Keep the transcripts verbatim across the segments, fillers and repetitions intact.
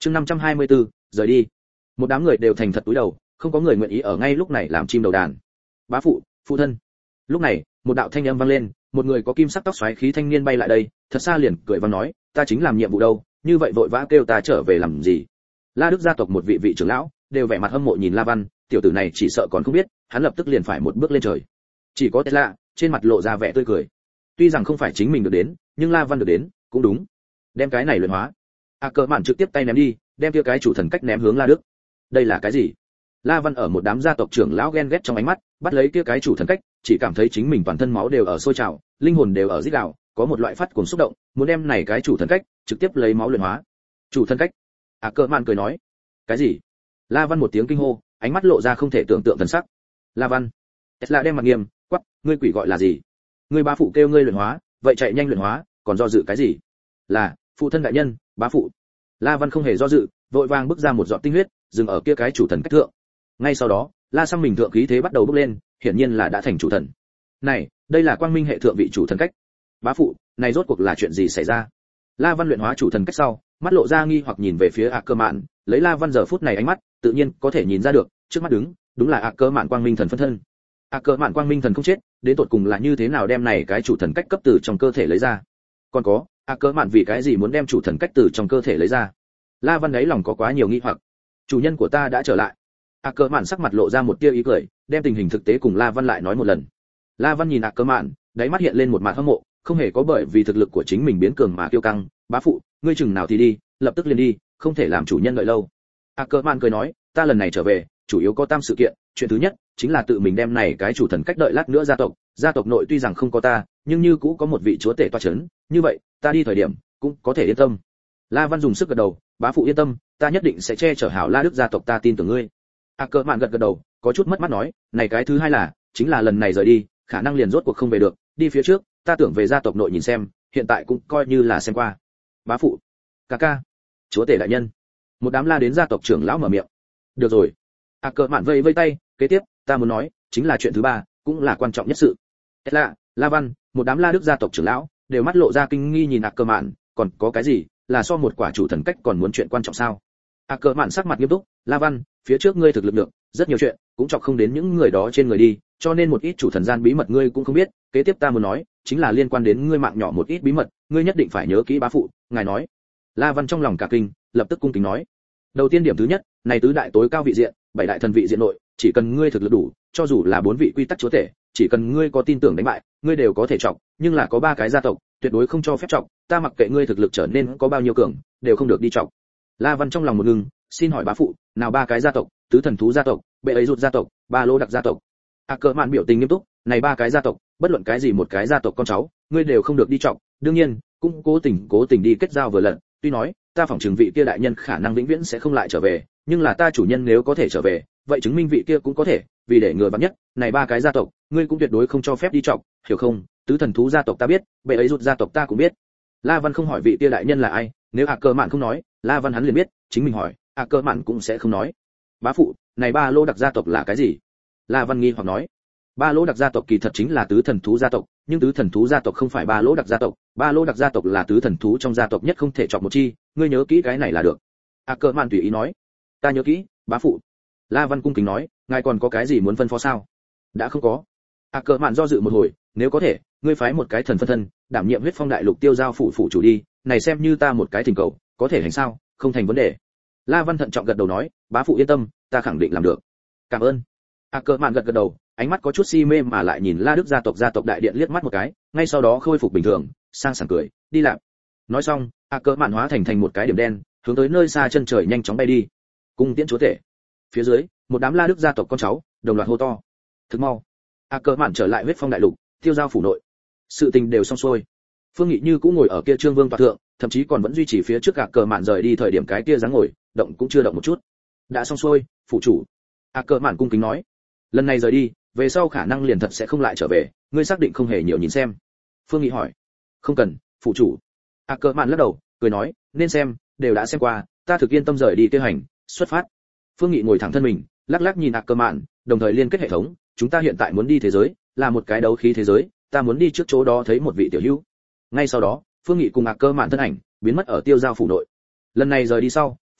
chương năm trăm hai mươi bốn, rời đi. Một đám người đều thành thật túi đầu, không có người nguyện ý ở ngay lúc này làm chim đầu đàn. Bá phụ, phụ thân. Lúc này, một đạo thanh âm vang lên, một người có kim sắc tóc xoáy khí thanh niên bay lại đây, thật xa liền cười vang nói, ta chính làm nhiệm vụ đâu, như vậy vội vã kêu ta trở về làm gì? La Đức gia tộc một vị vị trưởng lão, đều vẻ mặt hâm mộ nhìn La Văn, tiểu tử này chỉ sợ còn không biết, hắn lập tức liền phải một bước lên trời. Chỉ có Tesla, trên mặt lộ ra vẻ tươi cười. Tuy rằng không phải chính mình được đến, nhưng La Văn được đến, cũng đúng. Đem cái này luyện hóa. A Cơ Mạn trực tiếp tay ném đi, đem kia cái chủ thần cách ném hướng La Đức. Đây là cái gì? La Văn ở một đám gia tộc trưởng lão ghen ghét trong ánh mắt, bắt lấy kia cái chủ thần cách, chỉ cảm thấy chính mình toàn thân máu đều ở sôi trào, linh hồn đều ở rít gào, có một loại phát cuồng xúc động, muốn đem này cái chủ thần cách trực tiếp lấy máu luyện hóa. Chủ thần cách? A Cơ Mạn cười nói. Cái gì? La Văn một tiếng kinh hô, ánh mắt lộ ra không thể tưởng tượng thần sắc. La Văn. Tesla đem mặt nghiêm, quắc, ngươi quỷ gọi là gì? Ngươi bá phụ kêu ngươi luyện hóa, vậy chạy nhanh luyện hóa, còn do dự cái gì? Là, phụ thân đại nhân, bá phụ. La Văn không hề do dự, vội vàng bước ra một giọt tinh huyết, dừng ở kia cái chủ thần cách thượng. Ngay sau đó, La Sang mình thượng khí thế bắt đầu bốc lên, hiển nhiên là đã thành chủ thần. Này, đây là quang minh hệ thượng vị chủ thần cách. Bá phụ, này rốt cuộc là chuyện gì xảy ra? La Văn luyện hóa chủ thần cách sau, mắt lộ ra nghi hoặc nhìn về phía A Cơ Mạn, lấy La Văn giờ phút này ánh mắt, tự nhiên có thể nhìn ra được, trước mắt đứng, đúng là A Cơ Mạn quang minh thần phân thân. A Cơ Mạn quang minh thần không chết, đến tột cùng là như thế nào đem này cái chủ thần cách cấp từ trong cơ thể lấy ra? Còn có, A Cơ Mạn vì cái gì muốn đem chủ thần cách từ trong cơ thể lấy ra? La Văn ấy lòng có quá nhiều nghi hoặc. Chủ nhân của ta đã trở lại. A Cơ Mạn sắc mặt lộ ra một tia ý cười, đem tình hình thực tế cùng La Văn lại nói một lần. La Văn nhìn A Cơ Mạn, đáy mắt hiện lên một mạt hâm mộ, không hề có bởi vì thực lực của chính mình biến cường mà kiêu căng. Bá phụ, ngươi chừng nào thì đi, lập tức liền đi, không thể làm chủ nhân đợi lâu. A Cơ Mạn cười nói, ta lần này trở về, chủ yếu có tam sự kiện, chuyện thứ nhất chính là tự mình đem này cái chủ thần cách đợi lát nữa gia tộc, gia tộc nội tuy rằng không có ta, nhưng như cũ có một vị chúa tể toa chấn, như vậy, ta đi thời điểm cũng có thể yên tâm. La Văn dùng sức gật đầu, bá phụ yên tâm, ta nhất định sẽ che chở hảo La Đức gia tộc, ta tin tưởng ngươi. A Cơ Mạn gật gật đầu, có chút mất mát nói, này cái thứ hai là, chính là lần này rời đi, khả năng liền rốt cuộc không về được, đi phía trước, ta tưởng về gia tộc nội nhìn xem, hiện tại cũng coi như là xem qua. Bá phụ, ca ca, chúa tể đại nhân. Một đám La đến gia tộc trưởng lão mở miệng. Được rồi. A Cơ Mạn vây vây tay, kế tiếp, ta muốn nói, chính là chuyện thứ ba, cũng là quan trọng nhất sự. La, La Văn, một đám La Đức gia tộc trưởng lão đều mắt lộ ra kinh nghi nhìn A Cơ Mạn, còn có cái gì, là so một quả chủ thần cách còn muốn chuyện quan trọng sao? A Cơ Mạn sắc mặt nghiêm túc, La Văn, phía trước ngươi thực lực được, rất nhiều chuyện cũng chọc không đến những người đó trên người đi, cho nên một ít chủ thần gian bí mật ngươi cũng không biết, kế tiếp ta muốn nói, chính là liên quan đến ngươi mạng nhỏ một ít bí mật, ngươi nhất định phải nhớ kỹ bá phụ, ngài nói. La Văn trong lòng cả kinh, lập tức cung kính nói. Đầu tiên điểm thứ nhất, này tứ đại tối cao vị diện, bảy đại thần vị diện nội, chỉ cần ngươi thực lực đủ, cho dù là bốn vị quy tắc chúa tể, chỉ cần ngươi có tin tưởng đánh bại, ngươi đều có thể chọc, nhưng là có ba cái gia tộc, tuyệt đối không cho phép chọc, ta mặc kệ ngươi thực lực trở nên có bao nhiêu cường, đều không được đi chọc. La Văn trong lòng một ngưng, xin hỏi bá phụ, nào ba cái gia tộc, tứ thần thú gia tộc, bệ ấy rụt gia tộc, ba lô đặc gia tộc. A Cơ Mạn biểu tình nghiêm túc, này ba cái gia tộc, bất luận cái gì một cái gia tộc con cháu, ngươi đều không được đi chọc, đương nhiên, cũng cố tình cố tình đi kết giao vừa lần, tuy nói, ta phỏng chừng vị kia đại nhân khả năng vĩnh viễn sẽ không lại trở về, nhưng là ta chủ nhân nếu có thể trở về, vậy chứng minh vị kia cũng có thể, vì để người vắng nhất, này ba cái gia tộc, ngươi cũng tuyệt đối không cho phép đi chọc, hiểu không? Tứ thần thú gia tộc ta biết, bệ ấy rụt gia tộc ta cũng biết. La Văn không hỏi vị kia đại nhân là ai, nếu A Cơ Mạn không nói, La Văn hắn liền biết, chính mình hỏi, A Cơ Mạn cũng sẽ không nói. Bá phụ, này ba lô đặc gia tộc là cái gì? La Văn nghi hoặc nói. Ba lô đặc gia tộc kỳ thật chính là tứ thần thú gia tộc, nhưng tứ thần thú gia tộc không phải ba lô đặc gia tộc, ba lô đặc gia tộc là tứ thần thú trong gia tộc nhất không thể chọc một chi, ngươi nhớ kỹ cái này là được. A Cơ Mạn tùy ý nói. Ta nhớ kỹ, bá phụ. La Văn cung kính nói, ngài còn có cái gì muốn phân phó sao? Đã không có. A Cơ Mạn do dự một hồi, nếu có thể, ngươi phái một cái thần phân thân, đảm nhiệm huyết phong đại lục tiêu giao phụ phụ chủ đi, này xem như ta một cái thỉnh cầu, có thể hành sao? Không thành vấn đề. La Văn thận trọng gật đầu nói, bá phụ yên tâm, ta khẳng định làm được. Cảm ơn. A Cơ Mạn gật gật đầu, ánh mắt có chút si mê mà lại nhìn La Đức gia tộc gia tộc đại điện liếc mắt một cái, ngay sau đó khôi phục bình thường, sang sảng cười, đi làm. Nói xong, A Cơ Mạn hóa thành thành một cái điểm đen, hướng tới nơi xa chân trời nhanh chóng bay đi. Cung tiễn chúa tể. Phía dưới, một đám La Đức gia tộc con cháu đồng loạt hô to. Thực mau. A Cơ Mạn trở lại huyết phong đại lục, tiêu giao phủ nội. Sự tình đều xong xuôi. Phương Nghị Như cũng ngồi ở kia trương vương tọa thượng, thậm chí còn vẫn duy trì phía trước A Cơ Mạn rời đi thời điểm cái kia dáng ngồi, động cũng chưa động một chút. Đã xong xuôi, phủ chủ. A Cơ Mạn cung kính nói. Lần này rời đi, về sau khả năng liền thật sẽ không lại trở về, ngươi xác định không hề nhiều nhìn xem. Phương Nghị hỏi. Không cần, phủ chủ. A Cơ Mạn lắc đầu, cười nói, nên xem, đều đã xem qua, ta thực yên tâm rời đi tiêu hành, xuất phát. Phương Nghị ngồi thẳng thân mình, lắc lắc nhìn A Cơ Mạn, đồng thời liên kết hệ thống, chúng ta hiện tại muốn đi thế giới, là một cái đấu khí thế giới, ta muốn đi trước chỗ đó thấy một vị tiểu hữu. Ngay sau đó, Phương Nghị cùng A Cơ Mạn thân ảnh biến mất ở tiêu giao phủ nội. Lần này rời đi sau,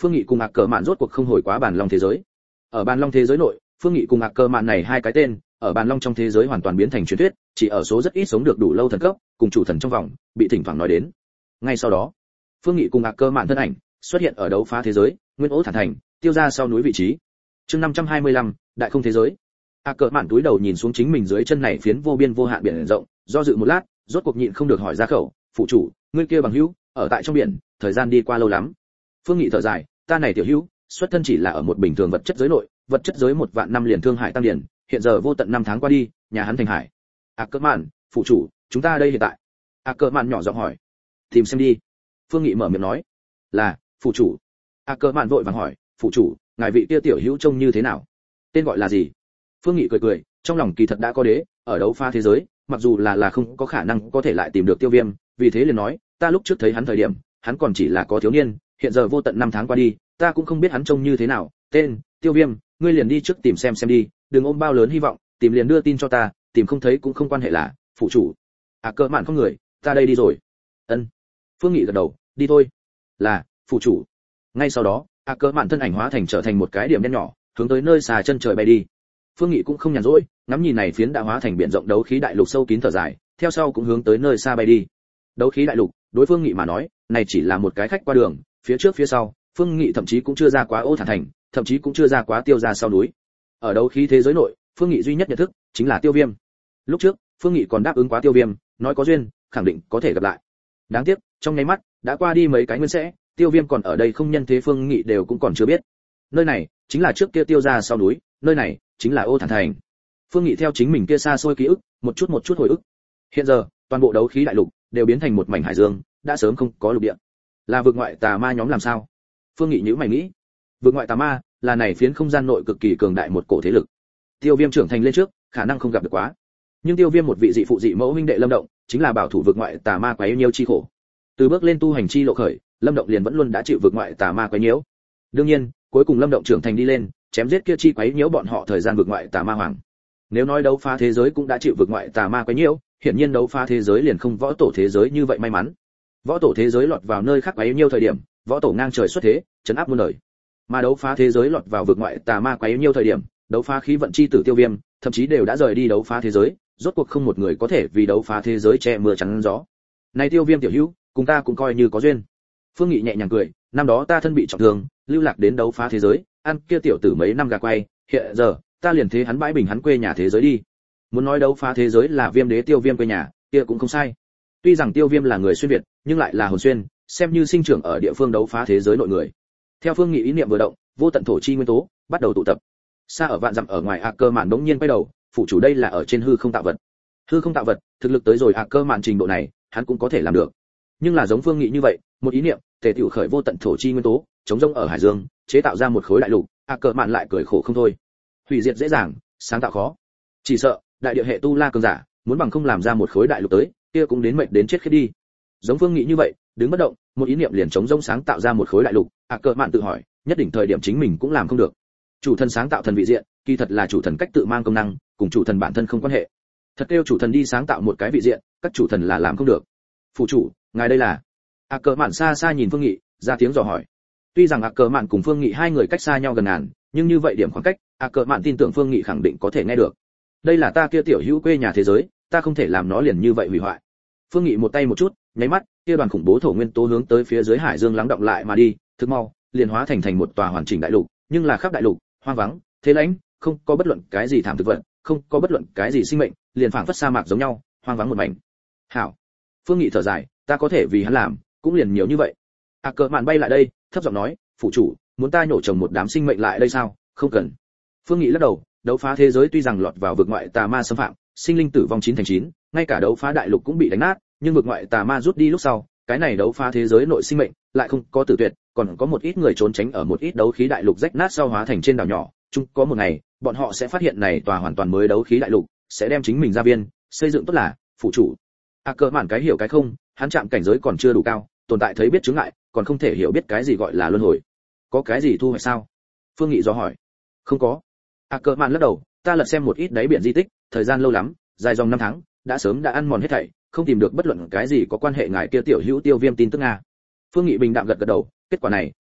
Phương Nghị cùng Ác Cờ Mạn rốt cuộc không hồi quá bàn long thế giới. Ở bàn long thế giới nội, Phương Nghị cùng Ác Cờ Mạn này hai cái tên, ở bàn long trong thế giới hoàn toàn biến thành truyền thuyết, chỉ ở số rất ít sống được đủ lâu thần cấp, cùng chủ thần trong vòng, bị thỉnh thoảng nói đến. Ngay sau đó, Phương Nghị cùng Ác Cờ Mạn thân ảnh xuất hiện ở đấu phá thế giới, Nguyên Ố Thản Thành, tiêu ra sau núi vị trí. Chương năm trăm hai mươi lăm, đại không thế giới. Ác Cờ Mạn túi đầu nhìn xuống chính mình dưới chân này phiến vô biên vô hạn biển rộng, do dự một lát, rốt cuộc nhịn không được hỏi ra khẩu, "Phụ chủ, ngươi kia bằng hữu, ở tại trong biển, thời gian đi qua lâu lắm." Phương Nghị thở dài, "Ta này tiểu hữu, xuất thân chỉ là ở một bình thường vật chất giới nội, vật chất giới một vạn năm liền thương hải tăng điển, hiện giờ vô tận năm tháng qua đi, nhà hắn thành hải." Ác Cờ Mạn, "Phụ chủ, chúng ta đây hiện tại." Ác Cờ Mạn nhỏ giọng hỏi. "Tìm xem đi." Phương Nghị mở miệng nói. "Là, phụ chủ." Ác Cờ Mạn vội vàng hỏi, "Phụ chủ, ngài vị kia tiểu hữu trông như thế nào? Tên gọi là gì?" Phương Nghị cười cười, trong lòng kỳ thật đã có đế, ở đấu phá thế giới, mặc dù là là không có khả năng có thể lại tìm được Tiêu Viêm, vì thế liền nói, "Ta lúc trước thấy hắn thời điểm, hắn còn chỉ là có thiếu niên, hiện giờ vô tận năm tháng qua đi, ta cũng không biết hắn trông như thế nào. Tên, Tiêu Viêm, ngươi liền đi trước tìm xem xem đi, đừng ôm bao lớn hy vọng, tìm liền đưa tin cho ta, tìm không thấy cũng không quan hệ là, phụ chủ." À Cờ Mạn không người, "Ta đây đi rồi." Ân. Phương Nghị gật đầu, "Đi thôi." "Là, phụ chủ." Ngay sau đó, À Cờ Mạn thân ảnh hóa thành trở thành một cái điểm đen nhỏ, hướng tới nơi xa chân trời bay đi. Phương Nghị cũng không nhàn rỗi, ngắm nhìn này phiến đã hóa thành biển rộng đấu khí đại lục sâu kín thở dài, theo sau cũng hướng tới nơi xa bay đi. Đấu khí đại lục, đối Phương Nghị mà nói, này chỉ là một cái khách qua đường, phía trước phía sau, Phương Nghị thậm chí cũng chưa ra quá Ô Thản Thành, thậm chí cũng chưa ra quá Tiêu gia sau núi. Ở đấu khí thế giới nội, Phương Nghị duy nhất nhận thức chính là Tiêu Viêm. Lúc trước, Phương Nghị còn đáp ứng quá Tiêu Viêm, nói có duyên, khẳng định có thể gặp lại. Đáng tiếc, trong nháy mắt, đã qua đi mấy cái nguyên sẽ, Tiêu Viêm còn ở đây không nhân thế Phương Nghị đều cũng còn chưa biết. Nơi này chính là trước kia Tiêu gia sau núi, nơi này chính là Ô Thản Thành. Phương Nghị theo chính mình kia xa xôi ký ức, một chút một chút hồi ức. Hiện giờ, toàn bộ đấu khí đại lục đều biến thành một mảnh hải dương, đã sớm không có lục địa. Là vực ngoại tà ma nhóm làm sao? Phương Nghị nhíu mày nghĩ. Vực ngoại tà ma là này phiến không gian nội cực kỳ cường đại một cổ thế lực. Tiêu Viêm trưởng thành lên trước, khả năng không gặp được quá. Nhưng Tiêu Viêm một vị dị phụ dị mẫu huynh đệ Lâm Động, chính là bảo thủ vực ngoại tà ma quấy nhiễu chi khổ. Từ bước lên tu hành chi lộ khởi, Lâm Động liền vẫn luôn đã chịu vực ngoại tà ma quấy nhiễu. Đương nhiên, cuối cùng Lâm Động trưởng thành đi lên, chém giết kia chi quấy nhiễu bọn họ thời gian vực ngoại tà ma hoàng. Nếu nói đấu phá thế giới cũng đã chịu vực ngoại tà ma quấy nhiễu, hiển nhiên đấu phá thế giới liền không võ tổ thế giới như vậy may mắn. Võ tổ thế giới lọt vào nơi khác quấy nhiễu thời điểm, võ tổ ngang trời xuất thế, trấn áp muôn đời. Mà đấu phá thế giới lọt vào vực ngoại tà ma quấy nhiễu thời điểm, đấu phá khí vận chi tử Tiêu Viêm, thậm chí đều đã rời đi đấu phá thế giới, rốt cuộc không một người có thể vì đấu phá thế giới che mưa chắn gió. Này Tiêu Viêm tiểu hữu, cùng ta cũng coi như có duyên. Phương Nghị nhẹ nhàng cười, năm đó ta thân bị trọng thương, lưu lạc đến đấu phá thế giới, ăn kia tiểu tử mấy năm gà quay, hiện giờ ta liền thế hắn bãi bình hắn quê nhà thế giới đi. Muốn nói đấu phá thế giới là Viêm đế Tiêu Viêm quê nhà, kia cũng không sai. Tuy rằng Tiêu Viêm là người xuyên việt, nhưng lại là hồn xuyên, xem như sinh trưởng ở địa phương đấu phá thế giới nội người. Theo Phương Nghị ý niệm vừa động, vô tận thổ chi nguyên tố bắt đầu tụ tập. Xa ở vạn dặm ở ngoài A Cơ Mạn đống nhiên quay đầu, phụ chủ đây là ở trên hư không tạo vật. Hư không tạo vật, thực lực tới rồi A Cơ Mạn trình độ này, hắn cũng có thể làm được. Nhưng là giống Phương Nghị như vậy, một ý niệm, tề tiểu khởi vô tận thổ chi nguyên tố, chống rông ở hải dương, chế tạo ra một khối đại lục, A Cơ Mạn lại cười khổ không thôi. Hủy diệt dễ dàng, sáng tạo khó. Chỉ sợ, đại địa hệ tu la cường giả, muốn bằng không làm ra một khối đại lục tới, kia cũng đến mệt đến chết khiếp đi. Giống Phương Nghị như vậy, đứng bất động, một ý niệm liền chống rông sáng tạo ra một khối đại lục, A Cơ Mạn tự hỏi, nhất định thời điểm chính mình cũng làm không được. Chủ thần sáng tạo thần vị diện, kỳ thật là chủ thần cách tự mang công năng, cùng chủ thần bản thân không quan hệ. Thật kêu chủ thần đi sáng tạo một cái vị diện, các chủ thần là làm không được. Phụ chủ, ngài đây là? A Cơ Mạn xa xa nhìn Phương Nghị, ra tiếng dò hỏi. Tuy rằng A Cơ Mạn cùng Phương Nghị hai người cách xa nhau gần ngàn, nhưng như vậy điểm khoảng cách, A Cơ Mạn tin tưởng Phương Nghị khẳng định có thể nghe được. Đây là ta kia tiểu hữu quê nhà thế giới, ta không thể làm nó liền như vậy hủy hoại. Phương Nghị một tay một chút, nháy mắt, kia đoàn khủng bố thổ nguyên tố hướng tới phía dưới hải dương lắng động lại mà đi, thực mau, liền hóa thành thành một tòa hoàn chỉnh đại lục, nhưng là khắp đại lục, hoang vắng, thế lãnh, không có bất luận cái gì thảm thực vật, không có bất luận cái gì sinh mệnh, liền phảng phất sa mạc giống nhau, hoang vắng một mảnh. Hảo. Phương Nghị thở dài, ta có thể vì hắn làm, cũng liền nhiều như vậy. A Cơ Mạn bay lại đây, thấp giọng nói, phụ chủ, muốn ta nhổ trồng một đám sinh mệnh lại đây sao? Không cần. Phương Nghị lắc đầu, đấu phá thế giới tuy rằng lọt vào vực ngoại tà ma xâm phạm, sinh linh tử vong chín thành chín, ngay cả đấu phá đại lục cũng bị đánh nát, nhưng vực ngoại tà ma rút đi lúc sau, cái này đấu phá thế giới nội sinh mệnh lại không có tử tuyệt, còn có một ít người trốn tránh ở một ít đấu khí đại lục rách nát sau hóa thành trên đảo nhỏ, chung có một ngày, bọn họ sẽ phát hiện này tòa hoàn toàn mới đấu khí đại lục, sẽ đem chính mình ra viên, xây dựng tốt là phụ chủ. A Cơ Mạn cái hiểu cái không, hắn chạm cảnh giới còn chưa đủ cao, tồn tại thấy biết chứng ngại, còn không thể hiểu biết cái gì gọi là luân hồi. Có cái gì thu hoạch sao? Phương Nghị do hỏi. Không có. A Cơ Mạn lắc đầu, ta lật xem một ít đáy biển di tích, thời gian lâu lắm, dài dòng năm tháng, đã sớm đã ăn mòn hết thảy, không tìm được bất luận cái gì có quan hệ ngài kia tiểu hữu Tiêu Viêm tin tức nga. Phương Nghị bình đạm gật gật đầu, kết quả này,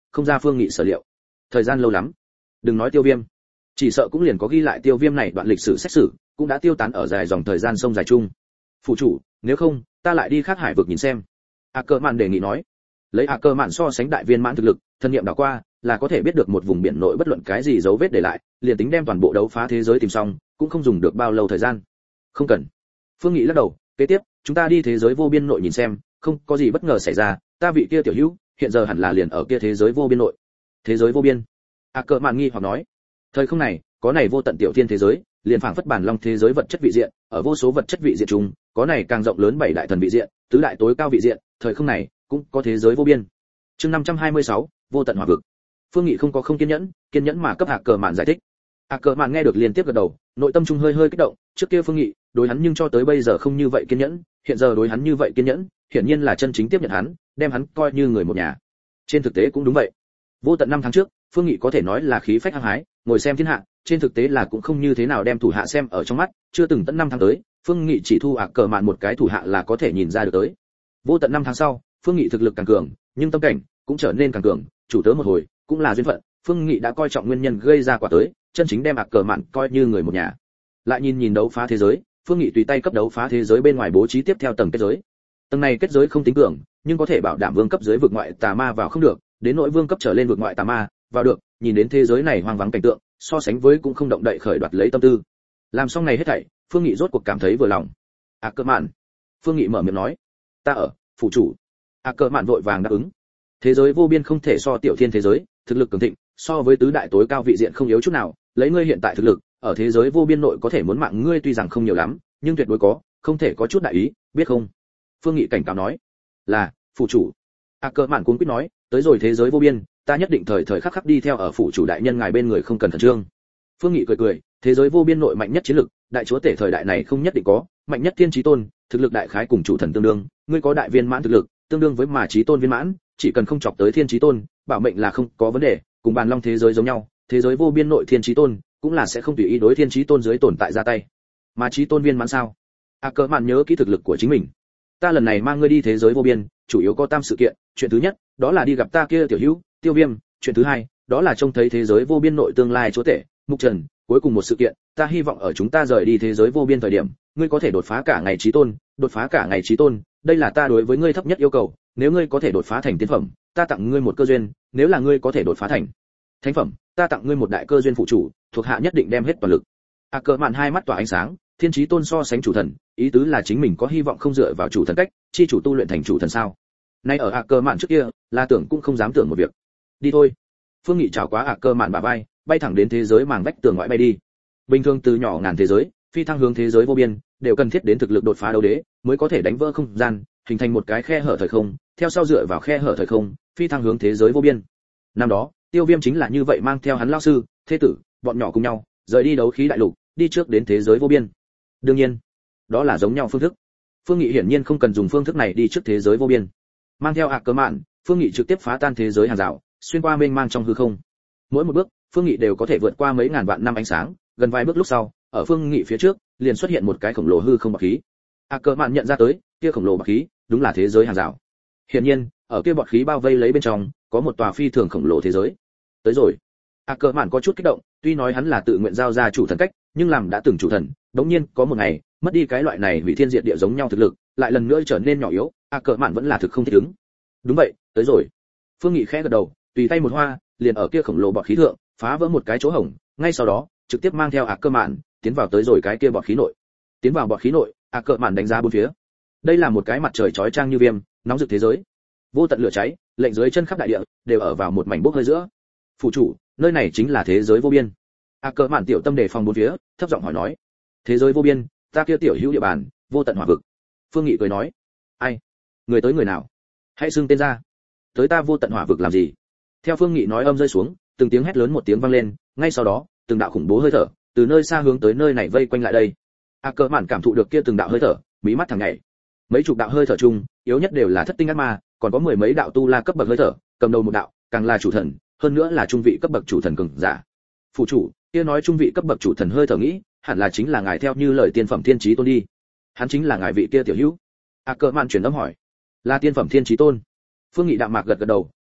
không ra Phương Nghị sở liệu. Thời gian lâu lắm, đừng nói Tiêu Viêm, chỉ sợ cũng liền có ghi lại Tiêu Viêm này đoạn lịch sử xét xử, cũng đã tiêu tán ở dài dòng thời gian sông dài chung. Phủ chủ, nếu không, ta lại đi khác hải vực nhìn xem. A Cơ Mạn đề nghị nói. Lấy A Cơ Mạn so sánh đại viên mãn thực lực, thân nghiệm đảo qua, là có thể biết được một vùng biển nội bất luận cái gì dấu vết để lại, liền tính đem toàn bộ đấu phá thế giới tìm xong, cũng không dùng được bao lâu thời gian. Không cần. Phương Nghị lắc đầu, kế tiếp, chúng ta đi thế giới vô biên nội nhìn xem, không có gì bất ngờ xảy ra, ta vị kia tiểu hữu, hiện giờ hẳn là liền ở kia thế giới vô biên nội. Thế giới vô biên? A Cơ Mạn nghi hoặc nói. Thời không này, có này vô tận tiểu thiên thế giới, liền phảng phất bản long thế giới vật chất vị diện, ở vô số vật chất vị diện chung, có này càng rộng lớn bảy đại thần vị diện, tứ đại tối cao vị diện, thời không này cũng có thế giới vô biên. Chương năm trăm hai mươi sáu, vô tận hỏa vực. Phương Nghị không có không kiên nhẫn, kiên nhẫn mà cấp A Cơ Mạn giải thích. A Cơ Mạn nghe được liên tiếp gật đầu, nội tâm trung hơi hơi kích động, trước kia Phương Nghị đối hắn nhưng cho tới bây giờ không như vậy kiên nhẫn, hiện giờ đối hắn như vậy kiên nhẫn, hiển nhiên là chân chính tiếp nhận hắn, đem hắn coi như người một nhà. Trên thực tế cũng đúng vậy. Vô tận năm tháng trước, Phương Nghị có thể nói là khí phách hăng hái, ngồi xem thiên hạ, trên thực tế là cũng không như thế nào đem thủ hạ xem ở trong mắt, chưa từng tận năm tháng tới, Phương Nghị chỉ thu A Cơ Mạn một cái thủ hạ là có thể nhìn ra được tới. Vô tận năm tháng sau, Phương Nghị thực lực càng cường, nhưng tâm cảnh cũng trở nên càng cường, chủ tớ một hồi, cũng là duyên phận, Phương Nghị đã coi trọng nguyên nhân gây ra quả tới, chân chính đem A Cơ Mạn coi như người một nhà. Lại nhìn nhìn đấu phá thế giới, Phương Nghị tùy tay cấp đấu phá thế giới bên ngoài bố trí tiếp theo tầng kết giới. Tầng này kết giới không tính cường, nhưng có thể bảo đảm vương cấp dưới vực ngoại tà ma vào không được, đến nỗi vương cấp trở lên vực ngoại tà ma vào được, nhìn đến thế giới này hoang vắng cảnh tượng, so sánh với cũng không động đậy khởi đoạt lấy tâm tư. Làm xong này hết thảy, Phương Nghị rốt cuộc cảm thấy vừa lòng. A Cơ Mạn, Phương Nghị mở miệng nói, ta ở, phủ chủ. A Cơ Mạn vội vàng đáp ứng. Thế giới vô biên không thể so tiểu thiên thế giới, thực lực cường thịnh, so với tứ đại tối cao vị diện không yếu chút nào, lấy ngươi hiện tại thực lực, ở thế giới vô biên nội có thể muốn mạng ngươi tuy rằng không nhiều lắm, nhưng tuyệt đối có, không thể có chút đại ý, biết không? Phương Nghị cảnh cáo nói. Là, phủ chủ. A Cơ Mạn cuống quýt nói, tới rồi thế giới vô biên, ta nhất định thời thời khắc khắc đi theo ở phủ chủ đại nhân ngài bên người không cần khẩn trương. Phương Nghị cười cười, thế giới vô biên nội mạnh nhất chiến lực, đại chúa tể thời đại này không nhất định có, mạnh nhất thiên chí tôn, thực lực đại khái cùng chủ thần tương đương, ngươi có đại viên mãn thực lực, tương đương với mà chí tôn viên mãn, chỉ cần không chọc tới thiên chí tôn, bảo mệnh là không có vấn đề, cùng bàn long thế giới giống nhau, thế giới vô biên nội thiên chí tôn, cũng là sẽ không tùy ý đối thiên chí tôn dưới tồn tại ra tay. Mà chí tôn viên mãn sao? A Cơ Mạn nhớ kỹ thực lực của chính mình. Ta lần này mang ngươi đi thế giới vô biên, chủ yếu có tam sự kiện, chuyện thứ nhất, đó là đi gặp ta kia tiểu hữu, Tiêu Viêm, chuyện thứ hai, đó là trông thấy thế giới vô biên nội tương lai chúa tể, Mục Trần, cuối cùng một sự kiện, ta hy vọng ở chúng ta rời đi thế giới vô biên thời điểm, ngươi có thể đột phá cả ngày chí tôn, đột phá cả ngày chí tôn, đây là ta đối với ngươi thấp nhất yêu cầu, nếu ngươi có thể đột phá thành tiên phẩm, ta tặng ngươi một cơ duyên, nếu là ngươi có thể đột phá thành thánh phẩm, ta tặng ngươi một đại cơ duyên phụ chủ, thuộc hạ nhất định đem hết toàn lực. A Cơ Mạn hai mắt tỏa ánh sáng, thiên chí tôn so sánh chủ thần, ý tứ là chính mình có hy vọng không dựa vào chủ thần cách, chi chủ tu luyện thành chủ thần sao? Nay ở A Cơ Mạn trước kia, là tưởng cũng không dám tưởng một việc. Đi thôi. Phương Nghị chào quá A Cơ Mạn bả vai, bay thẳng đến thế giới màng vách tường ngoại bay đi. Bình thường từ nhỏ ngàn thế giới, phi thăng hướng thế giới vô biên, đều cần thiết đến thực lực đột phá đấu đế, mới có thể đánh vỡ không gian, hình thành một cái khe hở thời không, theo sau dựa vào khe hở thời không, phi thăng hướng thế giới vô biên. Năm đó, Tiêu Viêm chính là như vậy mang theo hắn lão sư, thế tử, bọn nhỏ cùng nhau, rời đi đấu khí đại lục, đi trước đến thế giới vô biên. Đương nhiên, đó là giống nhau phương thức. Phương Nghị hiển nhiên không cần dùng phương thức này đi trước thế giới vô biên. Mang theo A Cơ Mạn, Phương Nghị trực tiếp phá tan thế giới hàng rào, xuyên qua mênh mang trong hư không. Mỗi một bước, Phương Nghị đều có thể vượt qua mấy ngàn vạn năm ánh sáng, gần vài bước lúc sau, ở Phương Nghị phía trước, liền xuất hiện một cái khổng lồ hư không bạc khí. A Cơ Mạn nhận ra tới, kia khổng lồ bạc khí, đúng là thế giới hàng rào. Hiển nhiên, ở kia bọt khí bao vây lấy bên trong, có một tòa phi thường khổng lồ thế giới. Tới rồi. A Cơ Mạn có chút kích động, tuy nói hắn là tự nguyện giao ra chủ thần cách, nhưng làm đã từng chủ thần, đống nhiên có một ngày, mất đi cái loại này hủy thiên diệt địa giống nhau thực lực, lại lần nữa trở nên nhỏ yếu, A Cơ Mạn vẫn là thực không thích ứng. Đúng vậy, tới rồi. Phương Nghị khẽ gật đầu, tùy tay một hoa, liền ở kia khổng lồ bọt khí thượng, phá vỡ một cái chỗ hổng, ngay sau đó, trực tiếp mang theo A Cơ Mạn, tiến vào tới rồi cái kia bọt khí nội. Tiến vào bọt khí nội, A Cơ Mạn đánh giá bốn phía. Đây là một cái mặt trời chói chang như viêm, nóng rực thế giới. Vô tận lửa cháy, lệnh dưới chân khắp đại địa, đều ở vào một mảnh bốc hơi giữa. Phụ chủ, nơi này chính là thế giới vô biên. A Cơ Mạn tiểu tâm đề phòng bốn phía, thấp giọng hỏi nói. Thế giới vô biên, ta kia tiểu hữu địa bàn, vô tận hỏa vực. Phương Nghị cười nói. Ai? Người tới người nào? Hãy xưng tên ra. Tới ta vô tận hỏa vực làm gì? Theo Phương Nghị nói âm rơi xuống, từng tiếng hét lớn một tiếng vang lên, ngay sau đó, từng đạo khủng bố hơi thở, từ nơi xa hướng tới nơi này vây quanh lại đây. A Cơ Mạn cảm thụ được kia từng đạo hơi thở, mí mắt thẳng nhảy. Mấy chục đạo hơi thở chung, yếu nhất đều là thất tinh ác ma, còn có mười mấy đạo tu la cấp bậc hơi thở, cầm đầu một đạo, càng là chủ thần, hơn nữa là trung vị cấp bậc chủ thần cường giả. Phụ chủ, kia nói trung vị cấp bậc chủ thần hơi thở nghĩ, hẳn là chính là ngài theo như lời tiên phẩm thiên chí tôn đi. Hắn chính là ngài vị kia tiểu hữu. A Cơ Mạn truyền âm hỏi. Là tiên phẩm thiên chí tôn. Phương Nghị đạm mạc gật gật đầu,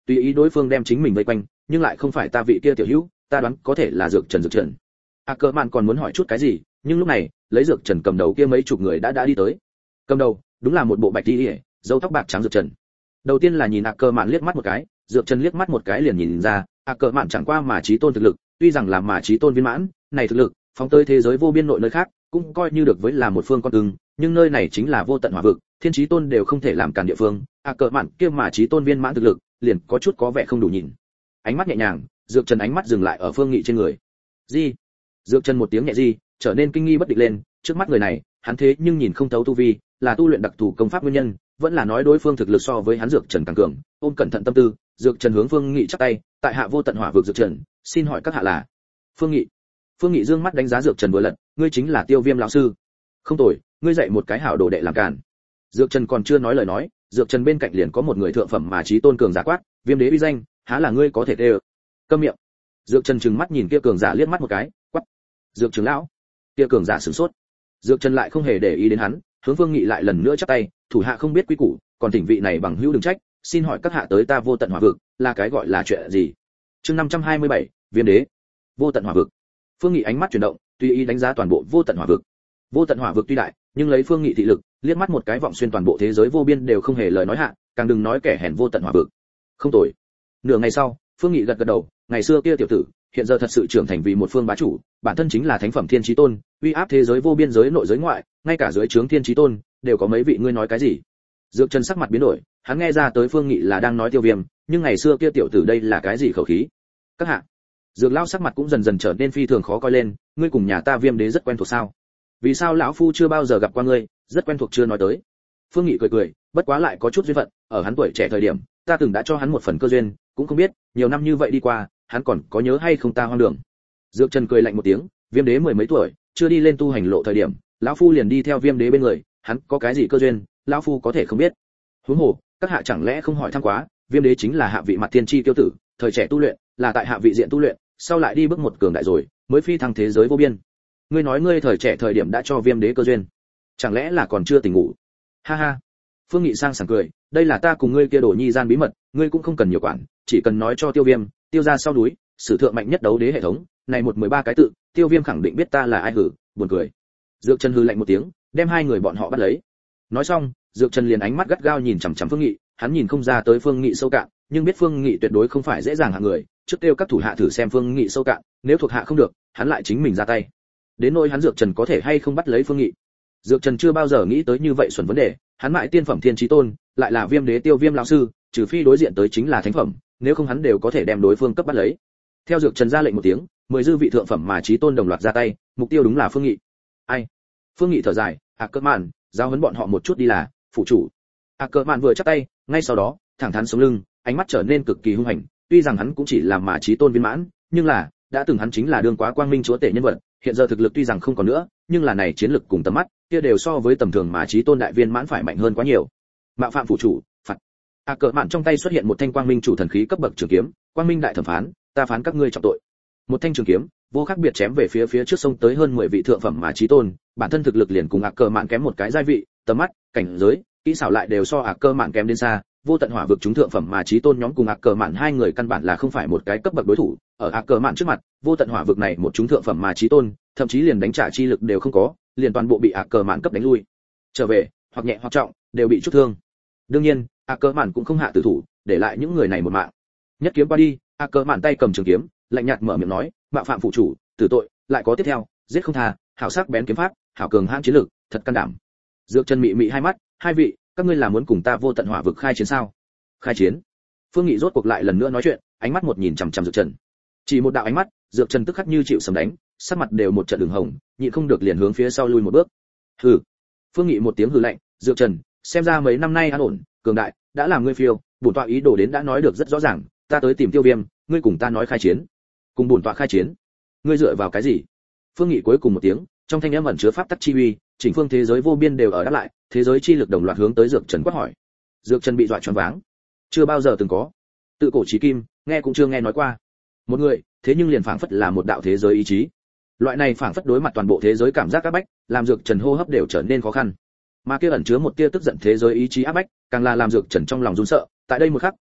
tùy ý đối phương đem chính mình vây quanh, nhưng lại không phải ta vị kia tiểu hữu, ta đoán có thể là Dược Trần Dược Trần. Ackerman còn muốn hỏi chút cái gì, nhưng lúc này, lấy Dược Trần cầm đầu kia mấy chục người đã đã đi tới. Cầm đầu, đúng là một bộ bạch y, râu tóc bạc trắng Dược Trần. Đầu tiên là nhìn Ackerman liếc mắt một cái, Dược Trần liếc mắt một cái liền nhìn ra, Ackerman chẳng qua mà chí tôn thực lực, tuy rằng là mà chí tôn viên mãn, này thực lực, phóng tới thế giới vô biên nội nơi khác, cũng coi như được với là một phương con cưng, nhưng nơi này chính là vô tận hỏa vực, thiên chí tôn đều không thể làm cản địa phương, Ackerman kia mà chí tôn viên mãn thực lực, liền có chút có vẻ không đủ nhìn. Ánh mắt nhẹ nhàng, Dược Trần ánh mắt dừng lại ở Phương Nghị trên người. Gì? Dược Trần một tiếng nhẹ gì, trở nên kinh nghi bất định lên, trước mắt người này, hắn thế nhưng nhìn không thấu tu vi, là tu luyện đặc thù công pháp nguyên nhân, vẫn là nói đối phương thực lực so với hắn Dược Trần càng cường. Ôm cẩn thận tâm tư, Dược Trần hướng Phương Nghị chắp tay, tại hạ vô tận hỏa vực Dược Trần, xin hỏi các hạ là? Phương Nghị. Phương Nghị dương mắt đánh giá Dược Trần vừa lật, ngươi chính là Tiêu Viêm lão sư. Không tồi, ngươi dạy một cái hảo đồ đệ làm cản. Dược Trần còn chưa nói lời nói, Dược Trần bên cạnh liền có một người thượng phẩm mà chí tôn cường giả quát, Viêm đế uy danh, há là ngươi có thể tê. Câm miệng. Dược Trần trừng mắt nhìn kia cường giả liếc mắt một cái, quát. Dược trưởng lão. Kia cường giả sửng sốt. Dược Trần lại không hề để ý đến hắn, hướng Phương Nghị lại lần nữa chắp tay, thủ hạ không biết quý củ, còn thỉnh vị này bằng hữu đừng trách, xin hỏi các hạ tới ta vô tận hỏa vực, là cái gọi là chuyện gì? Chương năm trăm hai mươi bảy, Viêm đế. Vô tận hỏa vực. Phương Nghị ánh mắt chuyển động, tùy ý đánh giá toàn bộ vô tận hỏa vực. Vô tận hỏa vực tuy đại, nhưng lấy Phương Nghị thị lực, liếc mắt một cái vọng xuyên toàn bộ thế giới vô biên đều không hề lời nói hạ, càng đừng nói kẻ hèn vô tận hỏa vực. Không tồi. Nửa ngày sau, Phương Nghị gật gật đầu, ngày xưa kia tiểu tử, hiện giờ thật sự trưởng thành vì một phương bá chủ, bản thân chính là thánh phẩm thiên chí tôn, uy áp thế giới vô biên giới nội giới ngoại, ngay cả dưới trướng thiên chí tôn đều có mấy vị, ngươi nói cái gì? Dược Trần sắc mặt biến đổi, hắn nghe ra tới Phương Nghị là đang nói Tiêu Viêm, nhưng ngày xưa kia tiểu tử đây là cái gì khẩu khí? Các hạ. Dược lão sắc mặt cũng dần dần trở nên phi thường khó coi lên, ngươi cùng nhà ta Viêm đế rất quen thuộc sao? Vì sao lão phu chưa bao giờ gặp qua ngươi, rất quen thuộc chưa nói tới? Phương Nghị cười cười, bất quá lại có chút duyên phận, ở hắn tuổi trẻ thời điểm, ta từng đã cho hắn một phần cơ duyên, cũng không biết, nhiều năm như vậy đi qua, hắn còn có nhớ hay không ta hoang đường. Dược Trần cười lạnh một tiếng, Viêm đế mười mấy tuổi, chưa đi lên tu hành lộ thời điểm, lão phu liền đi theo Viêm đế bên người, hắn có cái gì cơ duyên, lão phu có thể không biết. Huống hồ, các hạ chẳng lẽ không hỏi thăm quá, Viêm đế chính là hạ vị mặt thiên chi tiêu tử, thời trẻ tu luyện, là tại hạ vị diện tu luyện, sau lại đi bước một cường đại rồi, mới phi thăng thế giới vô biên. Ngươi nói ngươi thời trẻ thời điểm đã cho Viêm đế cơ duyên, chẳng lẽ là còn chưa tỉnh ngủ? Ha ha. Phương Nghị sang sảng cười, đây là ta cùng ngươi kia đồ nhi gian bí mật, ngươi cũng không cần nhiều quản, chỉ cần nói cho Tiêu Viêm, Tiêu gia sau núi, sử thượng mạnh nhất đấu đế hệ thống, này một mười ba cái tự, Tiêu Viêm khẳng định biết ta là ai hử, buồn cười. Dược Trần hừ lạnh một tiếng, đem hai người bọn họ bắt lấy. Nói xong, Dược Trần liền ánh mắt gắt gao nhìn chằm chằm Phương Nghị, hắn nhìn không ra tới Phương Nghị sâu cạn, nhưng biết Phương Nghị tuyệt đối không phải dễ dàng hạng người, trước kêu các thủ hạ thử xem Phương Nghị sâu cạn, nếu thuộc hạ không được, hắn lại chính mình ra tay. Đến nỗi hắn Dược Trần có thể hay không bắt lấy Phương Nghị. Dược Trần chưa bao giờ nghĩ tới như vậy xuẩn vấn đề, hắn mại tiên phẩm thiên chí tôn, lại là Viêm đế Tiêu Viêm lão sư, trừ phi đối diện tới chính là thánh phẩm, nếu không hắn đều có thể đem đối phương cấp bắt lấy. Theo Dược Trần ra lệnh một tiếng, mười dư vị thượng phẩm mà chí tôn đồng loạt ra tay, mục tiêu đúng là Phương Nghị. Ai? Phương Nghị thở dài, Ackerman, giao huấn bọn họ một chút đi là, phụ chủ. Ackerman vừa chắp tay, ngay sau đó, thẳng thắn sống lưng, ánh mắt trở nên cực kỳ hung hành, tuy rằng hắn cũng chỉ là mà chí tôn viên mãn, nhưng là, đã từng hắn chính là đương quá quang minh chúa tể nhân vật, hiện giờ thực lực tuy rằng không còn nữa, nhưng là này chiến lực cùng tầm mắt, kia đều so với tầm thường mà chí tôn đại viên mãn phải mạnh hơn quá nhiều. Mạo phạm phụ chủ, phạt. Ackerman trong tay xuất hiện một thanh quang minh chủ thần khí cấp bậc trường kiếm, quang minh đại thẩm phán, ta phán các ngươi trọng tội. Một thanh trường kiếm, vô khác biệt chém về phía phía trước sông tới hơn mười vị thượng phẩm mà chí tôn, bản thân thực lực liền cùng Ackerman kém một cái giai vị, tầm mắt, cảnh giới, kỹ xảo lại đều so Ackerman kém đến xa, vô tận hỏa vực chúng thượng phẩm mà chí tôn nhóm cùng Ackerman hai người căn bản là không phải một cái cấp bậc đối thủ, ở Ackerman trước mặt, vô tận hỏa vực này một chúng thượng phẩm mà chí tôn, thậm chí liền đánh trả chi lực đều không có, liền toàn bộ bị Ackerman cấp đánh lui. Trở về, hoặc nhẹ hoặc trọng, đều bị chút thương. Đương nhiên, Ackerman cũng không hạ tử thủ, để lại những người này một mạng. Nhất kiếm qua đi, Ackerman tay cầm trường kiếm, lạnh nhạt mở miệng nói, mạo phạm phụ chủ, tử tội, lại có tiếp theo, giết không tha, hảo sắc bén kiếm pháp, hảo cường hãn chiến lực, thật can đảm. Dược Trần mị mị hai mắt, hai vị, các ngươi là muốn cùng ta vô tận hỏa vực khai chiến sao? Khai chiến? Phương Nghị rốt cuộc lại lần nữa nói chuyện, ánh mắt một nhìn chằm chằm Dược Trần. Chỉ một đạo ánh mắt, Dược Trần tức khắc như chịu sấm đánh, sắc mặt đều một trận đường hồng, nhịn không được liền hướng phía sau lui một bước. Hừ. Phương Nghị một tiếng hừ lạnh, Dược Trần, xem ra mấy năm nay an ổn, cường đại, đã làm ngươi phiêu, bổn tọa ý đồ đến đã nói được rất rõ ràng, ta tới tìm Tiêu Viêm, ngươi cùng ta nói khai chiến. Cùng bổn tọa khai chiến? Ngươi dựa vào cái gì? Phương Nghị cuối cùng một tiếng, trong thanh âm ẩn chứa pháp tắc chi uy, chỉnh phương thế giới vô biên đều ở đáp lại, thế giới chi lực đồng loạt hướng tới Dược Trần quát hỏi. Dược Trần bị dọa choáng váng, chưa bao giờ từng có, tự cổ chí kim, nghe cũng chưa nghe nói qua. Một người, thế nhưng liền phảng phất là một đạo thế giới ý chí. Loại này phảng phất đối mặt toàn bộ thế giới cảm giác áp bách, làm Dược Trần hô hấp đều trở nên khó khăn. Mà kia ẩn chứa một tia tức giận thế giới ý chí áp bách, càng là làm Dược Trần trong lòng run sợ. Tại đây một khắc,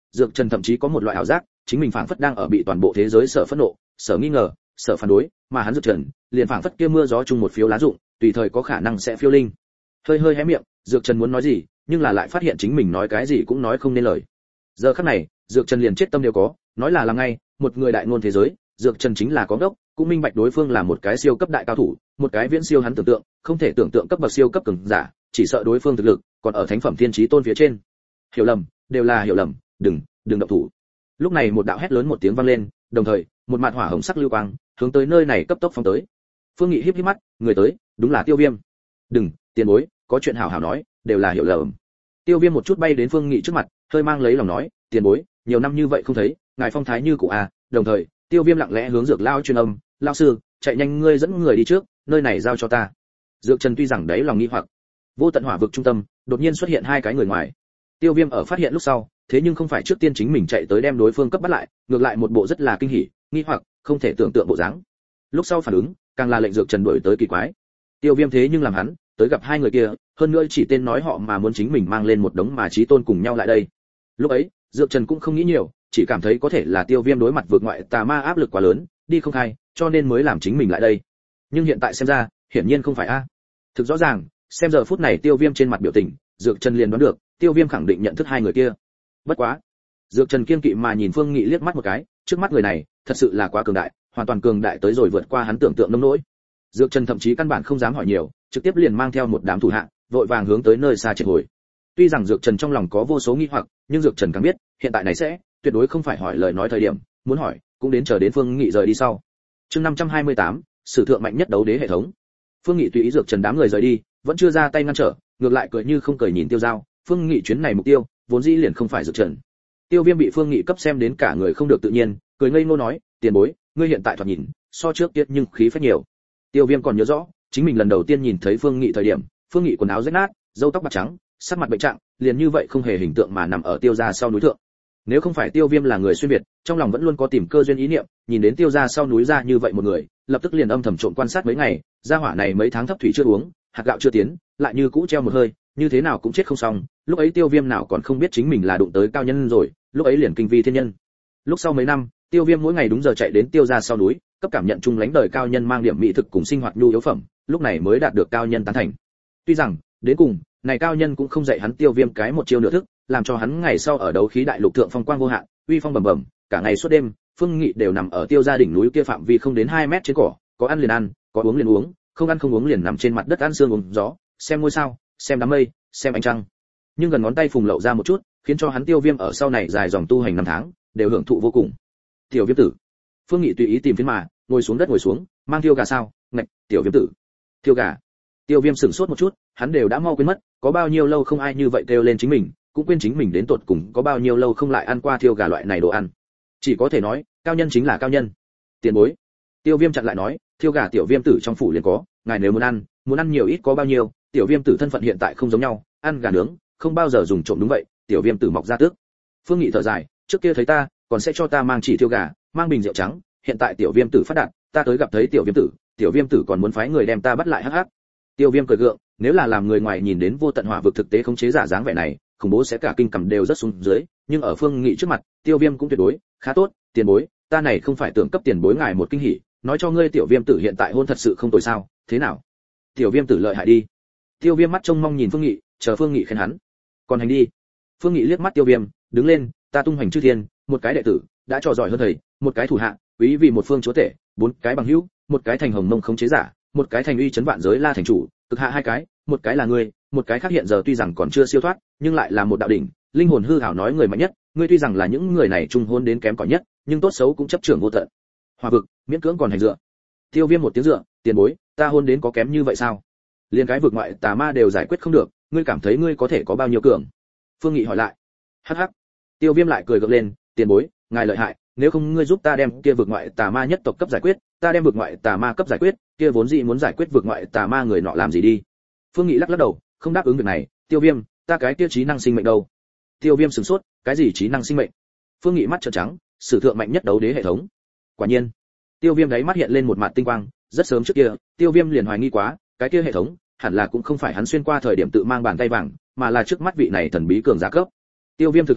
Dược Trần thậm chí có một loại ảo giác, chính mình phảng phất đang ở bị toàn bộ thế giới sở phẫn nộ, sở nghi ngờ, sở phản đối, mà hắn Dược Trần, liền phảng phất kia mưa gió chung một phiếu lá rụng, tùy thời có khả năng sẽ phiêu linh. Hơi hơi hé miệng, Dược Trần muốn nói gì, nhưng là lại phát hiện chính mình nói cái gì cũng nói không nên lời. Giờ khắc này, Dược Trần liền chết tâm đều có, nói là làm ngay, một người đại ngôn thế giới, Dược Trần chính là có đốc, cũng minh bạch đối phương là một cái siêu cấp đại cao thủ, một cái viễn siêu hắn tưởng tượng, không thể tưởng tượng cấp bậc siêu cấp cường giả, chỉ sợ đối phương thực lực còn ở thánh phẩm thiên chí tôn phía trên. Hiểu lầm, đều là hiểu lầm, đừng, đừng động thủ. Lúc này một đạo hét lớn một tiếng vang lên, đồng thời, một mạt hỏa hồng sắc lưu quang, hướng tới nơi này cấp tốc phóng tới. Phương Nghị híp híp mắt, người tới, đúng là Tiêu Viêm. Đừng, tiền bối, có chuyện hảo hảo nói, đều là hiểu lầm. Tiêu Viêm một chút bay đến Phương Nghị trước mặt, hơi mang lấy lòng nói, tiền bối, nhiều năm như vậy không thấy, ngài phong thái như cũ à, đồng thời, Tiêu Viêm lặng lẽ hướng Dược Lao truyền âm, lão sư, chạy nhanh ngươi dẫn người đi trước, nơi này giao cho ta. Dược Trần tuy rằng đấy lòng nghi hoặc, vô tận hỏa vực trung tâm, đột nhiên xuất hiện hai cái người ngoài. Tiêu Viêm ở phát hiện lúc sau, thế nhưng không phải trước tiên chính mình chạy tới đem đối phương cấp bắt lại, ngược lại một bộ rất là kinh hỉ, nghi hoặc, không thể tưởng tượng bộ dáng. Lúc sau phản ứng, càng là lệnh Dược Trần đuổi tới kỳ quái. Tiêu Viêm thế nhưng làm hắn tới gặp hai người kia, hơn nữa chỉ tên nói họ mà muốn chính mình mang lên một đống mà chí tôn cùng nhau lại đây. Lúc ấy, Dược Trần cũng không nghĩ nhiều, chỉ cảm thấy có thể là Tiêu Viêm đối mặt vượt ngoại tà ma áp lực quá lớn, đi không khai, cho nên mới làm chính mình lại đây. Nhưng hiện tại xem ra, hiển nhiên không phải a. Thực rõ ràng, xem giờ phút này Tiêu Viêm trên mặt biểu tình, Dược Trần liền đoán được, Tiêu Viêm khẳng định nhận thức hai người kia. Bất quá, Dược Trần kiên kỵ mà nhìn Phương Nghị liếc mắt một cái, trước mắt người này, thật sự là quá cường đại, hoàn toàn cường đại tới rồi vượt qua hắn tưởng tượng nông nỗi. Dược Trần thậm chí căn bản không dám hỏi nhiều, trực tiếp liền mang theo một đám thủ hạ, vội vàng hướng tới nơi xa chạy hồi. Tuy rằng Dược Trần trong lòng có vô số nghi hoặc, nhưng Dược Trần càng biết, hiện tại này sẽ tuyệt đối không phải hỏi lời nói thời điểm, muốn hỏi, cũng đến chờ đến Phương Nghị rời đi sau. Chương năm trăm hai mươi tám, sử thượng mạnh nhất đấu đế hệ thống. Phương Nghị tùy ý Dược Trần đám người rời đi, vẫn chưa ra tay ngăn trở, ngược lại cười như không cười nhìn Tiêu Giao. Phương Nghị chuyến này mục tiêu, vốn dĩ liền không phải Dược Trần. Tiêu Viêm bị Phương Nghị cấp xem đến cả người không được tự nhiên, cười ngây ngô nói, tiền bối, ngươi hiện tại thoạt nhìn, so trước tiết nhưng khí phách nhiều. Tiêu Viêm còn nhớ rõ, chính mình lần đầu tiên nhìn thấy Phương Nghị thời điểm, Phương Nghị quần áo rách nát, râu tóc bạc trắng, sắc mặt bệnh trạng, liền như vậy không hề hình tượng mà nằm ở Tiêu gia sau núi thượng. Nếu không phải Tiêu Viêm là người xuyên việt, trong lòng vẫn luôn có tìm cơ duyên ý niệm, nhìn đến Tiêu gia sau núi ra như vậy một người, lập tức liền âm thầm trộm quan sát mấy ngày, gia hỏa này mấy tháng thấp thủy chưa uống, hạt gạo chưa tiến, lại như cũ treo một hơi, như thế nào cũng chết không xong. Lúc ấy Tiêu Viêm nào còn không biết chính mình là đụng tới cao nhân rồi, lúc ấy liền kinh vi thiên nhân. Lúc sau mấy năm, Tiêu Viêm mỗi ngày đúng giờ chạy đến Tiêu gia sau núi, cấp cảm nhận chung lánh đời cao nhân mang điểm mỹ thực cùng sinh hoạt nhu yếu phẩm, lúc này mới đạt được cao nhân tán thành. Tuy rằng, đến cùng, này cao nhân cũng không dạy hắn Tiêu Viêm cái một chiêu nửa thức, làm cho hắn ngày sau ở đấu khí đại lục thượng phong quang vô hạn, uy phong bẩm bẩm, cả ngày suốt đêm, Phương Nghị đều nằm ở Tiêu gia đỉnh núi kia phạm vi không đến hai mét trên cỏ, có ăn liền ăn, có uống liền uống, không ăn không uống liền nằm trên mặt đất ăn sương uống gió, xem ngôi sao, xem đám mây, xem ánh trăng. Nhưng gần ngón tay phùng lậu ra một chút, khiến cho hắn Tiêu Viêm ở sau này dài dòng tu hành năm tháng, đều hưởng thụ vô cùng. Tiểu Viêm tử. Phương Nghị tùy ý tìm phiến mà, ngồi xuống đất ngồi xuống, mang thiêu gà sao? Ngạch, Tiểu Viêm tử. Thiêu gà. Tiêu Viêm sửng sốt một chút, hắn đều đã mau quên mất, có bao nhiêu lâu không ai như vậy kêu lên chính mình, cũng quên chính mình đến tột cùng có bao nhiêu lâu không lại ăn qua thiêu gà loại này đồ ăn. Chỉ có thể nói, cao nhân chính là cao nhân. Tiền bối. Tiêu Viêm chặn lại nói, thiêu gà Tiểu Viêm tử trong phủ liền có, ngài nếu muốn ăn, muốn ăn nhiều ít có bao nhiêu, Tiểu Viêm tử thân phận hiện tại không giống nhau, ăn gà nướng, không bao giờ dùng trộm đúng vậy, Tiểu Viêm tử mọc ra tước. Phương Nghị thở dài, trước kia thấy ta, còn sẽ cho ta mang chỉ thiêu gà, mang bình rượu trắng, hiện tại Tiểu Viêm tử phát đạt, ta tới gặp thấy Tiểu Viêm tử, Tiểu Viêm tử còn muốn phái người đem ta bắt lại hắc hắc. Tiêu Viêm cười gượng, nếu là làm người ngoài nhìn đến vô tận hỏa vực thực tế khống chế giả dáng vẻ này, khủng bố sẽ cả kinh cầm đều rất xuống dưới, nhưng ở Phương Nghị trước mặt, Tiêu Viêm cũng tuyệt đối khá tốt, tiền bối, ta này không phải tưởng cấp tiền bối ngài một kinh hỉ, nói cho ngươi Tiểu Viêm tử hiện tại hôn thật sự không tồi sao, thế nào? Tiểu Viêm tử lợi hại đi. Tiêu Viêm mắt trông mong nhìn Phương Nghị, chờ Phương Nghị khen hắn. Còn hành đi. Phương Nghị liếc mắt Tiêu Viêm, đứng lên, ta tung hoành chư thiên, một cái đệ tử, đã trò giỏi hơn thầy, một cái thủ hạ, quý vì một phương chúa tể, bốn cái bằng hữu, một cái thành hồng mông khống chế giả, một cái thành uy chấn vạn giới La thành chủ, cực hạ hai cái, một cái là ngươi, một cái khác hiện giờ tuy rằng còn chưa siêu thoát, nhưng lại là một đạo đỉnh, linh hồn hư ảo nói người mạnh nhất, ngươi tuy rằng là những người này trung hôn đến kém cỏi nhất, nhưng tốt xấu cũng chấp trưởng vô tận. Hòa vực, miễn cưỡng còn hành dựa. Tiêu Viêm một tiếng dựa, tiền bối, ta hôn đến có kém như vậy sao? Liên cái vực ngoại tà ma đều giải quyết không được, ngươi cảm thấy ngươi có thể có bao nhiêu cường? Phương Nghị hỏi lại. Hắc hắc. Tiêu Viêm lại cười gượng lên, tiền bối, ngài lợi hại, nếu không ngươi giúp ta đem kia vực ngoại tà ma nhất tộc cấp giải quyết, ta đem vực ngoại tà ma cấp giải quyết, kia vốn dĩ muốn giải quyết vực ngoại tà ma người nọ làm gì đi? Phương Nghị lắc lắc đầu, không đáp ứng việc này. Tiêu Viêm, ta cái kia trí năng sinh mệnh đâu? Tiêu Viêm sửng sốt, cái gì trí năng sinh mệnh? Phương Nghị mắt trợn trắng, sử thượng mạnh nhất đấu đế hệ thống. Quả nhiên, Tiêu Viêm đáy mắt hiện lên một mặt tinh quang, rất sớm trước kia, Tiêu Viêm liền hoài nghi quá, cái kia hệ thống, hẳn là cũng không phải hắn xuyên qua thời điểm tự mang bàn tay vàng, mà là trước mắt vị này thần bí cường giả cấp. Tiêu Viêm thực hoài nghi,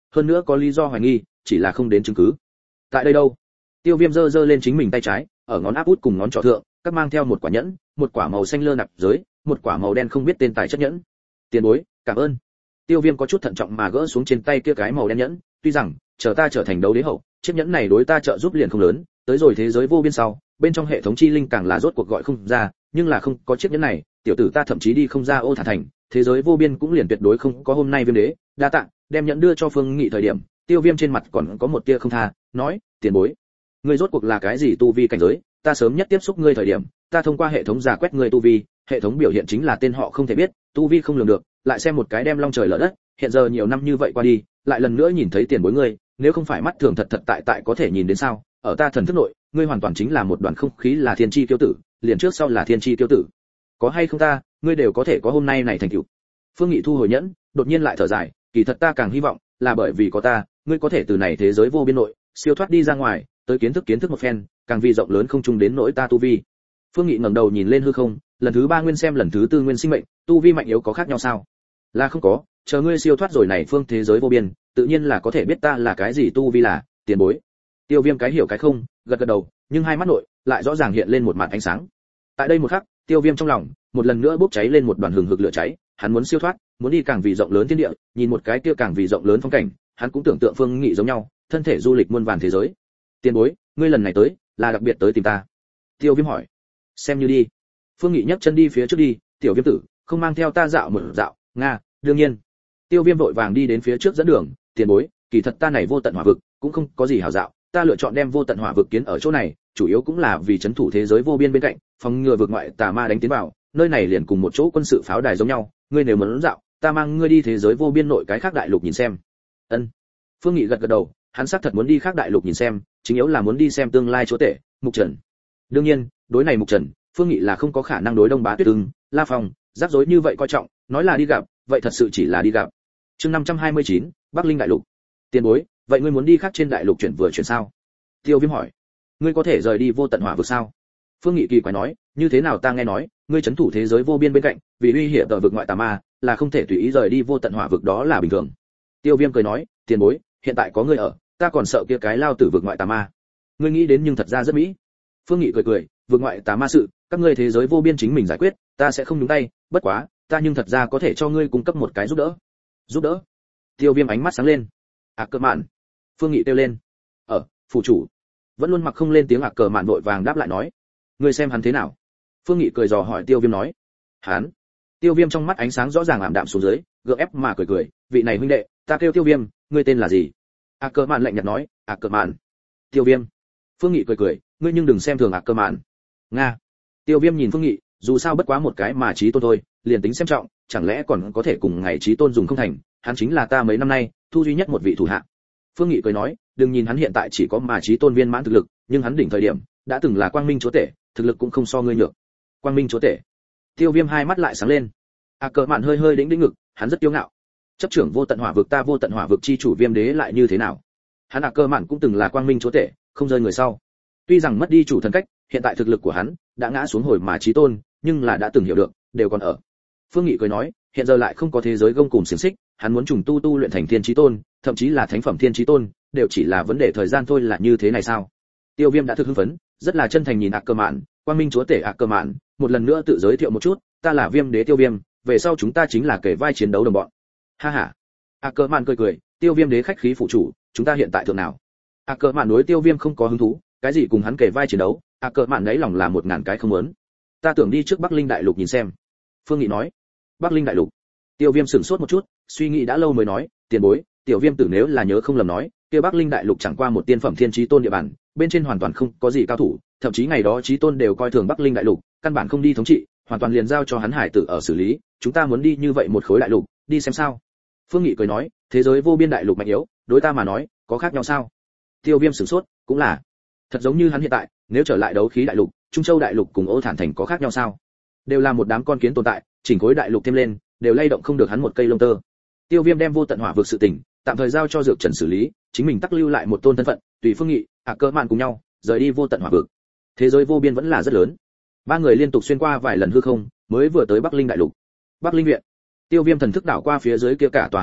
hơn nữa có lý do hoài nghi, chỉ là không đến chứng cứ. Tại đây đâu? Tiêu Viêm giơ giơ lên chính mình tay trái, ở ngón áp út cùng ngón trỏ thượng, các mang theo một quả nhẫn, một quả màu xanh lơ nạp giới, một quả màu đen không biết tên tài chất nhẫn. Tiền bối, cảm ơn. Tiêu Viêm có chút thận trọng mà gỡ xuống trên tay kia cái màu đen nhẫn, tuy rằng chờ ta trở thành đấu đế hậu, chiếc nhẫn này đối ta trợ giúp liền không lớn, tới rồi thế giới vô biên sau, bên trong hệ thống chi linh càng là rốt cuộc gọi không ra, nhưng là không có chiếc nhẫn này, tiểu tử ta thậm chí đi không ra Ô Thả thành, thế giới vô biên cũng liền tuyệt đối không có hôm nay Viêm đế. Đa tạ. Đem nhẫn đưa cho Phương Nghị thời điểm, Tiêu Viêm trên mặt còn có một tia không tha, nói, tiền bối, ngươi rốt cuộc là cái gì tu vi cảnh giới? Ta sớm nhất tiếp xúc ngươi thời điểm, ta thông qua hệ thống giả quét ngươi tu vi, hệ thống biểu hiện chính là tên họ không thể biết, tu vi không lường được, lại xem một cái đem long trời lở đất, hiện giờ nhiều năm như vậy qua đi, lại lần nữa nhìn thấy tiền bối ngươi, nếu không phải mắt thường thật thật tại tại có thể nhìn đến sao? Ở ta thần thức nội, ngươi hoàn toàn chính là một đoàn không khí, là thiên chi kiêu tử, liền trước sau là thiên chi kiêu tử. Có hay không ta, ngươi đều có thể có hôm nay này thành tựu. Phương Nghị thu hồi nhẫn, đột nhiên lại thở dài, kỳ thật ta càng hy vọng là bởi vì có ta, ngươi có thể từ này thế giới vô biên nội siêu thoát đi ra ngoài, tới kiến thức kiến thức một phen, càng vì rộng lớn không chung đến nỗi ta tu vi. Phương Nghị ngẩng đầu nhìn lên hư không, lần thứ ba nguyên xem lần thứ tư nguyên sinh mệnh, tu vi mạnh yếu có khác nhau sao? Là không có, chờ ngươi siêu thoát rồi này phương thế giới vô biên, tự nhiên là có thể biết ta là cái gì tu vi là, tiền bối. Tiêu Viêm cái hiểu cái không, gật gật đầu, nhưng hai mắt nội lại rõ ràng hiện lên một màn ánh sáng. Tại đây một khắc, Tiêu Viêm trong lòng một lần nữa bốc cháy lên một đoàn hừng hực lửa cháy, hắn muốn siêu thoát, muốn đi càng vì rộng lớn thiên địa, nhìn một cái kia càng vì rộng lớn phong cảnh, hắn cũng tưởng tượng Phương Nghị giống nhau, thân thể du lịch muôn vàn thế giới. Tiền bối, ngươi lần này tới, là đặc biệt tới tìm ta? Tiêu Viêm hỏi. Xem như đi. Phương Nghị nhấc chân đi phía trước đi, tiểu Viêm tử, không mang theo ta dạo một dạo, nga, đương nhiên. Tiêu Viêm vội vàng đi đến phía trước dẫn đường, tiền bối, kỳ thật ta này vô tận hỏa vực, cũng không có gì hảo dạo, ta lựa chọn đem vô tận hỏa vực kiến ở chỗ này, chủ yếu cũng là vì chấn thủ thế giới vô biên bên cạnh, phòng ngừa vực ngoại tà ma đánh tiến vào, nơi này liền cùng một chỗ quân sự pháo đài giống nhau, ngươi nếu muốn dạo, ta mang ngươi đi thế giới vô biên nội cái khác đại lục nhìn xem. Ân. Phương Nghị gật gật đầu, hắn xác thật muốn đi khác đại lục nhìn xem, chính yếu là muốn đi xem tương lai chúa tể, Mục Trần. Đương nhiên, đối này Mục Trần, Phương Nghị là không có khả năng đối Đông Bá Tuyết Ưng, La Phong, rắc rối như vậy coi trọng, nói là đi gặp, vậy thật sự chỉ là đi gặp. Chương năm trăm hai mươi chín, Bắc Linh đại lục. Tiền bối, vậy ngươi muốn đi khác trên đại lục chuyển vừa chuyển sao? Tiêu Viêm hỏi. Ngươi có thể rời đi vô tận hỏa vực sao? Phương Nghị kỳ quái nói, như thế nào ta nghe nói, ngươi trấn thủ thế giới vô biên bên cạnh, vì uy hiểm tờ vực ngoại tà ma, là không thể tùy ý rời đi vô tận hỏa vực, đó là bình thường. Tiêu Viêm cười nói, tiền bối, hiện tại có ngươi ở, ta còn sợ kia cái lao tử vực ngoại tà ma. Ngươi nghĩ đến nhưng thật ra rất mỹ. Phương Nghị cười cười, vực ngoại tà ma sự, các ngươi thế giới vô biên chính mình giải quyết, ta sẽ không nhúng tay, bất quá, ta nhưng thật ra có thể cho ngươi cung cấp một cái giúp đỡ. Giúp đỡ? Tiêu Viêm ánh mắt sáng lên. À cơ mạn. Phương Nghị kêu lên. Ở, phủ chủ. Vẫn luôn mặc không lên tiếng, À cờ mạn vội vàng đáp lại nói, ngươi xem hắn thế nào? Phương Nghị cười dò hỏi Tiêu Viêm nói. Hắn? Tiêu Viêm trong mắt ánh sáng rõ ràng ảm đạm xuống dưới, gượng ép mà cười cười, vị này huynh đệ, ta kêu Tiêu Viêm, ngươi tên là gì? À cờ mạn lạnh nhạt nói, À cờ mạn. Tiêu Viêm. Phương Nghị cười cười, ngươi nhưng đừng xem thường À cờ mạn. Nga. Tiêu Viêm nhìn Phương Nghị, dù sao bất quá một cái mà chí tôn thôi, liền tính xem trọng, chẳng lẽ còn có thể cùng ngày chí tôn dùng không thành, hắn chính là ta mấy năm nay thu duy nhất một vị thủ hạ. Phương Nghị cười nói, đừng nhìn hắn hiện tại chỉ có mà chí tôn viên mãn thực lực, nhưng hắn đỉnh thời điểm đã từng là quang minh chúa tể, thực lực cũng không so ngươi nhược. Quang minh chúa tể? Tiêu Viêm hai mắt lại sáng lên. À cờ mạn hơi hơi đĩnh đĩnh ngực, hắn rất kiêu ngạo. Chấp trưởng vô tận hỏa vực, ta vô tận hỏa vực chi chủ Viêm đế lại như thế nào? Hắn À cờ mạn cũng từng là quang minh chúa tể, không rơi người sau. Tuy rằng mất đi chủ thần cách, hiện tại thực lực của hắn đã ngã xuống hồi mà chí tôn, nhưng là đã từng hiểu được, đều còn ở. Phương Nghị cười nói, hiện giờ lại không có thế giới gông cùm xiềng xích, hắn muốn trùng tu tu luyện thành thiên chí tôn, thậm chí là thánh phẩm thiên chí tôn, đều chỉ là vấn đề thời gian thôi, là như thế này sao? Tiêu Viêm đã thực hưng phấn, rất là chân thành nhìn À cờ mạn, quang minh chúa tể À cờ mạn, một lần nữa tự giới thiệu một chút, ta là Viêm đế Tiêu Viêm, về sau chúng ta chính là kể vai chiến đấu đồng bọn. Ha ha. À cờ mạn cười cười, Tiêu Viêm đế khách khí phụ chủ, chúng ta hiện tại thượng nào? À cờ mạn đối Tiêu Viêm không có hứng thú, cái gì cùng hắn kể vai chiến đấu, À cờ mạn đấy lòng là một ngàn cái không muốn. Ta tưởng đi trước Bắc Linh đại lục nhìn xem. Phương Nghị nói. Bắc Linh đại lục? Tiêu Viêm sửng sốt một chút, suy nghĩ đã lâu mới nói, tiền bối, tiểu Viêm tử nếu là nhớ không lầm nói, kia Bắc Linh đại lục chẳng qua một tiên phẩm thiên chí tôn địa bàn, bên trên hoàn toàn không có gì cao thủ, thậm chí ngày đó chí tôn đều coi thường Bắc Linh đại lục, căn bản không đi thống trị, hoàn toàn liền giao cho hắn hải tử ở xử lý, chúng ta muốn đi như vậy một khối đại lục, đi xem sao? Phương Nghị cười nói, thế giới vô biên đại lục mạnh yếu, đối ta mà nói, có khác nhau sao? Tiêu Viêm sửng sốt, cũng là. Thật giống như hắn hiện tại, nếu trở lại đấu khí đại lục, Trung Châu đại lục cùng Ô Thản thành có khác nhau sao? Đều là một đám con kiến tồn tại, chỉnh khối đại lục thêm lên, đều lay động không được hắn một cây lông tơ. Tiêu Viêm đem vô tận hỏa vực sự tình, tạm thời giao cho Dược Trần xử lý, chính mình tắc lưu lại một tôn thân phận, tùy Phương Nghị, À cờ mạn cùng nhau, rời đi vô tận hỏa vực. Thế giới vô biên vẫn là rất lớn. Ba người liên tục xuyên qua vài lần hư không, mới vừa tới Bắc Linh đại lục. Bắc Linh viện. Tiêu Viêm thần thức đảo qua phía dưới kia cả tòa học viện,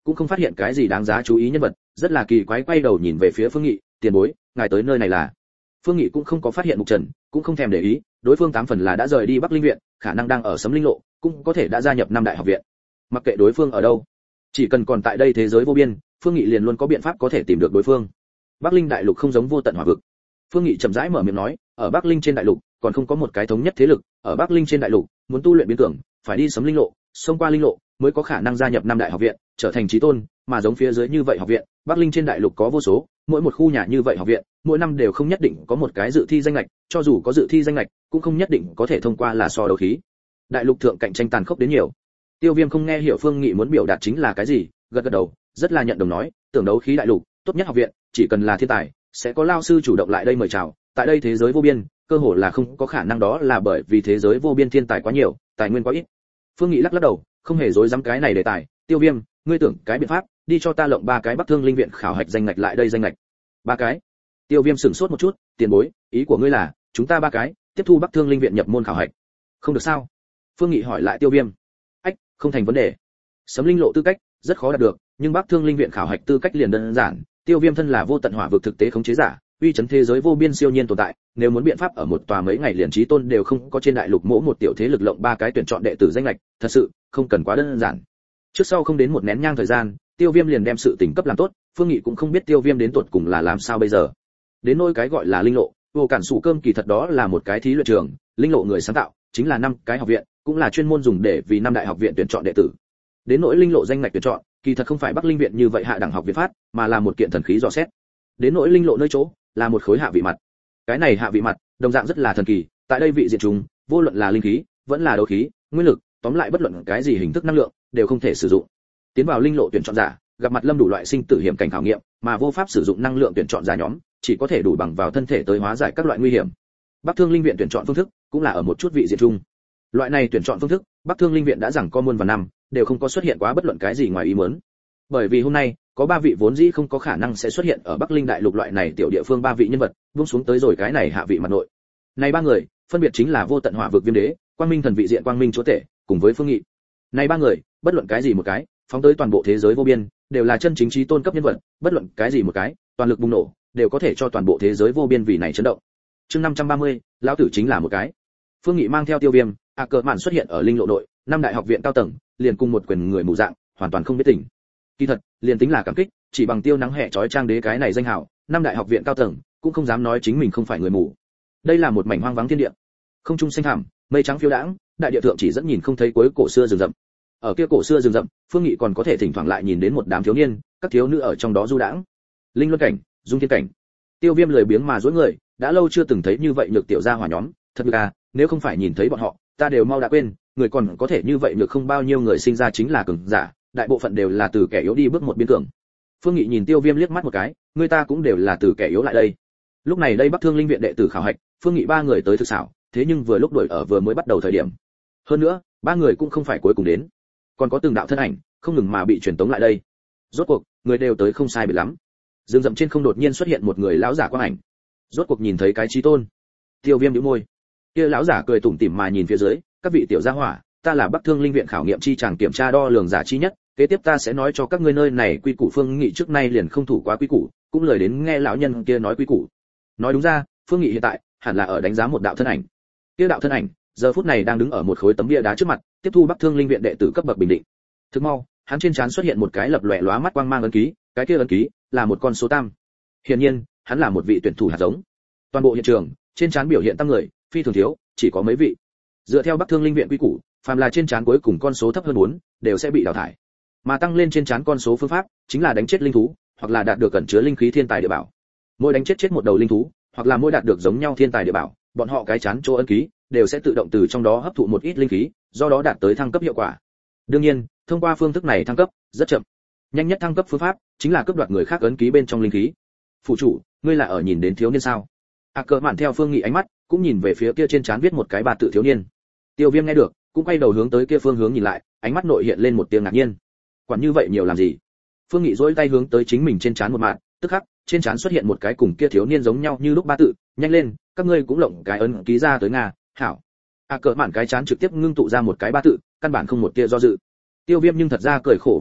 cũng không phát hiện cái gì đáng giá chú ý nhân vật, rất là kỳ quái quay đầu nhìn về phía Phương Nghị, tiền bối, ngài tới nơi này là? Phương Nghị cũng không có phát hiện Mục Trần, cũng không thèm để ý, đối phương tám phần là đã rời đi Bắc Linh viện, khả năng đang ở Sấm Linh lộ, cũng có thể đã gia nhập năm đại học viện. Mặc kệ đối phương ở đâu, chỉ cần còn tại đây thế giới vô biên, Phương Nghị liền luôn có biện pháp có thể tìm được đối phương. Bắc Linh đại lục không giống vô tận hỏa vực. Phương Nghị chậm rãi mở miệng nói, ở Bắc Linh trên đại lục, còn không có một cái thống nhất thế lực, ở Bắc Linh trên đại lục, muốn tu luyện biến cường, phải đi Sấm Linh lộ, xông qua Linh lộ, mới có khả năng gia nhập năm đại học viện, trở thành chí tôn, mà giống phía dưới như vậy học viện, Bắc Linh trên đại lục có vô số, mỗi một khu nhà như vậy học viện, mỗi năm đều không nhất định có một cái dự thi danh lệch, cho dù có dự thi danh lệch, cũng không nhất định có thể thông qua là so đấu khí. Đại lục thượng cạnh tranh tàn khốc đến nhiều. Tiêu Viêm không nghe hiểu Phương Nghị muốn biểu đạt chính là cái gì, gật gật đầu, rất là nhận đồng nói, tưởng đấu khí đại lục, tốt nhất học viện, chỉ cần là thiên tài, sẽ có lao sư chủ động lại đây mời chào, tại đây thế giới vô biên, cơ hồ là không có khả năng, đó là bởi vì thế giới vô biên thiên tài quá nhiều, tài nguyên quá ít. Phương Nghị lắc lắc đầu, không hề dối dám cái này đề tài, Tiêu Viêm, ngươi tưởng cái biện pháp, đi cho ta lộng ba cái Bắc Thương Linh viện khảo hạch danh ngạch lại đây danh ngạch. Ba cái? Tiêu Viêm sửng sốt một chút, tiền bối, ý của ngươi là, chúng ta ba cái, tiếp thu Bắc Thương Linh viện nhập môn khảo hạch. Không được sao? Phương Nghị hỏi lại Tiêu Viêm. Ách, không thành vấn đề. Sấm Linh lộ tư cách rất khó đạt được, nhưng Bắc Thương Linh viện khảo hạch tư cách liền đơn giản, Tiêu Viêm thân là vô tận hỏa vực thực tế khống chế giả, uy chấn thế giới vô biên siêu nhiên tồn tại, nếu muốn biện pháp ở một tòa mấy ngày liền chí tôn đều không có trên đại lục mỗi một tiểu thế lực lộng ba cái tuyển chọn đệ tử danh lệch, thật sự không cần quá đơn giản. Trước sau không đến một nén nhang thời gian, Tiêu Viêm liền đem sự tình cấp làm tốt, Phương Nghị cũng không biết Tiêu Viêm đến tuột cùng là làm sao bây giờ. Đến nỗi cái gọi là linh lộ, vô cản sủ cơm kỳ thật đó là một cái thí luyện trường, linh lộ người sáng tạo chính là năm cái học viện, cũng là chuyên môn dùng để vì năm đại học viện tuyển chọn đệ tử. Đến nỗi linh lộ danh ngạch tuyển chọn, kỳ thật không phải Bắc Linh viện như vậy hạ đẳng học viện phát, mà là một kiện thần khí dò xét. Đến nỗi linh lộ nơi chỗ, là một khối hạ vị mặt. Cái này hạ vị mặt, đồng dạng rất là thần kỳ, tại đây vị diện trùng, vô luận là linh khí, vẫn là đấu khí, nguyên lực, tóm lại bất luận cái gì hình thức năng lượng, đều không thể sử dụng. Tiến vào linh lộ tuyển chọn giả, gặp mặt lâm đủ loại sinh tử hiểm cảnh khảo nghiệm, mà vô pháp sử dụng năng lượng tuyển chọn giả nhóm, chỉ có thể đủ bằng vào thân thể tới hóa giải các loại nguy hiểm. Bắc Thương Linh viện tuyển chọn phương thức, cũng là ở một chút vị diện chung. Loại này tuyển chọn phương thức, Bắc Thương Linh viện đã rằng có muôn vàn năm, đều không có xuất hiện quá bất luận cái gì ngoài ý muốn. Bởi vì hôm nay, có ba vị vốn dĩ không có khả năng sẽ xuất hiện ở Bắc Linh đại lục loại này tiểu địa phương ba vị nhân vật, buông xuống tới rồi cái này hạ vị mặt nội. Này ba người, phân biệt chính là Vô Tận Hỏa vực Viêm Đế, Quang Minh Thần vị diện Quang Minh Chúa Tể, cùng với Phương Nghị. Này ba người, bất luận cái gì một cái, phóng tới toàn bộ thế giới vô biên, đều là chân chính chí tôn cấp nhân vật, bất luận cái gì một cái, toàn lực bùng nổ, đều có thể cho toàn bộ thế giới vô biên vì này chấn động. Chương năm trăm ba mươi, lão tử chính là một cái. Phương Nghị mang theo Tiêu Viêm, A Cờ Mạn xuất hiện ở linh lộ nội, năm đại học viện cao tầng, liền cùng một quyền người mù dạng, hoàn toàn không biết tình. Kỳ thật, liền tính là cảm kích, chỉ bằng Tiêu Nắng Hẹ chói trang đế cái này danh hào, năm đại học viện cao tầng cũng không dám nói chính mình không phải người mù. Đây là một mảnh hoang vắng thiên địa, không trung xanh thẳm, mây trắng phiêu đãng, đại địa thượng chỉ dẫn nhìn không thấy cuối cổ xưa rừng rậm. Ở kia cổ xưa rừng rậm, Phương Nghị còn có thể thỉnh thoảng lại nhìn đến một đám thiếu niên, các thiếu nữ ở trong đó du đãng. Linh luân cảnh, dung thiên cảnh. Tiêu Viêm lười biếng mà duỗi người, đã lâu chưa từng thấy như vậy nhược tiểu gia hỏa nhóm, thật là, nếu không phải nhìn thấy bọn họ, ta đều mau đã quên, người còn có thể như vậy nhược không bao nhiêu người sinh ra chính là cường giả, đại bộ phận đều là từ kẻ yếu đi bước một biến cường. Phương Nghị nhìn Tiêu Viêm liếc mắt một cái, người ta cũng đều là từ kẻ yếu lại đây. Lúc này đây Bắc Thương Linh viện đệ tử khảo hạch, Phương Nghị ba người tới thực xảo, thế nhưng vừa lúc đuổi ở vừa mới bắt đầu thời điểm. Hơn nữa, ba người cũng không phải cuối cùng đến, còn có từng đạo thân ảnh không ngừng mà bị truyền tống lại đây. Rốt cuộc, người đều tới không sai biệt lắm. Dương rậm trên không đột nhiên xuất hiện một người lão giả quang ảnh. Rốt cuộc nhìn thấy cái chí tôn. Tiêu Viêm nhíu môi. Kia lão giả cười tủm tỉm mà nhìn phía dưới, các vị tiểu gia hỏa, ta là Bắc Thương Linh viện khảo nghiệm chi chàng kiểm tra đo lường giả chi nhất, kế tiếp ta sẽ nói cho các ngươi nơi này quy củ. Phương Nghị trước nay liền không thủ quá quy củ, cũng lời đến nghe lão nhân kia nói quy củ. Nói đúng ra, Phương Nghị hiện tại hẳn là ở đánh giá một đạo thân ảnh. Kia đạo thân ảnh, giờ phút này đang đứng ở một khối tấm bia đá trước mặt, tiếp thu Bắc Thương Linh viện đệ tử cấp bậc bình định. Thức mau, hắn trên trán xuất hiện một cái lập lòe lóa mắt quang mang ấn ký, cái kia ấn ký là một con số tam. Hiển nhiên, hắn là một vị tuyển thủ hạt giống. Toàn bộ hiện trường, trên trán biểu hiện tăng người, phi thường thiếu, chỉ có mấy vị. Dựa theo Bắc Thương Linh viện quy củ, phàm là trên trán cuối cùng con số thấp hơn bốn, đều sẽ bị đào thải. Mà tăng lên trên trán con số phương pháp, chính là đánh chết linh thú, hoặc là đạt được cẩn chứa linh khí thiên tài địa bảo. Mỗi đánh chết chết một đầu linh thú, hoặc là mỗi đạt được giống nhau thiên tài địa bảo, bọn họ cái chán chỗ ấn ký đều sẽ tự động từ trong đó hấp thụ một ít linh khí, do đó đạt tới thăng cấp hiệu quả. Đương nhiên, thông qua phương thức này thăng cấp rất chậm. Nhanh nhất thăng cấp phương pháp chính là cướp đoạt người khác ấn ký bên trong linh khí. Phụ chủ, ngươi là ở nhìn đến thiếu niên sao? A Cờ Mạn theo Phương Nghị ánh mắt, cũng nhìn về phía kia trên trán viết một cái ba tự thiếu niên. Tiêu Viêm nghe được, cũng quay đầu hướng tới kia phương hướng nhìn lại, ánh mắt nội hiện lên một tia ngạc nhiên. Quản như vậy nhiều làm gì? Phương Nghị duỗi tay hướng tới chính mình trên trán một mạng, tức khắc, trên trán xuất hiện một cái cùng kia thiếu niên giống nhau như lúc ba tự, nhanh lên, các ngươi cũng lộng cái ấn ký ra tới nga, hảo. A Cờ Mạn cái trán trực tiếp ngưng tụ ra một cái ba tự, căn bản không một tia do dự. Tiêu Viêm nhưng thật ra cười khổ vài cái,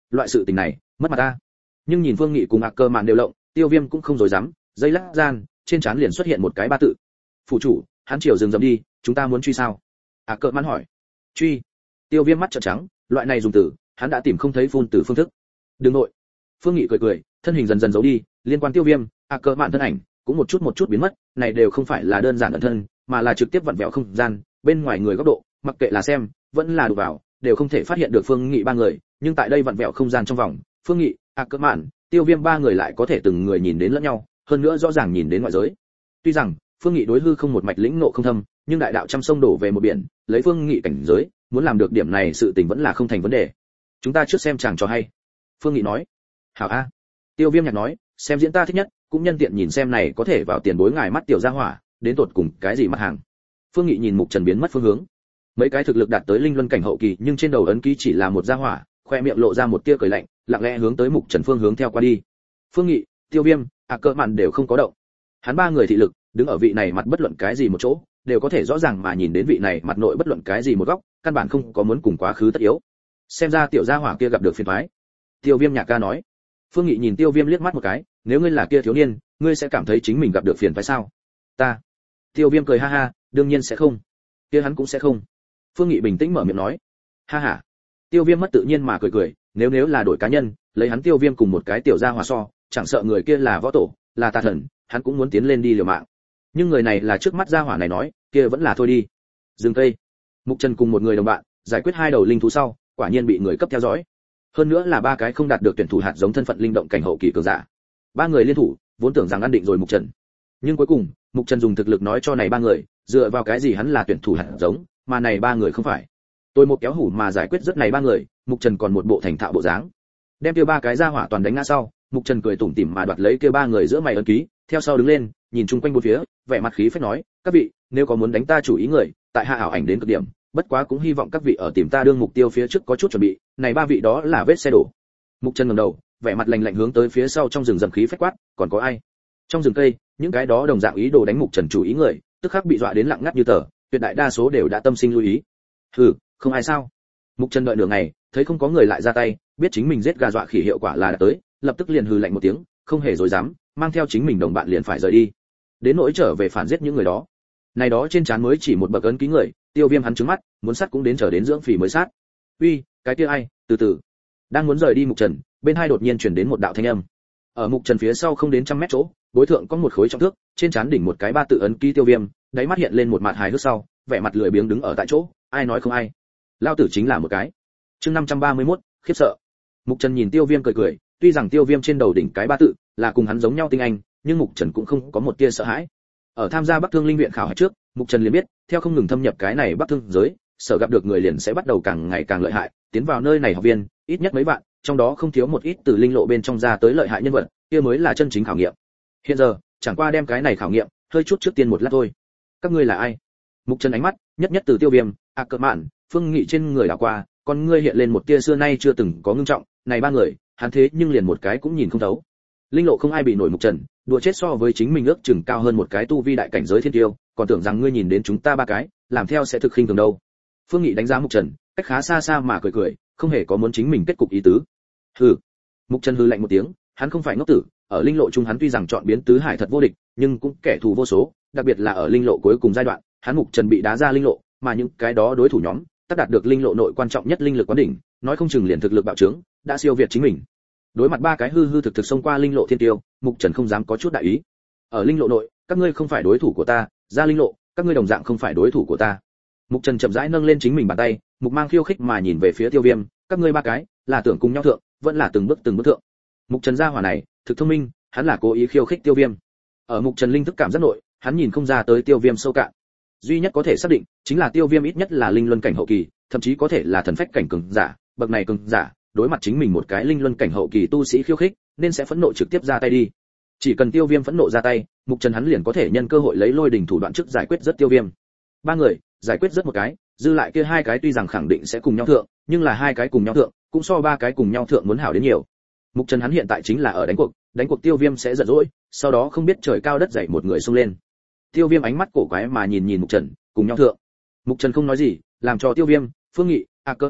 loại sự tình này mất mặt ta. Nhưng nhìn Phương Nghị cùng Ác Cơ Mạn đều lộng, Tiêu Viêm cũng không dối dám, giây lát gian, trên trán liền xuất hiện một cái ba tự. Phủ chủ, hắn chiều dừng dầm đi, chúng ta muốn truy sao? Ác Cơ Mạn hỏi. Truy? Tiêu Viêm mắt trợn trắng, loại này dùng từ, hắn đã tìm không thấy phun từ phương thức. Đừng nội. Phương Nghị cười cười, thân hình dần dần giấu đi, liên quan Tiêu Viêm, Ác Cơ Mạn thân ảnh cũng một chút một chút biến mất, này đều không phải là đơn giản ẩn thân, mà là trực tiếp vặn vẹo không gian, bên ngoài người góc độ, mặc kệ là xem, vẫn là đụng vào, đều không thể phát hiện được Phương Nghị ba người, nhưng tại đây vặn vẹo không gian trong vòng, Phương Nghị, Ác Cơ Mạn, Tiêu Viêm ba người lại có thể từng người nhìn đến lẫn nhau, hơn nữa rõ ràng nhìn đến ngoại giới. Tuy rằng Phương Nghị đối hư không một mạch lĩnh ngộ không thâm, nhưng đại đạo trăm sông đổ về một biển, lấy Phương Nghị cảnh giới, muốn làm được điểm này sự tình vẫn là không thành vấn đề. Chúng ta trước xem chàng cho hay. Phương Nghị nói. Hảo a. Tiêu Viêm nhạc nói, xem diễn ta thích nhất, cũng nhân tiện nhìn xem này có thể vào tiền bối ngài mắt tiểu gia hỏa, đến tột cùng cái gì mặt hàng. Phương Nghị nhìn Mục Trần biến mất phương hướng. Mấy cái thực lực đạt tới linh luân cảnh hậu kỳ, nhưng trên đầu ấn ký chỉ là một gia hỏa, khoe miệng lộ ra một tia cười lạnh, lặng lẽ hướng tới Mục Trần phương hướng theo qua đi. Phương Nghị, Tiêu Viêm, Ác Cơ Mạn đều không có động. Hắn ba người thị lực, đứng ở vị này mặt bất luận cái gì một chỗ, đều có thể rõ ràng mà nhìn đến vị này mặt nội bất luận cái gì một góc, căn bản không có muốn cùng quá khứ tất yếu. Xem ra tiểu gia hỏa kia gặp được phiền toái. Tiêu Viêm nhạc ca nói. Phương Nghị nhìn Tiêu Viêm liếc mắt một cái, nếu ngươi là kia thiếu niên, ngươi sẽ cảm thấy chính mình gặp được phiền toái sao? Ta. Tiêu Viêm cười ha ha, đương nhiên sẽ không. Kia hắn cũng sẽ không. Phương Nghị bình tĩnh mở miệng nói. Ha ha. Tiêu Viêm mất tự nhiên mà cười cười, nếu nếu là đổi cá nhân, lấy hắn Tiêu Viêm cùng một cái tiểu gia hỏa so, chẳng sợ người kia là võ tổ, là tà thần, hắn cũng muốn tiến lên đi liều mạng. Nhưng người này là trước mắt gia hỏa này nói, kia vẫn là thôi đi. Dừng cây. Mục Trần cùng một người đồng bạn, giải quyết hai đầu linh thú sau, quả nhiên bị người cấp theo dõi. Hơn nữa là ba cái không đạt được tuyển thủ hạt giống thân phận linh động cảnh hậu kỳ cường giả. Ba người liên thủ, vốn tưởng rằng ăn định rồi Mục Trần. Nhưng cuối cùng, Mục Trần dùng thực lực nói cho này ba người, dựa vào cái gì hắn là tuyển thủ hạt giống, mà này ba người không phải. Tôi một kéo hủ mà giải quyết rất này ba người, Mục Trần còn một bộ thành thạo bộ dáng. Đem kia ba cái ra hỏa toàn đánh ngã sau, Mục Trần cười tủm tỉm mà đoạt lấy kia ba người giữa mày ấn ký, theo sau đứng lên, nhìn chung quanh bốn phía, vẻ mặt khí phách nói, các vị, nếu có muốn đánh ta chủ ý người, tại hạ ảo ảnh đến cực điểm, bất quá cũng hy vọng các vị ở tìm ta đương mục tiêu phía trước có chút chuẩn bị, này ba vị đó là vết xe đổ. Mục Trần ngẩng đầu, vẻ mặt lạnh lạnh hướng tới phía sau trong rừng rậm khí phách quát, còn có ai? Trong rừng cây, những cái đó đồng dạng ý đồ đánh Mục Trần chủ ý người, tức khắc bị dọa đến lặng ngắt như tờ, tuyệt đại đa số đều đã tâm sinh lưu ý. Hừ, không ai sao? Mục Trần đợi nửa ngày, thấy không có người lại ra tay, biết chính mình giết gà dọa khỉ hiệu quả là đã tới, lập tức liền hừ lạnh một tiếng, không hề dối dám, mang theo chính mình đồng bạn liền phải rời đi. Đến nỗi trở về phản giết những người đó. Này đó trên trán mới chỉ một bậc ấn ký người, Tiêu Viêm hắn trừng mắt, muốn sát cũng đến chờ đến dưỡng phì mới sát. Uy, cái kia ai, từ từ. Đang muốn rời đi Mục Trần, bên hai đột nhiên truyền đến một đạo thanh âm. Ở Mục Trần phía sau không đến trăm mét chỗ, đối thượng có một khối trọng thước, trên trán đỉnh một cái ba tự ấn ký Tiêu Viêm, đáy mắt hiện lên một mặt hài hước sau, vẻ mặt lười biếng đứng ở tại chỗ, ai nói không ai. Lao tử chính là một cái. Chương năm trăm ba mươi mốt, khiếp sợ. Mục Trần nhìn Tiêu Viêm cười cười, tuy rằng Tiêu Viêm trên đầu đỉnh cái ba tự là cùng hắn giống nhau tinh anh, nhưng Mục Trần cũng không có một tia sợ hãi. Ở tham gia Bắc Thương Linh viện khảo hạch trước, Mục Trần liền biết, theo không ngừng thâm nhập cái này Bắc Thương giới, sở gặp được người liền sẽ bắt đầu càng ngày càng lợi hại, tiến vào nơi này học viên, ít nhất mấy bạn, trong đó không thiếu một ít từ linh lộ bên trong ra tới lợi hại nhân vật, kia mới là chân chính khảo nghiệm. Hiện giờ, chẳng qua đem cái này khảo nghiệm, hơi chút trước tiên một lát thôi. Các ngươi là ai? Mục Trần ánh mắt, nhất nhất từ Tiêu Viêm, Ác Cơ Mạn, Phương Nghị trên người đảo qua, con ngươi hiện lên một tia xưa nay chưa từng có ngưng trọng, này ba người, hắn thế nhưng liền một cái cũng nhìn không thấu. Linh lộ không ai bị nổi Mục Trần, đùa chết so với chính mình ước chừng cao hơn một cái tu vi đại cảnh giới thiên tiêu, còn tưởng rằng ngươi nhìn đến chúng ta ba cái, làm theo sẽ thực khinh thường đâu. Phương Nghị đánh giá Mục Trần, cách khá xa xa mà cười cười, không hề có muốn chính mình kết cục ý tứ. Hừ. Mục Trần hừ lạnh một tiếng, hắn không phải ngốc tử, ở linh lộ chung hắn tuy rằng chọn biến tứ hải thật vô địch, nhưng cũng kẻ thù vô số, đặc biệt là ở linh lộ cuối cùng giai đoạn, hắn Mục Trần bị đá ra linh lộ, mà những cái đó đối thủ nhóm, tất đạt được linh lộ nội quan trọng nhất linh lực quán đỉnh, nói không chừng liền thực lực bạo trướng, đã siêu việt chính mình. Đối mặt ba cái hư hư thực thực xông qua linh lộ thiên tiêu, Mục Trần không dám có chút đại ý. Ở linh lộ nội, các ngươi không phải đối thủ của ta, ra linh lộ, các ngươi đồng dạng không phải đối thủ của ta. Mục Trần chậm rãi nâng lên chính mình bàn tay, mục mang khiêu khích mà nhìn về phía Tiêu Viêm, các ngươi ba cái, là tưởng cùng nhau thượng, vẫn là từng bước từng bước thượng. Mục Trần gia hỏa này, thực thông minh, hắn là cố ý khiêu khích Tiêu Viêm. Ở Mục Trần linh thức cảm giác nội, hắn nhìn không ra tới Tiêu Viêm sâu cạn. Duy nhất có thể xác định, chính là Tiêu Viêm ít nhất là linh luân cảnh hậu kỳ, thậm chí có thể là thần phách cảnh cường giả, bậc này cường giả, đối mặt chính mình một cái linh luân cảnh hậu kỳ tu sĩ khiêu khích, nên sẽ phẫn nộ trực tiếp ra tay đi. Chỉ cần Tiêu Viêm phẫn nộ ra tay, Mục Trần hắn liền có thể nhân cơ hội lấy lôi đỉnh thủ đoạn trước giải quyết rất Tiêu Viêm. Ba người, giải quyết rất một cái, dư lại kia hai cái tuy rằng khẳng định sẽ cùng nhau thượng, nhưng là hai cái cùng nhau thượng, cũng so ba cái cùng nhau thượng muốn hảo đến nhiều. Mục Trần hắn hiện tại chính là ở đánh cuộc, đánh cuộc Tiêu Viêm sẽ giận dỗi, sau đó không biết trời cao đất dày một người xông lên. Tiêu Viêm ánh mắt cổ quái mà nhìn nhìn Mục Trần, cùng nhau thượng. Mục Trần không nói gì, làm cho Tiêu Viêm, Phương Nghị, Ác Cơ Mạn mặt,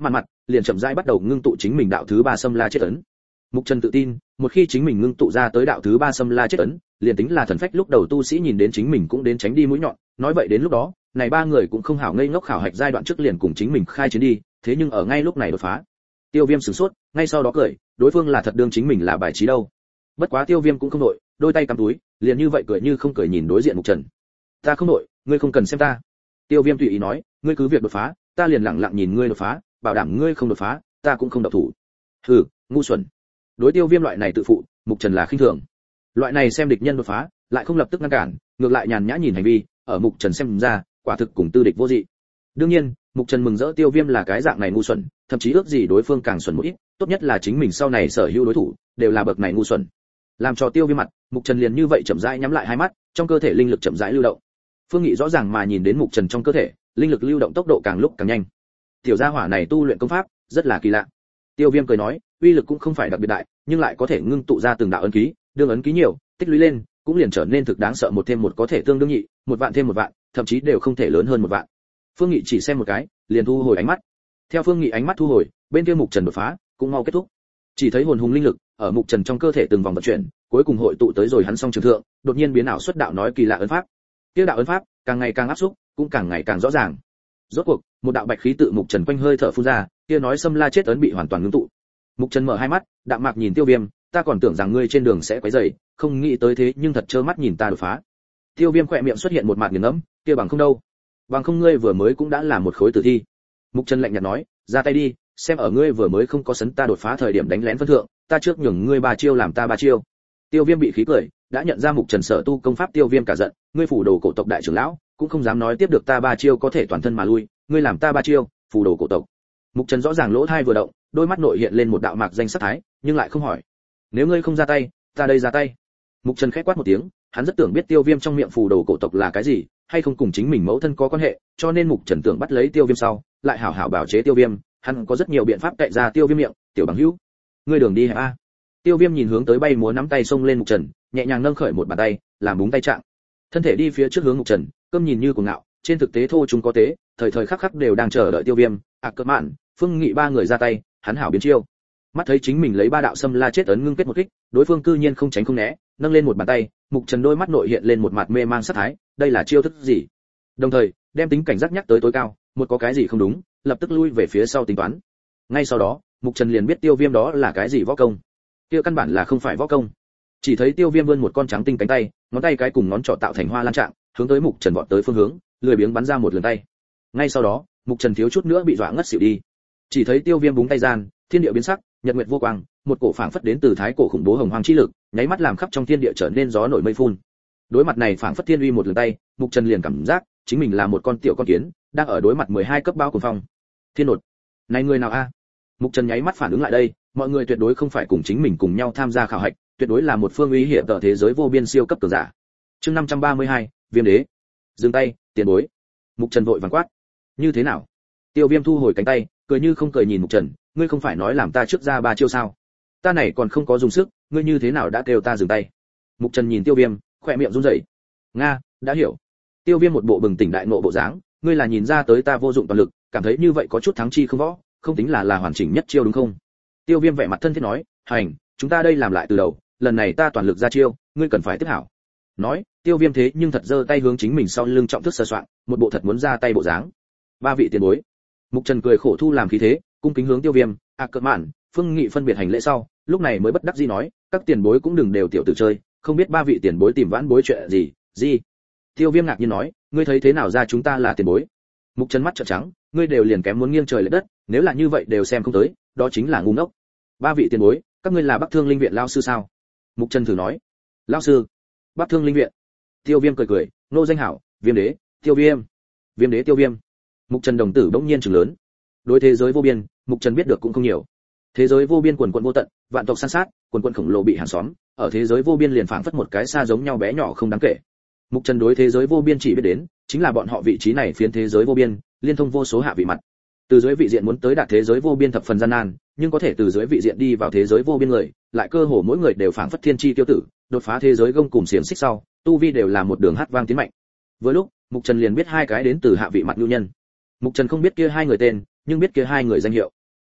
liền chậm rãi bắt đầu ngưng tụ chính mình đạo thứ ba Sâm La Chết Ấn. Mục Trần tự tin, một khi chính mình ngưng tụ ra tới đạo thứ ba Sâm La Chết Ấn, liền tính là thần phách lúc đầu tu sĩ nhìn đến chính mình cũng đến tránh đi mũi nhọn, nói vậy đến lúc đó, này ba người cũng không hảo ngây ngốc khảo hạch giai đoạn trước liền cùng chính mình khai chiến đi, thế nhưng ở ngay lúc này đột phá. Tiêu Viêm sửng sốt, ngay sau đó cười, đối phương là thật đương chính mình là bài trí đâu. Bất quá Tiêu Viêm cũng không nội, đôi tay cắm túi, liền như vậy cười như không cười nhìn đối diện Mục Trần. Ta không nội, ngươi không cần xem ta. Tiêu Viêm tùy ý nói, ngươi cứ việc đột phá, ta liền lặng lặng nhìn ngươi đột phá, bảo đảm ngươi không đột phá, ta cũng không động thủ. Hừ, ngu xuẩn. Đối Tiêu Viêm loại này tự phụ, Mục Trần là khinh thường. Loại này xem địch nhân đột phá, lại không lập tức ngăn cản, ngược lại nhàn nhã nhìn hành vi, ở Mục Trần xem ra, quả thực cùng tư địch vô dị. Đương nhiên, Mục Trần mừng rỡ Tiêu Viêm là cái dạng này ngu xuẩn, thậm chí ước gì đối phương càng xuẩn một ít, tốt nhất là chính mình sau này sở hữu đối thủ đều là bậc này ngu xuẩn. Làm cho Tiêu Viêm mặt, Mục Trần liền như vậy chậm rãi nhắm lại hai mắt, trong cơ thể linh lực chậm rãi lưu động. Phương Nghị rõ ràng mà nhìn đến Mục Trần trong cơ thể, linh lực lưu động tốc độ càng lúc càng nhanh. Tiểu gia hỏa này tu luyện công pháp, rất là kỳ lạ. Tiêu Viêm cười nói, uy lực cũng không phải đặc biệt đại, nhưng lại có thể ngưng tụ ra từng đạo ấn ký, đương ấn ký nhiều, tích lũy lên, cũng liền trở nên thực đáng sợ, một thêm một có thể tương đương nhị, một vạn thêm một vạn, thậm chí đều không thể lớn hơn một vạn. Phương Nghị chỉ xem một cái, liền thu hồi ánh mắt. Theo Phương Nghị ánh mắt thu hồi, bên kia Mục Trần đột phá cũng mau kết thúc. Chỉ thấy hồn hùng linh lực ở Mục Trần trong cơ thể từng vòng vận chuyển, cuối cùng hội tụ tới rồi hắn song trường thượng, đột nhiên biến ảo xuất đạo nói kỳ lạ ấn pháp. Kia đạo ấn pháp càng ngày càng áp xúc, cũng càng ngày càng rõ ràng. Rốt cuộc, một đạo bạch khí tự Mục Trần quanh hơi thở phun ra, kia nói Sâm La Chết Ấn bị hoàn toàn ngưng tụ. Mục Trần mở hai mắt, đạm mạc nhìn Tiêu Viêm, ta còn tưởng rằng ngươi trên đường sẽ quấy rầy, không nghĩ tới thế nhưng thật trơ mắt nhìn ta đột phá. Tiêu Viêm khỏe miệng xuất hiện một mạt nghiền ngẫm, kia bằng không đâu, bằng không ngươi vừa mới cũng đã là một khối tử thi. Mục Trần lạnh nhạt nói, ra tay đi, xem ở ngươi vừa mới không có sấn ta đột phá thời điểm đánh lén phân thượng, ta trước nhường ngươi ba chiêu làm ta ba chiêu. Tiêu Viêm bị khí cười, đã nhận ra Mục Trần sở tu công pháp. Tiêu Viêm cả giận, ngươi phủ đồ cổ tộc đại trưởng lão, cũng không dám nói tiếp được ta ba chiêu có thể toàn thân mà lui, ngươi làm ta ba chiêu, phủ đồ cổ tộc. Mục Trần rõ ràng lỗ tai vừa động, đôi mắt nội hiện lên một đạo mạc danh sắc thái, nhưng lại không hỏi. Nếu ngươi không ra tay, ta đây ra tay. Mục Trần khẽ quát một tiếng, hắn rất tưởng biết Tiêu Viêm trong miệng phù đồ cổ tộc là cái gì, hay không cùng chính mình mẫu thân có quan hệ, cho nên Mục Trần tưởng bắt lấy Tiêu Viêm sau, lại hảo hảo bảo chế Tiêu Viêm, hắn có rất nhiều biện pháp cậy ra Tiêu Viêm miệng. Tiểu bằng hữu, ngươi đường đi hẹp a. Tiêu Viêm nhìn hướng tới bay múa nắm tay xông lên Mục Trần, nhẹ nhàng nâng khởi một bàn tay, làm búng tay trạng. Thân thể đi phía trước hướng Mục Trần, câm nhìn như cuồng ngạo, trên thực tế thô chúng có tế, thời thời khắc khắc đều đang chờ đợi Tiêu Viêm, ạc cơ mạn, Phương Nghị ba người ra tay, hắn hảo biến chiêu. Mắt thấy chính mình lấy ba đạo Sâm La Chết Ấn ngưng kết một kích, đối phương cư nhiên không tránh không né, nâng lên một bàn tay, Mục Trần đôi mắt nội hiện lên một mặt mê mang sát thái, đây là chiêu thức gì? Đồng thời, đem tính cảnh giác nhắc tới tối cao, một có cái gì không đúng, lập tức lui về phía sau tính toán. Ngay sau đó, Mục Trần liền biết Tiêu Viêm đó là cái gì võ công. Kia căn bản là không phải võ công. Chỉ thấy Tiêu Viêm vươn một con trắng tinh cánh tay, ngón tay cái cùng ngón trỏ tạo thành hoa lan trạng, hướng tới Mục Trần vọt tới phương hướng, lười biếng bắn ra một lần tay. Ngay sau đó, Mục Trần thiếu chút nữa bị dọa ngất xỉu đi. Chỉ thấy Tiêu Viêm búng tay gian, thiên địa biến sắc, nhật nguyệt vô quang, một cổ phảng phất đến từ thái cổ khủng bố hồng hoang chi lực, nháy mắt làm khắp trong thiên địa trở nên gió nổi mây phun. Đối mặt này phảng phất thiên uy một lần tay, Mục Trần liền cảm giác chính mình là một con tiểu con kiến, đang ở đối mặt mười hai cấp bao cuồng phong. Thiên nột, này người nào a? Mục Trần nháy mắt phản ứng lại đây, mọi người tuyệt đối không phải cùng chính mình cùng nhau tham gia khảo hạch, tuyệt đối là một phương uy hiểm tờ thế giới vô biên siêu cấp cường giả. Chương năm trăm ba mươi hai, Viêm đế. Dừng tay, tiền bối. Mục Trần vội vàng quát. Như thế nào? Tiêu Viêm thu hồi cánh tay, cười như không cười nhìn Mục Trần, ngươi không phải nói làm ta trước ra ba chiêu sao? Ta này còn không có dùng sức, ngươi như thế nào đã kêu ta dừng tay? Mục Trần nhìn Tiêu Viêm, khỏe miệng run rẩy. Nga, đã hiểu. Tiêu Viêm một bộ bừng tỉnh đại ngộ bộ dáng, ngươi là nhìn ra tới ta vô dụng toàn lực, cảm thấy như vậy có chút thắng chi không võ, không tính là là hoàn chỉnh nhất chiêu đúng không? Tiêu Viêm vẻ mặt thân thiết nói, hành, chúng ta đây làm lại từ đầu, lần này ta toàn lực ra chiêu, ngươi cần phải tiếp hảo. Nói, Tiêu Viêm thế nhưng thật giơ tay hướng chính mình sau lưng trọng thức sờ soạn, một bộ thật muốn ra tay bộ dáng. Ba vị tiền bối. Mục Trần cười khổ thu làm khí thế, cung kính hướng Tiêu Viêm, a cỡ mạn, Phương Nghị phân biệt hành lễ sau, lúc này mới bất đắc dĩ nói, các tiền bối cũng đừng đều tiểu tử chơi, không biết ba vị tiền bối tìm vãn bối chuyện gì? Gì? Tiêu Viêm ngạc nhiên nói, ngươi thấy thế nào ra chúng ta là tiền bối? Mục Trần mắt trợn trắng, ngươi đều liền kém muốn nghiêng trời lệch đất, nếu là như vậy đều xem không tới, đó chính là ngu ngốc. Ba vị tiền bối, các ngươi là Bắc Thương Linh viện lão sư sao? Mục Trần thử nói. Lão sư? Bắc Thương Linh viện? Tiêu Viêm cười cười, nô danh hảo, Viêm đế, Tiêu Viêm. Viêm đế Tiêu Viêm. Mục Trần đồng tử bỗng nhiên trừng lớn. Đối thế giới vô biên, Mục Trần biết được cũng không nhiều. Thế giới vô biên quần quần vô tận, vạn tộc san sát, quần quần khổng lồ bị hàng xóm, ở thế giới vô biên liền phảng phất một cái xa giống nhau bé nhỏ không đáng kể. Mục Trần đối thế giới vô biên chỉ biết đến, chính là bọn họ vị trí này phiến thế giới vô biên, liên thông vô số hạ vị mặt. Từ dưới vị diện muốn tới đạt thế giới vô biên thập phần gian nan, nhưng có thể từ dưới vị diện đi vào thế giới vô biên người, lại cơ hồ mỗi người đều phảng phất thiên chi tiêu tử, đột phá thế giới gông cùm xiềng xích sau, tu vi đều là một đường hát vang tiến mạnh. Vừa lúc, Mục Trần liền biết hai cái đến từ hạ vị mặt nhu nhân. Mục Trần không biết kia hai người tên, nhưng biết kia hai người danh hiệu.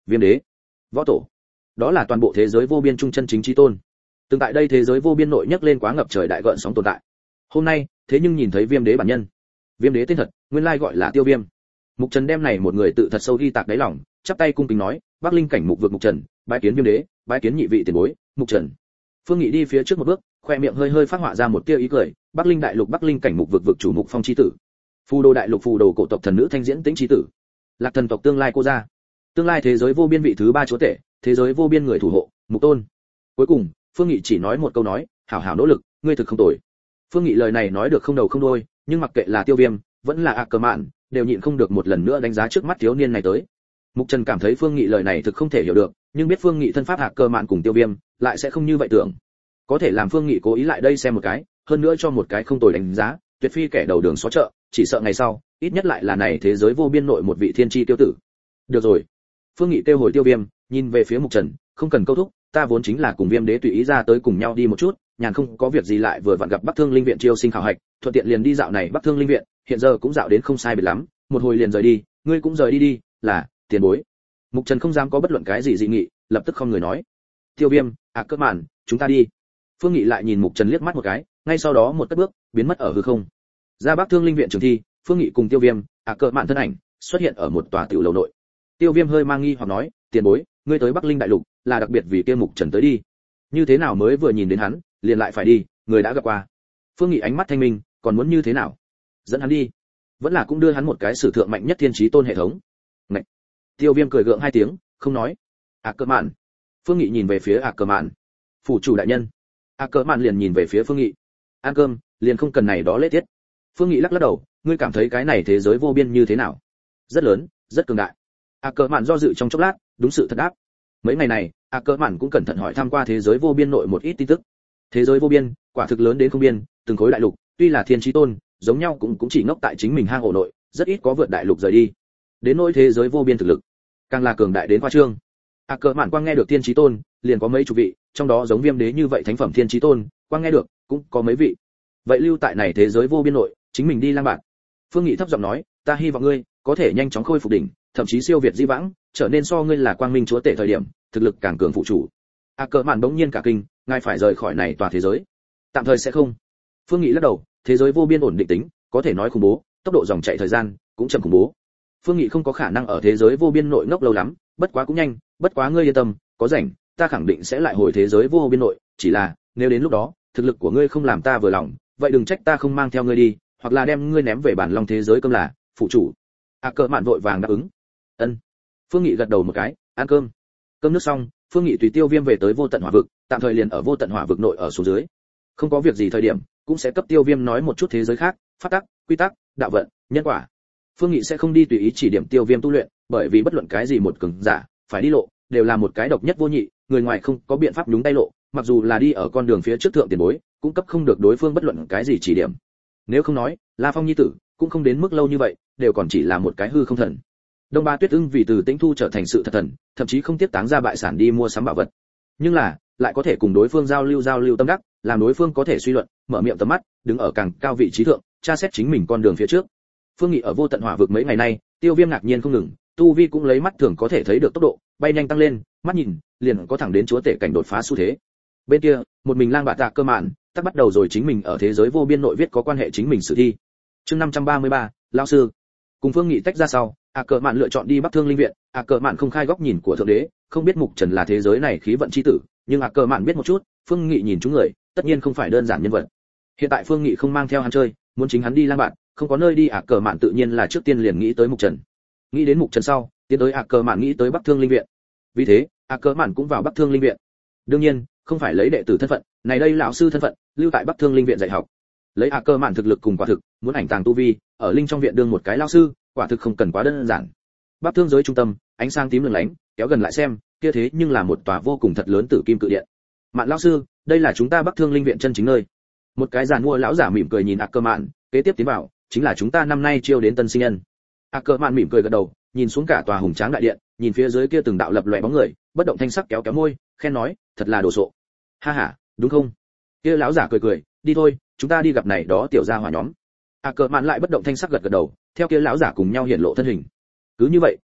Viêm đế, võ tổ, đó là toàn bộ thế giới vô biên trung chân chính chí tôn. Từng tại đây thế giới vô biên nội nhấc lên quá ngập trời đại gợn sóng tồn tại. Hôm nay, thế nhưng nhìn thấy Viêm đế bản nhân. Viêm đế tên thật, nguyên lai gọi là Tiêu Viêm. Mục Trần đem này một người tự thật sâu ghi tạc đáy lòng, chắp tay cung kính nói, Bắc Linh cảnh mục vực Mục Trần, bái kiến Viêm đế, bái kiến nhị vị tiền bối, Mục Trần. Phương Nghị đi phía trước một bước, khoe miệng hơi hơi phát họa ra một tia ý cười, Bắc Linh đại lục Bắc Linh cảnh mục vực vực chủ Mục Phong chi tử, Phù Đồ đại lục Phù Đồ cổ tộc thần nữ Thanh Diễn Tĩnh chi tử, Lạc thần tộc tương lai cô gia, tương lai thế giới vô biên vị thứ ba chúa tể, thế giới vô biên người thủ hộ, Mục Tôn. Cuối cùng, Phương Nghị chỉ nói một câu nói, hảo hảo nỗ lực, ngươi thực không tồi. Phương Nghị lời này nói được không đầu không đuôi, nhưng mặc kệ là Tiêu Viêm, vẫn là A Cờ Mạn, đều nhịn không được một lần nữa đánh giá trước mắt thiếu niên này tới. Mục Trần cảm thấy Phương Nghị lời này thực không thể hiểu được, nhưng biết Phương Nghị thân pháp A Cờ Mạn cùng Tiêu Viêm, lại sẽ không như vậy tưởng. Có thể làm Phương Nghị cố ý lại đây xem một cái, hơn nữa cho một cái không tồi đánh giá, tuyệt phi kẻ đầu đường xó chợ, chỉ sợ ngày sau, ít nhất lại là này thế giới vô biên nội một vị thiên chi tiêu tử. Được rồi. Phương Nghị kêu hồi Tiêu Viêm, nhìn về phía Mục Trần, không cần câu thúc, ta vốn chính là cùng Viêm đế tùy ý ra tới cùng nhau đi một chút, nhàn không có việc gì lại vừa vặn gặp Bắc Thương Linh viện chiêu sinh khảo hạch, thuận tiện liền đi dạo này Bắc Thương Linh viện, hiện giờ cũng dạo đến không sai biệt lắm, một hồi liền rời đi, ngươi cũng rời đi đi, là tiền bối. Mục Trần không dám có bất luận cái gì dị nghị, lập tức không người nói. Tiêu Viêm, à cơ màn, chúng ta đi. Phương Nghị lại nhìn Mục Trần liếc mắt một cái, ngay sau đó một cất bước, biến mất ở hư không. Ra Bắc Thương Linh viện trường thi, Phương Nghị cùng Tiêu Viêm, à cơ màn thân ảnh xuất hiện ở một tòa tiểu lầu nội. Tiêu Viêm hơi mang nghi hoặc nói, tiền bối, ngươi tới Bắc Linh đại lục, là đặc biệt vì kia Mục Trần tới đi. Như thế nào mới vừa nhìn đến hắn, liền lại phải đi, người đã gặp qua. Phương Nghị ánh mắt thanh minh, còn muốn như thế nào? Dẫn hắn đi, vẫn là cũng đưa hắn một cái sử thượng mạnh nhất thiên chí tôn hệ thống. Ngậy. Tiêu Viêm cười gượng hai tiếng, không nói. À cơ mạn. Phương Nghị nhìn về phía À cơ mạn. Phủ chủ đại nhân. À cơ mạn liền nhìn về phía Phương Nghị. Ăn cơm, liền không cần này đó lễ tiết. Phương Nghị lắc lắc đầu, ngươi cảm thấy cái này thế giới vô biên như thế nào? Rất lớn, rất cường đại. À cơ mạn do dự trong chốc lát, đúng sự thật đáp. Mấy ngày này, À cơ mạn cũng cẩn thận hỏi thăm qua thế giới vô biên nội một ít tin tức. Thế giới vô biên, quả thực lớn đến không biên, từng khối đại lục, tuy là thiên chí tôn, giống nhau cũng cũng chỉ ngốc tại chính mình hang ổ nội, rất ít có vượt đại lục rời đi. Đến nỗi thế giới vô biên thực lực, càng là cường đại đến khoa trương. A Cờ Mạn quang nghe được thiên chí tôn, liền có mấy chục vị, trong đó giống Viêm đế như vậy thánh phẩm thiên chí tôn, quang nghe được, cũng có mấy vị. Vậy lưu tại này thế giới vô biên nội, chính mình đi lang bạt. Phương Nghị thấp giọng nói, ta hy vọng ngươi có thể nhanh chóng khôi phục đỉnh, thậm chí siêu việt di vãng, trở nên so ngươi là quang minh chúa tể thời điểm, thực lực càng cường phụ chủ. A Cờ Mạn bỗng nhiên cả kinh, ngài phải rời khỏi này tòa thế giới. Tạm thời sẽ không. Phương Nghị lắc đầu, thế giới vô biên ổn định tính, có thể nói khủng bố, tốc độ dòng chảy thời gian cũng chậm khủng bố. Phương Nghị không có khả năng ở thế giới vô biên nội ngốc lâu lắm, bất quá cũng nhanh, bất quá ngươi yên tâm, có rảnh, ta khẳng định sẽ lại hồi thế giới vô biên nội, chỉ là, nếu đến lúc đó, thực lực của ngươi không làm ta vừa lòng, vậy đừng trách ta không mang theo ngươi đi, hoặc là đem ngươi ném về bản long thế giới cơm là, phụ chủ. A Cờ Mạn vội vàng đáp ứng. Ân. Phương Nghị gật đầu một cái, ăn cơm. Cơm nước xong, Phương Nghị tùy Tiêu Viêm về tới vô tận hỏa vực, tạm thời liền ở vô tận hỏa vực nội ở xuống dưới. Không có việc gì thời điểm, cũng sẽ cấp Tiêu Viêm nói một chút thế giới khác, pháp tắc, quy tắc, đạo vận, nhân quả. Phương Nghị sẽ không đi tùy ý chỉ điểm Tiêu Viêm tu luyện, bởi vì bất luận cái gì một cường giả, phải đi lộ, đều là một cái độc nhất vô nhị, người ngoài không có biện pháp nhúng tay lộ, mặc dù là đi ở con đường phía trước thượng tiền bối, cũng cấp không được đối phương bất luận cái gì chỉ điểm. Nếu không nói, La Phong nhi tử, cũng không đến mức lâu như vậy, đều còn chỉ là một cái hư không thần. Đông Ba Tuyết Ưng vì từ Tĩnh Thu trở thành sự thật thần, thậm chí không tiếp táng ra bại sản đi mua sắm bảo vật. Nhưng là, lại có thể cùng đối phương giao lưu giao lưu tâm đắc, làm đối phương có thể suy luận, mở miệng tầm mắt, đứng ở càng cao vị trí thượng, tra xét chính mình con đường phía trước. Phương Nghị ở vô tận hỏa vực mấy ngày nay, Tiêu Viêm ngạc nhiên không ngừng, tu vi cũng lấy mắt thường có thể thấy được tốc độ, bay nhanh tăng lên, mắt nhìn, liền có thẳng đến chúa tể cảnh đột phá xu thế. Bên kia, một mình lang bạt tạ cơ mạn, tắc bắt đầu rồi chính mình ở thế giới vô biên nội viết có quan hệ chính mình sử thi. Chương năm trăm ba mươi ba, lão sư. Cùng Phương Nghị tách ra sau, A Cờ Mạn lựa chọn đi Bắc Thương Linh viện. A Cờ Mạn không khai góc nhìn của thượng đế, không biết Mục Trần là thế giới này khí vận chi tử, nhưng A Cờ Mạn biết một chút, Phương Nghị nhìn chúng người, tất nhiên không phải đơn giản nhân vật. Hiện tại Phương Nghị không mang theo hắn chơi, muốn chính hắn đi lang bạn, không có nơi đi. A Cờ Mạn tự nhiên là trước tiên liền nghĩ tới Mục Trần. Nghĩ đến Mục Trần sau, tiến tới A Cờ Mạn nghĩ tới Bắc Thương Linh viện. Vì thế, A Cờ Mạn cũng vào Bắc Thương Linh viện. Đương nhiên, không phải lấy đệ tử thân phận, này đây lão sư thân phận, lưu tại Bắc Thương Linh viện dạy học. Lấy A Cờ Mạn thực lực cùng quả thực, muốn ảnh tàng tu vi, ở linh trong viện đương một cái lão sư, quả thực không cần quá đơn giản. Bắc Thương giới trung tâm, ánh sáng tím lừng lánh, kéo gần lại xem, kia thế nhưng là một tòa vô cùng thật lớn tử kim cự điện. Mạn lão sư, đây là chúng ta Bắc Thương Linh viện chân chính nơi. Một cái giàn mua lão giả mỉm cười nhìn A Cờ Mạn, kế tiếp tiến vào, chính là chúng ta năm nay chiêu đến tân sinh nhân. A Cờ Mạn mỉm cười gật đầu, nhìn xuống cả tòa hùng tráng đại điện, nhìn phía dưới kia từng đạo lập loè bóng người, bất động thanh sắc kéo kéo môi, khen nói, thật là đồ sộ. Ha ha, đúng không? Kia lão giả cười cười, đi thôi, chúng ta đi gặp này đó tiểu gia hỏa nhóm. A Cờ Mạn lại bất động thanh sắc gật gật đầu, theo kia lão giả cùng nhau hiển lộ thân hình. Cứ như vậy,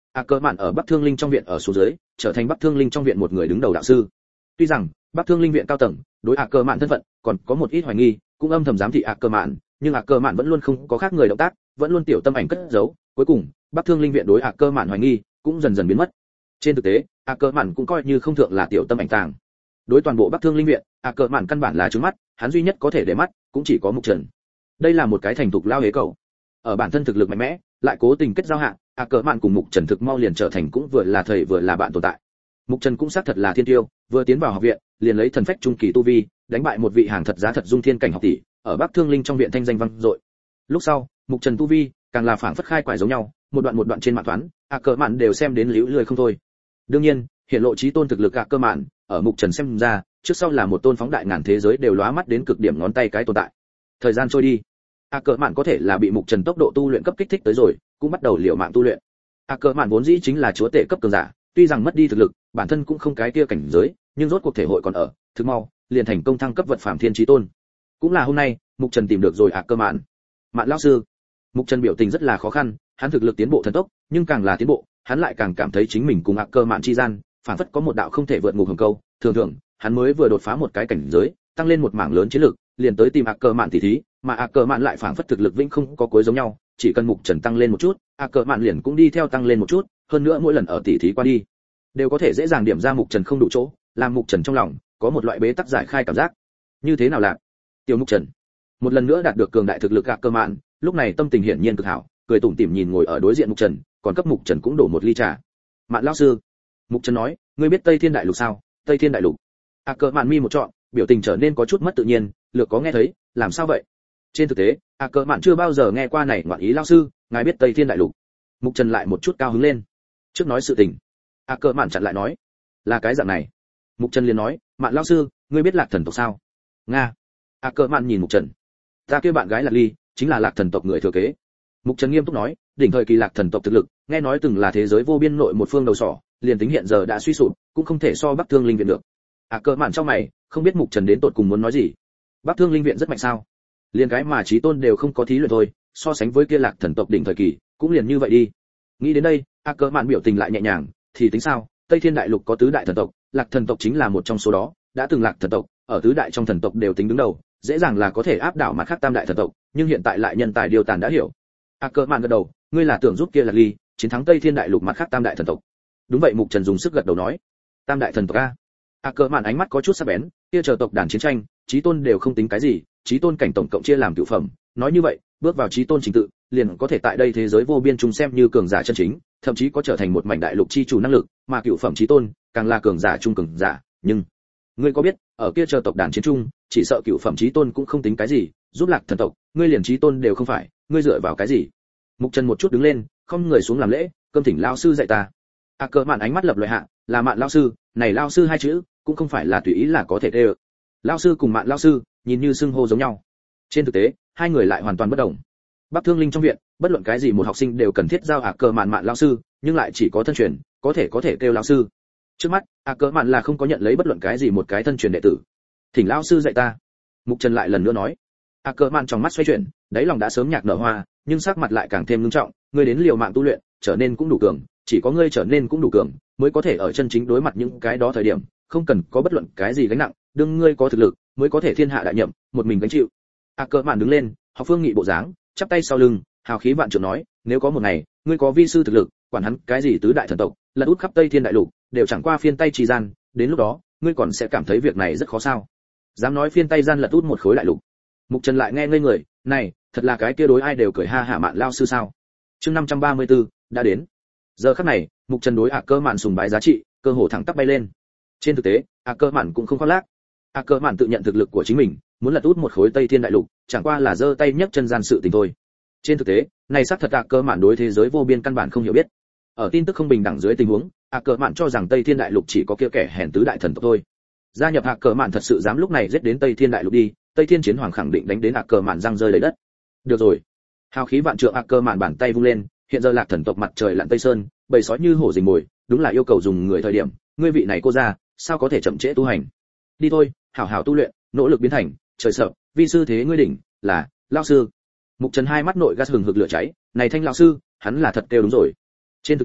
A Cơ Mạn ở Bắc Thương Linh trong viện ở số dưới, trở thành Bắc Thương Linh trong viện một người đứng đầu đạo sư. Tuy rằng Bắc Thương Linh viện cao tầng đối A Cơ Mạn thân phận còn có một ít hoài nghi, cũng âm thầm giám thị A Cơ Mạn, nhưng A Cơ Mạn vẫn luôn không có khác người động tác, vẫn luôn tiểu tâm ảnh cất giấu, cuối cùng Bắc Thương Linh viện đối A Cơ Mạn hoài nghi cũng dần dần biến mất. Trên thực tế, A Cơ Mạn cũng coi như không thượng là tiểu tâm ảnh tàng. Đối toàn bộ Bắc Thương Linh viện, A Cơ Mạn căn bản là trướng mắt, hắn duy nhất có thể để mắt cũng chỉ có Mục Trần. Đây là một cái thành thục lao hế cầu. Ở bản thân thực lực mạnh mẽ, lại cố tình kết giao hạ, A Cơ Mạn cùng Mục Trần thực mau liền trở thành cũng vừa là thầy vừa là bạn tồn tại. Mục Trần cũng xác thật là thiên tiêu, vừa tiến vào học viện, liền lấy thần phách trung kỳ tu vi, đánh bại một vị hàng thật giá thật dung thiên cảnh học tỷ, ở Bắc Thương Linh trong viện thanh danh vang dội. Lúc sau, Mục Trần tu vi càng là phảng phất khai quải giống nhau, một đoạn một đoạn trên mạng toán, A Cơ Mạn đều xem đến liễu lười không thôi. Đương nhiên, hiện lộ chí tôn thực lực A Cơ Mạn, ở Mục Trần xem ra, trước sau là một tôn phóng đại ngàn thế giới đều lóa mắt đến cực điểm ngón tay cái tồn tại. Thời gian trôi đi, A Cơ Mạn có thể là bị Mục Trần tốc độ tu luyện cấp kích thích tới rồi, cũng bắt đầu liều mạng tu luyện. A Cơ Mạn vốn dĩ chính là chúa tể cấp cường giả, tuy rằng mất đi thực lực, bản thân cũng không cái kia cảnh giới, nhưng rốt cuộc thể hội còn ở, thực mau, liền thành công thăng cấp vật phàm thiên chí tôn. Cũng là hôm nay, Mục Trần tìm được rồi A Cơ Mạn. Mạn lão sư. Mục Trần biểu tình rất là khó khăn, hắn thực lực tiến bộ thần tốc, nhưng càng là tiến bộ, hắn lại càng cảm thấy chính mình cùng A Cơ Mạn chi gian, phản phất có một đạo không thể vượt ngục hồng câu, thường thường, hắn mới vừa đột phá một cái cảnh giới, tăng lên một mảng lớn chiến lực, liền tới tìm A Cơ Mạn tỉ thí, mà A Cơ Mạn lại phản phất thực lực vĩnh không có cuối giống nhau, chỉ cần Mục Trần tăng lên một chút, A Cơ Mạn liền cũng đi theo tăng lên một chút, hơn nữa mỗi lần ở tỉ thí qua đi, đều có thể dễ dàng điểm ra Mục Trần không đủ chỗ, làm Mục Trần trong lòng có một loại bế tắc giải khai cảm giác. Như thế nào lạc? Tiểu Mục Trần, một lần nữa đạt được cường đại thực lực A Cơ Mạn, lúc này tâm tình hiển nhiên cực hảo, cười tủm tỉm nhìn ngồi ở đối diện Mục Trần, còn cấp Mục Trần cũng đổ một ly trà. Mạn lão sư, Mục Trần nói, ngươi biết Tây Thiên Đại Lục sao? Tây Thiên Đại Lục. A Cơ Mạn mi một trọn, biểu tình trở nên có chút mất tự nhiên, lược có nghe thấy, làm sao vậy? Trên thực tế, A Cơ Mạn chưa bao giờ nghe qua này ngoạn ý lão sư, ngài biết Tây Thiên Đại Lục. Mục Trần lại một chút cao hứng lên. Trước nói sự tình, A Cơ Mạn chặn lại nói, là cái dạng này. Mục Trần liền nói, Mạn lão sư, ngươi biết Lạc Thần tộc sao? Nga. A Cơ Mạn nhìn Mục Trần. Ta kia bạn gái Lạc Ly, chính là Lạc Thần tộc người thừa kế. Mục Trần nghiêm túc nói, đỉnh thời kỳ Lạc Thần tộc thực lực, nghe nói từng là thế giới vô biên nội một phương đầu sỏ, liền tính hiện giờ đã suy sụp, cũng không thể so Bắc Thương Linh viện được. A Cơ Mạn trong mày, không biết Mục Trần đến tột cùng muốn nói gì. Bắc Thương Linh viện rất mạnh sao? Liền cái mà chí tôn đều không có thí luyện thôi, so sánh với kia Lạc Thần tộc đỉnh thời kỳ, cũng liền như vậy đi. Nghĩ đến đây, A Cơ Mạn biểu tình lại nhẹ nhàng, thì tính sao? Tây Thiên Đại Lục có tứ đại thần tộc, Lạc Thần tộc chính là một trong số đó, đã từng Lạc Thần tộc, ở tứ đại trong thần tộc đều tính đứng đầu, dễ dàng là có thể áp đảo mặt khác tam đại thần tộc, nhưng hiện tại lại nhân tài điều tàn đã hiểu. A Cơ Mạn gật đầu, ngươi là tưởng giúp kia Lạc Ly chiến thắng Tây Thiên Đại Lục mặt khác tam đại thần tộc. Đúng vậy, Mục Trần dùng sức gật đầu nói. Tam đại thần tộc a? A Cơ Mạn ánh mắt có chút sắc bén, kia chờ tộc đàn chiến tranh, chí tôn đều không tính cái gì, chí tôn cảnh tổng cộng chia làm cửu phẩm, nói như vậy, bước vào chí tôn trình tự, liền có thể tại đây thế giới vô biên trung xem như cường giả chân chính, thậm chí có trở thành một mảnh đại lục chi chủ năng lực, mà cửu phẩm chí tôn, càng là cường giả trung cường giả, nhưng ngươi có biết, ở kia chờ tộc đàn chiến trung, chỉ sợ cửu phẩm chí tôn cũng không tính cái gì, giúp Lạc Thần tộc, ngươi liền chí tôn đều không phải, ngươi dựa vào cái gì? Mục Trần một chút đứng lên, không người xuống làm lễ, cơm thỉnh lão sư dạy ta. A Cơ Mạn ánh mắt lập loại hạ, là Mạn lão sư, này lão sư hai chữ, cũng không phải là tùy ý là có thể đê. Lão sư cùng Mạn lão sư, nhìn như xưng hô giống nhau. Trên thực tế, hai người lại hoàn toàn bất đồng. Bắc Thương Linh trong viện, bất luận cái gì một học sinh đều cần thiết giao A Cơ Mạn Mạn lão sư, nhưng lại chỉ có thân truyền, có thể có thể kêu lão sư. Trước mắt, A Cơ Mạn là không có nhận lấy bất luận cái gì một cái thân truyền đệ tử. Thỉnh lão sư dạy ta. Mục Trần lại lần nữa nói. A Cơ Mạn trong mắt xoay chuyển, đáy lòng đã sớm nhạc nở hoa, nhưng sắc mặt lại càng thêm nghiêm trọng, ngươi đến liều mạng tu luyện, trở nên cũng đủ cường, chỉ có ngươi trở nên cũng đủ cường, mới có thể ở chân chính đối mặt những cái đó thời điểm, không cần có bất luận cái gì gánh nặng, đương ngươi có thực lực, mới có thể thiên hạ đại nhậm, một mình gánh chịu. A Cơ Mạn đứng lên, học Phương Nghị bộ dáng, chắp tay sau lưng, hào khí vạn trượng nói, nếu có một ngày, ngươi có vi sư thực lực, quản hắn cái gì tứ đại thần tộc, lật út khắp Tây Thiên Đại Lục, đều chẳng qua phiên tay trì gian, đến lúc đó, ngươi còn sẽ cảm thấy việc này rất khó sao? Dám nói phiên tay gian lật út một khối đại lục. Mục Trần lại nghe ngây người, này, thật là cái kia đối ai đều cười ha hả Mạn lao sư sao? Chương năm trăm ba mươi tư đã đến. Giờ khắc này, Mục Trần đối A Cơ Mạn sùng bái giá trị, cơ hồ thẳng tắp bay lên. Trên thực tế, A Cơ Mạn cũng không khoác lác. A Cơ Mạn tự nhận thực lực của chính mình, muốn lật út một khối Tây Thiên Đại Lục, chẳng qua là giơ tay nhấc chân gian sự tình thôi. Trên thực tế, này xác thật A Cơ Mạn đối thế giới vô biên căn bản không hiểu biết. Ở tin tức không bình đẳng dưới tình huống, A Cơ Mạn cho rằng Tây Thiên Đại Lục chỉ có kia kẻ hèn tứ đại thần tộc thôi. Gia nhập A Cơ Mạn thật sự dám lúc này giết đến Tây Thiên Đại Lục đi, Tây Thiên Chiến Hoàng khẳng định đánh đến A Cơ Mạn răng rơi đầy đất. Được rồi. Hào khí vạn trượng A Cơ Mạn bàn tay vung lên, hiện giờ Lạc Thần tộc mặt trời lặn Tây Sơn, bầy sói như hổ rình mồi, đúng là yêu cầu dùng người thời điểm, ngươi vị này cô ra, sao có thể chậm trễ tu hành. Đi thôi, hảo hảo tu luyện, nỗ lực biến thành, trời sợ, vi sư thế ngươi đỉnh, là, lão sư. Mục Trần hai mắt nội gas hừng hực lửa cháy, này Thanh lão sư, hắn là thật kêu đúng rồi. Trên thực tế,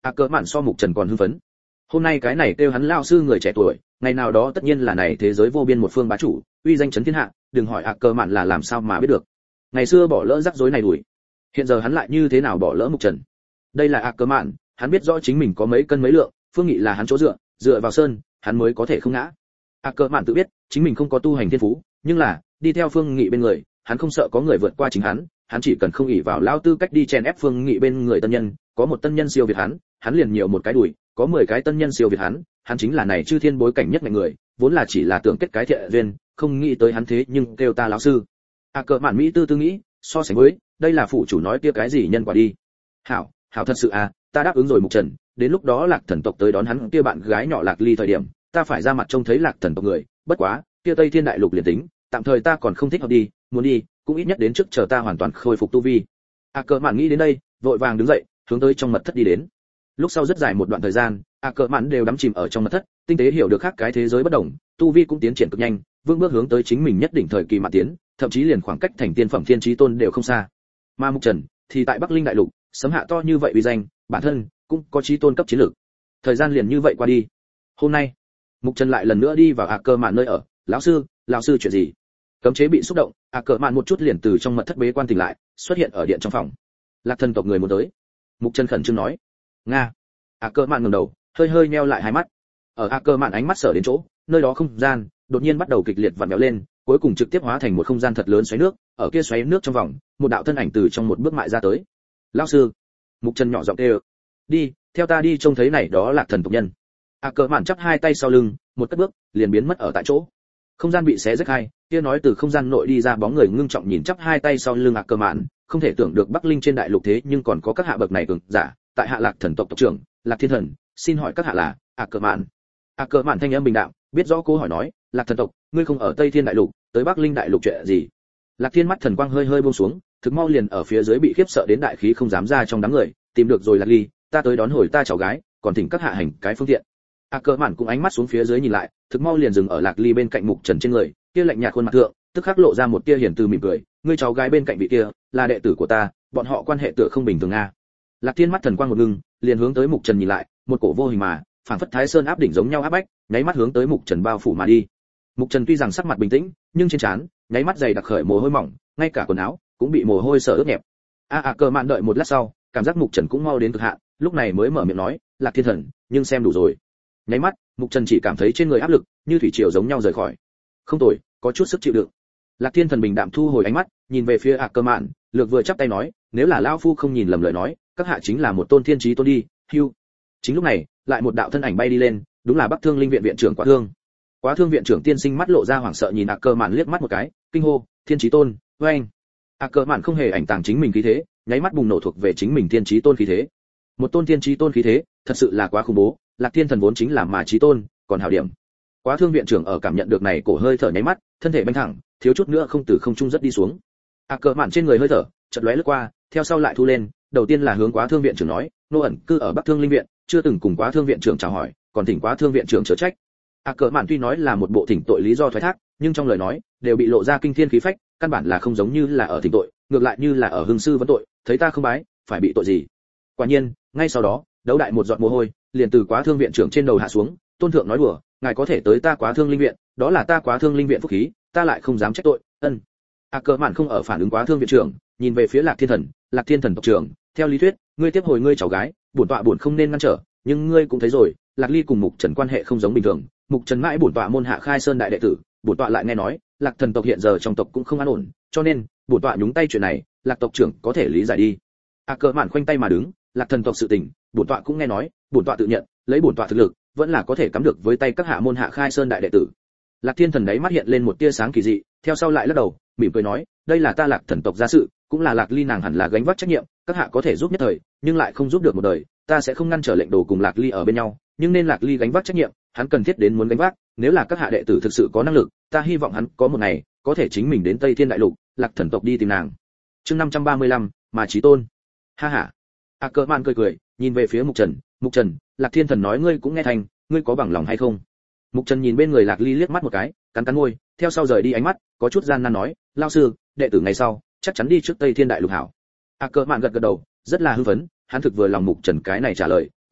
A Cờ Mạn so Mục Trần còn hưng phấn. Hôm nay cái này kêu hắn lão sư người trẻ tuổi, ngày nào đó tất nhiên là này thế giới vô biên một phương bá chủ, uy danh chấn thiên hạ, đừng hỏi A Cờ Mạn là làm sao mà biết được. Ngày xưa bỏ lỡ rắc rối này đuổi, hiện giờ hắn lại như thế nào bỏ lỡ Mục Trần. Đây là A Cờ Mạn, hắn biết rõ chính mình có mấy cân mấy lượng, Phương Nghị là hắn chỗ dựa, dựa vào sơn, hắn mới có thể không ngã. A Cờ Mạn tự biết, chính mình không có tu hành thiên phú, nhưng là, đi theo Phương Nghị bên người, hắn không sợ có người vượt qua chính hắn, hắn chỉ cần không ỷ vào lao tư cách đi chèn ép Phương Nghị bên người tân nhân, có một tân nhân siêu việt hắn, hắn liền nhiều một cái đuổi, có mười cái tân nhân siêu việt hắn, hắn chính là này chư thiên bối cảnh nhất mạnh người, vốn là chỉ là tưởng kết cái thiện duyên, không nghĩ tới hắn thế nhưng kêu ta lão sư. A Cờ Mạn Mỹ tư tư nghĩ, so sánh với, đây là phụ chủ nói kia cái gì nhân quả đi. Hảo, hảo thật sự à, ta đáp ứng rồi Mục Trần, đến lúc đó Lạc Thần tộc tới đón hắn kia bạn gái nhỏ Lạc Ly thời điểm, ta phải ra mặt trông thấy Lạc Thần tộc người, bất quá, kia Tây Thiên đại lục liền tính, tạm thời ta còn không thích hợp đi, muốn đi, cũng ít nhất đến trước chờ ta hoàn toàn khôi phục tu vi. A Cờ Mạn nghĩ đến đây, vội vàng đứng dậy, hướng tới trong mật thất đi đến. Lúc sau rất dài một đoạn thời gian, A Cờ Mạn đều đắm chìm ở trong mật thất, tinh tế hiểu được khác cái thế giới bất đồng, tu vi cũng tiến triển cực nhanh, vững bước hướng tới chính mình nhất định thời kỳ mà tiến, thậm chí liền khoảng cách thành tiên phẩm thiên chí tôn đều không xa. Mà Mục Trần thì tại Bắc Linh đại lục, sấm hạ to như vậy uy danh, bản thân cũng có chí tôn cấp chiến lược. Thời gian liền như vậy qua đi. Hôm nay, Mục Trần lại lần nữa đi vào A Cờ Mạn nơi ở, "Lão sư, lão sư chuyện gì?" Cấm chế bị xúc động, A Cờ Mạn một chút liền từ trong mật thất bế quan tỉnh lại, xuất hiện ở điện trong phòng. Lạc Thần tộc người muốn tới. Mục Trần khẩn trương nói. "Nga." A Cờ Mạn ngẩng đầu, hơi hơi nheo lại hai mắt. Ở A Cờ Mạn ánh mắt sở đến chỗ, nơi đó không gian đột nhiên bắt đầu kịch liệt vặn vẹo lên, cuối cùng trực tiếp hóa thành một không gian thật lớn xoáy nước, ở kia xoáy nước trong vòng, một đạo thân ảnh từ trong một bước mại ra tới. "Lão sư." Mục Trần nhỏ giọng kêu. "Đi, theo ta đi trông thấy này đó Lạc Thần tộc nhân." A Cờ Mạn chắp hai tay sau lưng, một cất bước, liền biến mất ở tại chỗ. Không gian bị xé rách hai, kia nói từ không gian nội đi ra bóng người ngưng trọng nhìn chắp hai tay sau lưng A Cờ Mạn, không thể tưởng được Bắc Linh trên đại lục thế nhưng còn có các hạ bậc này cường giả, tại hạ Lạc Thần tộc tộc trưởng, Lạc Thiên Thần, xin hỏi các hạ là? A Cờ Mạn. A Cờ Mạn thanh âm bình đạm, biết rõ cô hỏi nói, Lạc Thần tộc, ngươi không ở Tây Thiên đại lục, tới Bắc Linh đại lục chuyện gì? Lạc Thiên mắt thần quang hơi hơi buông xuống, thực mau liền ở phía dưới bị khiếp sợ đến đại khí không dám ra trong đám người, tìm được rồi Lạc Ly, ta tới đón hồi ta cháu gái, còn thỉnh các hạ hành cái phương tiện. A Cờ Mạn cũng ánh mắt xuống phía dưới nhìn lại, thực mau liền dừng ở Lạc Ly bên cạnh Mục Trần trên người, kia lạnh nhạt khuôn mặt thượng, tức khắc lộ ra một tia hiền từ mỉm cười, ngươi cháu gái bên cạnh vị kia, là đệ tử của ta, bọn họ quan hệ tựa không bình thường a. Lạc Thiên mắt thần quang một ngưng, liền hướng tới Mục Trần nhìn lại, một cổ vô hình mà, phảng phất Thái Sơn áp đỉnh giống nhau áp bách, nháy mắt hướng tới Mục Trần bao phủ mà đi. Mục Trần tuy rằng sắc mặt bình tĩnh, nhưng trên trán, nháy mắt dày đặc khởi mồ hôi mỏng, ngay cả quần áo cũng bị mồ hôi sở ướt nhẹp. A A Cờ Mạn đợi một lát sau, cảm giác Mục Trần cũng mau đến cực hạn, lúc này mới mở miệng nói, Lạc Thiên Thần, nhưng xem đủ rồi. Nháy mắt, Mục Trần chỉ cảm thấy trên người áp lực như thủy triều giống nhau rời khỏi. Không tồi, có chút sức chịu đựng. Lạc Thiên Thần bình đạm thu hồi ánh mắt, nhìn về phía A Cờ Mạn, lược vừa chắp tay nói, nếu là lão phu không nhìn lầm lời nói, các hạ chính là một tôn thiên chí tôn đi. Hưu. Chính lúc này, lại một đạo thân ảnh bay đi lên, đúng là Bắc Thương Linh viện viện trưởng Quá Thương. Quá Thương viện trưởng tiên sinh mắt lộ ra hoảng sợ nhìn A Cờ Mạn liếc mắt một cái, kinh hô, thiên chí tôn, với anh. A Cờ Mạn không hề ảnh tàng chính mình khí thế, nháy mắt bùng nổ thuộc về chính mình thiên chí tôn khí thế. Một tôn thiên chí tôn khí thế, thật sự là quá khủng bố, Lạc Thiên Thần vốn chính là mà chí tôn, còn hảo điểm. Quá Thương viện trưởng ở cảm nhận được này cổ hơi thở nháy mắt, thân thể banh thẳng, thiếu chút nữa không từ không trung rất đi xuống. A Cờ Mạn trên người hơi thở, chợt lóe lướt qua, theo sau lại thu lên, đầu tiên là hướng Quá Thương viện trưởng nói, nô ẩn cư ở Bắc Thương Linh viện, chưa từng cùng Quá Thương viện trưởng chào hỏi, còn thỉnh Quá Thương viện trưởng chớ trách. A Cờ Mạn tuy nói là một bộ thỉnh tội lý do thoái thác, nhưng trong lời nói đều bị lộ ra kinh thiên khí phách, căn bản là không giống như là ở thỉnh tội, ngược lại như là ở hưng sư vấn tội, thấy ta không bái, phải bị tội gì? Quả nhiên, ngay sau đó, đấu đại một giọt mồ hôi, liền từ Quá Thương viện trưởng trên đầu hạ xuống, tôn thượng nói đùa, ngài có thể tới ta Quá Thương Linh viện, đó là ta Quá Thương Linh viện phúc khí, ta lại không dám trách tội. Ân. A Cờ Mạn không ở phản ứng Quá Thương viện trưởng, nhìn về phía Lạc Thiên Thần, Lạc Thiên Thần tộc trưởng, theo lý thuyết, ngươi tiếp hồi ngươi cháu gái, bổn tọa bổn không nên ngăn trở, nhưng ngươi cũng thấy rồi, Lạc Ly cùng Mục Trần quan hệ không giống bình thường, Mục Trần mãi bổn tọa môn hạ khai sơn đại đệ tử, bổn tọa lại nghe nói, Lạc Thần tộc hiện giờ trong tộc cũng không an ổn, cho nên, bổn tọa nhúng tay chuyện này, Lạc tộc trưởng có thể lý giải đi. A Cờ Mạn khoanh tay mà đứng, Lạc Thần tộc sự tình, bổn tọa cũng nghe nói, bổn tọa tự nhận, lấy bổn tọa thực lực, vẫn là có thể cắm được với tay các hạ môn hạ khai sơn đại đệ tử. Lạc Thiên Thần đấy mắt hiện lên một tia sáng kỳ dị, theo sau lại lắc đầu, mỉm cười nói, đây là ta Lạc Thần tộc gia sự, cũng là Lạc Ly nàng hẳn là gánh vác trách nhiệm, các hạ có thể giúp nhất thời, nhưng lại không giúp được một đời, ta sẽ không ngăn trở lệnh đồ cùng Lạc Ly ở bên nhau, nhưng nên Lạc Ly gánh vác trách nhiệm, hắn cần thiết đến muốn gánh vác, nếu là các hạ đệ tử thực sự có năng lực, ta hy vọng hắn có một ngày có thể chính mình đến Tây Thiên đại lục, Lạc Thần tộc đi tìm nàng. Chương năm trăm ba mươi lăm, mà chí tôn. Ha ha. A Cờ Mạn cười cười, nhìn về phía Mục Trần, Mục Trần, Lạc Thiên Thần nói ngươi cũng nghe thành, ngươi có bằng lòng hay không? Mục Trần nhìn bên người Lạc Ly liếc mắt một cái, cắn cắn môi, theo sau rời đi ánh mắt, có chút gian nan nói, lão sư, đệ tử ngày sau chắc chắn đi trước Tây Thiên đại lục hảo. A Cờ Mạn gật gật đầu, rất là hưng phấn, hắn thực vừa lòng Mục Trần cái này trả lời,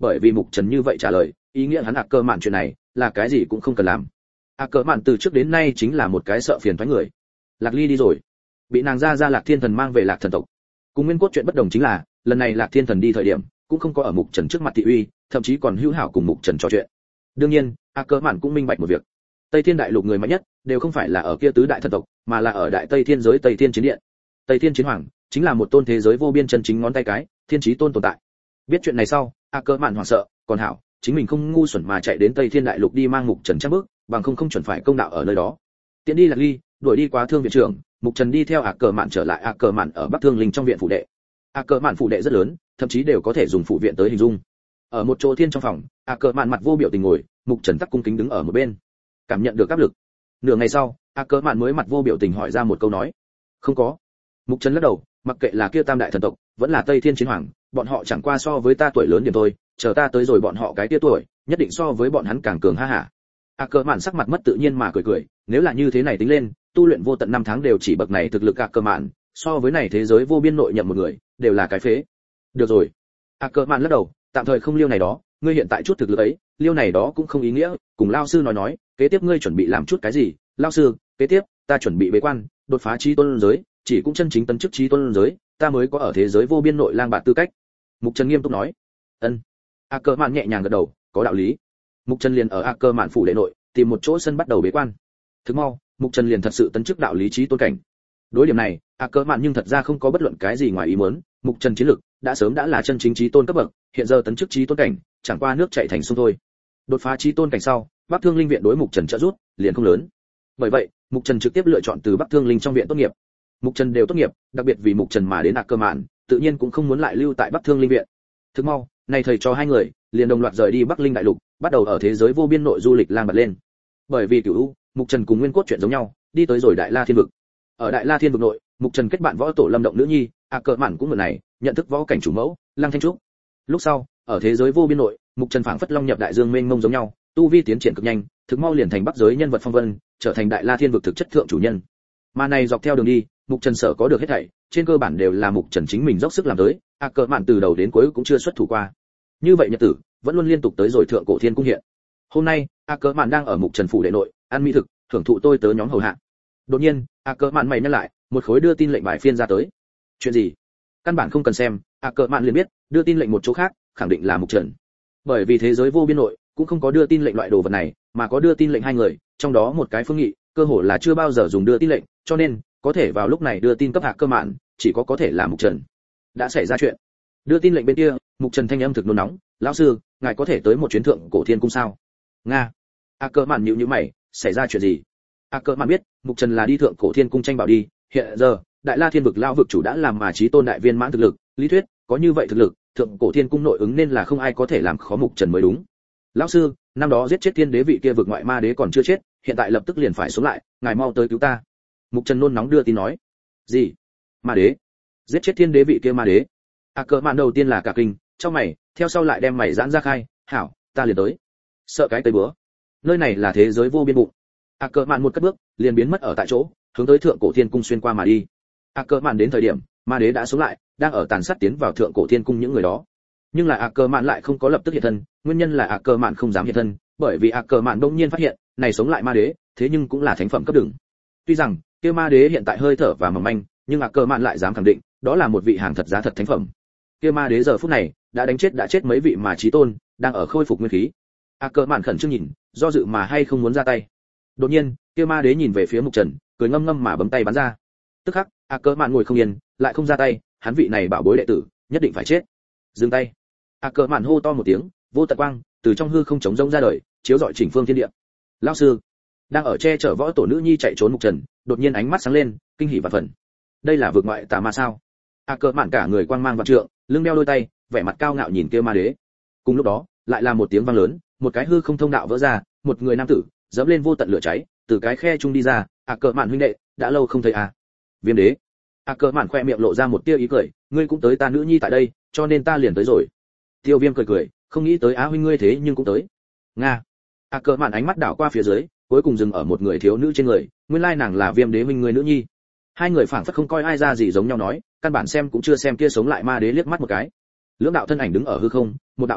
bởi vì Mục Trần như vậy trả lời, ý nghĩa hắn ạc cơ mạn chuyện này là cái gì cũng không cần làm. ạc cơ mạn từ trước đến nay chính là một cái sợ phiền toái người. Lạc Ly đi rồi, bị nàng ra ra Lạc Thiên Thần mang về Lạc Thần tộc. Cùng nguyên cốt chuyện bất đồng chính là, lần này Lạc Thiên Thần đi thời điểm, cũng không có ở Mục Trần trước mặt thị uy, thậm chí còn hữu hảo cùng Mục Trần trò chuyện. Đương nhiên, ạc cơ mạn cũng minh bạch một việc. Tây Thiên đại lục người mạnh nhất đều không phải là ở kia tứ đại thần tộc, mà là ở đại Tây Thiên giới Tây Thiên chiến điện. Tây Thiên chiến hoàng chính là một tôn thế giới vô biên chân chính ngón tay cái, thiên chí tôn tồn tại. Biết chuyện này sau, ạc cơ mạn hoảng sợ, còn hảo, chính mình không ngu xuẩn mà chạy đến Tây Thiên đại lục đi mang Mục Trần trang bước, bằng không không chuẩn phải công đạo ở nơi đó. Tiện đi Lạc Ly, đuổi đi quá thương viện trưởng, Mục Trần đi theo ạc cơ mạn trở lại ạc cơ mạn ở Bắc Thương Linh trong viện phủ đệ. ạc cơ mạn phủ đệ rất lớn, thậm chí đều có thể dùng phủ viện tới hình dung. Ở một chỗ thiên trong phòng, ạc cơ mạn mặt vô biểu tình ngồi, Mục Trần tắc cung kính đứng ở một bên. Cảm nhận được áp lực, nửa ngày sau, ạc cơ mạn mới mặt vô biểu tình hỏi ra một câu nói: không có. Mục Trần lắc đầu, mặc kệ là kia tam đại thần tộc, vẫn là Tây Thiên chiến hoàng, bọn họ chẳng qua so với ta tuổi lớn điểm thôi, chờ ta tới rồi bọn họ cái kia tuổi, nhất định so với bọn hắn càng cường ha hả. ạc cơ mạn sắc mặt mất tự nhiên mà cười cười, nếu là như thế này tính lên, tu luyện vô tận năm tháng đều chỉ bậc này thực lực ạc cơ mạn, so với này thế giới vô biên nội nhậm một người, đều là cái phế. Được rồi. ạc cơ mạn lắc đầu, tạm thời không liêu này đó, ngươi hiện tại chút thực lực ấy, liêu này đó cũng không ý nghĩa, cùng lão sư nói nói, kế tiếp ngươi chuẩn bị làm chút cái gì? Lão sư, kế tiếp, ta chuẩn bị bế quan, đột phá chí tôn giới, chỉ cũng chân chính tấn chức chí tôn giới, ta mới có ở thế giới vô biên nội lang bạt tư cách. Mục Trần nghiêm túc nói. Ân. ạc cơ mạn nhẹ nhàng gật đầu, có đạo lý. Mục Trần liền ở ạc cơ mạn phủ đệ nội, tìm một chỗ sân bắt đầu bế quan. Thức mau, Mục Trần liền thật sự tấn chức đạo lý chí tôn cảnh. Đối điểm này, ạc cơ mạn nhưng thật ra không có bất luận cái gì ngoài ý muốn, Mục Trần chiến lực đã sớm đã là chân chính chí tôn cấp bậc, hiện giờ tấn chức chí tôn cảnh, chẳng qua nước chảy thành sông thôi. Đột phá chí tôn cảnh sau, Bắc Thương Linh viện đối Mục Trần trợ giúp liền không lớn. Bởi vậy, Mục Trần trực tiếp lựa chọn từ Bắc Thương Linh trong viện tốt nghiệp. Mục Trần đều tốt nghiệp, đặc biệt vì Mục Trần mà đến ạc cơ mạn, tự nhiên cũng không muốn lại lưu tại Bắc Thương Linh viện. Thức mau, này thầy cho hai người liền đồng loạt rời đi Bắc Linh đại lục, bắt đầu ở thế giới vô biên nội du lịch lang bạt lên. Bởi vì Cửu U, Mục Trần cùng nguyên cốt chuyện giống nhau, đi tới rồi Đại La Thiên vực. Ở Đại La Thiên vực nội, Mục Trần kết bạn võ tổ Lâm Động nữ nhi, ạc cơ mạn cũng mượn này, nhận thức võ cảnh chủ mẫu, Lăng Thanh Trúc. Lúc sau, ở thế giới vô biên nội, Mục Trần phảng phất long nhập đại dương mênh mông giống nhau, tu vi tiến triển cực nhanh, thực mau liền thành bắc giới nhân vật phong vân, trở thành Đại La Thiên vực thực chất thượng chủ nhân. Mà này dọc theo đường đi, Mục Trần sở có được hết thảy, trên cơ bản đều là Mục Trần chính mình dốc sức làm tới, ạc cơ mạn từ đầu đến cuối cũng chưa xuất thủ qua. Như vậy nhật tử vẫn luôn liên tục tới rồi thượng cổ thiên cung hiện. Hôm nay, ạc cơ mạn đang ở Mục Trần phủ đệ nội, ăn mỹ thực, thưởng thụ tôi tớ nhóm hầu hạ. Đột nhiên, ạc cơ mạn mày nhăn lại, một khối đưa tin lệnh bài phiên ra tới. Chuyện gì? Căn bản không cần xem, ạc cơ mạn liền biết, đưa tin lệnh một chỗ khác, khẳng định là Mục Trần. Bởi vì thế giới vô biên nội cũng không có đưa tin lệnh loại đồ vật này, mà có đưa tin lệnh hai người, trong đó một cái Phương Nghị, cơ hồ là chưa bao giờ dùng đưa tin lệnh, cho nên có thể vào lúc này đưa tin cấp ạc cơ mạn, chỉ có có thể là Mục Trần. Đã xảy ra chuyện. Đưa tin lệnh bên kia, Mục Trần thanh âm thực nôn nóng, lão sư, ngài có thể tới một chuyến thượng cổ thiên cung sao? Nga. ạc cơ mạn nhíu nhíu mày, xảy ra chuyện gì? ạc cơ mạn biết, Mục Trần là đi thượng cổ thiên cung tranh bảo đi, hiện giờ, Đại La Thiên vực lão vực chủ đã làm mà chí tôn đại viên mãn thực lực, lý thuyết, có như vậy thực lực, thượng cổ thiên cung nội ứng nên là không ai có thể làm khó Mục Trần mới đúng. Lão sư, năm đó giết chết thiên đế vị kia vực ngoại ma đế còn chưa chết, hiện tại lập tức liền phải sống lại, ngài mau tới cứu ta. Mục Trần nôn nóng đưa tin nói. Gì? Ma đế? Giết chết thiên đế vị kia ma đế? ạc cơ mạn đầu tiên là cả kinh, trong mày, theo sau lại đem mày giãn ra khai, hảo, ta liền tới. Sợ cái tây bữa. Nơi này là thế giới vô biên bụng. ạc cơ mạn một cất bước, liền biến mất ở tại chỗ, hướng tới thượng cổ thiên cung xuyên qua mà đi. ạc cơ mạn đến thời điểm, ma đế đã sống lại, đang ở tàn sát tiến vào thượng cổ thiên cung những người đó. Nhưng là ạc cơ mạn lại không có lập tức hiện thân, nguyên nhân là ạc cơ mạn không dám hiện thân, bởi vì ạc cơ mạn đông nhiên phát hiện, này sống lại ma đế, thế nhưng cũng là thánh phẩm cấp đường. Tuy rằng, kia ma đế hiện tại hơi thở và mỏng manh, nhưng ạc cơ mạn lại dám khẳng định, đó là một vị hàng thật giá thật thánh phẩm. Kia ma đế giờ phút này đã đánh chết đã chết mấy vị mà chí tôn, đang ở khôi phục nguyên khí. ạc cơ mạn khẩn trương nhìn, do dự mà hay không muốn ra tay. Đột nhiên, kia ma đế nhìn về phía Mục Trần, cười ngâm ngâm mà bấm tay bắn ra. Tức khắc, ạc cơ mạn ngồi không yên, lại không ra tay, hắn vị này bảo bối đệ tử, nhất định phải chết. Dừng tay. ạc cơ mạn hô to một tiếng, vô tận quang từ trong hư không chống rông ra đời, chiếu rọi chỉnh phương thiên địa. Lão sư, đang ở che chở võ tổ nữ nhi chạy trốn Mục Trần, đột nhiên ánh mắt sáng lên, kinh hỉ vạn phần. Đây là vực ngoại tà ma sao? ạc cơ mạn cả người quang mang vạn trượng, lưng đeo đôi tay, vẻ mặt cao ngạo nhìn kia ma đế. Cùng lúc đó, lại là một tiếng vang lớn, một cái hư không thông đạo vỡ ra, một người nam tử dẫm lên vô tận lửa cháy, từ cái khe trung đi ra. ạc cơ mạn huynh đệ, đã lâu không thấy à? Viêm đế. ạc cơ mạn khoe miệng lộ ra một tia ý cười, ngươi cũng tới ta nữ nhi tại đây, cho nên ta liền tới rồi. Tiêu Viêm cười cười, không nghĩ tới á huynh ngươi thế nhưng cũng tới. Nga. ạc cơ mạn ánh mắt đảo qua phía dưới, cuối cùng dừng ở một người thiếu nữ trên người, nguyên lai nàng là Viêm đế huynh ngươi nữ nhi. Hai người phảng phất không coi ai ra gì giống nhau nói, căn bản xem cũng chưa xem kia sống lại ma đế liếc mắt một cái. Lưỡng đạo thân ảnh đứng ở hư không, một đạo mãnh liệt,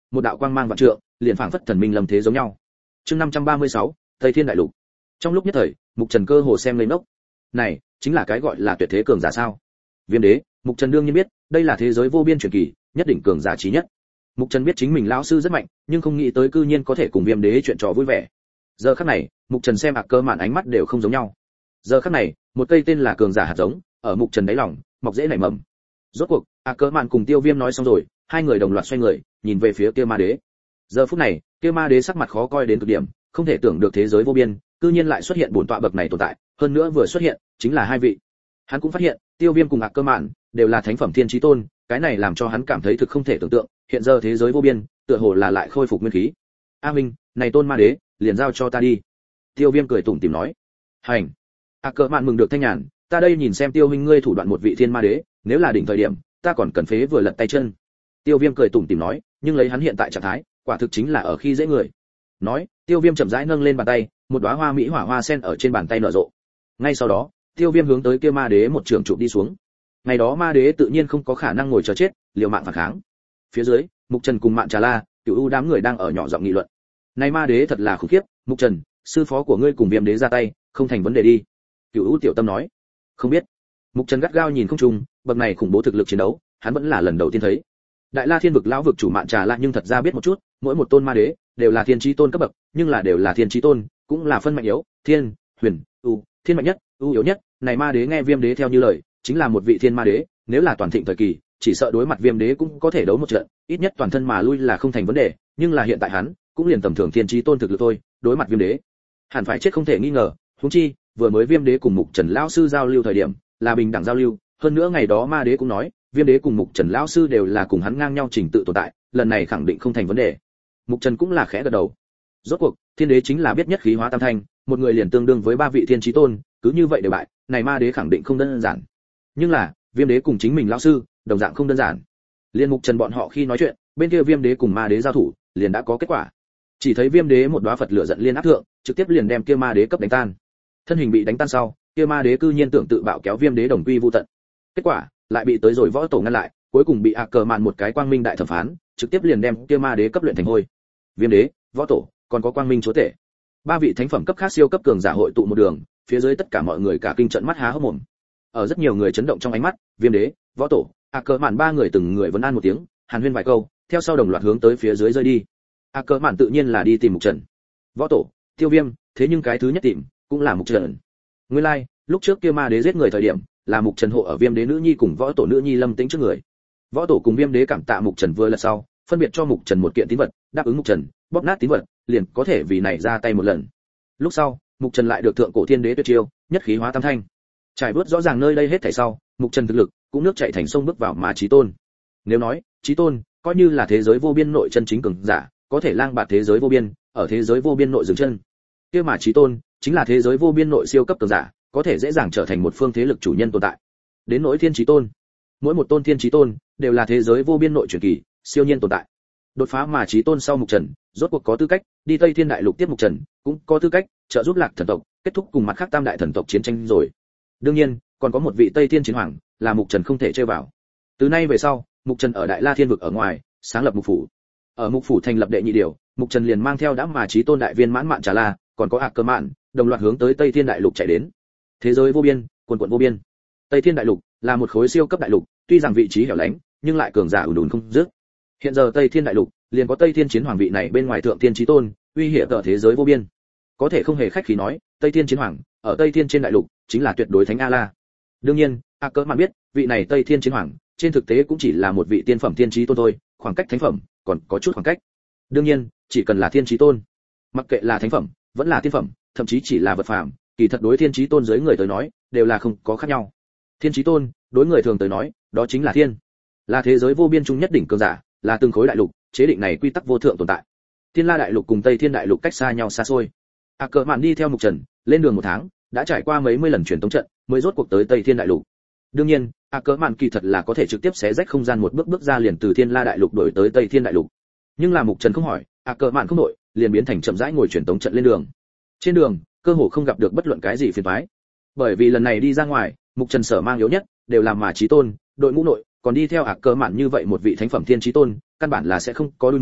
một đạo quang mang vạn trượng, liền phảng phất thần minh lâm thế giống nhau. Chương năm trăm ba mươi sáu, Tây Thiên đại lục. Trong lúc nhất thời, Mục Trần cơ hồ xem lên ngốc. Này, chính là cái gọi là tuyệt thế cường giả sao? Viêm đế, Mục Trần đương nhiên biết, đây là thế giới vô biên truyền kỳ, nhất định cường giả chí nhất. Mục Trần biết chính mình lão sư rất mạnh, nhưng không nghĩ tới cư nhiên có thể cùng Viêm đế chuyện trò vui vẻ. Giờ khắc này, Mục Trần xem Cơ Mạn ánh mắt đều không giống nhau. Giờ khắc này, một cây tên là cường giả hạt giống, ở Mục Trần đáy lòng, mọc dễ nảy mầm. Rốt cuộc, Cơ Mạn cùng Tiêu Viêm nói xong rồi, hai người đồng loạt xoay người, nhìn về phía kia ma đế. Giờ phút này, kia ma đế sắc mặt khó coi đến cực điểm, không thể tưởng được thế giới vô biên, cư nhiên lại xuất hiện bổn tọa bậc này tồn tại, hơn nữa vừa xuất hiện, chính là hai vị. Hắn cũng phát hiện, Tiêu Viêm cùng Cơ Mạn đều là thánh phẩm thiên chí tôn, cái này làm cho hắn cảm thấy thực không thể tưởng tượng, hiện giờ thế giới vô biên, tựa hồ là lại khôi phục nguyên khí. A Minh, này tôn ma đế, liền giao cho ta đi. Tiêu Viêm cười tủm tỉm nói. Hành. Cơ Mạn mừng được thanh nhàn, ta đây nhìn xem Tiêu huynh ngươi thủ đoạn một vị thiên ma đế, nếu là đỉnh thời điểm, ta còn cần phế vừa lật tay chân. Tiêu Viêm cười tủm tỉm nói, nhưng lấy hắn hiện tại trạng thái, quả thực chính là ở khi dễ người. Nói, Tiêu Viêm chậm rãi nâng lên bàn tay, một đóa hoa mỹ hỏa hoa sen ở trên bàn tay nở rộ. Ngay sau đó, Tiêu Viêm hướng tới kia ma đế một trường trụ đi xuống. Ngày đó ma đế tự nhiên không có khả năng ngồi chờ chết, liều mạng phản kháng. Phía dưới, Mục Trần cùng Mạn Trà La, Cửu U đám người đang ở nhỏ giọng nghị luận. Này ma đế thật là khủng khiếp, Mục Trần, sư phó của ngươi cùng Viêm đế ra tay, không thành vấn đề đi. Cửu U tiểu tâm nói. Không biết. Mục Trần gắt gao nhìn không trùng, bậc này khủng bố thực lực chiến đấu, hắn vẫn là lần đầu tiên thấy. Đại La Thiên vực lão vực chủ Mạn Trà La nhưng thật ra biết một chút, mỗi một tôn ma đế đều là thiên chí tôn cấp bậc, nhưng là đều là thiên chí tôn, cũng là phân mạnh yếu, thiên, huyền, u, thiên mạnh nhất, u yếu nhất, này ma đế nghe Viêm đế theo như lời, chính là một vị thiên ma đế, nếu là toàn thịnh thời kỳ, chỉ sợ đối mặt Viêm đế cũng có thể đấu một trận, ít nhất toàn thân mà lui là không thành vấn đề, nhưng là hiện tại hắn, cũng liền tầm thường thiên chí tôn thực lực thôi, đối mặt Viêm đế, hẳn phải chết không thể nghi ngờ, huống chi, vừa mới Viêm đế cùng Mục Trần lão sư giao lưu thời điểm, là bình đẳng giao lưu, hơn nữa ngày đó ma đế cũng nói, Viêm đế cùng Mục Trần lão sư đều là cùng hắn ngang nhau trình tự tồn tại, lần này khẳng định không thành vấn đề. Mục Trần cũng là khẽ gật đầu. Rốt cuộc, thiên đế chính là biết nhất khí hóa tam thanh, một người liền tương đương với ba vị thiên chí tôn, cứ như vậy đều bại, này ma đế khẳng định không đơn giản. Nhưng là, Viêm đế cùng chính mình lão sư, đồng dạng không đơn giản. Liên Mục Trần bọn họ khi nói chuyện, bên kia Viêm đế cùng ma đế giao thủ, liền đã có kết quả. Chỉ thấy Viêm đế một đóa Phật lửa giận liên áp thượng, trực tiếp liền đem kia ma đế cấp đánh tan. Thân hình bị đánh tan sau, kia ma đế cư nhiên tưởng tự bạo kéo Viêm đế đồng quy vu tận. Kết quả, lại bị tới rồi võ tổ ngăn lại, cuối cùng bị Cơ Mạn một cái quang minh đại thẩm phán, trực tiếp liền đem kia ma đế cấp luyện thành hôi. Viêm đế, võ tổ, còn có quang minh chúa tể, ba vị thánh phẩm cấp khác siêu cấp cường giả hội tụ một đường, phía dưới tất cả mọi người cả kinh trận mắt há hốc mồm. Ở rất nhiều người chấn động trong ánh mắt, Viêm đế, võ tổ, Cơ Mạn ba người từng người vấn an một tiếng, hàn huyên vài câu, theo sau đồng loạt hướng tới phía dưới rơi đi. Cơ Mạn tự nhiên là đi tìm Mục Trần. Võ tổ, Tiêu Viêm, thế nhưng cái thứ nhất tìm cũng là Mục Trần. Nguyên lai, like, lúc trước kia ma đế giết người thời điểm, là Mục Trần hộ ở Viêm đế nữ nhi cùng võ tổ nữ nhi lâm tĩnh trước người. Võ tổ cùng Viêm đế cảm tạ Mục Trần vừa lật sau, phân biệt cho Mục Trần một kiện tín vật, đáp ứng Mục Trần, bóp nát tín vật, liền có thể vì này ra tay một lần. Lúc sau, Mục Trần lại được thượng cổ thiên đế tuyệt chiêu, nhất khí hóa tam thanh. Trải bước rõ ràng nơi đây hết thảy sau, Mục Trần thực lực cũng nước chảy thành sông bước vào mà chí tôn. Nếu nói, chí tôn coi như là thế giới vô biên nội chân chính cường giả, có thể lang bạt thế giới vô biên, ở thế giới vô biên nội dừng chân. Kia mà chí tôn chính là thế giới vô biên nội siêu cấp cường giả, có thể dễ dàng trở thành một phương thế lực chủ nhân tồn tại. Đến nỗi thiên chí tôn, mỗi một tôn thiên chí tôn đều là thế giới vô biên nội truyền kỳ, siêu nhiên tồn tại. Đột phá mà chí tôn sau Mục Trần, rốt cuộc có tư cách đi Tây Thiên đại lục tiếp Mục Trần, cũng có tư cách trợ giúp Lạc thần tộc kết thúc cùng mặt khác tam đại thần tộc chiến tranh rồi. Đương nhiên, còn có một vị Tây Thiên chiến hoàng, là Mục Trần không thể chơi vào. Từ nay về sau, Mục Trần ở Đại La Thiên vực ở ngoài, sáng lập Mục phủ. Ở Mục phủ thành lập đệ nhị điều, Mục Trần liền mang theo đã mà chí tôn đại viên mãn Mạn Trà La, còn có Cơ Mạn, đồng loạt hướng tới Tây Thiên đại lục chạy đến. Thế giới vô biên, quần quần vô biên. Tây Thiên đại lục là một khối siêu cấp đại lục, tuy rằng vị trí hẻo lánh, nhưng lại cường giả ùn ùn không dứt. Hiện giờ Tây Thiên đại lục liền có Tây Thiên chiến hoàng vị này bên ngoài thượng thiên chí tôn, uy hiểm ở thế giới vô biên. Có thể không hề khách khí nói, Tây Thiên chiến hoàng ở Tây Thiên trên đại lục chính là tuyệt đối thánh A La. Đương nhiên, Cơ Mạn biết, vị này Tây Thiên chiến hoàng trên thực tế cũng chỉ là một vị tiên phẩm thiên chí tôn thôi, khoảng cách thánh phẩm còn có chút khoảng cách. Đương nhiên, chỉ cần là thiên chí tôn, mặc kệ là thánh phẩm vẫn là tiên phẩm, thậm chí chỉ là vật phàm, kỳ thật đối thiên chí tôn dưới người tới nói đều là không có khác nhau. Thiên chí tôn đối người thường tới nói đó chính là thiên, là thế giới vô biên trung nhất đỉnh cường giả, là từng khối đại lục chế định này quy tắc vô thượng tồn tại. Thiên La đại lục cùng Tây Thiên đại lục cách xa nhau xa xôi. Cơ Mạn đi theo Mục Trần lên đường một tháng, đã trải qua mấy mươi lần truyền tống trận mới rốt cuộc tới Tây Thiên đại lục. Đương nhiên, Cơ Mạn kỳ thật là có thể trực tiếp xé rách không gian một bước bước ra liền từ Thiên La đại lục đổi tới Tây Thiên đại lục. Nhưng là Mục Trần không hỏi, Cơ Mạn không đổi, liền biến thành chậm rãi ngồi truyền tống trận lên đường. Trên đường, cơ hồ không gặp được bất luận cái gì phiền toái. Bởi vì lần này đi ra ngoài, Mục Trần sở mang yếu nhất đều là mà chí tôn, đội ngũ nội, còn đi theo Cơ Mạn như vậy một vị thánh phẩm thiên chí tôn, căn bản là sẽ không có đuôi mù,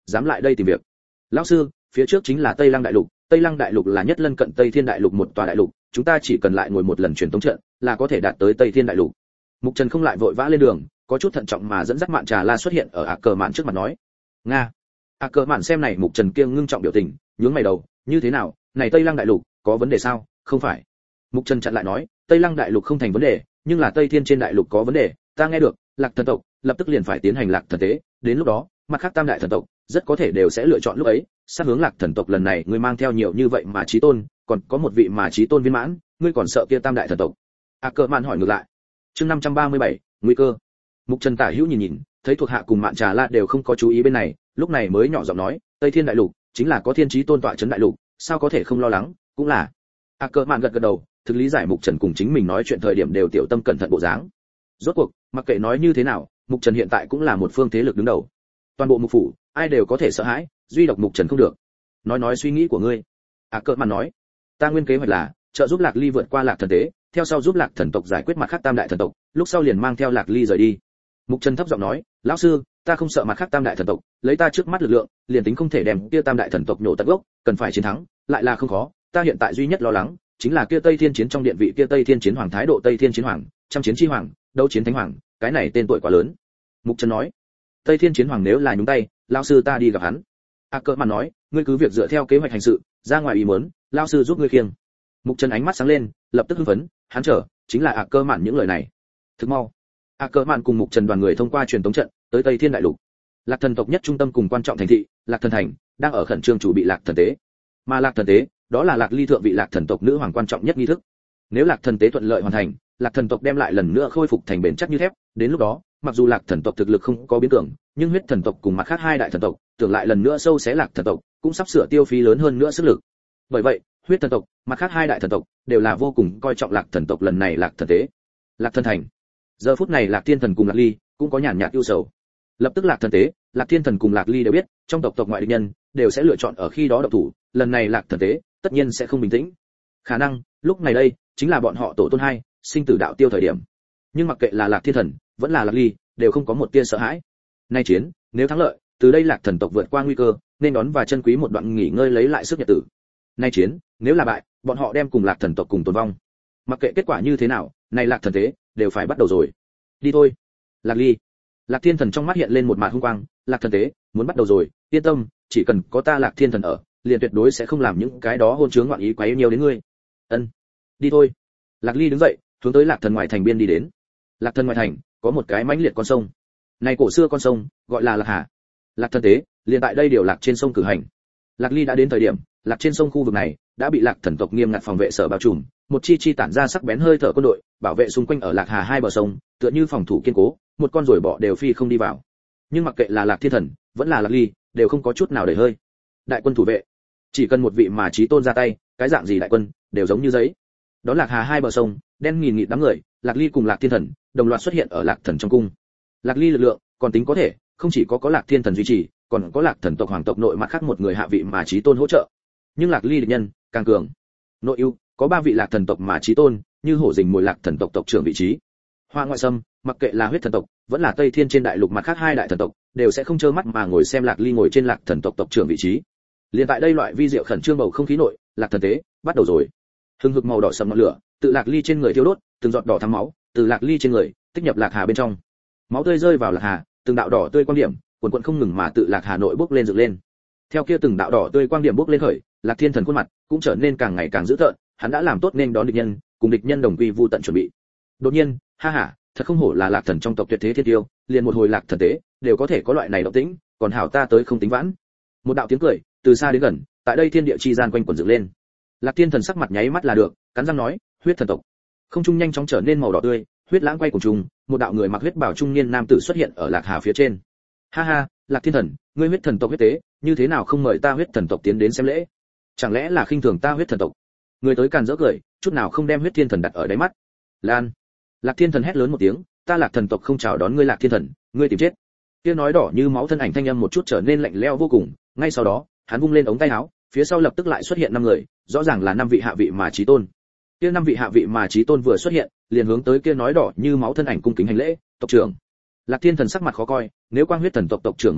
dám lại đây tìm việc. Lão sư, phía trước chính là Tây Lăng đại lục, Tây Lăng đại lục là nhất lân cận Tây Thiên đại lục một tòa đại lục, chúng ta chỉ cần lại ngồi một lần truyền tống trận, là có thể đạt tới Tây Thiên đại lục. Mục Trần không lại vội vã lên đường, có chút thận trọng mà dẫn dắt Mạn Trà La xuất hiện ở ạ cờ mạn trước mặt nói. Nga. ạ cờ mạn xem này Mục Trần kiêng ngưng trọng biểu tình, nhướng mày đầu, như thế nào, này Tây Lăng đại lục, có vấn đề sao? Không phải. Mục Trần chặn lại nói, Tây Lăng đại lục không thành vấn đề, nhưng là Tây Thiên trên đại lục có vấn đề, ta nghe được, Lạc thần tộc lập tức liền phải tiến hành Lạc thần tế, đến lúc đó, mặt khác tam đại thần tộc rất có thể đều sẽ lựa chọn lúc ấy, sát hướng Lạc thần tộc lần này ngươi mang theo nhiều như vậy mà chí tôn, còn có một vị mà chí tôn viên mãn, ngươi còn sợ kia tam đại thần tộc? A Cơ Mạn hỏi ngược lại. Chương năm trăm ba mươi bảy, nguy cơ. Mục Trần tả hữu nhìn nhìn, thấy thuộc hạ cùng Mạn Trà La đều không có chú ý bên này, lúc này mới nhỏ giọng nói, Tây Thiên đại lục chính là có thiên chí tôn tọa trấn đại lục, sao có thể không lo lắng, cũng là. A Cơ Mạn gật gật đầu, thực lý giải Mục Trần cùng chính mình nói chuyện thời điểm đều tiểu tâm cẩn thận bộ dáng. Rốt cuộc, mặc kệ nói như thế nào, Mục Trần hiện tại cũng là một phương thế lực đứng đầu. Toàn bộ Mục phủ, ai đều có thể sợ hãi, duy độc Mục Trần không được. Nói nói suy nghĩ của ngươi. A Cơ Mạn nói, ta nguyên kế hoạch là trợ giúp Lạc Ly vượt qua Lạc thần tế, theo sau giúp Lạc thần tộc giải quyết mặt khác tam đại thần tộc, lúc sau liền mang theo Lạc Ly rời đi. Mục Trần thấp giọng nói, lão sư, ta không sợ mặt khác tam đại thần tộc, lấy ta trước mắt lực lượng, liền tính không thể đem kia tam đại thần tộc nổ tận gốc, cần phải chiến thắng, lại là không khó, ta hiện tại duy nhất lo lắng chính là kia Tây Thiên chiến trong điện vị kia Tây Thiên chiến hoàng thái độ Tây Thiên chiến hoàng, trăm chiến chi hoàng, đấu chiến thánh hoàng, cái này tên tuổi quá lớn. Mục Trần nói, Tây Thiên chiến hoàng nếu là nhúng tay, lão sư ta đi gặp hắn. A Cơ Mạn nói, ngươi cứ việc dựa theo kế hoạch hành sự, ra ngoài ý muốn, lão sư giúp ngươi khiêng. Mục Trần ánh mắt sáng lên, lập tức hưng phấn, hắn chờ chính là A Cơ Mạn những lời này. Thực mau, A Cơ Mạn cùng Mục Trần đoàn người thông qua truyền tống trận tới Tây Thiên đại lục. Lạc thần tộc nhất trung tâm cùng quan trọng thành thị, Lạc thần thành, đang ở khẩn trương chuẩn bị Lạc thần tế. Mà Lạc thần tế, đó là Lạc Ly thượng vị Lạc thần tộc nữ hoàng quan trọng nhất nghi thức. Nếu Lạc thần tế thuận lợi hoàn thành, Lạc thần tộc đem lại lần nữa khôi phục thành bền chắc như thép, đến lúc đó, mặc dù Lạc thần tộc thực lực không có biến cường, nhưng huyết thần tộc cùng mặt khác hai đại thần tộc, tưởng lại lần nữa sâu xé Lạc thần tộc, cũng sắp sửa tiêu phí lớn hơn nữa sức lực. Bởi vậy, huyết thần tộc, mặt khác hai đại thần tộc đều là vô cùng coi trọng Lạc thần tộc lần này Lạc thần tế. Lạc thần thành. Giờ phút này Lạc Thiên Thần cùng Lạc Ly cũng có nhàn nhạt ưu sầu. Lập tức Lạc thần tế, Lạc Thiên Thần cùng Lạc Ly đều biết, trong tộc tộc ngoại địch nhân đều sẽ lựa chọn ở khi đó động thủ, lần này Lạc thần tế, tất nhiên sẽ không bình tĩnh. Khả năng, lúc này đây, chính là bọn họ tổ tôn hai, sinh tử đạo tiêu thời điểm. Nhưng mặc kệ là Lạc Thiên Thần, vẫn là Lạc Ly, đều không có một tia sợ hãi. Nay chiến, nếu thắng lợi, từ đây Lạc thần tộc vượt qua nguy cơ, nên đón và chân quý một đoạn nghỉ ngơi lấy lại sức nhật tử. Nay chiến, nếu là bại, bọn họ đem cùng Lạc thần tộc cùng tồn vong. Mặc kệ kết quả như thế nào, này Lạc thần tế đều phải bắt đầu rồi. Đi thôi. Lạc Ly. Lạc Thiên Thần trong mắt hiện lên một mạt hung quang, Lạc thần tế muốn bắt đầu rồi, yên tâm, chỉ cần có ta Lạc Thiên Thần ở, liền tuyệt đối sẽ không làm những cái đó hôn chướng ngoạn ý quấy nhiều đến ngươi. Ân. Đi thôi. Lạc Ly đứng dậy, hướng tới Lạc thần ngoài thành biên đi đến. Lạc thần ngoài thành có một cái mãnh liệt con sông. Này cổ xưa con sông, gọi là Lạc Hà. Lạc thần tế, liền tại đây điều Lạc trên sông cử hành. Lạc Ly đã đến thời điểm, Lạc trên sông khu vực này đã bị Lạc thần tộc nghiêm ngặt phòng vệ sở bao trùm, một chi chi tản ra sắc bén hơi thở quân đội, bảo vệ xung quanh ở Lạc Hà hai bờ sông, tựa như phòng thủ kiên cố, một con rồi bọ đều phi không đi vào. Nhưng mặc kệ là Lạc Thiên Thần, vẫn là Lạc Ly, đều không có chút nào để hơi. Đại quân thủ vệ, chỉ cần một vị mà chí tôn ra tay, cái dạng gì đại quân đều giống như giấy. Đó Lạc Hà hai bờ sông, đen nghìn nghịt đám người, Lạc Ly cùng Lạc Thiên Thần đồng loạt xuất hiện ở Lạc Thần trong cung. Lạc Ly lực lượng còn tính có thể, không chỉ có có Lạc Thiên Thần duy trì, còn có Lạc Thần tộc hoàng tộc nội mặt khác một người hạ vị mà chí tôn hỗ trợ. Nhưng Lạc Ly địch nhân càng cường. Nội ưu, có ba vị Lạc Thần tộc mà chí tôn, như hổ rình mồi Lạc Thần tộc tộc trưởng vị trí. Hoa ngoại xâm, mặc kệ là huyết thần tộc, vẫn là Tây Thiên trên đại lục mặt khác hai đại thần tộc, đều sẽ không trơ mắt mà ngồi xem Lạc Ly ngồi trên Lạc Thần tộc tộc trưởng vị trí. Liên tại đây loại vi diệu khẩn trương bầu không khí nội, Lạc thần tế bắt đầu rồi. Hừng hực màu đỏ sẫm ngọn lửa, tự Lạc Ly trên người thiêu đốt, từng giọt đỏ thắm máu, từ Lạc Ly trên người tích nhập Lạc Hà bên trong. Máu tươi rơi vào Lạc Hà, từng đạo đỏ tươi quang điểm, cuồn cuộn không ngừng mà tự Lạc Hà nội bốc lên dựng lên. Theo kia từng đạo đỏ tươi quang điểm bốc lên khởi, Lạc Thiên Thần khuôn mặt cũng trở nên càng ngày càng dữ tợn, hắn đã làm tốt nên đón địch nhân, cùng địch nhân đồng quy vu tận chuẩn bị. Đột nhiên, ha ha, thật không hổ là Lạc thần trong tộc tuyệt thế thiên tiêu, liền một hồi Lạc thần tế đều có thể có loại này động tĩnh, còn hảo ta tới không tính vãn. Một đạo tiếng cười từ xa đến gần, tại đây thiên địa chi gian quanh quẩn dựng lên. Lạc Thiên Thần sắc mặt nháy mắt là được, cắn răng nói, huyết thần tộc. Không trung nhanh chóng trở nên màu đỏ tươi, huyết lãng quay cùng trùng, một đạo người mặc huyết bào trung niên nam tử xuất hiện ở Lạc Hà phía trên. Ha ha, Lạc Thiên Thần, ngươi huyết thần tộc huyết tế, như thế nào không mời ta huyết thần tộc tiến đến xem lễ? Chẳng lẽ là khinh thường ta huyết thần tộc? Người tới càn rỡ cười, chút nào không đem huyết thiên thần đặt ở đáy mắt. Lan. Lạc Thiên Thần hét lớn một tiếng, ta Lạc thần tộc không chào đón ngươi Lạc Thiên Thần, ngươi tìm chết. Kia nói đỏ như máu thân ảnh thanh âm một chút trở nên lạnh lẽo vô cùng, ngay sau đó, hắn vung lên ống tay áo, phía sau lập tức lại xuất hiện năm người, rõ ràng là năm vị hạ vị mà chí tôn. Kia năm vị hạ vị mà chí tôn vừa xuất hiện, liền hướng tới kia nói đỏ như máu thân ảnh cung kính hành lễ, tộc trưởng. Lạc Thiên Thần sắc mặt khó coi, nếu Quang huyết thần tộc tộc trưởng một người,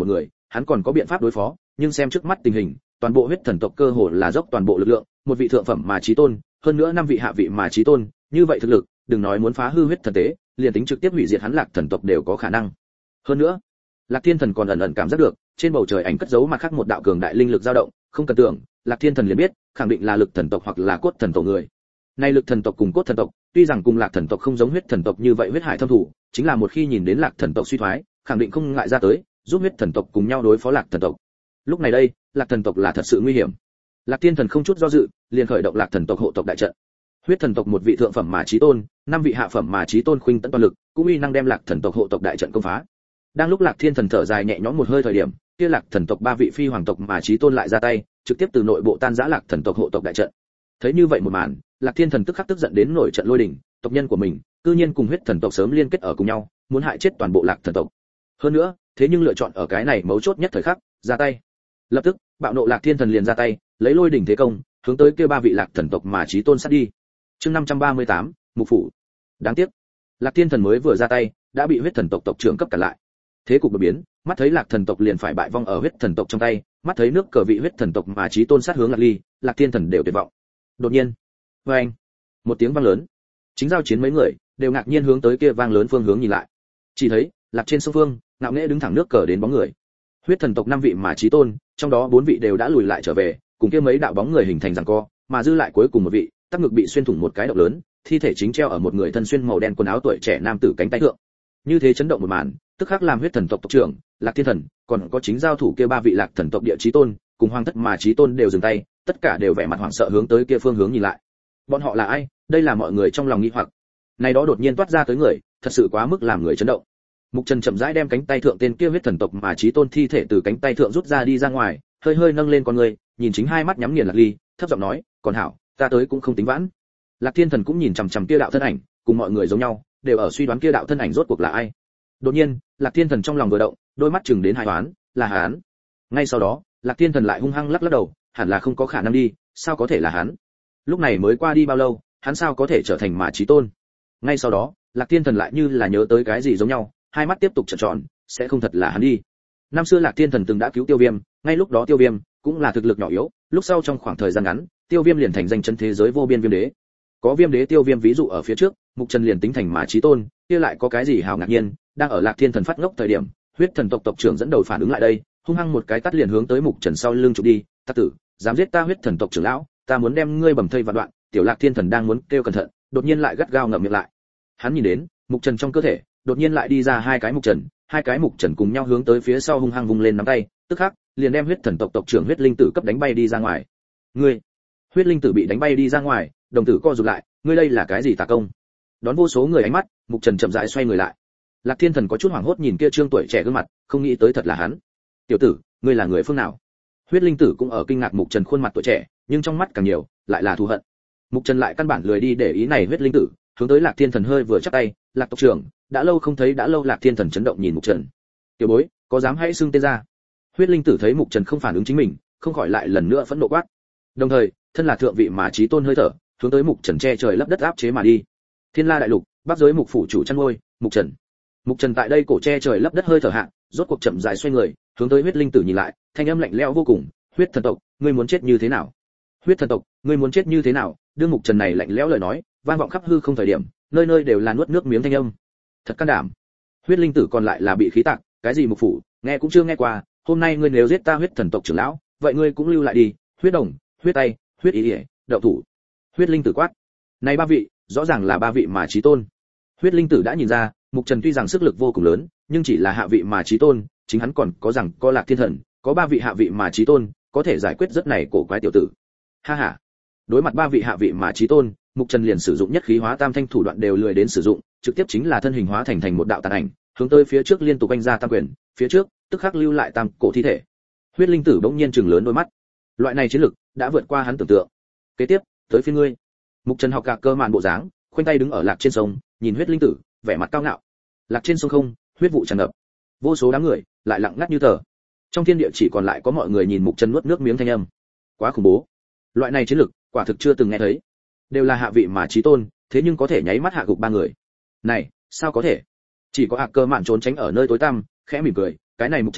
hắn còn có biện pháp đối phó, nhưng xem trước mắt tình hình, toàn bộ huyết thần tộc cơ hồ là dốc toàn bộ lực lượng, một vị thượng phẩm mà chí tôn, hơn nữa năm vị hạ vị mà chí tôn, như vậy thực lực, đừng nói muốn phá hư huyết thần tế, liền tính trực tiếp hủy diệt hắn Lạc thần tộc đều có khả năng. Hơn nữa, Lạc Thiên Thần còn ẩn ẩn cảm giác được, trên bầu trời ảnh cất giấu mặt khác một đạo cường đại linh lực dao động, không cần tưởng, Lạc Thiên Thần liền biết, khẳng định là lực thần tộc hoặc là cốt thần tộc người. Nay lực thần tộc cùng cốt thần tộc, tuy rằng cùng Lạc thần tộc không giống huyết thần tộc như vậy huyết hải thâm thủ, chính là một khi nhìn đến Lạc thần tộc suy thoái, khẳng định không ngại ra tới, giúp huyết thần tộc cùng nhau đối phó Lạc thần tộc. Lúc này đây, Lạc thần tộc là thật sự nguy hiểm. Lạc Thiên Thần không chút do dự, liền khởi động Lạc thần tộc hộ tộc đại trận. Huyết thần tộc một vị thượng phẩm mà chí tôn, năm vị hạ phẩm mà chí tôn khuynh tận toàn lực, cũng uy năng đem Lạc thần tộc hộ tộc đại trận công phá. Đang lúc Lạc Thiên Thần thở dài nhẹ nhõm một hơi thời điểm, kia Lạc thần tộc ba vị phi hoàng tộc mà chí tôn lại ra tay, trực tiếp từ nội bộ tan rã Lạc thần tộc hộ tộc đại trận. Thấy như vậy một màn, Lạc Thiên Thần tức khắc tức giận đến nổi trận lôi đình, tộc nhân của mình, cư nhiên cùng huyết thần tộc sớm liên kết ở cùng nhau, muốn hại chết toàn bộ Lạc thần tộc. Hơn nữa, thế nhưng lựa chọn ở cái này mấu chốt nhất thời khắc, ra tay. Lập tức, bạo nộ Lạc Thiên Thần liền ra tay, lấy lôi đỉnh thế công, hướng tới kia ba vị Lạc thần tộc mà chí tôn sát đi. Chương năm trăm ba mươi tám, Mục phủ. Đáng tiếc, Lạc Thiên Thần mới vừa ra tay, đã bị huyết thần tộc tộc trưởng cấp cản lại. Thế cục đột biến, mắt thấy Lạc thần tộc liền phải bại vong ở huyết thần tộc trong tay, mắt thấy nước cờ vị huyết thần tộc mà chí tôn sát hướng Lạc Ly, Lạc Thiên Thần đều tuyệt vọng. Đột nhiên, oeng, một tiếng vang lớn. Chính giao chiến mấy người đều ngạc nhiên hướng tới kia vang lớn phương hướng nhìn lại. Chỉ thấy, Lạc trên sông phương, ngạo nghễ đứng thẳng nước cờ đến bóng người. Huyết thần tộc năm vị mà chí tôn, trong đó bốn vị đều đã lùi lại trở về, cùng kia mấy đạo bóng người hình thành giằng co, mà dư lại cuối cùng một vị, tắc ngực bị xuyên thủng một cái động lớn, thi thể chính treo ở một người thân xuyên màu đen quần áo tuổi trẻ nam tử cánh tay thượng. Như thế chấn động một màn, tức khắc làm huyết thần tộc tộc trưởng, Lạc Thiên Thần, còn có chính giao thủ kia ba vị Lạc thần tộc địa chí tôn, cùng hoàng thất mà chí tôn đều dừng tay, tất cả đều vẻ mặt hoảng sợ hướng tới kia phương hướng nhìn lại. Bọn họ là ai? Đây là mọi người trong lòng nghi hoặc. Này đó đột nhiên toát ra tới người, thật sự quá mức làm người chấn động. Mục Trần chậm rãi đem cánh tay thượng tên kia huyết thần tộc mà chí tôn thi thể từ cánh tay thượng rút ra đi ra ngoài, hơi hơi nâng lên con người, nhìn chính hai mắt nhắm nghiền Lạc Ly, thấp giọng nói, "Còn hảo, ta tới cũng không tính vãn." Lạc Thiên Thần cũng nhìn chằm chằm kia đạo thân ảnh, cùng mọi người giống nhau, đều ở suy đoán kia đạo thân ảnh rốt cuộc là ai. Đột nhiên, Lạc Thiên Thần trong lòng vừa động, đôi mắt chừng đến hai toán, là hắn. Ngay sau đó, Lạc Thiên Thần lại hung hăng lắc lắc đầu, hẳn là không có khả năng đi, sao có thể là hắn? Lúc này mới qua đi bao lâu, hắn sao có thể trở thành mà chí tôn? Ngay sau đó, Lạc Thiên Thần lại như là nhớ tới cái gì giống nhau, hai mắt tiếp tục trợn tròn, sẽ không thật là hắn đi. Năm xưa Lạc Thiên Thần từng đã cứu Tiêu Viêm, ngay lúc đó Tiêu Viêm cũng là thực lực nhỏ yếu, lúc sau trong khoảng thời gian ngắn, Tiêu Viêm liền thành danh chân thế giới vô biên viêm đế. Có viêm đế Tiêu Viêm ví dụ ở phía trước, Mục Trần liền tính thành mà chí tôn, kia lại có cái gì hào ngạc nhiên, đang ở Lạc Thiên Thần phát ngốc thời điểm, huyết thần tộc tộc trưởng dẫn đầu phản ứng lại đây, hung hăng một cái tát liền hướng tới Mục Trần sau lưng chụp đi, "Ta tử, dám giết ta huyết thần tộc trưởng lão, ta muốn đem ngươi bầm thây vạn đoạn." Tiểu Lạc Thiên Thần đang muốn kêu cẩn thận, đột nhiên lại gắt gao ngậm miệng lại. Hắn nhìn đến, Mục Trần trong cơ thể, đột nhiên lại đi ra hai cái Mục Trần, hai cái Mục Trần cùng nhau hướng tới phía sau hung hăng vung lên nắm tay, tức khắc, liền đem huyết thần tộc tộc trưởng huyết linh tử cấp đánh bay đi ra ngoài. "Ngươi!" Huyết linh tử bị đánh bay đi ra ngoài, đồng tử co rụt lại, "Ngươi đây là cái gì tà công?" Đón vô số người ánh mắt, Mục Trần chậm rãi xoay người lại. Lạc Thiên Thần có chút hoảng hốt nhìn kia trương tuổi trẻ gương mặt, không nghĩ tới thật là hắn. "Tiểu tử, ngươi là người phương nào?" Huyết linh tử cũng ở kinh ngạc Mục Trần khuôn mặt tuổi trẻ, nhưng trong mắt càng nhiều, lại là thù hận. Mục Trần lại căn bản lười đi để ý này huyết linh tử, hướng tới Lạc Thiên Thần hơi vừa chắp tay, "Lạc tộc trưởng, đã lâu không thấy đã lâu." Lạc Thiên Thần chấn động nhìn Mục Trần. "Tiểu bối, có dám hãy xưng tên ra?" Huyết linh tử thấy Mục Trần không phản ứng chính mình, không khỏi lại lần nữa phẫn nộ quát. Đồng thời, thân là thượng vị mà chí tôn hơi thở, hướng tới Mục Trần che trời lấp đất áp chế mà đi. Thiên La đại lục, bắc giới Mục phủ chủ chăn nuôi, Mục Trần. Mục Trần tại đây cổ che trời lấp đất hơi thở hạ, rốt cuộc chậm rãi xoay người, hướng tới huyết linh tử nhìn lại, thanh âm lạnh lẽo vô cùng, "Huyết thần tộc, ngươi muốn chết như thế nào?" "Huyết thần tộc, ngươi muốn chết như thế nào?" Đương Mục Trần này lạnh lẽo lời nói, vang vọng khắp hư không thời điểm, nơi nơi đều là nuốt nước miếng thanh âm. Thật can đảm. Huyết linh tử còn lại là bị khí tạc, cái gì Mục phủ, nghe cũng chưa nghe qua, hôm nay ngươi nếu giết ta huyết thần tộc trưởng lão, vậy ngươi cũng lưu lại đi, huyết đồng, huyết tay, huyết ý, ý đậu thủ. Huyết linh tử quát. Này ba vị, rõ ràng là ba vị mà chí tôn. Huyết linh tử đã nhìn ra, Mục Trần tuy rằng sức lực vô cùng lớn, nhưng chỉ là hạ vị mà chí tôn, chính hắn còn có rằng có Lạc Thiên Thần, có ba vị hạ vị mà chí tôn, có thể giải quyết rất này cổ quái tiểu tử. Ha ha. Đối mặt ba vị hạ vị mà chí tôn, Mục Trần liền sử dụng nhất khí hóa tam thanh thủ đoạn đều lười đến sử dụng, trực tiếp chính là thân hình hóa thành thành một đạo tàn ảnh, hướng tới phía trước liên tục anh ra tam quyền, phía trước, tức khắc lưu lại tam cổ thi thể. Huyết linh tử bỗng nhiên trừng lớn đôi mắt. Loại này chiến lực đã vượt qua hắn tưởng tượng. Kế tiếp, tới phiên ngươi. Mục Trần học cả cơ màn bộ dáng, khoanh tay đứng ở Lạc trên sông, nhìn huyết linh tử, vẻ mặt cao ngạo. Lạc trên sông không, huyết vụ tràn ngập. Vô số đám người lại lặng ngắt như tờ. Trong thiên địa chỉ còn lại có mọi người nhìn Mục Trần nuốt nước miếng thanh âm. Quá khủng bố. Loại này chiến lực, quả thực chưa từng nghe thấy. Đều là hạ vị mà chí tôn, thế nhưng có thể nháy mắt hạ gục ba người. Này, sao có thể? Chỉ có Hạc Cơ Mạn trốn tránh ở nơi tối tăm, khẽ mỉm cười, cái này Mục Trần,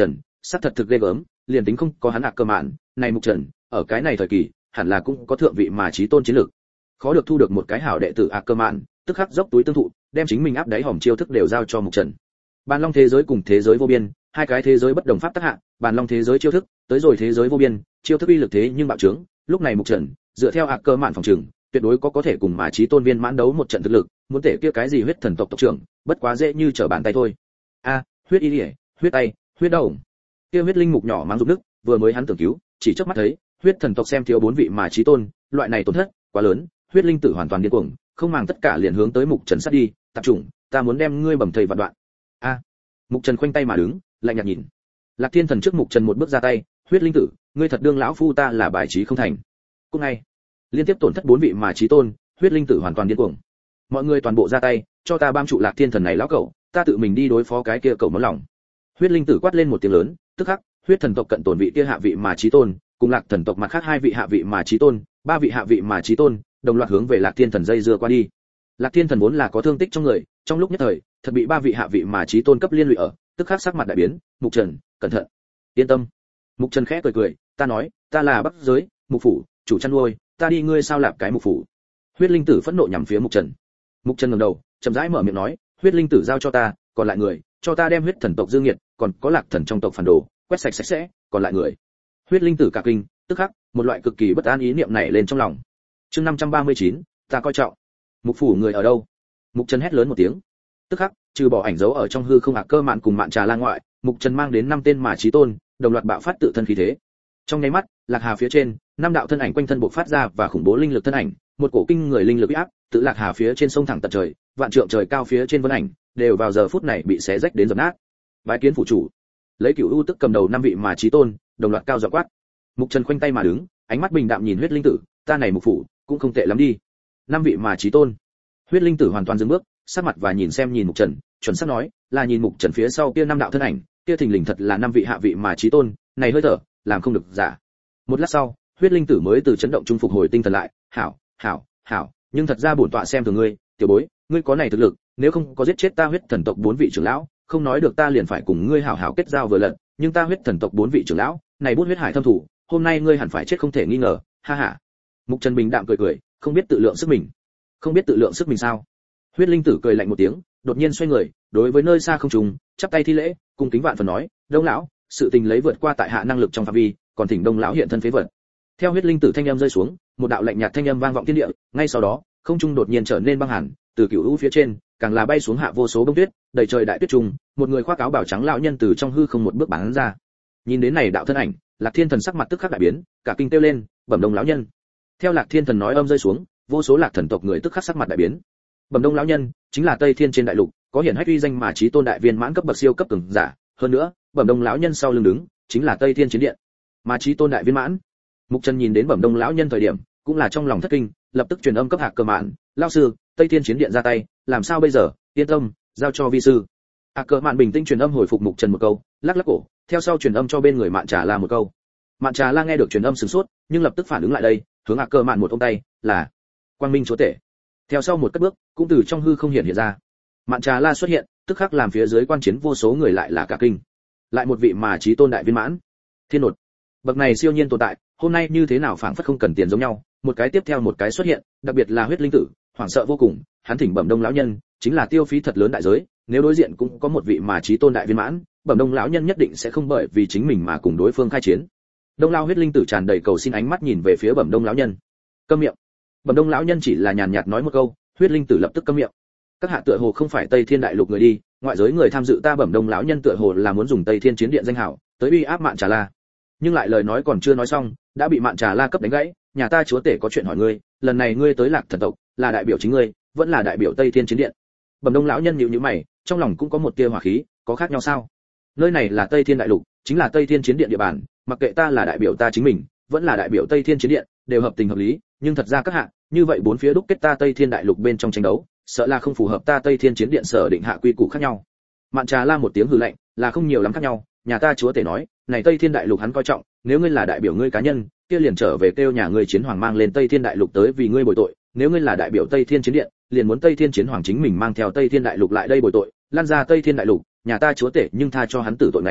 Sắc thật thực ghê gớm, liền tính không có hắn ạc cơ mạn, này Mục Trần, ở cái này thời kỳ, hẳn là cũng có thượng vị mà chí tôn chiến lược. Khó được thu được một cái hảo đệ tử ạc cơ mạn, tức khắc dốc túi tương thụ, đem chính mình áp đáy hòm chiêu thức đều giao cho Mục Trần. Bàn Long thế giới cùng thế giới vô biên, hai cái thế giới bất đồng pháp tác hạ, Bàn Long thế giới chiêu thức, tới rồi thế giới vô biên, chiêu thức uy lực thế nhưng bạo trướng, lúc này Mục Trần, dựa theo ạc cơ mạn phòng trường, tuyệt đối có có thể cùng mà chí tôn viên mãn đấu một trận thực lực, muốn thể kia cái gì huyết thần tộc tộc trưởng, bất quá dễ như trở bàn tay thôi. A, huyết y liễu, huyết tay, huyết đầu. Kia huyết linh mục nhỏ mang dục nước, vừa mới hắn tưởng cứu, chỉ chớp mắt thấy, huyết thần tộc xem thiếu bốn vị mà chí tôn, loại này tổn thất quá lớn, huyết linh tử hoàn toàn điên cuồng, không màng tất cả liền hướng tới Mục Trần sát đi, tập trung, ta muốn đem ngươi bầm thây vạn đoạn. A. Mục Trần khoanh tay mà đứng, lạnh nhạt nhìn. Lạc Thiên Thần trước Mục Trần một bước ra tay, huyết linh tử, ngươi thật đương lão phu ta là bài trí không thành. Cũng ngay, liên tiếp tổn thất bốn vị mà chí tôn, huyết linh tử hoàn toàn điên cuồng. Mọi người toàn bộ ra tay, cho ta bám trụ Lạc Thiên Thần này lão cẩu, ta tự mình đi đối phó cái kia cẩu máu lòng. Huyết linh tử quát lên một tiếng lớn, tức khắc, huyết thần tộc cận tổn vị kia hạ vị mà chí tôn, cùng Lạc thần tộc mặt khác hai vị hạ vị mà chí tôn, ba vị hạ vị mà chí tôn, đồng loạt hướng về Lạc Thiên Thần dây dưa qua đi. Lạc Thiên Thần vốn là có thương tích trong người, trong lúc nhất thời, thật bị ba vị hạ vị mà chí tôn cấp liên lụy ở, tức khắc sắc mặt đại biến, Mục Trần, cẩn thận. Yên tâm. Mục Trần khẽ cười cười, ta nói, ta là Bắc giới, Mục phủ, chủ chăn nuôi, ta đi ngươi sao lạp cái Mục phủ. Huyết linh tử phẫn nộ nhằm phía Mục Trần. Mục Trần ngẩng đầu, chậm rãi mở miệng nói, huyết linh tử giao cho ta, còn lại người, cho ta đem huyết thần tộc dương nghiệt, còn có Lạc thần trong tộc phản đồ, quét sạch sạch sẽ, còn lại người. Huyết linh tử cả kinh, tức khắc, một loại cực kỳ bất an ý niệm nảy lên trong lòng. Chương năm trăm ba mươi chín, ta coi trọng. Mục phủ người ở đâu? Mục Trần hét lớn một tiếng. Tức khắc, trừ bỏ ảnh dấu ở trong hư không ạc cơ mạn cùng mạn trà la ngoại, Mục Trần mang đến năm tên mà chí tôn, đồng loạt bạo phát tự thân khí thế. Trong nháy mắt, Lạc Hà phía trên, năm đạo thân ảnh quanh thân bộc phát ra và khủng bố linh lực thân ảnh, một cổ kinh người linh lực uy áp, tự Lạc Hà phía trên sông thẳng tận trời, vạn trượng trời cao phía trên vân ảnh, đều vào giờ phút này bị xé rách đến dập nát. Bái kiến phủ chủ. Lấy Cửu U tức cầm đầu năm vị mà chí tôn, đồng loạt cao giọng quát. Mục Trần khoanh tay mà đứng, ánh mắt bình đạm nhìn huyết linh tử, ta này Mục phủ, cũng không tệ lắm đi. Năm vị mà chí tôn. Huyết linh tử hoàn toàn dừng bước, sát mặt và nhìn xem nhìn Mục Trần, chuẩn xác nói, là nhìn Mục Trần phía sau kia năm đạo thân ảnh, kia thình lình thật là năm vị hạ vị mà chí tôn, này hơi thở, làm không được giả. Một lát sau, huyết linh tử mới từ chấn động trung phục hồi tinh thần lại, hảo, hảo, hảo, nhưng thật ra bổn tọa xem thường ngươi, tiểu bối, ngươi có này thực lực, nếu không có giết chết ta huyết thần tộc bốn vị trưởng lão, không nói được ta liền phải cùng ngươi hảo hảo kết giao vừa lần, nhưng ta huyết thần tộc bốn vị trưởng lão, này bút huyết hải thâm thủ, hôm nay ngươi hẳn phải chết không thể nghi ngờ, ha ha. Mục Trần bình đạm cười cười, không biết tự lượng sức mình. Không biết tự lượng sức mình sao? Huyết linh tử cười lạnh một tiếng, đột nhiên xoay người, đối với nơi xa không trùng, chắp tay thi lễ, cung kính vạn phần nói, Đông lão, sự tình lấy vượt qua tại hạ năng lực trong phạm vi, còn thỉnh Đông lão hiện thân phế vật. Theo huyết linh tử thanh âm rơi xuống, một đạo lạnh nhạt thanh âm vang vọng thiên địa, ngay sau đó, không trung đột nhiên trở nên băng hàn, từ cửu u phía trên, càng là bay xuống hạ vô số bông tuyết, đầy trời đại tuyết trùng, một người khoác áo bào trắng lão nhân từ trong hư không một bước bắn ra. Nhìn đến này đạo thân ảnh, Lạc Thiên Thần sắc mặt tức khắc đại biến, cả kinh kêu lên, bẩm Đông lão nhân. Theo Lạc Thiên Thần nói âm rơi xuống, vô số Lạc thần tộc người tức khắc sắc mặt đại biến. Bẩm Đông lão nhân, chính là Tây Thiên trên đại lục, có hiển hách uy danh mà chí tôn đại viên mãn cấp bậc siêu cấp cường giả, hơn nữa, bẩm Đông lão nhân sau lưng đứng, chính là Tây Thiên chiến điện. Mà chí tôn đại viên mãn. Mục Trần nhìn đến bẩm Đông lão nhân thời điểm, cũng là trong lòng thất kinh, lập tức truyền âm cấp Hạc Cơ Mạn, lão sư, Tây Thiên chiến điện ra tay, làm sao bây giờ? Yên tâm, giao cho vi sư. Hạc Cơ Mạn bình tĩnh truyền âm hồi phục Mục Trần một câu, lắc lắc cổ, theo sau truyền âm cho bên người Mạn Trà La một câu. Mạn Trà La nghe được truyền âm sửng sốt, nhưng lập tức phản ứng lại đây, hướng Hạc Cơ Mạn một ông tay, là Quang Minh chúa tể. Theo sau một cất bước, cũng từ trong hư không hiện hiện ra. Mạn Trà La xuất hiện, tức khắc làm phía dưới quan chiến vô số người lại là cả kinh. Lại một vị mà chí tôn đại viên mãn. Thiên nột. Bậc này siêu nhiên tồn tại, hôm nay như thế nào phảng phất không cần tiền giống nhau, một cái tiếp theo một cái xuất hiện, đặc biệt là huyết linh tử, hoảng sợ vô cùng, hắn thỉnh bẩm Đông lão nhân, chính là tiêu phí thật lớn đại giới, nếu đối diện cũng có một vị mà chí tôn đại viên mãn, bẩm Đông lão nhân nhất định sẽ không bởi vì chính mình mà cùng đối phương khai chiến. Đông lão huyết linh tử tràn đầy cầu xin ánh mắt nhìn về phía bẩm Đông lão nhân. Câm miệng. Bẩm Đông lão nhân chỉ là nhàn nhạt nói một câu, huyết linh tử lập tức câm miệng. Các hạ tựa hồ không phải Tây Thiên đại lục người đi, ngoại giới người tham dự ta bẩm Đông lão nhân tựa hồ là muốn dùng Tây Thiên chiến điện danh hảo, tới uy áp Mạn Trà La. Nhưng lại lời nói còn chưa nói xong, đã bị Mạn Trà La cấp đánh gãy, nhà ta chúa tể có chuyện hỏi ngươi, lần này ngươi tới Lạc thần tộc, là đại biểu chính ngươi, vẫn là đại biểu Tây Thiên chiến điện? Bẩm Đông lão nhân nhíu nhíu mày, trong lòng cũng có một tia hỏa khí, có khác nhau sao? Nơi này là Tây Thiên đại lục, chính là Tây Thiên chiến điện địa bàn, mặc kệ ta là đại biểu ta chính mình, vẫn là đại biểu Tây Thiên chiến điện, đều hợp tình hợp lý, nhưng thật ra các hạ, như vậy bốn phía đúc kết ta Tây Thiên đại lục bên trong tranh đấu, sợ là không phù hợp ta Tây Thiên chiến điện sở định hạ quy củ khác nhau. Mạn Trà La một tiếng hừ lạnh, là không nhiều lắm khác nhau, nhà ta chúa tể nói, này Tây Thiên đại lục hắn coi trọng, nếu ngươi là đại biểu ngươi cá nhân, kia liền trở về kêu nhà ngươi chiến hoàng mang lên Tây Thiên đại lục tới vì ngươi bồi tội, nếu ngươi là đại biểu Tây Thiên chiến điện, liền muốn Tây Thiên chiến hoàng chính mình mang theo Tây Thiên đại lục lại đây bồi tội, lan ra Tây Thiên đại lục, nhà ta chúa tể nhưng tha cho hắn tử tội ngạch.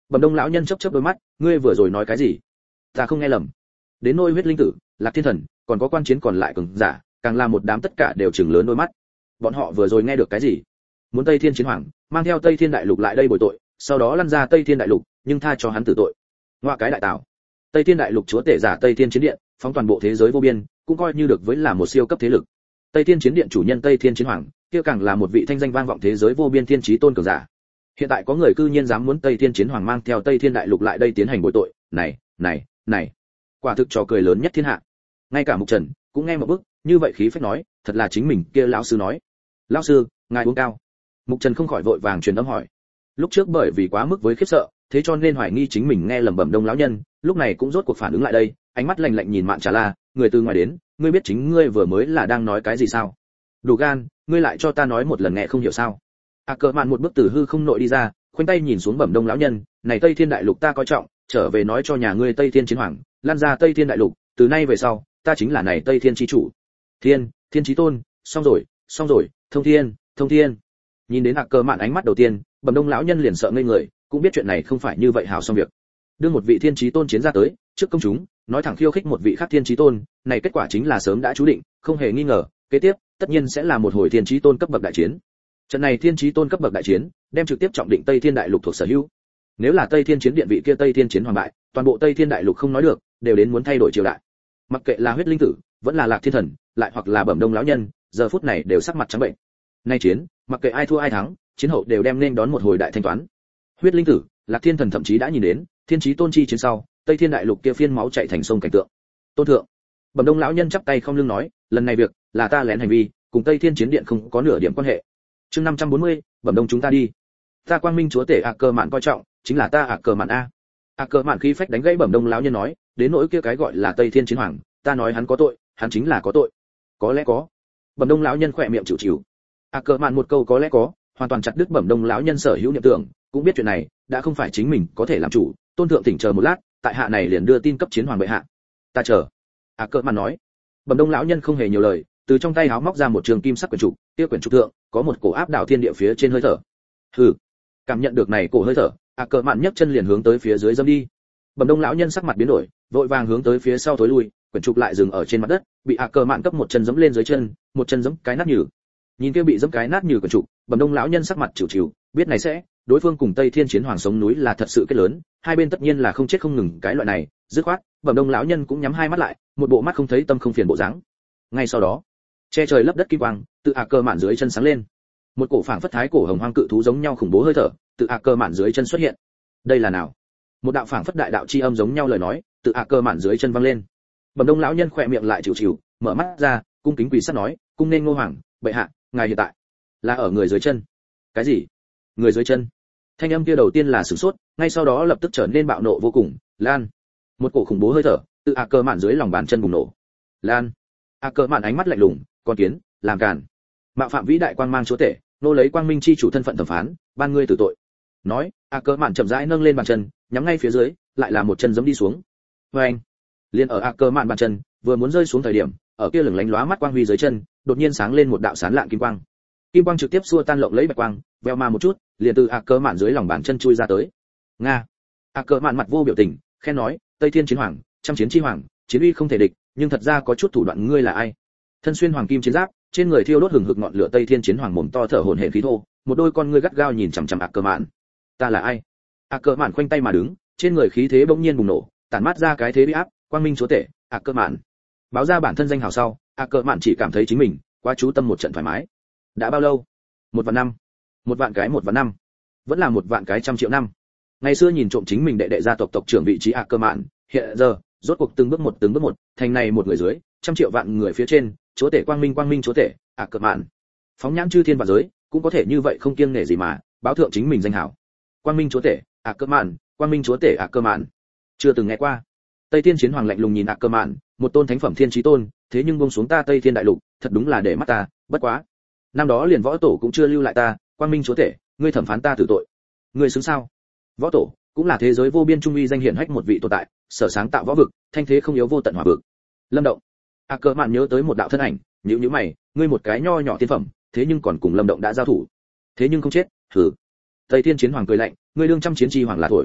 Bẩm Đông lão nhân chớp chớp đôi mắt, ngươi vừa rồi nói cái gì? Ta không nghe lầm. Đến nôi huyết linh tử, Lạc Thiên Thần, còn có quan chiến còn lại cường giả, càng là một đám tất cả đều trừng lớn đôi mắt. Bọn họ vừa rồi nghe được cái gì? Muốn Tây Thiên Chiến Hoàng mang theo Tây Thiên Đại Lục lại đây bồi tội, sau đó lăn ra Tây Thiên Đại Lục, nhưng tha cho hắn tử tội. Ngoa cái đại tảo. Tây Thiên Đại Lục chúa tể giả Tây Thiên Chiến Điện, phóng toàn bộ thế giới vô biên, cũng coi như được với là một siêu cấp thế lực. Tây Thiên Chiến Điện chủ nhân Tây Thiên Chiến Hoàng, kia càng là một vị thanh danh vang vọng thế giới vô biên thiên chí tôn cường giả. Hiện tại có người cư nhiên dám muốn Tây Thiên Chiến Hoàng mang theo Tây Thiên Đại Lục lại đây tiến hành bồi tội, này, này, này, quả thực trò cười lớn nhất thiên hạ. Ngay cả Mục Trần cũng nghe một bức, như vậy khí phách nói, thật là chính mình kia lão sư nói. Lão sư, ngài uống cao. Mục Trần không khỏi vội vàng truyền âm hỏi. Lúc trước bởi vì quá mức với khiếp sợ, thế cho nên hoài nghi chính mình nghe lẩm bẩm Đông lão nhân, lúc này cũng rốt cuộc phản ứng lại đây, ánh mắt lạnh lạnh nhìn Mạn Trà La, người từ ngoài đến, ngươi biết chính ngươi vừa mới là đang nói cái gì sao? Đủ gan, ngươi lại cho ta nói một lần nghe không hiểu sao? A Cờ Mạn một bước từ hư không nội đi ra, khoanh tay nhìn xuống bẩm Đông lão nhân, này Tây Thiên Đại Lục ta coi trọng, trở về nói cho nhà ngươi Tây Thiên Chiến Hoàng, lan ra Tây Thiên Đại Lục, từ nay về sau, ta chính là này Tây Thiên chi chủ. Thiên, Thiên chí tôn, xong rồi, xong rồi, thông thiên, thông thiên. Nhìn đến A Cờ Mạn ánh mắt đầu tiên, bẩm Đông lão nhân liền sợ ngây người, cũng biết chuyện này không phải như vậy hảo xong việc. Đưa một vị Thiên chí tôn chiến ra tới, trước công chúng, nói thẳng khiêu khích một vị khác Thiên chí tôn, này kết quả chính là sớm đã chú định, không hề nghi ngờ, kế tiếp, tất nhiên sẽ là một hồi Thiên chí tôn cấp bậc đại chiến. Trận này Thiên chí tôn cấp bậc đại chiến, đem trực tiếp trọng định Tây Thiên Đại Lục thuộc sở hữu. Nếu là Tây Thiên chiến điện vị kia Tây Thiên chiến hoàng bại, toàn bộ Tây Thiên Đại Lục không nói được, đều đến muốn thay đổi triều đại. Mặc kệ là huyết linh tử, vẫn là Lạc Thiên Thần, lại hoặc là bẩm Đông lão nhân, giờ phút này đều sắc mặt trắng bệnh. Nay chiến, mặc kệ ai thua ai thắng, chiến hậu đều đem nên đón một hồi đại thanh toán. Huyết linh tử, Lạc Thiên Thần thậm chí đã nhìn đến, Thiên chí tôn chi chiến sau, Tây Thiên Đại Lục kia phiên máu chảy thành sông cảnh tượng. Tôn thượng, bẩm Đông lão nhân chắp tay không lưng nói, lần này việc là ta lén hành vi, cùng Tây Thiên chiến điện không có nửa điểm quan hệ. Chương năm trăm bốn mươi, bẩm Đông chúng ta đi. Ta Quang Minh chúa tể A Cờ Mạn coi trọng, chính là ta A Cờ Mạn a. A Cờ Mạn khí phách đánh gãy bẩm Đông lão nhân nói, đến nỗi kia cái gọi là Tây Thiên chiến hoàng, ta nói hắn có tội, hắn chính là có tội. Có lẽ có. Bẩm Đông lão nhân khỏe miệng chịu chịu. A Cờ Mạn một câu có lẽ có, hoàn toàn chặt đứt bẩm Đông lão nhân sở hữu niệm tưởng, cũng biết chuyện này đã không phải chính mình có thể làm chủ, tôn thượng tỉnh chờ một lát, tại hạ này liền đưa tin cấp chiến hoàng bệ hạ. Ta chờ. A Cờ Mạn nói. Bẩm Đông lão nhân không hề nhiều lời, từ trong tay háo móc ra một trường kim sắc quyển trục, kia quyển trục thượng có một cổ áp đảo thiên địa phía trên hơi thở. Hừ. Cảm nhận được này cổ hơi thở, A Cờ Mạn nhấc chân liền hướng tới phía dưới dâm đi. Bẩm Đông lão nhân sắc mặt biến đổi, vội vàng hướng tới phía sau tối lui, quyển trục lại dừng ở trên mặt đất, bị A Cờ Mạn cấp một chân giẫm lên dưới chân, một chân giẫm cái nát nhừ. Nhìn kia bị giẫm cái nát nhừ quyển trục, Bẩm Đông lão nhân sắc mặt chịu chịu, biết này sẽ, đối phương cùng Tây Thiên chiến hoàng sống núi là thật sự kết lớn, hai bên tất nhiên là không chết không ngừng cái loại này, dứt khoát, Bẩm Đông lão nhân cũng nhắm hai mắt lại, một bộ mắt không thấy tâm không phiền bộ dáng. Ngay sau đó, che trời lấp đất kim quang tự A Cờ Mạn dưới chân sáng lên, một cổ phảng phất thái cổ hồng hoang cự thú giống nhau khủng bố hơi thở tự A Cờ Mạn dưới chân xuất hiện. Đây là nào? Một đạo phảng phất đại đạo chi âm giống nhau lời nói tự A Cờ Mạn dưới chân vang lên. Bẩm Đông lão nhân khỏe miệng lại chịu chịu, mở mắt ra, cung kính quỳ sát nói, cung nên Ngô hoàng, bệ hạ, ngài hiện tại là ở người dưới chân. Cái gì? Người dưới chân? Thanh âm kia đầu tiên là sửng sốt, ngay sau đó lập tức trở nên bạo nộ vô cùng, lan. Một cổ khủng bố hơi thở tự A Cờ Mạn dưới lòng bàn chân bùng nổ. Lan. A Cờ Mạn ánh mắt lạnh lùng, con kiến, làm càn. Mạo phạm vĩ đại quang mang chúa tể, nô lấy quang minh chi chủ thân phận thẩm phán, ban ngươi tử tội. Nói, A Cờ Mạn chậm rãi nâng lên bàn chân, nhắm ngay phía dưới, lại là một chân giẫm đi xuống. Oeng. Liên ở A Cờ Mạn bàn chân vừa muốn rơi xuống thời điểm, ở kia lửng lánh lóa mắt quang huy dưới chân, đột nhiên sáng lên một đạo sáng lạng kim quang. Kim quang trực tiếp xua tan lộng lấy bạch quang, veo mà một chút, liền từ A Cờ Mạn dưới lòng bàn chân chui ra tới. Nga. A Cờ Mạn mặt vô biểu tình, khen nói, Tây Thiên chiến hoàng, trăm chiến chi hoàng, chiến uy không thể địch, nhưng thật ra có chút thủ đoạn, ngươi là ai? Thân xuyên hoàng kim chiến giáp, trên người thiêu đốt hừng hực ngọn lửa Tây Thiên chiến hoàng mồm to thở hổn hển khí thô, một đôi con ngươi gắt gao nhìn chằm chằm A Cờ Mạn. Ta là ai? A Cờ Mạn khoanh tay mà đứng, trên người khí thế bỗng nhiên bùng nổ, tản mát ra cái thế uy áp, quang minh chúa tể, A Cờ Mạn. Báo ra bản thân danh hào sau, A Cờ Mạn chỉ cảm thấy chính mình quá chú tâm một trận thoải mái. Đã bao lâu? Một vạn năm. Một vạn cái một vạn năm. Vẫn là một vạn cái trăm triệu năm. Ngày xưa nhìn trộm chính mình đệ đệ gia tộc tộc trưởng vị trí A Cờ Mạn, hiện giờ rốt cuộc từng bước một từng bước một, thành này một người dưới, trăm triệu vạn người phía trên, chúa tể quang minh quang minh chúa tể, A Cờ Mạn. Phóng nhãn chư thiên vạn giới, cũng có thể như vậy không kiêng nể gì mà báo thượng chính mình danh hào. Quang minh chúa tể, A Cờ Mạn, quang minh chúa tể A Cờ Mạn. Chưa từng nghe qua. Tây Thiên chiến hoàng lạnh lùng nhìn A Cờ Mạn, một tôn thánh phẩm thiên chí tôn, thế nhưng buông xuống ta Tây Thiên đại lục, thật đúng là để mắt ta, bất quá. Năm đó liền võ tổ cũng chưa lưu lại ta, quang minh chúa tể, ngươi thẩm phán ta tử tội. Ngươi xứng sao? Võ tổ cũng là thế giới vô biên trung uy danh hiển hách một vị tồn tại, sở sáng tạo võ vực, thanh thế không yếu vô tận hỏa vực. Lâm Động. A Cờ Mạn nhớ tới một đạo thân ảnh, nhíu nhíu mày, ngươi một cái nho nhỏ tiên phẩm, thế nhưng còn cùng Lâm Động đã giao thủ. Thế nhưng không chết, hừ. Tây Thiên chiến hoàng cười lạnh, ngươi đương trăm chiến chi hoàng là thổi.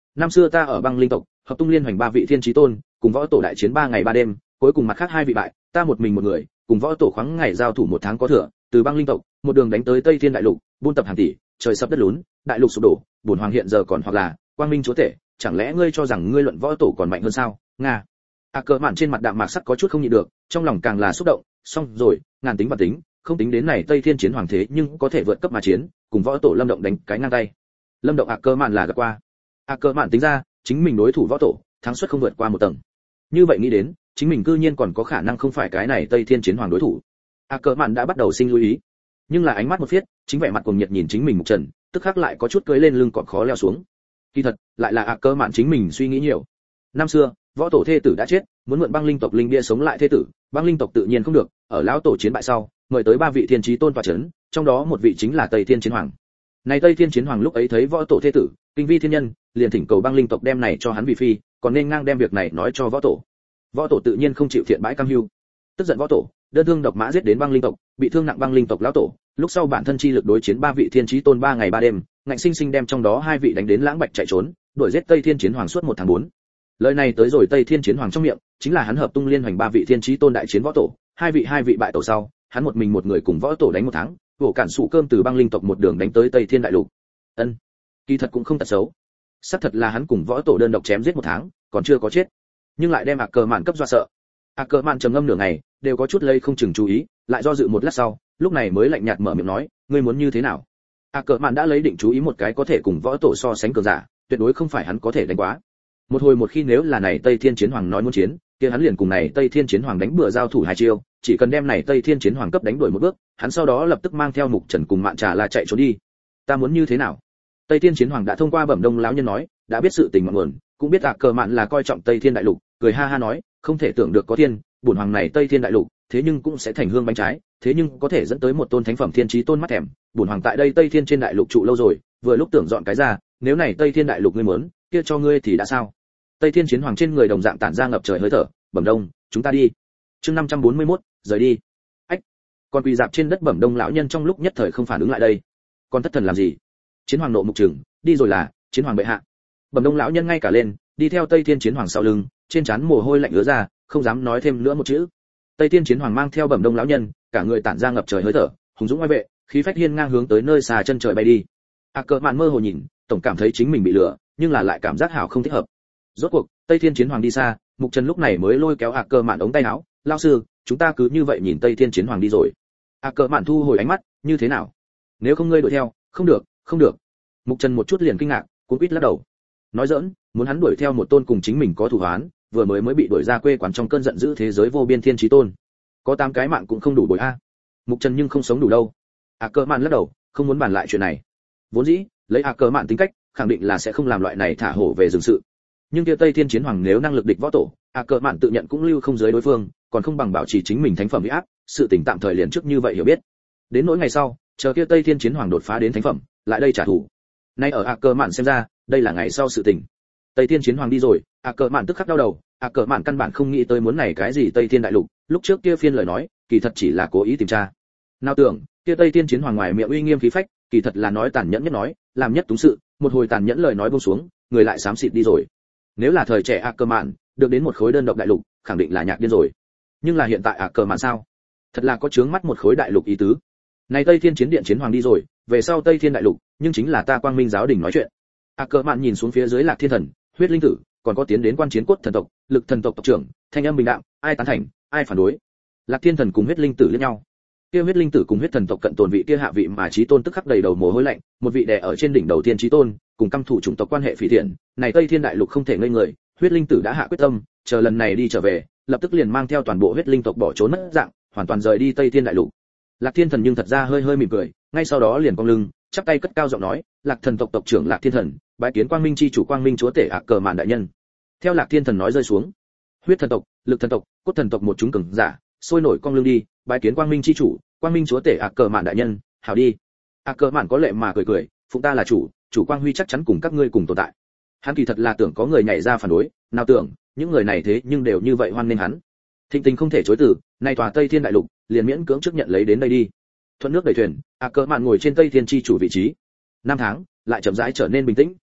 năm xưa ta ở băng linh tộc hợp tung liên hoành ba vị thiên chí tôn, cùng võ tổ đại chiến ba ngày ba đêm, cuối cùng mặt khác hai vị bại, ta một mình một người, cùng võ tổ khoáng ngày giao thủ một tháng có thừa, từ băng linh tộc một đường đánh tới Tây Thiên đại lục, buôn tập hàng tỷ, trời sập đất lún, đại lục sụp đổ, bổn hoàng hiện giờ còn hoặc là quang minh chúa tể, chẳng lẽ ngươi cho rằng ngươi luận võ tổ còn mạnh hơn sao? Nga. A Cờ Mạn trên mặt đạm mạc sắc có chút không nhịn được, trong lòng càng là xúc động, xong rồi, ngàn tính và tính, không tính đến này Tây Thiên chiến hoàng thế nhưng có thể vượt cấp mà chiến, cùng võ tổ Lâm Động đánh cái ngang tay. Lâm Động A Cờ Mạn là gặp qua. A Cờ Mạn tính ra, chính mình đối thủ võ tổ, thắng suất không vượt qua một tầng. Như vậy nghĩ đến, chính mình cư nhiên còn có khả năng không phải cái này Tây Thiên chiến hoàng đối thủ. A Cờ Mạn đã bắt đầu sinh lưu ý, nhưng là ánh mắt một phiết, chính vẻ mặt cuồng nhiệt nhìn chính mình Mục Trần, tức khắc lại có chút cưỡi lên lưng còn khó leo xuống. Kỳ thật, lại là A Cờ Mạn chính mình suy nghĩ nhiều. Năm xưa, võ tổ thê tử đã chết, muốn mượn băng linh tộc linh bia sống lại thê tử, băng linh tộc tự nhiên không được, ở lão tổ chiến bại sau, mời tới ba vị thiên chí tôn tọa chấn, trong đó một vị chính là Tây Thiên chiến hoàng. Này Tây Thiên chiến hoàng lúc ấy thấy võ tổ thê tử, kinh vi thiên nhân, liền thỉnh cầu băng linh tộc đem này cho hắn vì phi, còn nên ngang đem việc này nói cho võ tổ. Võ tổ tự nhiên không chịu thiện bãi cam hưu. Tức giận võ tổ, đơn thương độc mã giết đến băng linh tộc, bị thương nặng băng linh tộc lão tổ, lúc sau bản thân chi lực đối chiến ba vị thiên chí tôn ba ngày ba đêm, ngạnh sinh sinh đem trong đó hai vị đánh đến lãng bạch chạy trốn, đuổi giết Tây Thiên chiến hoàng suốt một tháng bốn. Lời này tới rồi Tây Thiên chiến hoàng trong miệng, chính là hắn hợp tung liên hoành ba vị thiên chí tôn đại chiến võ tổ, hai vị hai vị bại tổ sau, hắn một mình một người cùng võ tổ đánh một tháng, vỗ cản sụ cơm từ băng linh tộc một đường đánh tới Tây Thiên đại lục. Ân, kỳ thật cũng không tật xấu. Xác thật là hắn cùng võ tổ đơn độc chém giết một tháng, còn chưa có chết, nhưng lại đem A Cờ Mạn cấp dọa sợ. A Cờ Mạn trầm ngâm nửa ngày, đều có chút lây không chừng chú ý, lại do dự một lát sau, lúc này mới lạnh nhạt mở miệng nói, ngươi muốn như thế nào? A Cờ Mạn đã lấy định chú ý một cái có thể cùng võ tổ so sánh cường giả, tuyệt đối không phải hắn có thể đánh quá. Một hồi một khi nếu là này Tây Thiên chiến hoàng nói muốn chiến, kia hắn liền cùng này Tây Thiên chiến hoàng đánh bừa giao thủ hai chiêu, chỉ cần đem này Tây Thiên chiến hoàng cấp đánh đuổi một bước, hắn sau đó lập tức mang theo Mục Trần cùng Mạn Trà La chạy trốn đi. Ta muốn như thế nào? Tây Thiên chiến hoàng đã thông qua Bẩm Đông lão nhân nói, đã biết sự tình ngọn nguồn, cũng biết A Cờ Mạn là coi trọng Tây Thiên đại lục, cười ha ha nói, không thể tưởng được có thiên, bổn hoàng này Tây Thiên đại lục, thế nhưng cũng sẽ thành hương bánh trái, thế nhưng có thể dẫn tới một tôn thánh phẩm thiên chí tôn mắt thèm, bổn hoàng tại đây Tây Thiên trên đại lục trụ lâu rồi, vừa lúc tưởng dọn cái ra, nếu này Tây Thiên đại lục ngươi muốn, kia cho ngươi thì đã sao? Tây Thiên chiến hoàng trên người đồng dạng tản ra ngập trời hơi thở, Bẩm Đông, chúng ta đi. Chương năm trăm bốn mươi mốt, rời đi. Ách. Còn quỳ dạp trên đất Bẩm Đông lão nhân trong lúc nhất thời không phản ứng lại đây. Còn thất thần làm gì? Chiến hoàng nộ mục trừng, đi rồi là, chiến hoàng bệ hạ. Bẩm Đông lão nhân ngay cả lên, đi theo Tây Thiên chiến hoàng sau lưng, trên trán mồ hôi lạnh ứa ra, không dám nói thêm nữa một chữ. Tây Thiên chiến hoàng mang theo Bẩm Đông lão nhân, cả người tản ra ngập trời hơi thở, hùng dũng oai vệ, khí phách hiên ngang hướng tới nơi xa chân trời bay đi. A Cờ Mạn mơ hồ nhìn, tổng cảm thấy chính mình bị lừa, nhưng là lại cảm giác hảo không thích hợp. Rốt cuộc, Tây Thiên chiến hoàng đi xa, Mục Trần lúc này mới lôi kéo A Cờ Mạn ống tay áo, "Lão sư, chúng ta cứ như vậy nhìn Tây Thiên chiến hoàng đi rồi." A Cờ Mạn thu hồi ánh mắt, "Như thế nào? Nếu không ngươi đuổi theo?" "Không được, không được." Mục Trần một chút liền kinh ngạc, cuống quýt lắc đầu. Nói giỡn, muốn hắn đuổi theo một tôn cùng chính mình có thù oán, vừa mới mới bị đuổi ra quê quán trong cơn giận dữ thế giới vô biên thiên chí tôn. Có tám cái mạng cũng không đủ bồi a. Mục Trần nhưng không sống đủ đâu. A Cờ Mạn lắc đầu, không muốn bàn lại chuyện này. Vốn dĩ, lấy A Cờ Mạn tính cách, khẳng định là sẽ không làm loại này thả hổ về rừng sự. Nhưng kia Tây Thiên chiến hoàng nếu năng lực địch võ tổ, A Cờ Mạn tự nhận cũng lưu không dưới đối phương, còn không bằng bảo trì chính mình thánh phẩm uy áp, sự tình tạm thời liền trước như vậy hiểu biết. Đến nỗi ngày sau, chờ kia Tây Thiên chiến hoàng đột phá đến thánh phẩm, lại đây trả thù. Nay ở A Cờ Mạn xem ra, đây là ngày sau sự tình. Tây Thiên chiến hoàng đi rồi, A Cờ Mạn tức khắc đau đầu, A Cờ Mạn căn bản không nghĩ tới muốn này cái gì Tây Thiên đại lục, lúc trước kia phiên lời nói, kỳ thật chỉ là cố ý tìm tra. Nào tưởng, kia Tây Thiên chiến hoàng ngoài miệng uy nghiêm khí phách, kỳ thật là nói tàn nhẫn nhất nói, làm nhất túng sự, một hồi tàn nhẫn lời nói buông xuống, người lại xám xịt đi rồi. Nếu là thời trẻ A Cờ Mạn, được đến một khối đơn độc đại lục, khẳng định là nhạc điên rồi. Nhưng là hiện tại A Cờ Mạn sao? Thật là có chướng mắt một khối đại lục ý tứ. Này Tây Thiên chiến điện chiến hoàng đi rồi, về sau Tây Thiên đại lục, nhưng chính là ta Quang Minh giáo đình nói chuyện. A Cờ Mạn nhìn xuống phía dưới Lạc Thiên Thần, Huyết Linh Tử, còn có tiến đến quan chiến cốt thần tộc, Lực thần tộc tộc trưởng, thanh âm bình đạm, ai tán thành, ai phản đối. Lạc Thiên Thần cùng Huyết Linh Tử liếc nhau. Kia Huyết Linh Tử cùng Huyết thần tộc cận tồn vị kia hạ vị mà chí tôn tức khắc đầy đầu mồ hôi lạnh, một vị đè ở trên đỉnh đầu tiên chí tôn, cùng căm thủ chủng tộc quan hệ phỉ thiện, này Tây Thiên đại lục không thể ngây người, Huyết Linh Tử đã hạ quyết tâm, chờ lần này đi trở về, lập tức liền mang theo toàn bộ Huyết Linh tộc bỏ trốn mất dạng, hoàn toàn rời đi Tây Thiên đại lục. Lạc Thiên Thần nhưng thật ra hơi hơi mỉm cười, ngay sau đó liền cong lưng, chắp tay cất cao giọng nói, Lạc thần tộc tộc trưởng Lạc Thiên Thần, bái kiến Quang Minh chi chủ Quang Minh chúa tể A Cờ Mạn đại nhân. Theo Lạc Thiên Thần nói rơi xuống, Huyết thần tộc, Lực thần tộc, Cốt thần tộc một chúng cường giả, sôi nổi cong lưng đi, bái kiến Quang Minh chi chủ, Quang Minh chúa tể A Cờ Mạn đại nhân, hảo đi. A Cờ Mạn có lệ mà cười cười, phụng ta là chủ, chủ Quang Huy chắc chắn cùng các ngươi cùng tồn tại. Hắn kỳ thật là tưởng có người nhảy ra phản đối, nào tưởng, những người này thế nhưng đều như vậy hoan nghênh hắn. Thịnh tình không thể chối từ, nay tòa Tây Thiên đại lục, liền miễn cưỡng chấp nhận lấy đến đây đi. Thuận nước đẩy thuyền, A Cờ Mạn ngồi trên Tây Thiên chi chủ vị trí. Năm tháng lại chậm rãi trở nên bình tĩnh.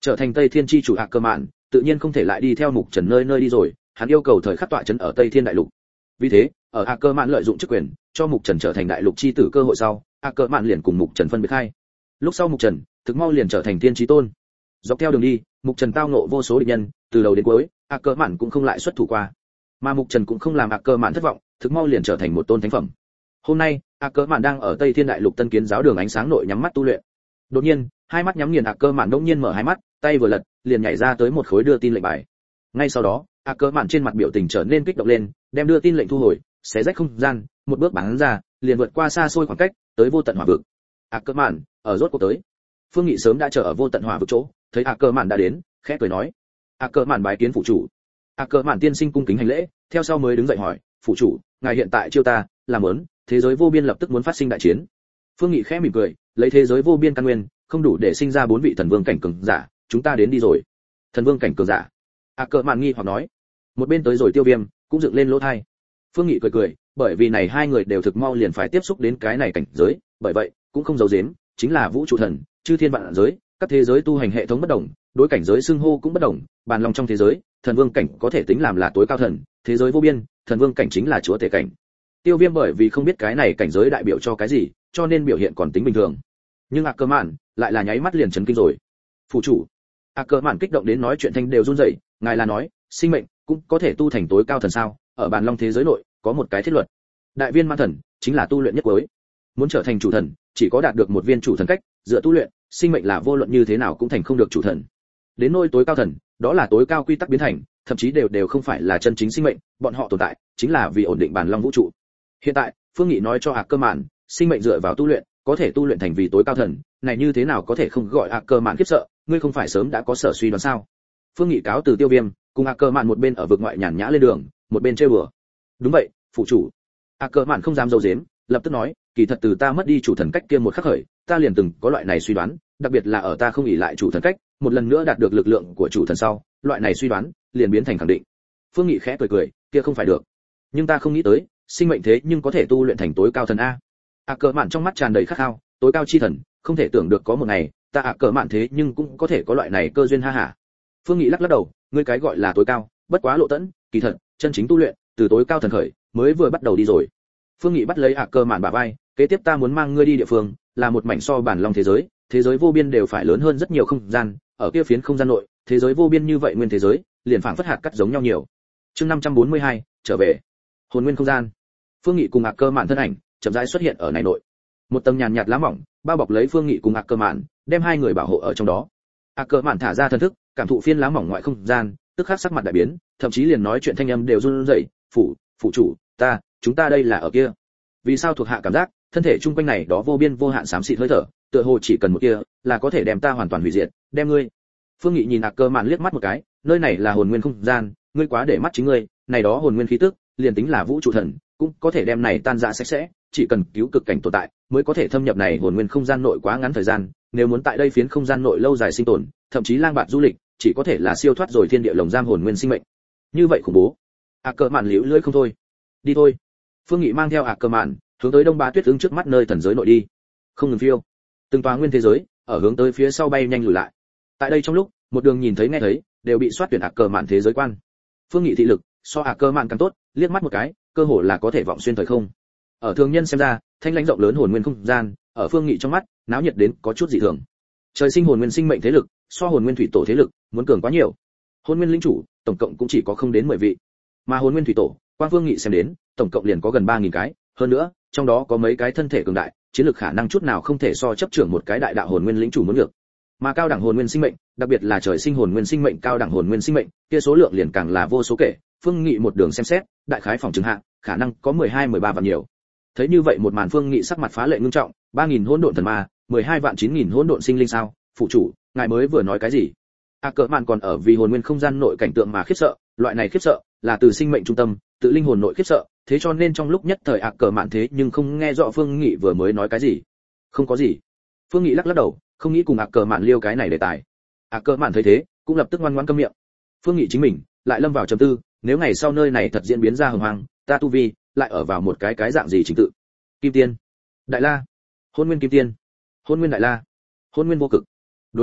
trở thành Tây Thiên chi chủ ạ cơ mạn, tự nhiên không thể lại đi theo Mục Trần nơi nơi đi rồi, hắn yêu cầu thời khắc tọa trấn ở Tây Thiên đại lục. Vì thế, ở ạ cơ mạn lợi dụng chức quyền, cho Mục Trần trở thành đại lục chi tử cơ hội sau, ạ cơ mạn liền cùng Mục Trần phân biệt hai. Lúc sau Mục Trần, thực mau liền trở thành Thiên chí tôn. Dọc theo đường đi, Mục Trần tao ngộ vô số địch nhân, từ đầu đến cuối, ạ cơ mạn cũng không lại xuất thủ qua. Mà Mục Trần cũng không làm ạ cơ mạn thất vọng, thực mau liền trở thành một tôn thánh phẩm. Hôm nay, ạ cơ mạn đang ở Tây Thiên đại lục Tân Kiến giáo đường ánh sáng nội nhắm mắt tu luyện. Đột nhiên, hai mắt nhắm nghiền ạ cơ mạn đột nhiên mở hai mắt, tay vừa lật, liền nhảy ra tới một khối đưa tin lệnh bài. Ngay sau đó, ạ cơ mạn trên mặt biểu tình trở nên kích động lên, đem đưa tin lệnh thu hồi, xé rách không gian, một bước bắn ra, liền vượt qua xa xôi khoảng cách, tới vô tận hỏa vực. ạ cơ mạn, ở rốt cuộc tới. Phương Nghị sớm đã chờ ở vô tận hỏa vực chỗ, thấy ạ cơ mạn đã đến, khẽ cười nói: "ạ cơ mạn bái kiến phụ chủ." ạ cơ mạn tiên sinh cung kính hành lễ, theo sau mới đứng dậy hỏi: "Phụ chủ, ngài hiện tại chiêu ta, làm ớn, thế giới vô biên lập tức muốn phát sinh đại chiến." Phương Nghị khẽ mỉm cười, lấy thế giới vô biên căn nguyên, không đủ để sinh ra bốn vị thần vương cảnh cường giả, chúng ta đến đi rồi. Thần vương cảnh cường giả? A Cờ Mạn nghi hoặc nói. Một bên tới rồi Tiêu Viêm cũng dựng lên lỗ tai. Phương Nghị cười cười, bởi vì này hai người đều thực mau liền phải tiếp xúc đến cái này cảnh giới, bởi vậy cũng không giấu giếm, chính là vũ trụ thần, chư thiên vạn giới, các thế giới tu hành hệ thống bất đồng, đối cảnh giới xưng hô cũng bất đồng, bàn long trong thế giới, thần vương cảnh có thể tính làm là tối cao thần, thế giới vô biên, thần vương cảnh chính là chúa tể cảnh. Tiêu Viêm bởi vì không biết cái này cảnh giới đại biểu cho cái gì, cho nên biểu hiện còn tính bình thường. Nhưng A Cờ Mạn lại là nháy mắt liền chấn kinh rồi. Phụ chủ. A Cờ Mạn kích động đến nói chuyện thanh đều run rẩy, ngài là nói, sinh mệnh cũng có thể tu thành tối cao thần sao? Ở bàn long thế giới nội, có một cái thiết luật. Đại viên mãn thần chính là tu luyện nhất cuối. Muốn trở thành chủ thần, chỉ có đạt được một viên chủ thần cách, dựa tu luyện, sinh mệnh là vô luận như thế nào cũng thành không được chủ thần. Đến nôi tối cao thần, đó là tối cao quy tắc biến thành, thậm chí đều đều không phải là chân chính sinh mệnh, bọn họ tồn tại chính là vì ổn định bàn long vũ trụ. Hiện tại, Phương Nghị nói cho A Cờ Mạn, sinh mệnh dựa vào tu luyện, có thể tu luyện thành vì tối cao thần, này như thế nào có thể không gọi A Cờ Mạn khiếp sợ, ngươi không phải sớm đã có sở suy đoán sao? Phương Nghị cáo từ Tiêu Viêm, cùng A Cờ Mạn một bên ở vực ngoại nhàn nhã lên đường, một bên chơi bừa. Đúng vậy, phụ chủ. A Cờ Mạn không dám giấu giếm, lập tức nói, kỳ thật từ ta mất đi chủ thần cách kia một khắc khởi, ta liền từng có loại này suy đoán, đặc biệt là ở ta không ỷ lại chủ thần cách, một lần nữa đạt được lực lượng của chủ thần sau, loại này suy đoán liền biến thành khẳng định. Phương Nghị khẽ cười cười, kia không phải được, nhưng ta không nghĩ tới, sinh mệnh thế nhưng có thể tu luyện thành tối cao thần a. A Cờ Mạn trong mắt tràn đầy khát khao, tối cao chi thần, không thể tưởng được có một ngày, ta A Cờ Mạn thế nhưng cũng có thể có loại này cơ duyên ha hả. Phương Nghị lắc lắc đầu, ngươi cái gọi là tối cao, bất quá lộ tẫn, kỳ thật, chân chính tu luyện, từ tối cao thần khởi, mới vừa bắt đầu đi rồi. Phương Nghị bắt lấy A Cờ Mạn bả vai, kế tiếp ta muốn mang ngươi đi địa phương, là một mảnh so bản long thế giới, thế giới vô biên đều phải lớn hơn rất nhiều không gian, ở kia phiến không gian nội, thế giới vô biên như vậy nguyên thế giới, liền phảng phất hạt cắt giống nhau nhiều. Chương năm trăm bốn mươi hai, trở về. Hồn nguyên không gian. Phương Nghị cùng A Cờ Mạn thân ảnh chậm rãi xuất hiện ở này nội. Một tầng nhàn nhạt lá mỏng bao bọc lấy Phương Nghị cùng A Cờ Mạn, đem hai người bảo hộ ở trong đó. A Cờ Mạn thả ra thần thức, cảm thụ phiên lá mỏng ngoại không gian, tức khắc sắc mặt đại biến, thậm chí liền nói chuyện thanh âm đều run rẩy, "Phụ, phụ chủ, ta, chúng ta đây là ở kia." Vì sao thuộc hạ cảm giác, thân thể trung quanh này đó vô biên vô hạn xám xịt hơi thở, tựa hồ chỉ cần một kia, là có thể đem ta hoàn toàn hủy diệt, đem ngươi. Phương Nghị nhìn A Cờ Mạn liếc mắt một cái, nơi này là hồn nguyên không gian, ngươi quá để mắt chính ngươi, này đó hồn nguyên khí tức, liền tính là vũ trụ thần, cũng có thể đem này tan rã sạch sẽ, chỉ cần cứu cực cảnh tồn tại, mới có thể thâm nhập này hồn nguyên không gian nội quá ngắn thời gian, nếu muốn tại đây phiến không gian nội lâu dài sinh tồn, thậm chí lang bạt du lịch, chỉ có thể là siêu thoát rồi thiên địa lồng giam hồn nguyên sinh mệnh. Như vậy khủng bố. A Cờ Mạn liễu lưỡi không thôi. Đi thôi. Phương Nghị mang theo A Cờ Mạn, hướng tới Đông Bá Tuyết ứng trước mắt nơi thần giới nội đi. Không ngừng phiêu. Từng tòa nguyên thế giới, ở hướng tới phía sau bay nhanh lùi lại. Tại đây trong lúc, một đường nhìn thấy nghe thấy, đều bị soát tuyển A Cờ Mạn thế giới quan. Phương Nghị thị lực, so A Cờ Mạn càng tốt, liếc mắt một cái, cơ hồ là có thể vọng xuyên thời không. Ở thường nhân xem ra, thanh lãnh rộng lớn hồn nguyên không gian, ở Phương Nghị trong mắt, náo nhiệt đến có chút dị thường. Trời sinh hồn nguyên sinh mệnh thế lực, so hồn nguyên thủy tổ thế lực, muốn cường quá nhiều. Hồn nguyên lĩnh chủ, tổng cộng cũng chỉ có không đến mười vị. Mà hồn nguyên thủy tổ, Quang Phương Nghị xem đến, tổng cộng liền có gần ba nghìn cái, hơn nữa, trong đó có mấy cái thân thể cường đại, chiến lược khả năng chút nào không thể so chấp trưởng một cái đại đạo hồn nguyên lĩnh chủ muốn được. Mà cao đẳng hồn nguyên sinh mệnh, đặc biệt là trời sinh hồn nguyên sinh mệnh cao đẳng hồn nguyên sinh mệnh, kia số lượng liền càng là vô số kể. Phương Nghị một đường xem xét, đại khái phòng chứng hạ, khả năng có mười hai mười ba vạn nhiều. Thấy như vậy một màn, Phương Nghị sắc mặt phá lệ ngưng trọng, ba nghìn hỗn độn thần ma, mười hai vạn chín nghìn hỗn độn sinh linh sao? Phụ chủ, ngài mới vừa nói cái gì? A Cờ Mạn còn ở vì hồn nguyên không gian nội cảnh tượng mà khiếp sợ, loại này khiếp sợ là từ sinh mệnh trung tâm, tự linh hồn nội khiếp sợ, thế cho nên trong lúc nhất thời A Cờ Mạn thế nhưng không nghe rõ Phương Nghị vừa mới nói cái gì. Không có gì. Phương Nghị lắc lắc đầu, không nghĩ cùng A Cờ Mạn liêu cái này đề tài. A Cờ Mạn thấy thế, cũng lập tức ngoan ngoãn câm miệng. Phương Nghị chính mình lại lâm vào trầm tư, nếu ngày sau nơi này thật diễn biến ra hồng hoang, ta tu vi lại ở vào một cái cái dạng gì trình tự? Kim tiên, Đại La, Hôn Nguyên Kim Tiên, Hôn Nguyên Đại La, Hôn Nguyên Vô Cực. Đối này,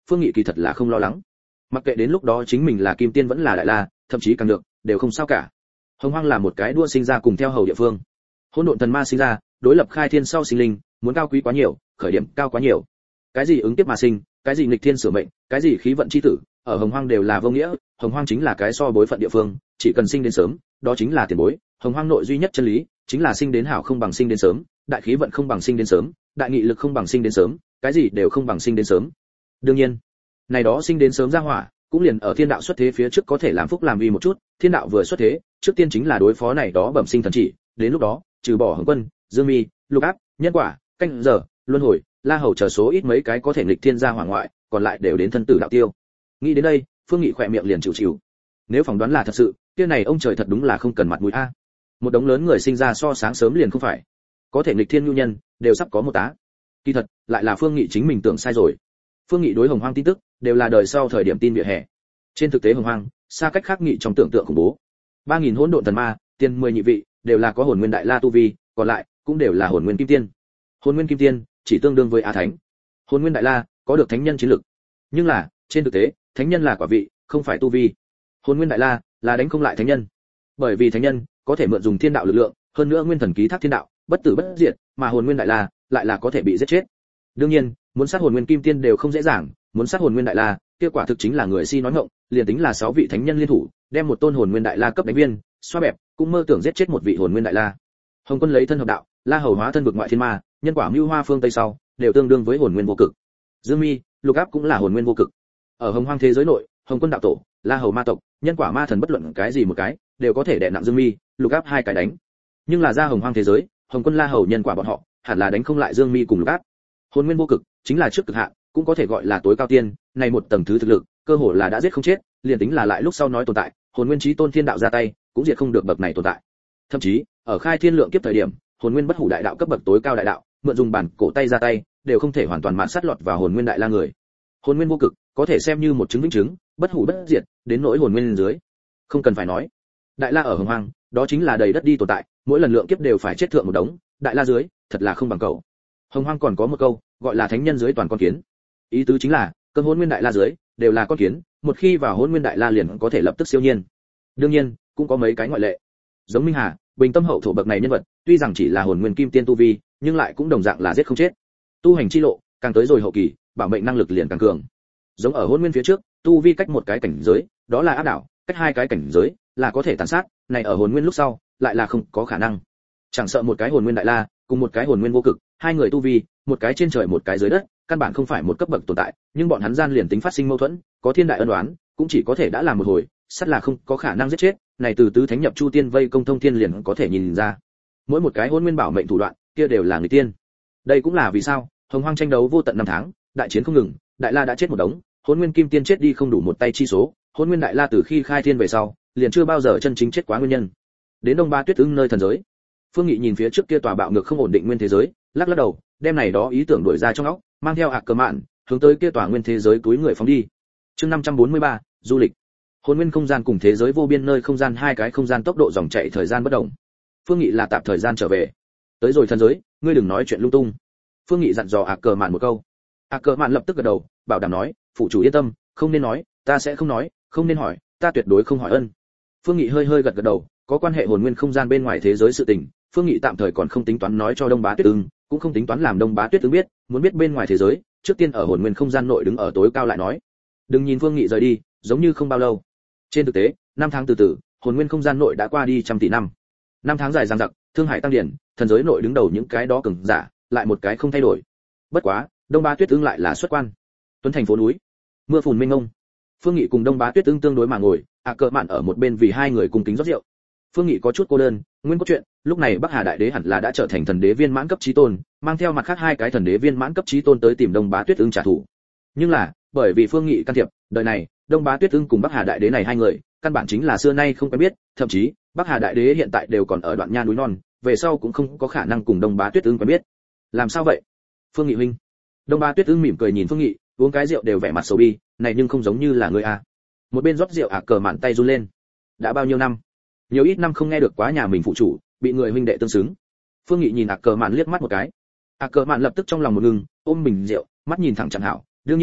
Phương Nghị kỳ thật là không lo lắng. Mặc kệ đến lúc đó chính mình là kim tiên vẫn là đại la, thậm chí càng được, đều không sao cả. Hồng Hoang là một cái đua sinh ra cùng theo hầu địa phương. Hỗn độn thần ma sinh ra, đối lập khai thiên sau sinh linh, muốn cao quý quá nhiều, khởi điểm cao quá nhiều. Cái gì ứng kiếp mà sinh, cái gì nghịch thiên sửa mệnh, cái gì khí vận chi tử, ở Hồng Hoang đều là vô nghĩa. Hồng Hoang chính là cái so bối phận địa phương, chỉ cần sinh đến sớm, đó chính là tiền bối. Hồng Hoang nội duy nhất chân lý, chính là sinh đến hảo không bằng sinh đến sớm, đại khí vận không bằng sinh đến sớm, đại nghị lực không bằng sinh đến sớm, cái gì đều không bằng sinh đến sớm. Đương nhiên, này đó sinh đến sớm ra hỏa, cũng liền ở thiên đạo xuất thế phía trước có thể làm phúc làm uy một chút, thiên đạo vừa xuất thế, trước tiên chính là đối phó này đó bẩm sinh thần chỉ, đến lúc đó, trừ bỏ Hồng Quân, Dương Mi, Lục Áp, Nhân Quả, Canh Giờ, Luân Hồi, La Hầu chờ số ít mấy cái có thể nghịch thiên gia hỏa ngoại, còn lại đều đến thân tử đạo tiêu. Nghĩ đến đây, Phương Nghị khỏe miệng liền chịu chịu. Nếu phỏng đoán là thật sự, kia này ông trời thật đúng là không cần mặt mũi a. Một đống lớn người sinh ra so sáng sớm liền không phải, có thể nghịch thiên nhu nhân, đều sắp có một tá. Kỳ thật, lại là Phương Nghị chính mình tưởng sai rồi. Phương Nghị đối Hồng Hoang tin tức, đều là đời sau thời điểm tin vỉa hè. Trên thực tế Hồng Hoang, xa cách khác Nghị trong tưởng tượng khủng bố. ba nghìn hỗn độn thần ma, tiên mười nhị vị, đều là có hồn nguyên đại la tu vi, còn lại cũng đều là hồn nguyên kim tiên. Hồn nguyên kim tiên chỉ tương đương với a thánh. Hồn nguyên đại la có được thánh nhân chiến lực. Nhưng là, trên thực tế, thánh nhân là quả vị, không phải tu vi. Hồn nguyên đại la là đánh không lại thánh nhân. Bởi vì thánh nhân có thể mượn dùng thiên đạo lực lượng, hơn nữa nguyên thần ký thác thiên đạo, bất tử bất diệt, mà hồn nguyên đại la lại là có thể bị giết chết. Đương nhiên, muốn sát hồn nguyên kim tiên đều không dễ dàng, muốn sát hồn nguyên đại la, kết quả thực chính là người si nói ngọng, liền tính là sáu vị thánh nhân liên thủ, đem một tôn hồn nguyên đại la cấp đánh viên, xoa bẹp, cũng mơ tưởng giết chết một vị hồn nguyên đại la. Hồng Quân lấy thân hợp đạo, La Hầu hóa thân vực ngoại thiên ma, Nhân Quả mưu hoa phương tây sau, đều tương đương với hồn nguyên vô cực. Dương Mi, Lục Áp cũng là hồn nguyên vô cực. Ở Hồng Hoang thế giới nội, Hồng Quân đạo tổ, La Hầu ma tộc, Nhân Quả ma thần bất luận cái gì một cái, đều có thể đè nặng Dương Mi, Lục Áp hai cái đánh. Nhưng là ra Hồng Hoang thế giới, Hồng Quân La Hầu Nhân Quả bọn họ, hẳn là đánh không lại Dương Mi cùng Lục Áp. Hồn nguyên vô cực chính là trước cực hạn, cũng có thể gọi là tối cao tiên, này một tầng thứ thực lực, cơ hồ là đã giết không chết, liền tính là lại lúc sau nói tồn tại, hồn nguyên chí tôn thiên đạo ra tay, cũng diệt không được bậc này tồn tại. Thậm chí, ở khai thiên lượng kiếp thời điểm, hồn nguyên bất hủ đại đạo cấp bậc tối cao đại đạo, mượn dùng bản cổ tay ra tay, đều không thể hoàn toàn mạn sát lọt vào hồn nguyên đại la người. Hồn nguyên vô cực, có thể xem như một chứng vĩnh chứng, bất hủ bất diệt, đến nỗi hồn nguyên dưới. Không cần phải nói, đại la ở Hồng Hoang, đó chính là đầy đất đi tồn tại, mỗi lần lượng kiếp đều phải chết thượng một đống, đại la dưới, thật là không bằng cầu. Hồng Hoang còn có một câu, gọi là thánh nhân dưới toàn con kiến. Ý tứ chính là, cơn hồn nguyên đại la dưới, đều là con kiến, một khi vào hồn nguyên đại la liền có thể lập tức siêu nhiên. Đương nhiên, cũng có mấy cái ngoại lệ. Giống Minh Hà, Bình Tâm hậu thổ bậc này nhân vật, tuy rằng chỉ là hồn nguyên kim tiên tu vi, nhưng lại cũng đồng dạng là giết không chết. Tu hành chi lộ, càng tới rồi hậu kỳ, bảo mệnh năng lực liền càng cường. Giống ở hồn nguyên phía trước, tu vi cách một cái cảnh giới, đó là áp đảo, cách hai cái cảnh giới, là có thể tàn sát, này ở hồn nguyên lúc sau, lại là không có khả năng. Chẳng sợ một cái hồn nguyên đại la, cùng một cái hồn nguyên vô cực, hai người tu vi, một cái trên trời một cái dưới đất, căn bản không phải một cấp bậc tồn tại, nhưng bọn hắn gian liền tính phát sinh mâu thuẫn, có thiên đại ân oán, cũng chỉ có thể đã làm một hồi, sát là không có khả năng giết chết, này từ tứ thánh nhập chu tiên vây công thông thiên liền có thể nhìn ra. Mỗi một cái hôn nguyên bảo mệnh thủ đoạn, kia đều là người tiên. Đây cũng là vì sao, Hồng Hoang tranh đấu vô tận năm tháng, đại chiến không ngừng, đại la đã chết một đống, hôn nguyên kim tiên chết đi không đủ một tay chi số, hôn nguyên đại la từ khi khai thiên về sau, liền chưa bao giờ chân chính chết quá nguyên nhân. Đến Đông Ba Tuyết Ưng nơi thần giới, Phương Nghị nhìn phía trước kia tòa bạo ngược không ổn định nguyên thế giới, lắc lắc đầu, đem này đó ý tưởng đuổi ra trong óc, mang theo hạc cờ mạn, hướng tới kia tòa nguyên thế giới túi người phóng đi. Chương năm trăm bốn mươi ba, du lịch. Hồn nguyên không gian cùng thế giới vô biên nơi không gian hai cái không gian tốc độ dòng chảy thời gian bất đồng. Phương Nghị là tạm thời gian trở về. Tới rồi thần giới, ngươi đừng nói chuyện lung tung. Phương Nghị dặn dò hạc cờ mạn một câu. Hạc cờ mạn lập tức gật đầu, bảo đảm nói, phụ chủ yên tâm, không nên nói, ta sẽ không nói, không nên hỏi, ta tuyệt đối không hỏi ân. Phương Nghị hơi hơi gật gật đầu, có quan hệ hồn nguyên không gian bên ngoài thế giới sự tình, Phương Nghị tạm thời còn không tính toán nói cho Đông Bá Tuyết Ưng, cũng không tính toán làm Đông Bá Tuyết Ưng biết, muốn biết bên ngoài thế giới, trước tiên ở hồn nguyên không gian nội đứng ở tối cao lại nói. Đừng nhìn Phương Nghị rời đi, giống như không bao lâu. Trên thực tế, năm tháng từ từ, hồn nguyên không gian nội đã qua đi trăm tỷ năm. Năm tháng dài dằng dặc, thương hải tăng điển, thần giới nội đứng đầu những cái đó cường giả, lại một cái không thay đổi. Bất quá, Đông Bá Tuyết Ưng lại là xuất quan. Tuấn thành phố núi, mưa phùn mênh mông. Phương Nghị cùng Đông Bá Tuyết Ưng tương đối mà ngồi, ạ cờ mạn ở một bên vì hai người cùng kính rót rượu. Phương Nghị có chút cô đơn, nguyên cốt truyện, lúc này Bắc Hà Đại Đế hẳn là đã trở thành thần đế viên mãn cấp chí tôn, mang theo mặt khác hai cái thần đế viên mãn cấp chí tôn tới tìm Đông Bá Tuyết Ưng trả thù. Nhưng là, bởi vì Phương Nghị can thiệp, đời này, Đông Bá Tuyết Ưng cùng Bắc Hà Đại Đế này hai người, căn bản chính là xưa nay không quen biết, thậm chí, Bắc Hà Đại Đế hiện tại đều còn ở đoạn nha núi non, về sau cũng không có khả năng cùng Đông Bá Tuyết Ưng quen biết. Làm sao vậy? Phương Nghị huynh. Đông Bá Tuyết Ưng mỉm cười nhìn Phương Nghị, uống cái rượu đều vẻ mặt sầu bi, này nhưng không giống như là người a. Một bên rót rượu ạ cờ mạn tay run lên. Đã bao nhiêu năm? Nhiều ít năm không nghe được quá nhà mình phụ chủ bị người huynh đệ tương xứng. Phương Nghị nhìn ạ cờ mạn liếc mắt một cái. ạ cờ mạn lập tức trong lòng một ngừng, ôm bình rượu, mắt nhìn thẳng chẳng hảo. Đương nhiên,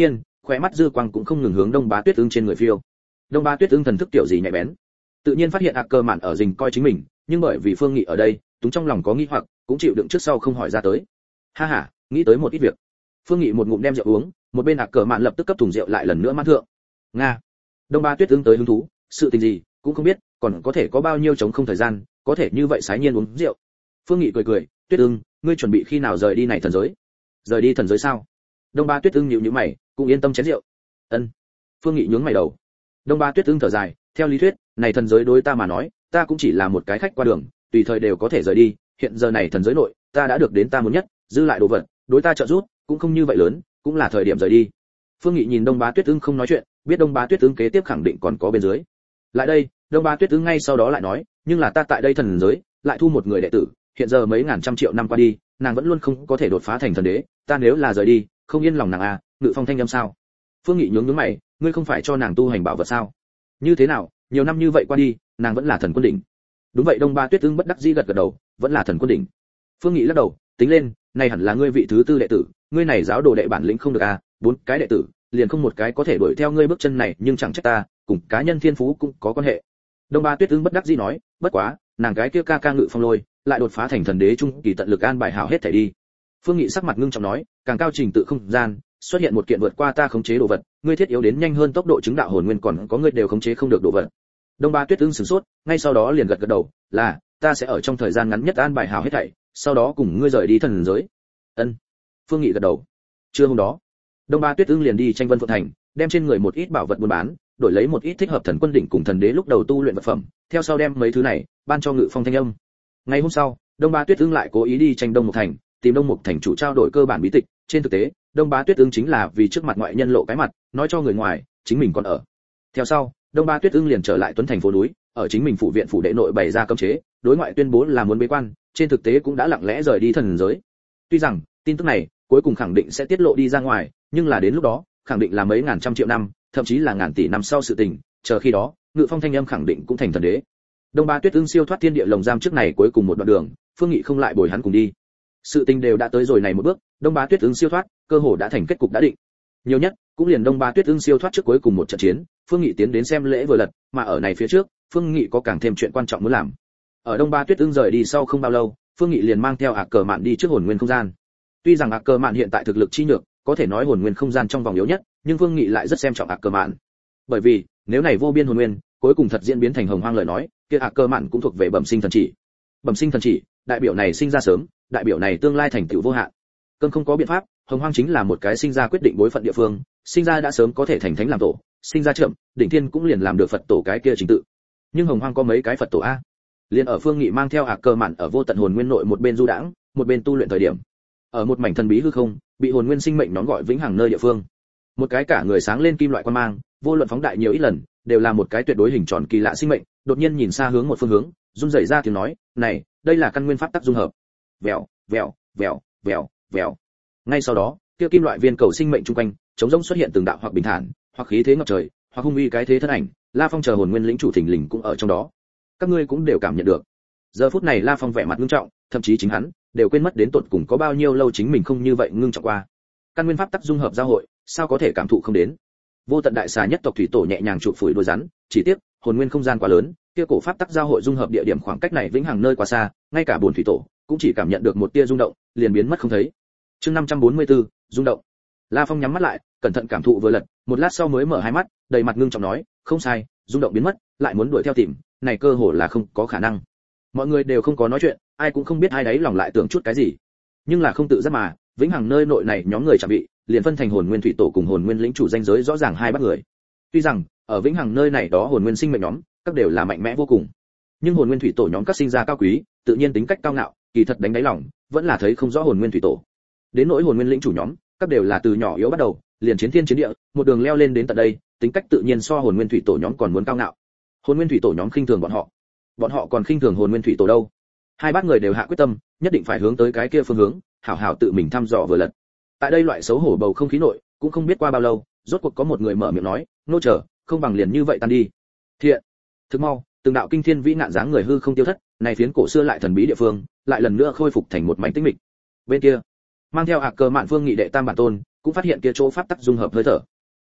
khóe mắt dư quang cũng không ngừng hướng Đông Bá Tuyết Ưng trên người phiêu. Đông Bá Tuyết Ưng thần thức tiểu gì nhạy bén, tự nhiên phát hiện ạc cơ mạn ở rình coi chính mình, nhưng bởi vì Phương Nghị ở đây, túng trong lòng có nghi hoặc, cũng chịu đựng trước sau không hỏi ra tới. Ha ha, nghĩ tới một ít việc. Phương Nghị một ngụm đem rượu uống, một bên ạc cờ mạn lập tức cấp thùng rượu lại lần nữa mãn thượng. Nga. Đông Bá Tuyết Ưng tới hứng thú, sự tình gì cũng không biết, còn có thể có bao nhiêu trống không thời gian, có thể như vậy sái nhiên uống rượu. Phương Nghị cười cười, Tuyết Ưng, ngươi chuẩn bị khi nào rời đi này thần giới? Rời đi thần giới sao? Đông Bá Tuyết Ưng nhíu nhíu mày, cũng yên tâm chén rượu. Ân. Phương Nghị nhướng mày đầu. Đông Bá Tuyết Ưng thở dài, theo lý thuyết, này thần giới đối ta mà nói, ta cũng chỉ là một cái khách qua đường, tùy thời đều có thể rời đi, hiện giờ này thần giới nội, ta đã được đến ta muốn nhất, dư lại đồ vật, đối ta trợ giúp, cũng không như vậy lớn, cũng là thời điểm rời đi. Phương Nghị nhìn Đông Bá Tuyết Ưng không nói chuyện, biết Đông Bá Tuyết Ưng kế tiếp khẳng định còn có bên dưới. Lại đây, Đông Bá Tuyết Ưng ngay sau đó lại nói, nhưng là ta tại đây thần giới, lại thu một người đệ tử, hiện giờ mấy ngàn trăm triệu năm qua đi, nàng vẫn luôn không có thể đột phá thành thần đế, ta nếu là rời đi, không yên lòng nàng à, Ngự Phong thanh âm sao? Phương Nghị nhướng nhướng mày, ngươi không phải cho nàng tu hành bảo vật sao? Như thế nào, nhiều năm như vậy qua đi, nàng vẫn là thần quân đỉnh. Đúng vậy, Đông Bá Tuyết Ưng bất đắc dĩ gật gật đầu, vẫn là thần quân đỉnh. Phương Nghị lắc đầu, tính lên, này hẳn là ngươi vị thứ tư đệ tử, ngươi này giáo đồ đệ bản lĩnh không được à, bốn cái đệ tử, liền không một cái có thể đuổi theo ngươi bước chân này, nhưng chẳng trách ta, cùng cá nhân thiên phú cũng có quan hệ. Đông Bá Tuyết Ưng bất đắc dĩ nói, bất quá, nàng cái kia ca ca Ngự Phong Lôi, lại đột phá thành thần đế trung kỳ, tận lực an bài hảo hết thảy đi. Phương Nghị sắc mặt ngưng trọng nói, càng cao trình tự không gian, xuất hiện một kiện vượt qua ta khống chế đồ vật, ngươi thiết yếu đến nhanh hơn tốc độ chứng đạo hồn nguyên, còn có ngươi đều khống chế không được đồ vật. Đông Bá Tuyết Ưng sửng sốt, ngay sau đó liền gật gật đầu, là, ta sẽ ở trong thời gian ngắn nhất an bài hảo hết thảy, sau đó cùng ngươi rời đi thần giới. Ân. Phương Nghị gật đầu. Trưa hôm đó, Đông Bá Tuyết Ưng liền đi tranh Vân Phượng Thành, đem trên người một ít bảo vật buôn bán, đổi lấy một ít thích hợp thần quân đỉnh cùng thần đế lúc đầu tu luyện vật phẩm, theo sau đem mấy thứ này ban cho Ngự Phong thanh âm. Ngày hôm sau, Đông Bá Tuyết Ưng lại cố ý đi tranh Đông Mục Thành, tìm Đông Mục Thành chủ trao đổi cơ bản bí tịch, trên thực tế, Đông Bá Tuyết Ưng chính là vì trước mặt ngoại nhân lộ cái mặt, nói cho người ngoài, chính mình còn ở. Theo sau, Đông Bá Tuyết Ưng liền trở lại Tuấn Thành phố núi, ở chính mình phủ viện phủ đệ nội bày ra cấm chế, đối ngoại tuyên bố là muốn bế quan, trên thực tế cũng đã lặng lẽ rời đi thần giới. Tuy rằng, tin tức này cuối cùng khẳng định sẽ tiết lộ đi ra ngoài, nhưng là đến lúc đó, khẳng định là mấy ngàn trăm triệu năm, thậm chí là ngàn tỷ năm sau sự tình, chờ khi đó, Ngự Phong thanh âm khẳng định cũng thành thần đế. Đông Bá Tuyết Ưng siêu thoát thiên địa lồng giam trước này cuối cùng một đoạn đường, Phương Nghị không lại bồi hắn cùng đi. Sự tình đều đã tới rồi này một bước, Đông Bá Tuyết Ưng siêu thoát, cơ hồ đã thành kết cục đã định. Nhiều nhất, cũng liền Đông Bá Tuyết Ưng siêu thoát trước cuối cùng một trận chiến, Phương Nghị tiến đến xem lễ vừa lật, mà ở này phía trước, Phương Nghị có càng thêm chuyện quan trọng muốn làm. Ở Đông Bá Tuyết Ưng rời đi sau không bao lâu, Phương Nghị liền mang theo Ạc Cờ Mạn đi trước hồn nguyên không gian. Tuy rằng Ạc Cờ Mạn hiện tại thực lực chi nhược, có thể nói hồn nguyên không gian trong vòng yếu nhất, nhưng Phương Nghị lại rất xem trọng Ạc Cờ Mạn. Bởi vì, nếu này vô biên hồn nguyên, cuối cùng thật diễn biến thành hồng hoang lời nói, kia Ạc Cờ Mạn cũng thuộc về bẩm sinh thần chỉ. Bẩm sinh thần chỉ, đại biểu này sinh ra sớm, đại biểu này tương lai thành tựu vô hạn. Cơn không có biện pháp, hồng hoang chính là một cái sinh ra quyết định bối phận địa phương, sinh ra đã sớm có thể thành thánh làm tổ, sinh ra chậm, đỉnh thiên cũng liền làm được Phật tổ cái kia trình tự. Nhưng hồng hoang có mấy cái Phật tổ a? Liên ở Phương Nghị mang theo Ạc Cờ Mạn ở vô tận hồn nguyên nội một bên du đãng, một bên tu luyện thời điểm, ở một mảnh thần bí hư không, bị hồn nguyên sinh mệnh nón gọi vĩnh hằng nơi địa phương, một cái cả người sáng lên kim loại quan mang, vô luận phóng đại nhiều ít lần, đều là một cái tuyệt đối hình tròn kỳ lạ sinh mệnh, đột nhiên nhìn xa hướng một phương hướng, run rẩy ra tiếng nói, "Này, đây là căn nguyên pháp tắc dung hợp." Vèo, vèo, vèo, vèo, vèo. Ngay sau đó, kia kim loại viên cầu sinh mệnh trung quanh, chống rỗng xuất hiện từng đạo hoặc bình thản, hoặc khí thế ngập trời, hoặc hung uy cái thế thân ảnh, La Phong chờ hồn nguyên lĩnh chủ thình lình cũng ở trong đó. Các ngươi cũng đều cảm nhận được. Giờ phút này La Phong vẻ mặt nghiêm trọng, thậm chí chính hắn đều quên mất đến tột cùng có bao nhiêu lâu chính mình không như vậy ngưng trọng qua. Căn nguyên pháp tắc dung hợp giao hội, sao có thể cảm thụ không đến. Vô tận đại xà nhất tộc thủy tổ nhẹ nhàng chụp phủi đuôi rắn, chỉ tiếc, hồn nguyên không gian quá lớn, kia cổ pháp tắc giao hội dung hợp địa điểm khoảng cách này vĩnh hằng nơi quá xa, ngay cả bổn thủy tổ cũng chỉ cảm nhận được một tia rung động, liền biến mất không thấy. Chương năm trăm bốn mươi tư, rung động. La Phong nhắm mắt lại, cẩn thận cảm thụ vừa lật, một lát sau mới mở hai mắt, đầy mặt ngưng trọng nói, không sai, rung động biến mất, lại muốn đuổi theo tìm, này cơ hồ là không có khả năng. Mọi người đều không có nói chuyện, ai cũng không biết ai đấy lòng lại tưởng chút cái gì. Nhưng là không tự giác mà, vĩnh hằng nơi nội này nhóm người chẳng bị, liền phân thành hồn nguyên thủy tổ cùng hồn nguyên lĩnh chủ danh giới rõ ràng hai bác người. Tuy rằng, ở vĩnh hằng nơi này đó hồn nguyên sinh mệnh nhóm, các đều là mạnh mẽ vô cùng. Nhưng hồn nguyên thủy tổ nhóm các sinh ra cao quý, tự nhiên tính cách cao ngạo, kỳ thật đánh đáy lòng, vẫn là thấy không rõ hồn nguyên thủy tổ. Đến nỗi hồn nguyên lĩnh chủ nhóm, các đều là từ nhỏ yếu bắt đầu, liền chiến thiên chiến địa, một đường leo lên đến tận đây, tính cách tự nhiên so hồn nguyên thủy tổ nhóm còn muốn cao ngạo. Hồn nguyên thủy tổ nhóm khinh thường bọn họ, bọn họ còn khinh thường hồn nguyên thủy tổ đâu. Hai bác người đều hạ quyết tâm, nhất định phải hướng tới cái kia phương hướng, hảo hảo tự mình thăm dò vừa lật. Tại đây loại xấu hổ bầu không khí nội, cũng không biết qua bao lâu, rốt cuộc có một người mở miệng nói, nô chờ, không bằng liền như vậy tan đi. Thiện. Thức mau, từng đạo kinh thiên vĩ ngạn dáng người hư không tiêu thất, này phiến cổ xưa lại thần bí địa phương, lại lần nữa khôi phục thành một mảnh tĩnh mịch. Bên kia, mang theo Ạc Cờ Mạn Phương Nghị đệ tam bản tôn, cũng phát hiện kia chỗ pháp tắc dung hợp hơi thở.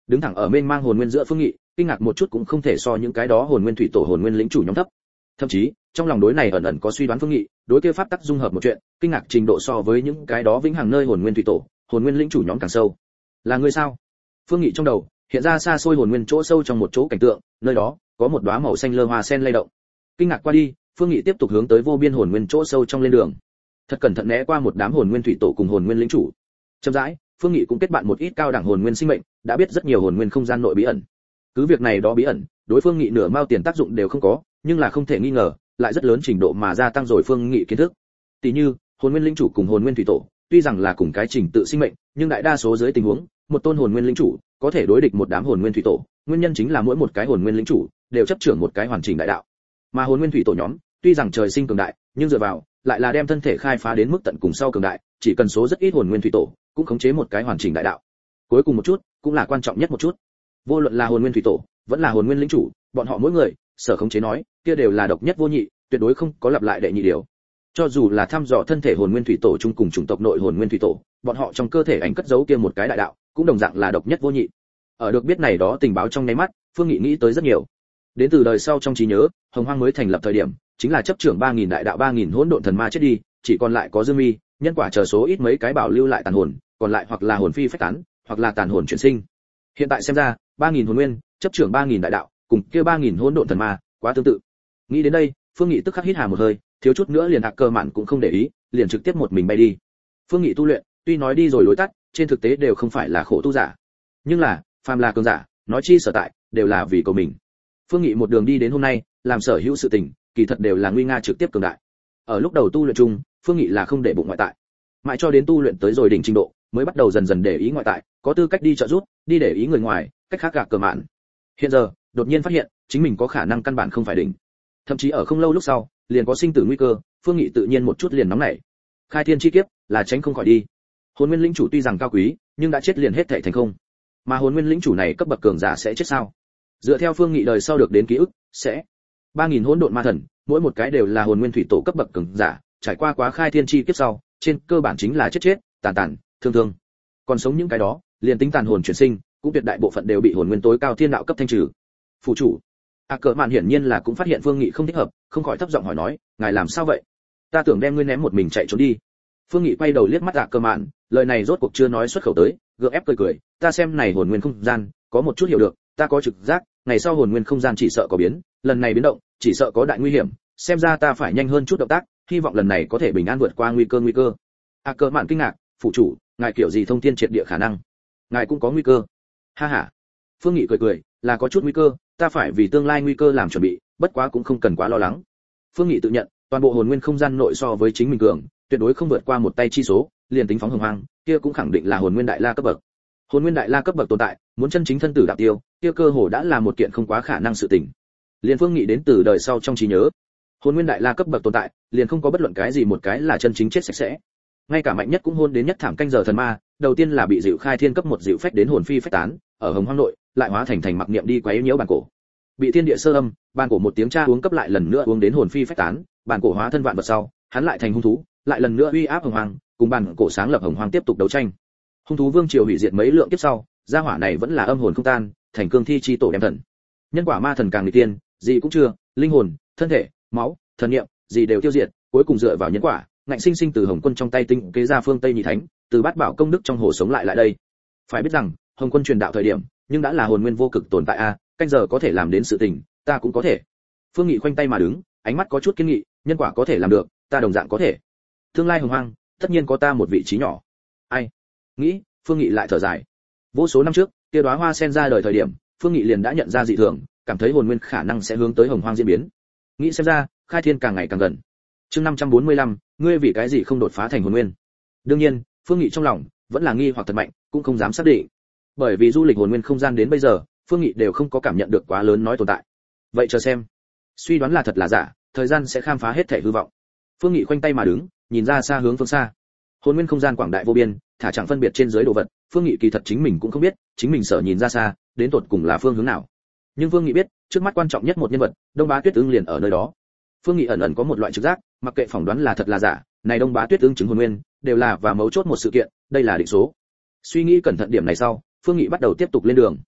đứng thẳng ở mênh mang hồn nguyên giữa Phương Nghị, kinh ngạc một chút cũng không thể so những cái đó hồn nguyên thủy tổ hồn nguyên lĩnh chủ nhóm thấp. Thậm chí, trong lòng đối này ẩn ẩn có suy đoán Phương Nghị, đối kia pháp tắc dung hợp một chuyện, kinh ngạc trình độ so với những cái đó vĩnh hằng nơi hồn nguyên thủy tổ, hồn nguyên lĩnh chủ nhóm càng sâu. Là người sao? Phương Nghị trong đầu hiện ra xa xôi hồn nguyên chỗ sâu trong một chỗ cảnh tượng, nơi đó có một đóa màu xanh lơ hoa sen lay động. Kinh ngạc qua đi, Phương Nghị tiếp tục hướng tới vô biên hồn nguyên chỗ sâu trong lên đường. Thật cẩn thận né qua một đám hồn nguyên thủy tổ cùng hồn nguyên lĩnh chủ. Chậm rãi, Phương Nghị cũng kết bạn một ít cao đẳng hồn nguyên sinh mệnh, đã biết rất nhiều hồn nguyên không gian nội bí ẩn. Cứ việc này đó bí ẩn, đối Phương Nghị nửa mao tiền tác dụng đều không có, nhưng là không thể nghi ngờ, lại rất lớn trình độ mà gia tăng rồi Phương Nghị kiến thức. Tỷ như, hồn nguyên lĩnh chủ cùng hồn nguyên thủy tổ, tuy rằng là cùng cái trình tự sinh mệnh, nhưng đại đa số dưới tình huống, một tôn hồn nguyên lĩnh chủ có thể đối địch một đám hồn nguyên thủy tổ, nguyên nhân chính là mỗi một cái hồn nguyên lĩnh chủ đều chấp trưởng một cái hoàn chỉnh đại đạo. Mà hồn nguyên thủy tổ nhóm, tuy rằng trời sinh cường đại, nhưng dựa vào lại là đem thân thể khai phá đến mức tận cùng sau cường đại, chỉ cần số rất ít hồn nguyên thủy tổ, cũng khống chế một cái hoàn chỉnh đại đạo. Cuối cùng một chút, cũng là quan trọng nhất một chút. Vô luận là hồn nguyên thủy tổ, vẫn là hồn nguyên lĩnh chủ, bọn họ mỗi người, sở khống chế nói, kia đều là độc nhất vô nhị, tuyệt đối không có lặp lại đệ nhị điều. Cho dù là thăm dò thân thể hồn nguyên thủy tổ chung cùng chủng tộc nội hồn nguyên thủy tổ, bọn họ trong cơ thể ảnh cất giấu kia một cái đại đạo, cũng đồng dạng là độc nhất vô nhị. Ở được biết này đó tình báo trong nháy mắt, Phương Nghị nghĩ tới rất nhiều. Đến từ đời sau trong trí nhớ, Hồng Hoang mới thành lập thời điểm, chính là chấp trưởng ba nghìn đại đạo ba nghìn hỗn độn thần ma chết đi, chỉ còn lại có Dương Mi, nhân quả chờ số ít mấy cái bảo lưu lại tàn hồn, còn lại hoặc là hồn phi phách tán, hoặc là tàn hồn chuyển sinh. Hiện tại xem ra, ba nghìn hồn nguyên, chấp trưởng ba nghìn đại đạo, cùng kia ba nghìn hỗn độn thần ma, quá tương tự. Nghĩ đến đây, Phương Nghị tức khắc hít hà một hơi, thiếu chút nữa liền Hạc Cơ Mạn cũng không để ý, liền trực tiếp một mình bay đi. Phương Nghị tu luyện, tuy nói đi rồi lối tắt, trên thực tế đều không phải là khổ tu giả. Nhưng là, phàm là cường giả, nói chi sở tại, đều là vì cầu mình. Phương Nghị một đường đi đến hôm nay, làm sở hữu sự tình, kỳ thật đều là nguy nga trực tiếp cường đại. Ở lúc đầu tu luyện chung, Phương Nghị là không để bụng ngoại tại, mãi cho đến tu luyện tới rồi đỉnh trình độ, mới bắt đầu dần dần để ý ngoại tại, có tư cách đi trợ giúp, đi để ý người ngoài, cách khác Hạc Cơ Mạn. Hiện giờ, đột nhiên phát hiện, chính mình có khả năng căn bản không phải đỉnh. Thậm chí ở không lâu lúc sau, liền có sinh tử nguy cơ, Phương Nghị tự nhiên một chút liền nóng nảy. Khai thiên chi kiếp, là tránh không khỏi đi. Hồn nguyên lĩnh chủ tuy rằng cao quý, nhưng đã chết liền hết thảy thành không. Mà hồn nguyên lĩnh chủ này cấp bậc cường giả sẽ chết sao? Dựa theo Phương Nghị đời sau được đến ký ức, sẽ ba nghìn hỗn độn ma thần, mỗi một cái đều là hồn nguyên thủy tổ cấp bậc cường giả, trải qua quá khai thiên chi kiếp sau, trên cơ bản chính là chết chết, tàn tàn, thương thương. Còn sống những cái đó, liền tính tàn hồn chuyển sinh, cũng tuyệt đại bộ phận đều bị hồn nguyên tối cao thiên đạo cấp thanh trừ. Phụ chủ, Hạc Cơ Mạn hiển nhiên là cũng phát hiện Phương Nghị không thích hợp, không khỏi thấp giọng hỏi nói, ngài làm sao vậy? Ta tưởng đem ngươi ném một mình chạy trốn đi. Phương Nghị quay đầu liếc mắt Hạc Cơ Mạn, lời này rốt cuộc chưa nói xuất khẩu tới, gượng ép cười cười, ta xem này hồn nguyên không gian, có một chút hiểu được, ta có trực giác, ngày sau hồn nguyên không gian chỉ sợ có biến, lần này biến động, chỉ sợ có đại nguy hiểm, xem ra ta phải nhanh hơn chút động tác, hy vọng lần này có thể bình an vượt qua nguy cơ nguy cơ. Hạc Cơ Mạn kinh ngạc, phụ chủ, ngài kiểu gì thông thiên triệt địa khả năng? Ngài cũng có nguy cơ? Ha ha. Phương Nghị cười cười, là có chút nguy cơ, ta phải vì tương lai nguy cơ làm chuẩn bị, bất quá cũng không cần quá lo lắng. Phương Nghị tự nhận, toàn bộ hồn nguyên không gian nội so với chính mình cường, tuyệt đối không vượt qua một tay chi số, liền tính phóng hồng hoang, kia cũng khẳng định là hồn nguyên đại la cấp bậc. Hồn nguyên đại la cấp bậc tồn tại, muốn chân chính thân tử đạo tiêu, kia cơ hồ đã là một kiện không quá khả năng sự tình. Liên Phương Nghị đến từ đời sau trong trí nhớ, hồn nguyên đại la cấp bậc tồn tại, liền không có bất luận cái gì một cái là chân chính chết sạch sẽ. Ngay cả mạnh nhất cũng hôn đến nhất thảm canh giờ thần ma, đầu tiên là bị dịu khai thiên cấp một dịu phách đến hồn phi phách tán, ở hồng hoang nội, lại hóa thành thành mặc niệm đi quấy nhiễu bản cổ. Bị thiên địa sơ âm, bản cổ một tiếng tra uống cấp lại lần nữa uống đến hồn phi phách tán, bản cổ hóa thân vạn vật sau, hắn lại thành hung thú, lại lần nữa uy áp hồng hoang, cùng bản cổ sáng lập hồng hoang tiếp tục đấu tranh. Hung thú vương triều hủy diệt mấy lượng kiếp sau, gia hỏa này vẫn là âm hồn không tan, thành cương thi chi tổ đem thần. Nhân quả ma thần càng nghịch tiên, gì cũng chưa, linh hồn, thân thể, máu, thần niệm, gì đều tiêu diệt, cuối cùng dựa vào nhân quả, ngạnh sinh sinh từ Hồng Quân trong tay tinh kế ra phương Tây nhị thánh, từ bát bảo công đức trong hồ sống lại lại đây. Phải biết rằng, Hồng Quân truyền đạo thời điểm, nhưng đã là hồn nguyên vô cực tồn tại a, canh giờ có thể làm đến sự tình, ta cũng có thể. Phương Nghị khoanh tay mà đứng, ánh mắt có chút kiên nghị, nhân quả có thể làm được, ta đồng dạng có thể. Tương lai hồng hoang, tất nhiên có ta một vị trí nhỏ. Ai? Nghĩ, Phương Nghị lại thở dài. Vô số năm trước, kia đóa hoa sen ra đời thời điểm, Phương Nghị liền đã nhận ra dị thường, cảm thấy hồn nguyên khả năng sẽ hướng tới hồng hoang diễn biến. Nghĩ xem ra, khai thiên càng ngày càng gần. Chương năm trăm bốn mươi lăm, ngươi vì cái gì không đột phá thành hồn nguyên? Đương nhiên, Phương Nghị trong lòng vẫn là nghi hoặc thật mạnh, cũng không dám xác định. Bởi vì du lịch hồn nguyên không gian đến bây giờ, Phương Nghị đều không có cảm nhận được quá lớn nói tồn tại. Vậy chờ xem, suy đoán là thật là giả, thời gian sẽ khám phá hết thể hư vọng. Phương Nghị khoanh tay mà đứng, nhìn ra xa hướng phương xa. Hồn nguyên không gian quảng đại vô biên, thả chẳng phân biệt trên dưới đồ vật, Phương Nghị kỳ thật chính mình cũng không biết, chính mình sợ nhìn ra xa, đến tột cùng là phương hướng nào. Nhưng Phương Nghị biết, trước mắt quan trọng nhất một nhân vật, Đông Bá Tuyết Ưng liền ở nơi đó. Phương Nghị ẩn ẩn có một loại trực giác, mặc kệ phỏng đoán là thật là giả, này Đông Bá Tuyết Ưng chứng hồn nguyên, đều là và mấu chốt một sự kiện, đây là định số. Suy nghĩ cẩn thận điểm này sau, Phương Nghị bắt đầu tiếp tục lên đường.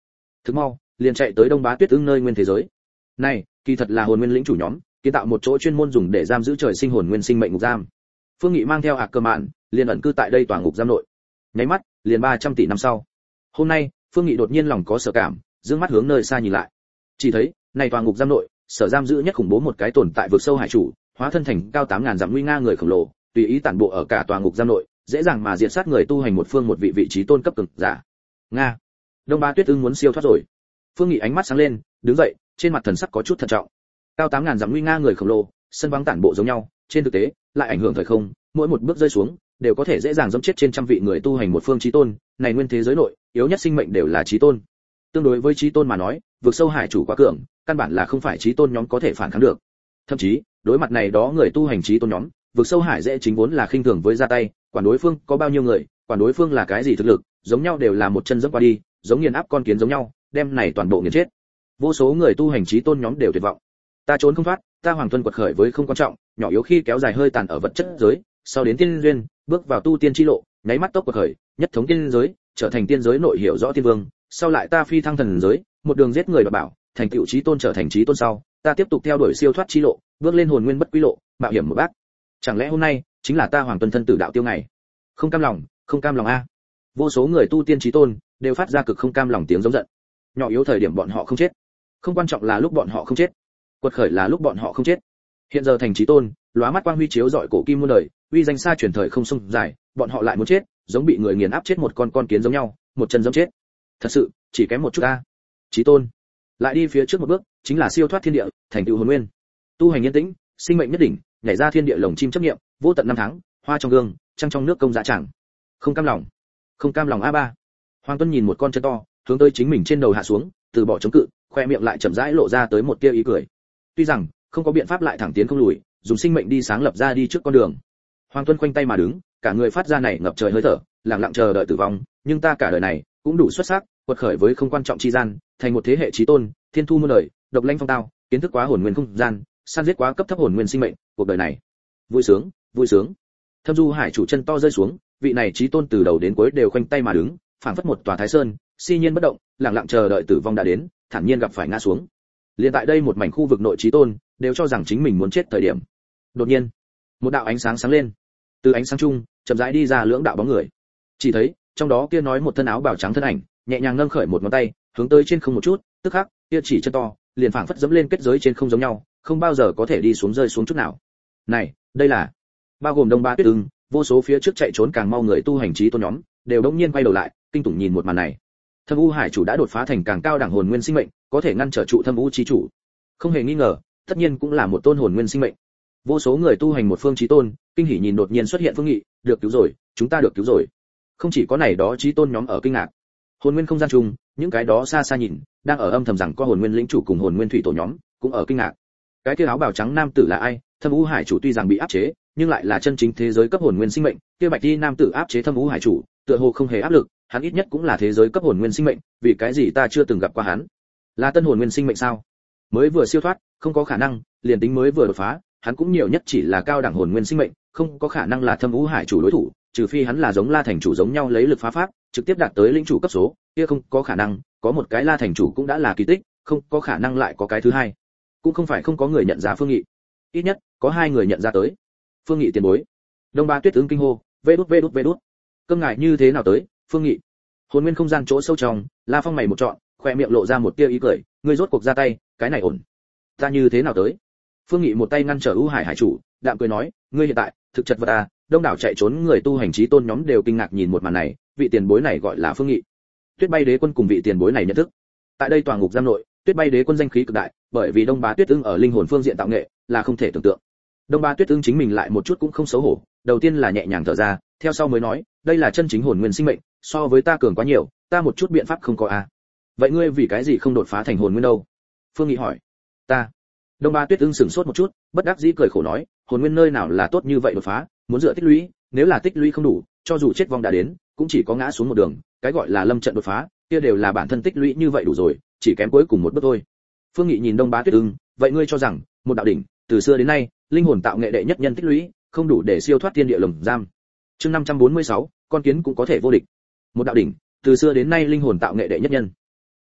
Thức mau, liền chạy tới Đông Bá Tuyết Ưng nơi nguyên thế giới. Này, kỳ thật là hồn nguyên lĩnh chủ nhóm, kiến tạo một chỗ chuyên môn dùng để giam giữ trời sinh hồn nguyên sinh mệnh ngục giam. Phương Nghị mang theo Hạc Cơ Mạn, liền ẩn cư tại đây tòa ngục giam nội. Nháy mắt, liền ba trăm tỷ năm sau. Hôm nay, Phương Nghị đột nhiên lòng có sở cảm, dương mắt hướng nơi xa nhìn lại. Chỉ thấy, này tòa ngục giam nội, sở giam giữ nhất khủng bố một cái tồn tại vực sâu hải chủ, hóa thân thành cao tám ngàn dặm nguy nga người khổng lồ, tùy ý tản bộ ở cả tòa ngục giam nội, dễ dàng mà diệt sát người tu hành một phương một vị vị trí tôn cấp cường giả. Nga. Đông Bá Tuyết Ưng muốn siêu thoát rồi. Phương Nghị ánh mắt sáng lên, đứng dậy, trên mặt thần sắc có chút thận trọng. Cao tám ngàn dặm nguy nga người khổng lồ, sân vắng tản bộ giống nhau, trên thực tế, lại ảnh hưởng thời không, mỗi một bước rơi xuống, đều có thể dễ dàng giẫm chết trên trăm vị người tu hành một phương chí tôn, này nguyên thế giới nội, yếu nhất sinh mệnh đều là chí tôn. Tương đối với chí tôn mà nói, vực sâu hải chủ quá cường, căn bản là không phải chí tôn nhóm có thể phản kháng được. Thậm chí, đối mặt này đó người tu hành chí tôn nhóm, vực sâu hải dễ chính vốn là khinh thường với ra tay, quản đối phương có bao nhiêu người, quản đối phương là cái gì thực lực, giống nhau đều là một chân dẫm qua đi, giống nghiền áp con kiến giống nhau, đem này toàn bộ nghiền chết. Vô số người tu hành chí tôn nhóm đều tuyệt vọng. Ta trốn không thoát, ta hoàng tuân quật khởi với không quan trọng, nhỏ yếu khi kéo dài hơi tàn ở vật chất giới, sau đến tiên duyên, bước vào tu tiên chi lộ, nháy mắt tốc quật khởi, nhất thống tiên giới, trở thành tiên giới nội hiểu rõ tiên vương, sau lại ta phi thăng thần giới, một đường giết người và bảo, thành tựu chí tôn trở thành chí tôn sau, ta tiếp tục theo đuổi siêu thoát chi lộ, bước lên hồn nguyên bất quy lộ, mạo hiểm một bác. Chẳng lẽ hôm nay chính là ta hoàng tuân thân tử đạo tiêu ngày? Không cam lòng, không cam lòng a. Vô số người tu tiên chí tôn đều phát ra cực không cam lòng tiếng giống giận. Nhỏ yếu thời điểm bọn họ không chết, không quan trọng là lúc bọn họ không chết, quật khởi là lúc bọn họ không chết. Hiện giờ thành chí tôn, lóa mắt quang huy chiếu rọi cổ kim muôn đời, uy danh xa truyền thời không sông dài, bọn họ lại muốn chết, giống bị người nghiền áp chết một con con kiến giống nhau, một chân giẫm chết. Thật sự, chỉ kém một chút a. Chí tôn, lại đi phía trước một bước, chính là siêu thoát thiên địa, thành tựu hồn nguyên. Tu hành yên tĩnh, sinh mệnh nhất đỉnh, nhảy ra thiên địa lồng chim chấp niệm, vô tận năm tháng, hoa trong gương, trăng trong nước công dạ chẳng. Không cam lòng, không cam lòng a ba. Hoàng Tuân nhìn một con chân to, hướng tới chính mình trên đầu hạ xuống, từ bỏ chống cự, khoe miệng lại chậm rãi lộ ra tới một tia ý cười. Tuy rằng không có biện pháp lại thẳng tiến không lùi, dùng sinh mệnh đi sáng lập ra đi trước con đường. Hoàng Tuân khoanh tay mà đứng, cả người phát ra này ngập trời hơi thở, lặng lặng chờ đợi tử vong, nhưng ta cả đời này cũng đủ xuất sắc, quật khởi với không quan trọng chi gian, thành một thế hệ chí tôn, thiên thu muôn đời, độc lãnh phong tao, kiến thức quá hồn nguyên không gian, săn giết quá cấp thấp hồn nguyên sinh mệnh, cuộc đời này vui sướng, vui sướng. Thâm Du Hải chủ chân to rơi xuống, vị này chí tôn từ đầu đến cuối đều khoanh tay mà đứng, phảng phất một tòa Thái Sơn, si nhiên bất động, lặng lặng chờ đợi tử vong đã đến, thản nhiên gặp phải ngã xuống. Liên tại đây một mảnh khu vực nội chí tôn, đều cho rằng chính mình muốn chết thời điểm. Đột nhiên, một đạo ánh sáng sáng lên, từ ánh sáng chung, chậm rãi đi ra lưỡng đạo bóng người. Chỉ thấy, trong đó kia nói một thân áo bào trắng thân ảnh, nhẹ nhàng nâng khởi một ngón tay, hướng tới trên không một chút, tức khắc, kia chỉ chân to, liền phảng phất dẫm lên kết giới trên không giống nhau, không bao giờ có thể đi xuống rơi xuống chút nào. Này, đây là bao gồm Đông Bá Tuyết Ưng, vô số phía trước chạy trốn càng mau người tu hành chí tôn nhóm, đều đống nhiên quay đầu lại, kinh tủng nhìn một màn này. Thâm U Hải chủ đã đột phá thành càng cao đẳng hồn nguyên sinh mệnh, có thể ngăn trở trụ Thâm U chí chủ. Không hề nghi ngờ, tất nhiên cũng là một tôn hồn nguyên sinh mệnh. Vô số người tu hành một phương chí tôn, kinh hỉ nhìn đột nhiên xuất hiện Phương Nghị, được cứu rồi, chúng ta được cứu rồi. Không chỉ có này đó chí tôn nhóm ở kinh ngạc. Hồn nguyên không gian chung, những cái đó xa xa nhìn, đang ở âm thầm rằng có hồn nguyên lĩnh chủ cùng hồn nguyên thủy tổ nhóm, cũng ở kinh ngạc. Cái kia áo bào trắng nam tử là ai? Thâm U Hải chủ tuy rằng bị áp chế, nhưng lại là chân chính thế giới cấp hồn nguyên sinh mệnh, kia bạch y nam tử áp chế Thâm U Hải chủ, tựa hồ không hề áp lực, hắn ít nhất cũng là thế giới cấp hồn nguyên sinh mệnh, vì cái gì ta chưa từng gặp qua hắn? Là tân hồn nguyên sinh mệnh sao? Mới vừa siêu thoát, không có khả năng, liền tính mới vừa đột phá, hắn cũng nhiều nhất chỉ là cao đẳng hồn nguyên sinh mệnh, không có khả năng là Thâm U Hải chủ đối thủ, trừ phi hắn là giống La thành chủ giống nhau lấy lực phá pháp, trực tiếp đạt tới lĩnh chủ cấp số, kia không có khả năng, có một cái La thành chủ cũng đã là kỳ tích, không có khả năng lại có cái thứ hai. Cũng không phải không có người nhận ra Phương Nghị, ít nhất có hai người nhận ra tới. Phương Nghị tiền bối. Đông Ba Tuyết Ứng kinh hô, vê đút vê đút vê đút. Cơm ngài như thế nào tới, Phương Nghị? Hồn nguyên không gian chỗ sâu trong, La Phong mày một trọn, khoe miệng lộ ra một tia ý cười, ngươi rốt cuộc ra tay, cái này ổn. Ta như thế nào tới? Phương Nghị một tay ngăn trở U Hải Hải chủ, đạm cười nói, ngươi hiện tại thực chất vật à, đông đảo chạy trốn người tu hành chí tôn nhóm đều kinh ngạc nhìn một màn này, vị tiền bối này gọi là Phương Nghị. Tuyết Bay Đế quân cùng vị tiền bối này nhận thức. Tại đây tòa ngục giam nội, Tuyết Bay Đế quân danh khí cực đại, bởi vì Đông Bá Tuyết Ưng ở linh hồn phương diện tạo nghệ là không thể tưởng tượng. Đông Bá Tuyết Ưng chính mình lại một chút cũng không xấu hổ, đầu tiên là nhẹ nhàng thở ra, theo sau mới nói, đây là chân chính hồn nguyên sinh mệnh, so với ta cường quá nhiều, ta một chút biện pháp không có à. Vậy ngươi vì cái gì không đột phá thành hồn nguyên đâu? Phương Nghị hỏi. Ta. Đông Bá Tuyết Ưng sững sốt một chút, bất đắc dĩ cười khổ nói, hồn nguyên nơi nào là tốt như vậy đột phá, muốn dựa tích lũy, nếu là tích lũy không đủ, cho dù chết vong đã đến, cũng chỉ có ngã xuống một đường, cái gọi là lâm trận đột phá, kia đều là bản thân tích lũy như vậy đủ rồi, chỉ kém cuối cùng một bước thôi. Phương Nghị nhìn Đông Bá Tuyết Ưng, vậy ngươi cho rằng, một đạo đỉnh, từ xưa đến nay, linh hồn tạo nghệ đệ nhất nhân tích lũy, không đủ để siêu thoát thiên địa lồng giam. Chương năm trăm bốn mươi sáu, con kiến cũng có thể vô địch. Một đạo đỉnh, từ xưa đến nay linh hồn tạo nghệ đệ nhất nhân.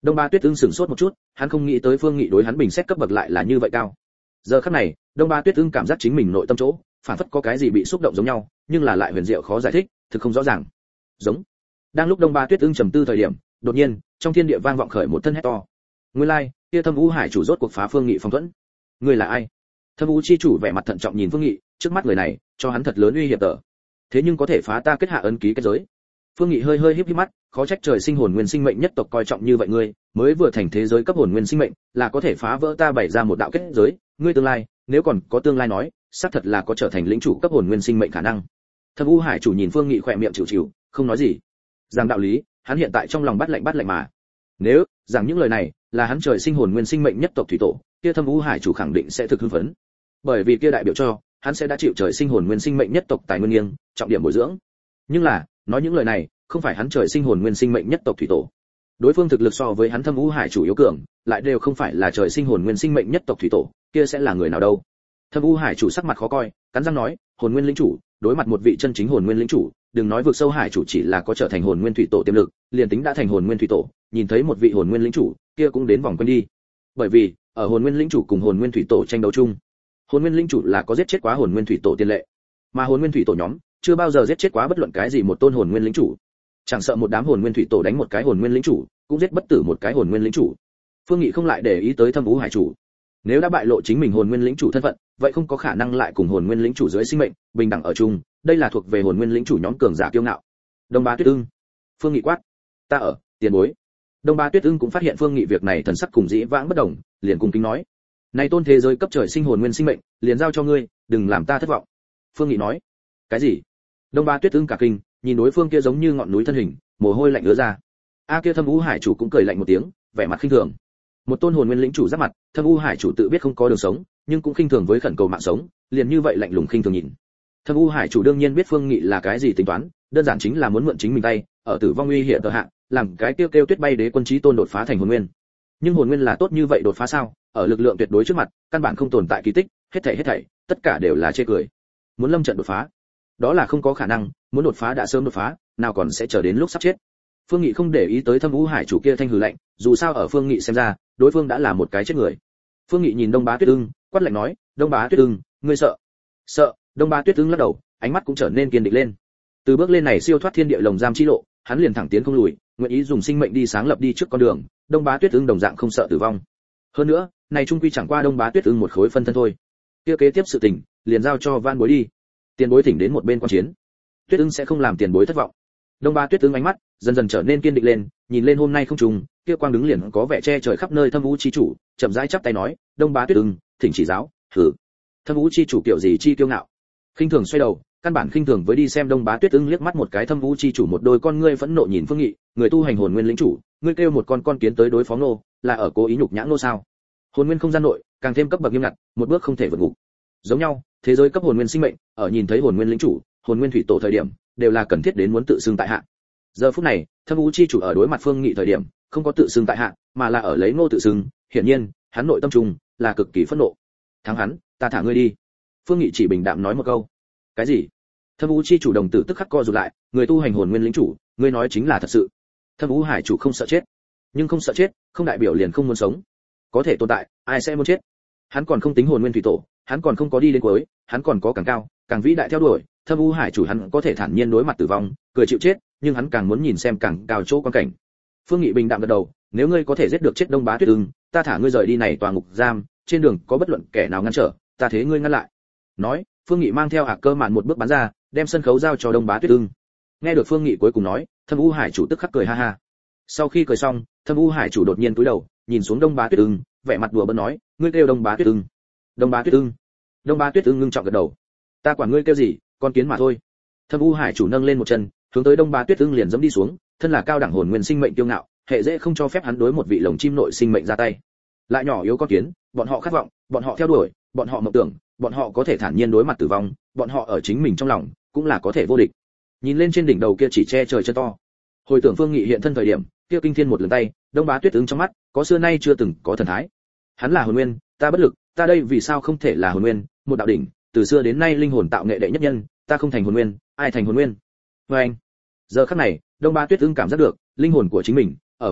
Đông Ba Tuyết Ưng sửng sốt một chút, hắn không nghĩ tới Phương Nghị đối hắn bình xét cấp bậc lại là như vậy cao. Giờ khắc này, Đông Ba Tuyết Ưng cảm giác chính mình nội tâm chỗ, phản phất có cái gì bị xúc động giống nhau, nhưng là lại huyền diệu khó giải thích, thực không rõ ràng. Giống. Đang lúc Đông Ba Tuyết Ưng trầm tư thời điểm, đột nhiên, trong thiên địa vang vọng khởi một thân hét to. Nguyên lai, like, kia Thâm Vũ Hải chủ rốt cuộc phá Phương Nghị phong thuẫn. Ngươi là ai? Thâm Vũ chi chủ vẻ mặt thận trọng nhìn Phương Nghị, trước mắt người này, cho hắn thật lớn uy hiểm tở. Thế nhưng có thể phá ta kết hạ ấn ký kết giới. Phương Nghị hơi hơi híp híp mắt, khó trách trời sinh hồn nguyên sinh mệnh nhất tộc coi trọng như vậy ngươi, mới vừa thành thế giới cấp hồn nguyên sinh mệnh, là có thể phá vỡ ta bày ra một đạo kết giới, ngươi tương lai, nếu còn có tương lai nói, xác thật là có trở thành lĩnh chủ cấp hồn nguyên sinh mệnh khả năng. Thâm Vũ Hải chủ nhìn Phương Nghị khỏe miệng chịu chịu, không nói gì. Rằng đạo lý, hắn hiện tại trong lòng bắt lạnh bắt lạnh mà. Nếu rằng những lời này là hắn trời sinh hồn nguyên sinh mệnh nhất tộc thủy tổ, kia Thâm Vũ Hải chủ khẳng định sẽ thực hưng phấn. Bởi vì kia đại biểu cho hắn sẽ đã chịu trời sinh hồn nguyên sinh mệnh nhất tộc tài nguyên nghiêng, trọng điểm bồi dưỡng. Nhưng là, nói những lời này, không phải hắn trời sinh hồn nguyên sinh mệnh nhất tộc thủy tổ. Đối phương thực lực so với hắn Thâm Vũ Hải chủ yếu cường, lại đều không phải là trời sinh hồn nguyên sinh mệnh nhất tộc thủy tổ, kia sẽ là người nào đâu? Thâm Vũ Hải chủ sắc mặt khó coi, cắn răng nói, hồn nguyên lĩnh chủ, đối mặt một vị chân chính hồn nguyên lĩnh chủ, đừng nói vượt sâu hải chủ chỉ là có trở thành hồn nguyên thủy tổ tiềm lực, liền tính đã thành hồn nguyên thủy tổ, nhìn thấy một vị hồn nguyên lĩnh chủ, kia cũng đến vòng quanh đi. Bởi vì, ở hồn nguyên lĩnh chủ cùng hồn nguyên thủy tổ tranh đấu chung, hồn nguyên lĩnh chủ là có giết chết quá hồn nguyên thủy tổ tiên lệ, mà hồn nguyên thủy tổ nhóm chưa bao giờ giết chết quá bất luận cái gì một tôn hồn nguyên lĩnh chủ. Chẳng sợ một đám hồn nguyên thủy tổ đánh một cái hồn nguyên lĩnh chủ, cũng giết bất tử một cái hồn nguyên lĩnh chủ. Phương Nghị không lại để ý tới Thâm Vũ Hải chủ. Nếu đã bại lộ chính mình hồn nguyên lĩnh chủ thân phận, vậy không có khả năng lại cùng hồn nguyên lĩnh chủ dưới sinh mệnh bình đẳng ở chung, đây là thuộc về hồn nguyên lĩnh chủ nhóm cường giả kiêu ngạo. Đông Ba Tuyết Ưng. Phương Nghị quát. Ta ở, tiền bối. Đông Ba Tuyết Ưng cũng phát hiện Phương Nghị việc này thần sắc cùng dĩ vãng bất đồng, liền cùng kính nói: "Này tôn thế giới cấp trời sinh hồn nguyên sinh mệnh, liền giao cho ngươi, đừng làm ta thất vọng." Phương Nghị nói: "Cái gì?" Đông Ba Tuyết Ưng cả kinh, nhìn đối phương kia giống như ngọn núi thân hình, mồ hôi lạnh ứa ra. A kia Thâm Vũ Hải chủ cũng cười lạnh một tiếng, vẻ mặt khinh thường. Một tôn hồn nguyên lĩnh chủ giáp mặt, Thâm Vũ Hải chủ tự biết không có đường sống, nhưng cũng khinh thường với khẩn cầu mạng sống, liền như vậy lạnh lùng khinh thường nhìn. Thâm Vũ Hải chủ đương nhiên biết Phương Nghị là cái gì tính toán, đơn giản chính là muốn mượn chính mình tay, ở tử vong uy hiểm tờ hạ, làm cái kêu kêu Tuyết Bay Đế quân chí tôn đột phá thành hồn nguyên. Nhưng hồn nguyên là tốt như vậy đột phá sao? Ở lực lượng tuyệt đối trước mặt, căn bản không tồn tại kỳ tích, hết thảy hết thảy, tất cả đều là chê cười. Muốn lâm trận đột phá, đó là không có khả năng, muốn đột phá đã sớm đột phá, nào còn sẽ chờ đến lúc sắp chết. Phương Nghị không để ý tới Thâm Vũ Hải chủ kia thanh hừ lạnh, dù sao ở Phương Nghị xem ra, đối phương đã là một cái chết người. Phương Nghị nhìn Đông Bá Tuyết Ưng, quát lạnh nói: "Đông Bá Tuyết Ưng, ngươi sợ?" "Sợ." Đông Bá Tuyết Ưng lắc đầu, ánh mắt cũng trở nên kiên định lên. Từ bước lên này siêu thoát thiên địa lồng giam chi lộ, hắn liền thẳng tiến không lùi, nguyện ý dùng sinh mệnh đi sáng lập đi trước con đường. Đông Bá Tuyết Ưng đồng dạng không sợ tử vong. Hơn nữa, này trung quy chẳng qua Đông Bá Tuyết Ưng một khối phân thân thôi. Kia kế tiếp sự tình, liền giao cho Van Bối đi. Tiền bối thỉnh đến một bên quan chiến. Tuyết Ưng sẽ không làm tiền bối thất vọng. Đông Bá Tuyết Ưng ánh mắt dần dần trở nên kiên định lên, nhìn lên hôm nay không trùng, kia quang đứng liền có vẻ che trời khắp nơi Thâm Vũ chi chủ, chậm rãi chắp tay nói: "Đông Bá Tuyết Ưng, thỉnh chỉ giáo." Hừ. Thâm Vũ chi chủ kiểu gì chi kiêu ngạo. Khinh thường xoay đầu, căn bản khinh thường với đi xem Đông Bá Tuyết Ưng liếc mắt một cái. Thâm Vũ chi chủ một đôi con ngươi phẫn nộ nhìn Phương Nghị, người tu hành hồn nguyên lĩnh chủ, ngươi kêu một con con kiến tới đối phó nô, là ở cố ý nhục nhã nô sao? Hồn nguyên không gian nội, càng thêm cấp bậc nghiêm ngặt, một bước không thể vượt ngục. Giống nhau, thế giới cấp hồn nguyên sinh mệnh, ở nhìn thấy hồn nguyên lĩnh chủ, hồn nguyên thủy tổ thời điểm, đều là cần thiết đến muốn tự xưng tại hạ. Giờ phút này, Thâm Vũ chi chủ ở đối mặt Phương Nghị thời điểm, không có tự xưng tại hạ, mà là ở lấy ngô tự xưng, hiển nhiên, hắn nội tâm trung là cực kỳ phẫn nộ. Thắng hắn, ta thả ngươi đi. Phương Nghị chỉ bình đạm nói một câu. Cái gì? Thâm Vũ chi chủ đồng tử tức khắc co rụt lại, người tu hành hồn nguyên lĩnh chủ, ngươi nói chính là thật sự. Thâm Vũ Hải chủ không sợ chết, nhưng không sợ chết, không đại biểu liền không muốn sống. Có thể tồn tại, ai sẽ muốn chết? Hắn còn không tính hồn nguyên thủy tổ, hắn còn không có đi đến cuối, hắn còn có càng cao, càng vĩ đại theo đuổi. Thâm Vũ Hải chủ hắn có thể thản nhiên đối mặt tử vong, cười chịu chết, nhưng hắn càng muốn nhìn xem càng cao chỗ quan cảnh. Phương Nghị bình đạm gật đầu, nếu ngươi có thể giết được chết Đông Bá Tuyết Ưng, ta thả ngươi rời đi này tòa ngục giam, trên đường có bất luận kẻ nào ngăn trở, ta thế ngươi ngăn lại. Nói, Phương Nghị mang theo Hạc Cơ Mạn một bước bắn ra, đem sân khấu giao cho Đông Bá Tuyết Ưng. Nghe được Phương Nghị cuối cùng nói, Thâm Vũ Hải chủ tức khắc cười ha ha. Sau khi cười xong, Thâm Vũ Hải chủ đột nhiên cúi đầu, nhìn xuống Đông Bá Tuyết Ưng, vẻ mặt đùa bỡn nói: "Ngươi kêu Đông Bá Tuyết Ưng?" "Đông Bá Tuyết Ưng." Đông Bá Tuyết Ưng ngưng trọng gật đầu. "Ta quản ngươi kêu gì, con kiến mà thôi." Thâm Vũ Hải chủ nâng lên một chân, hướng tới Đông Bá Tuyết Ưng liền giẫm đi xuống, thân là cao đẳng hồn nguyên sinh mệnh kiêu ngạo, hệ dễ không cho phép hắn đối một vị lồng chim nội sinh mệnh ra tay. Lại nhỏ yếu con kiến, bọn họ khát vọng, bọn họ theo đuổi, bọn họ mộng tưởng, bọn họ có thể thản nhiên đối mặt tử vong, bọn họ ở chính mình trong lòng cũng là có thể vô địch. Nhìn lên trên đỉnh đầu kia chỉ che trời chân to, hồi tưởng Phương Nghị hiện thân thời điểm, kia kinh thiên một lần tay, Đông Bá Tuyết Ưng trong mắt có xưa nay chưa từng có thần thái. Hắn là hồn nguyên, ta bất lực, ta đây vì sao không thể là hồn nguyên, một đạo đỉnh, từ xưa đến nay linh hồn tạo nghệ đệ nhất nhân, ta không thành hồn nguyên, ai thành hồn nguyên? Và anh, giờ khắc này, Đông Bá Tuyết Ưng cảm giác được linh hồn của chính mình ở hoan hô,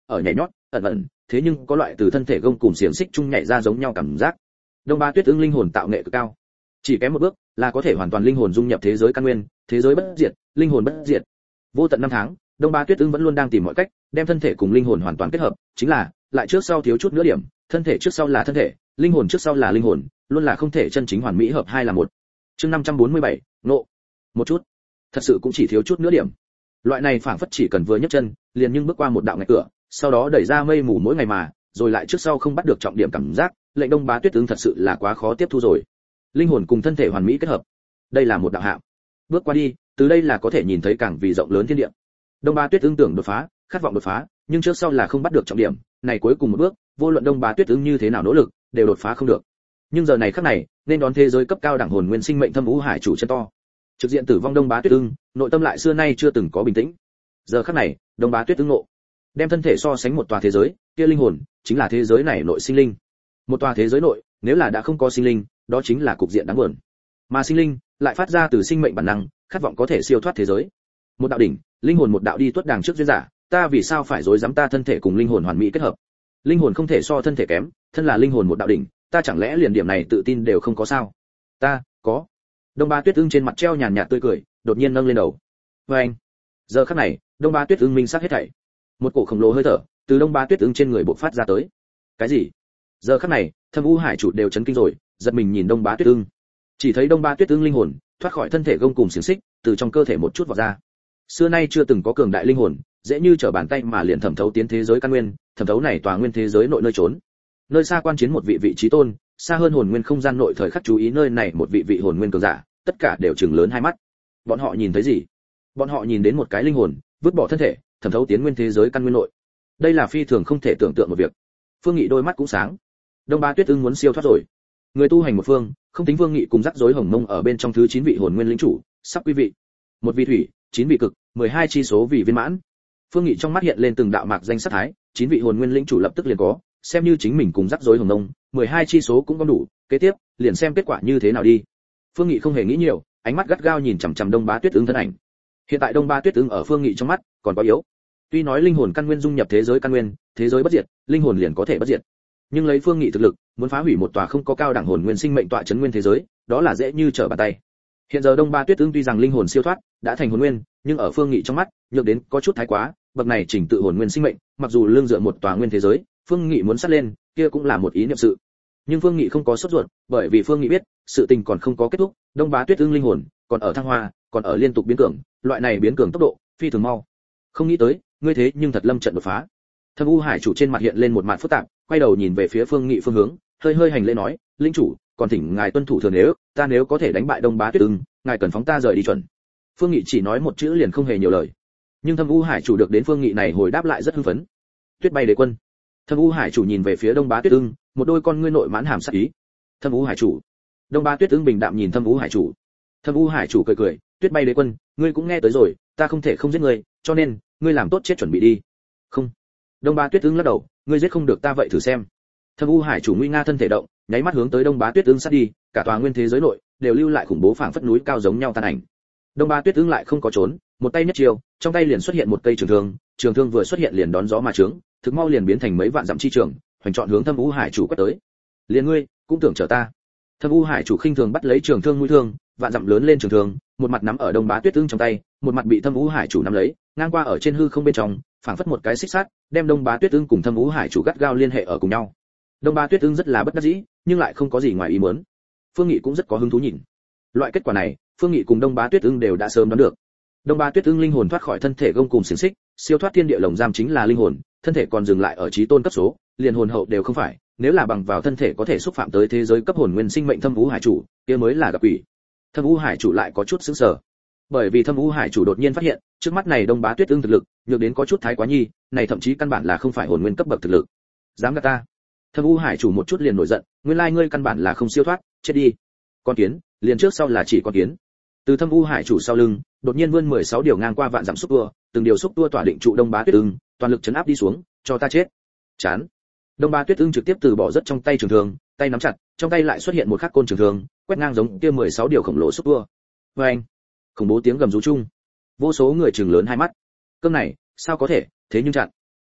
ở nhảy nhót ẩn ẩn, thế nhưng có loại từ thân thể gông cùm xiềng xích chung nhảy ra giống nhau cảm giác. Đông Ba Tuyết Ưng linh hồn tạo nghệ cực cao, chỉ kém một bước là có thể hoàn toàn linh hồn dung nhập thế giới căn nguyên, thế giới bất diệt, linh hồn bất diệt. Vô tận năm tháng, Đông Ba Tuyết Ưng vẫn luôn đang tìm mọi cách đem thân thể cùng linh hồn hoàn toàn kết hợp, chính là lại trước sau thiếu chút nữa điểm, thân thể trước sau là thân thể, linh hồn trước sau là linh hồn, luôn là không thể chân chính hoàn mỹ hợp hai là một. Chương năm trăm bốn mươi bảy, nộ. Một chút, thật sự cũng chỉ thiếu chút nữa điểm. Loại này phảng phất chỉ cần vừa nhấc chân, liền nhưng bước qua một đạo ngạch cửa, sau đó đẩy ra mây mù mỗi ngày mà, rồi lại trước sau không bắt được trọng điểm cảm giác, lệnh Đông Bá Tuyết Ưng thật sự là quá khó tiếp thu rồi. Linh hồn cùng thân thể hoàn mỹ kết hợp, đây là một đạo hạng. Bước qua đi, từ đây là có thể nhìn thấy càng vì rộng lớn thiên địa. Đông Bá Tuyết Ưng tưởng đột phá, khát vọng đột phá, nhưng trước sau là không bắt được trọng điểm, này cuối cùng một bước, vô luận Đông Bá Tuyết Ưng như thế nào nỗ lực, đều đột phá không được. Nhưng giờ này khắc này, nên đón thế giới cấp cao đẳng hồn nguyên sinh mệnh thâm vũ hải chủ chân to. Trực diện tử vong Đông Bá Tuyết Ưng, nội tâm lại xưa nay chưa từng có bình tĩnh. Giờ khắc này, Đông Bá Tuyết Ưng ngộ, đem thân thể so sánh một tòa thế giới, kia linh hồn chính là thế giới này nội sinh linh. Một tòa thế giới nội, nếu là đã không có sinh linh, đó chính là cục diện đáng buồn. Mà sinh linh lại phát ra từ sinh mệnh bản năng, khát vọng có thể siêu thoát thế giới. Một đạo đỉnh, linh hồn một đạo đi tuất đàng trước duyên giả, ta vì sao phải dối dám ta thân thể cùng linh hồn hoàn mỹ kết hợp? Linh hồn không thể so thân thể kém, thân là linh hồn một đạo đỉnh, ta chẳng lẽ liền điểm này tự tin đều không có sao? Ta, có. Đông Ba Tuyết Ưng trên mặt treo nhàn nhạt tươi cười, đột nhiên nâng lên đầu. Và anh, giờ khắc này, Đông Ba Tuyết Ưng minh sắc hết thảy. Một cổ khổng lồ hơi thở từ Đông Ba Tuyết Ưng trên người bộc phát ra tới. Cái gì? Giờ khắc này, Thâm Vũ Hải chủ đều chấn kinh rồi, giật mình nhìn Đông Bá Tuyết Ưng. Chỉ thấy Đông Ba Tuyết Ưng linh hồn thoát khỏi thân thể gông cùm xiềng xích, từ trong cơ thể một chút vọt ra. Xưa nay chưa từng có cường đại linh hồn, dễ như trở bàn tay mà liền thẩm thấu tiến thế giới căn nguyên, thẩm thấu này tòa nguyên thế giới nội nơi trốn. Nơi xa quan chiến một vị vị trí tôn, xa hơn hồn nguyên không gian nội thời khắc chú ý nơi này một vị vị hồn nguyên cường giả, tất cả đều trừng lớn hai mắt. Bọn họ nhìn thấy gì? Bọn họ nhìn đến một cái linh hồn vứt bỏ thân thể, thẩm thấu tiến nguyên thế giới căn nguyên nội. Đây là phi thường không thể tưởng tượng một việc. Phương Nghị đôi mắt cũng sáng. Đông Ba Tuyết Ưng muốn siêu thoát rồi. Người tu hành một phương, không tính Phương Nghị cùng rắc rối hồng mông ở bên trong thứ chín vị hồn nguyên lĩnh chủ, sắp quý vị. Một vị thủy, chín vị cực, mười hai chi số vị viên mãn. Phương Nghị trong mắt hiện lên từng đạo mạc danh sắc thái, chín vị hồn nguyên lĩnh chủ lập tức liền có, xem như chính mình cùng rắc rối hồng mông, mười hai chi số cũng có đủ, kế tiếp, liền xem kết quả như thế nào đi. Phương Nghị không hề nghĩ nhiều, ánh mắt gắt gao nhìn chằm chằm Đông Bá Tuyết Ưng thân ảnh. Hiện tại Đông Ba Tuyết Ưng ở Phương Nghị trong mắt còn quá yếu. Tuy nói linh hồn căn nguyên dung nhập thế giới căn nguyên, thế giới bất diệt, linh hồn liền có thể bất diệt. Nhưng lấy Phương Nghị thực lực, muốn phá hủy một tòa không có cao đẳng hồn nguyên sinh mệnh tọa trấn nguyên thế giới, đó là dễ như trở bàn tay. Hiện giờ Đông Ba Tuyết Ưng tuy rằng linh hồn siêu thoát, đã thành hồn nguyên, nhưng ở Phương Nghị trong mắt, nhược đến có chút thái quá, bậc này chỉnh tự hồn nguyên sinh mệnh, mặc dù lương dựa một tòa nguyên thế giới, Phương Nghị muốn sát lên, kia cũng là một ý niệm sự. Nhưng Phương Nghị không có sốt ruột, bởi vì Phương Nghị biết, sự tình còn không có kết thúc, Đông Bá Tuyết Ưng linh hồn còn ở thăng hoa, còn ở liên tục biến cường, loại này biến cường tốc độ phi thường mau. Không nghĩ tới, ngươi thế nhưng thật lâm trận đột phá. Thâm U Hải chủ trên mặt hiện lên một mặt phức tạp, quay đầu nhìn về phía Phương Nghị phương hướng, hơi hơi hành lễ nói, linh chủ, còn thỉnh ngài tuân thủ thường nếu, ta nếu có thể đánh bại Đông Bá Tuyết Ưng, ngài cần phóng ta rời đi chuẩn. Phương Nghị chỉ nói một chữ liền không hề nhiều lời. Nhưng Thâm U Hải chủ được đến Phương Nghị này hồi đáp lại rất hưng phấn. Tuyết bay đế quân. Thâm U Hải chủ nhìn về phía Đông Bá Tuyết Ưng, một đôi con ngươi nội mãn hàm sát ý. Thâm U Hải chủ. Đông Bá Tuyết Ưng bình đạm nhìn Thâm U Hải chủ. Thâm U Hải chủ cười cười, Tuyết bay đế quân, ngươi cũng nghe tới rồi, ta không thể không giết ngươi, cho nên, ngươi làm tốt chết chuẩn bị đi. Không. Đông Bá Tuyết Ưng lắc đầu, ngươi giết không được ta vậy thử xem. Thâm U Hải chủ nguy nga thân thể động, nháy mắt hướng tới Đông Bá Tuyết Ưng sát đi, cả tòa nguyên thế giới nội đều lưu lại khủng bố phảng phất núi cao giống nhau tàn ảnh. Đông Bá Tuyết Ưng lại không có trốn, một tay nhất chiêu, trong tay liền xuất hiện một cây trường thương, trường thương vừa xuất hiện liền đón gió mà trướng, thực mau liền biến thành mấy vạn dặm chi trường, hoành trọn hướng Thâm U Hải chủ quét tới. Liền ngươi, cũng tưởng chờ ta. Thâm U Hải chủ khinh thường bắt lấy trường thương mũi thương, vạn dặm lớn lên trường thương, một mặt nắm ở Đông Bá Tuyết Ưng trong tay, một mặt bị Thâm U Hải chủ nắm lấy, ngang qua ở trên hư không bên trong, phảng phất một cái xích sắt, đem Đông Bá Tuyết Ưng cùng Thâm U Hải chủ gắt gao liên hệ ở cùng nhau. Đông Bá Tuyết Ưng rất là bất đắc dĩ, nhưng lại không có gì ngoài ý muốn. Phương Nghị cũng rất có hứng thú nhìn. Loại kết quả này, Phương Nghị cùng Đông Bá Tuyết Ưng đều đã sớm đoán được. Đông Bá Tuyết Ưng linh hồn thoát khỏi thân thể gông cùm xiềng xích, siêu thoát thiên địa lồng giam chính là linh hồn, thân thể còn dừng lại ở chí tôn cấp số, liền hồn hậu đều không phải, nếu là bằng vào thân thể có thể xúc phạm tới thế giới cấp hồn nguyên sinh mệnh Thâm U Hải chủ, kia mới là gặp quỷ. Thâm U Hải chủ lại có chút sững sờ. Bởi vì Thâm U Hải chủ đột nhiên phát hiện, trước mắt này Đông Bá Tuyết Ưng thực lực, nhược đến có chút thái quá nhi, này thậm chí căn bản là không phải hồn nguyên cấp bậc thực lực. Dám gạt ta? Thâm U Hải chủ một chút liền nổi giận, nguyên lai ngươi căn bản là không siêu thoát, chết đi. Con kiến, liền trước sau là chỉ con kiến. Từ Thâm U Hải chủ sau lưng, đột nhiên vươn mười sáu điều ngang qua vạn dặm xúc tua, từng điều xúc tua tỏa định trụ Đông Bá Tuyết Ưng, toàn lực chấn áp đi xuống, cho ta chết. Chán. Đông Bá Tuyết Ưng trực tiếp từ bỏ rất trong tay trường thương, tay nắm chặt, trong tay lại xuất hiện một khắc côn trường thương, quét ngang giống kia mười sáu điều khổng lồ xúc tua. Oeng! Khủng bố tiếng gầm rú chung. Vô số người trừng lớn hai mắt. Cơm này, sao có thể, thế nhưng chặn.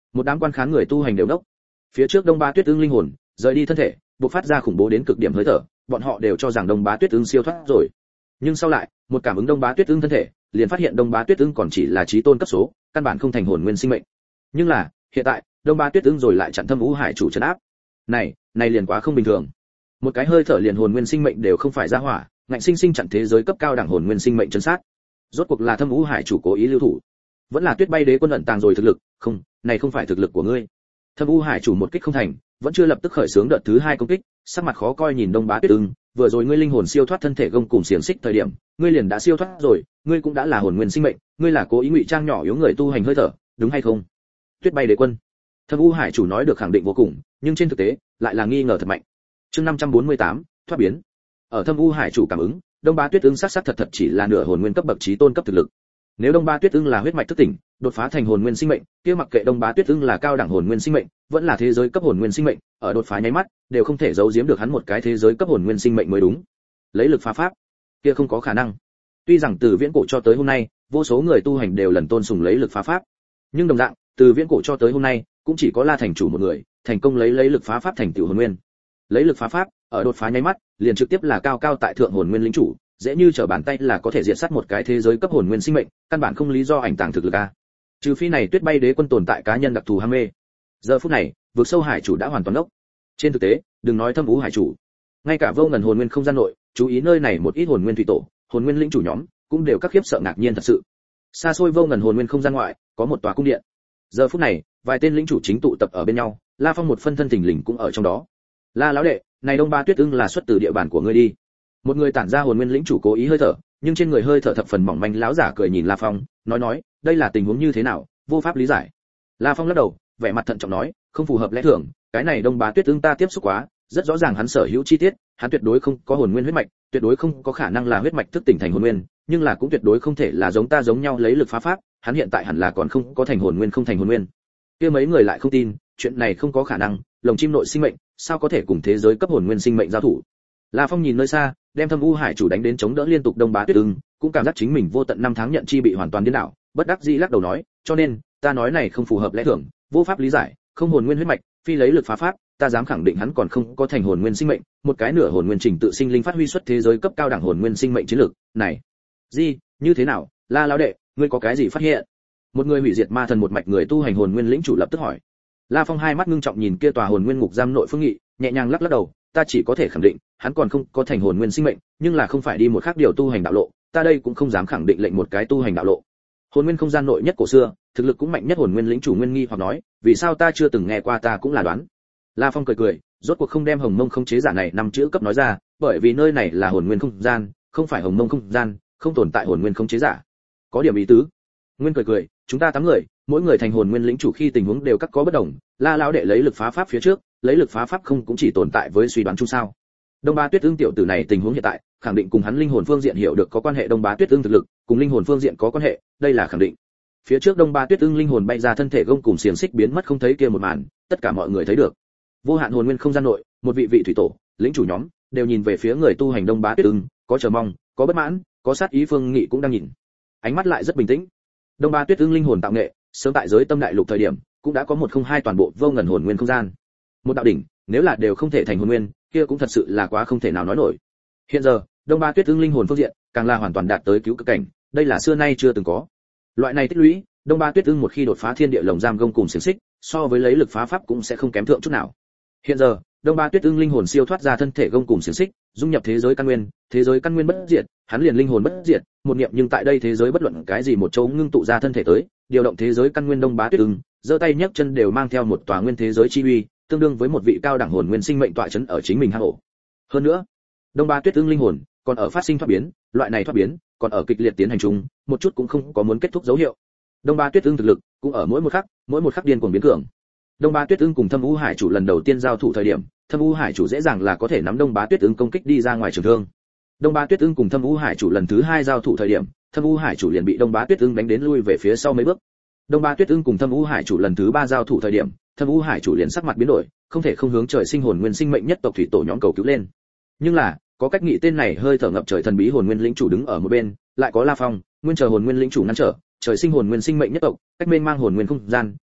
một đám quan khán người tu hành đều đốc. Phía trước Đông Bá Tuyết Ưng linh hồn rời đi thân thể, bộc phát ra khủng bố đến cực điểm hơi thở, bọn họ đều cho rằng Đông Bá Tuyết Ưng siêu thoát rồi. Nhưng sau lại, một cảm ứng Đông Bá Tuyết Ưng thân thể, liền phát hiện Đông Bá Tuyết Ưng còn chỉ là chí tôn cấp số, căn bản không thành hồn nguyên sinh mệnh. Nhưng là, hiện tại, Đông Bá Tuyết Ưng rồi lại chặn Thâm Vũ Hải chủ trấn áp. Này, này liền quá không bình thường. Một cái hơi thở liền hồn nguyên sinh mệnh đều không phải ra hỏa, ngạnh sinh sinh chặn thế giới cấp cao đẳng hồn nguyên sinh mệnh trấn sát. Rốt cuộc là Thâm Vũ Hải chủ cố ý lưu thủ, vẫn là Tuyết Bay Đế quân ẩn tàng rồi thực lực, không, này không phải thực lực của ngươi. Thâm Vũ Hải chủ một kích không thành, vẫn chưa lập tức khởi xướng đợt thứ hai công kích, sắc mặt khó coi nhìn Đông Bá Tuyết Ưng, vừa rồi ngươi linh hồn siêu thoát thân thể gông cùng xiềng xích thời điểm, ngươi liền đã siêu thoát rồi, ngươi cũng đã là hồn nguyên sinh mệnh, ngươi là cố ý ngụy trang nhỏ yếu người tu hành hơi thở, đúng hay không? Tuyết Bay Đế quân. Thâm Vũ Hải chủ nói được khẳng định vô cùng, nhưng trên thực tế lại là nghi ngờ thật mạnh. Chương năm trăm bốn mươi tám, thoát biến. Ở Thâm Vũ Hải chủ cảm ứng, Đông Bá Tuyết Ưng xác xác thật thật chỉ là nửa hồn nguyên cấp bậc chí tôn cấp thực lực. Nếu Đông Bá Tuyết Ưng là huyết mạch thức tỉnh, đột phá thành hồn nguyên sinh mệnh, kia mặc kệ Đông Bá Tuyết Ưng là cao đẳng hồn nguyên sinh mệnh, vẫn là thế giới cấp hồn nguyên sinh mệnh, ở đột phá nháy mắt, đều không thể giấu giếm được hắn một cái thế giới cấp hồn nguyên sinh mệnh mới đúng. Lấy lực phá pháp, kia không có khả năng. Tuy rằng từ viễn cổ cho tới hôm nay, vô số người tu hành đều lần tôn sùng lấy lực phá pháp, nhưng đồng dạng, từ viễn cổ cho tới hôm nay, cũng chỉ có La thành chủ một người, thành công lấy lấy lực phá pháp thành tựu hồn nguyên. Lấy lực phá pháp, ở đột phá nháy mắt, liền trực tiếp là cao cao tại thượng hồn nguyên lĩnh chủ, dễ như trở bàn tay là có thể diệt sát một cái thế giới cấp hồn nguyên sinh mệnh, căn bản không lý do ảnh tàng thực lực a. Trừ phi này Tuyết Bay Đế quân tồn tại cá nhân đặc thù ham mê. Giờ phút này, vực sâu hải chủ đã hoàn toàn ốc. Trên thực tế, đừng nói Thâm Vũ Hải chủ, ngay cả vô ngần hồn nguyên không gian nội, chú ý nơi này một ít hồn nguyên thủy tổ, hồn nguyên lĩnh chủ nhóm, cũng đều các khiếp sợ ngạc nhiên thật sự. Xa xôi vô ngần hồn nguyên không gian ngoại, có một tòa cung điện. Giờ phút này, vài tên lĩnh chủ chính tụ tập ở bên nhau, La Phong một phân thân thình lình cũng ở trong đó. La lão đệ, này Đông Bá Tuyết Ưng là xuất từ địa bàn của ngươi đi. Một người tản ra hồn nguyên lĩnh chủ cố ý hơi thở, nhưng trên người hơi thở thập phần mỏng manh lão giả cười nhìn La Phong, nói nói, đây là tình huống như thế nào, vô pháp lý giải. La Phong lắc đầu, vẻ mặt thận trọng nói, không phù hợp lẽ thường, cái này Đông Bá Tuyết Ưng ta tiếp xúc quá, rất rõ ràng hắn sở hữu chi tiết, hắn tuyệt đối không có hồn nguyên huyết mạch, tuyệt đối không có khả năng là huyết mạch thức tỉnh thành hồn nguyên, nhưng là cũng tuyệt đối không thể là giống ta giống nhau lấy lực phá pháp, hắn hiện tại hẳn là còn không có thành hồn nguyên không thành hồn nguyên. Kia mấy người lại không tin, chuyện này không có khả năng, lồng chim nội sinh mệnh, sao có thể cùng thế giới cấp hồn nguyên sinh mệnh giao thủ. La Phong nhìn nơi xa, đem Thâm Vũ Hải chủ đánh đến chống đỡ liên tục Đông Bá Tuyết Ưng, cũng cảm giác chính mình vô tận năm tháng nhận chi bị hoàn toàn điên đảo, bất đắc dĩ lắc đầu nói, cho nên, ta nói này không phù hợp lẽ thường, vô pháp lý giải, không hồn nguyên huyết mạch, phi lấy lực phá pháp, ta dám khẳng định hắn còn không có thành hồn nguyên sinh mệnh, một cái nửa hồn nguyên trình tự sinh linh phát huy xuất thế giới cấp cao đẳng hồn nguyên sinh mệnh chiến lược, này, gì, như thế nào, La lão đệ, ngươi có cái gì phát hiện? Một người hủy diệt ma thần một mạch người tu hành hồn nguyên lĩnh chủ lập tức hỏi. La Phong hai mắt ngưng trọng nhìn kia tòa hồn nguyên ngục giam nội phương nghị, nhẹ nhàng lắc lắc đầu, ta chỉ có thể khẳng định, hắn còn không có thành hồn nguyên sinh mệnh, nhưng là không phải đi một khác điều tu hành đạo lộ, ta đây cũng không dám khẳng định lệnh một cái tu hành đạo lộ. Hồn nguyên không gian nội nhất cổ xưa, thực lực cũng mạnh nhất hồn nguyên lĩnh chủ nguyên nghi hoặc nói, vì sao ta chưa từng nghe qua ta cũng là đoán. La Phong cười cười, rốt cuộc không đem hồng mông không chế giả này năm chữ cấp nói ra, bởi vì nơi này là hồn nguyên không gian, không phải hồng mông không gian, không tồn tại hồn nguyên không chế giả. Có điểm ý tứ. Nguyên cười cười, chúng ta tám người, mỗi người thành hồn nguyên lĩnh chủ khi tình huống đều các có bất đồng, La lão đệ lấy lực phá pháp phía trước, lấy lực phá pháp không cũng chỉ tồn tại với suy đoán chung sao? Đông Bá Tuyết Ưng tiểu tử này tình huống hiện tại, khẳng định cùng hắn linh hồn phương diện hiểu được có quan hệ. Đông Bá Tuyết Ưng thực lực, cùng linh hồn phương diện có quan hệ, đây là khẳng định. Phía trước Đông Bá Tuyết Ưng linh hồn bay ra thân thể gông cùng xiềng xích biến mất không thấy kia một màn, tất cả mọi người thấy được. Vô hạn hồn nguyên không gian nội, một vị vị thủy tổ, lĩnh chủ nhóm, đều nhìn về phía người tu hành Đông Bá Tuyết Ưng, có chờ mong, có bất mãn, có sát ý. Phương Nghị cũng đang nhìn, ánh mắt lại rất bình tĩnh. Đông Bá Tuyết Ưng linh hồn tạo nghệ, sớm tại giới tâm đại lục thời điểm, cũng đã có một không hai toàn bộ vô ngần hồn nguyên không gian. Một đạo đỉnh, nếu là đều không thể thành hồn nguyên, kia cũng thật sự là quá không thể nào nói nổi. Hiện giờ, Đông Bá Tuyết Ưng linh hồn phương diện, càng là hoàn toàn đạt tới cứu cực cảnh, đây là xưa nay chưa từng có. Loại này tích lũy, Đông Bá Tuyết Ưng một khi đột phá thiên địa lồng giam gông cùng xiềng xích, so với lấy lực phá pháp cũng sẽ không kém thượng chút nào. Hiện giờ, Đông Bá Tuyết Ưng linh hồn siêu thoát ra thân thể gông cùng xiềng xích, dung nhập thế giới căn nguyên, thế giới căn nguyên bất diệt, hắn liền linh hồn bất diệt, một niệm nhưng tại đây thế giới bất luận cái gì một chỗ ngưng tụ ra thân thể tới, điều động thế giới căn nguyên. Đông Bá Tuyết Ưng, giơ tay nhấc chân đều mang theo một tòa nguyên thế giới chi uy, tương đương với một vị cao đẳng hồn nguyên sinh mệnh tọa chấn ở chính mình hang ổ. Hơn nữa, Đông Bá Tuyết Ưng linh hồn còn ở phát sinh thoát biến, loại này thoát biến còn ở kịch liệt tiến hành chung, một chút cũng không có muốn kết thúc dấu hiệu. Đông Bá Tuyết Ưng thực lực cũng ở mỗi một khắc, mỗi một khắc điên cuồng biến cường. Đông Bá Tuyết Ưng cùng Thâm Vũ Hải chủ lần đầu tiên giao thủ thời điểm, Thâm Vũ Hải chủ dễ dàng là có thể nắm Đông Bá Tuyết Ưng công kích đi ra ngoài trường thương. Đông Bá Tuyết Ưng cùng Thâm Vũ Hải chủ lần thứ hai giao thủ thời điểm, Thâm Vũ Hải chủ liền bị Đông Bá Tuyết Ưng đánh đến lui về phía sau mấy bước. Đông Bá Tuyết Ưng cùng Thâm Vũ Hải chủ lần thứ ba giao thủ thời điểm, Thâm Vũ Hải chủ liền sắc mặt biến đổi, không thể không hướng trời sinh hồn nguyên sinh mệnh nhất tộc thủy tổ nhóm cầu cứu lên. Nhưng là, có cách nghị tên này hơi thở ngập trời thần bí hồn nguyên lĩnh chủ đứng ở một bên, lại có La Phong, nguyên chờ hồn nguyên lĩnh chủ ngăn trở, trời sinh hồn nguyên sinh mệnh nhất tộc, cách mênh mang hồn nguyên không gian,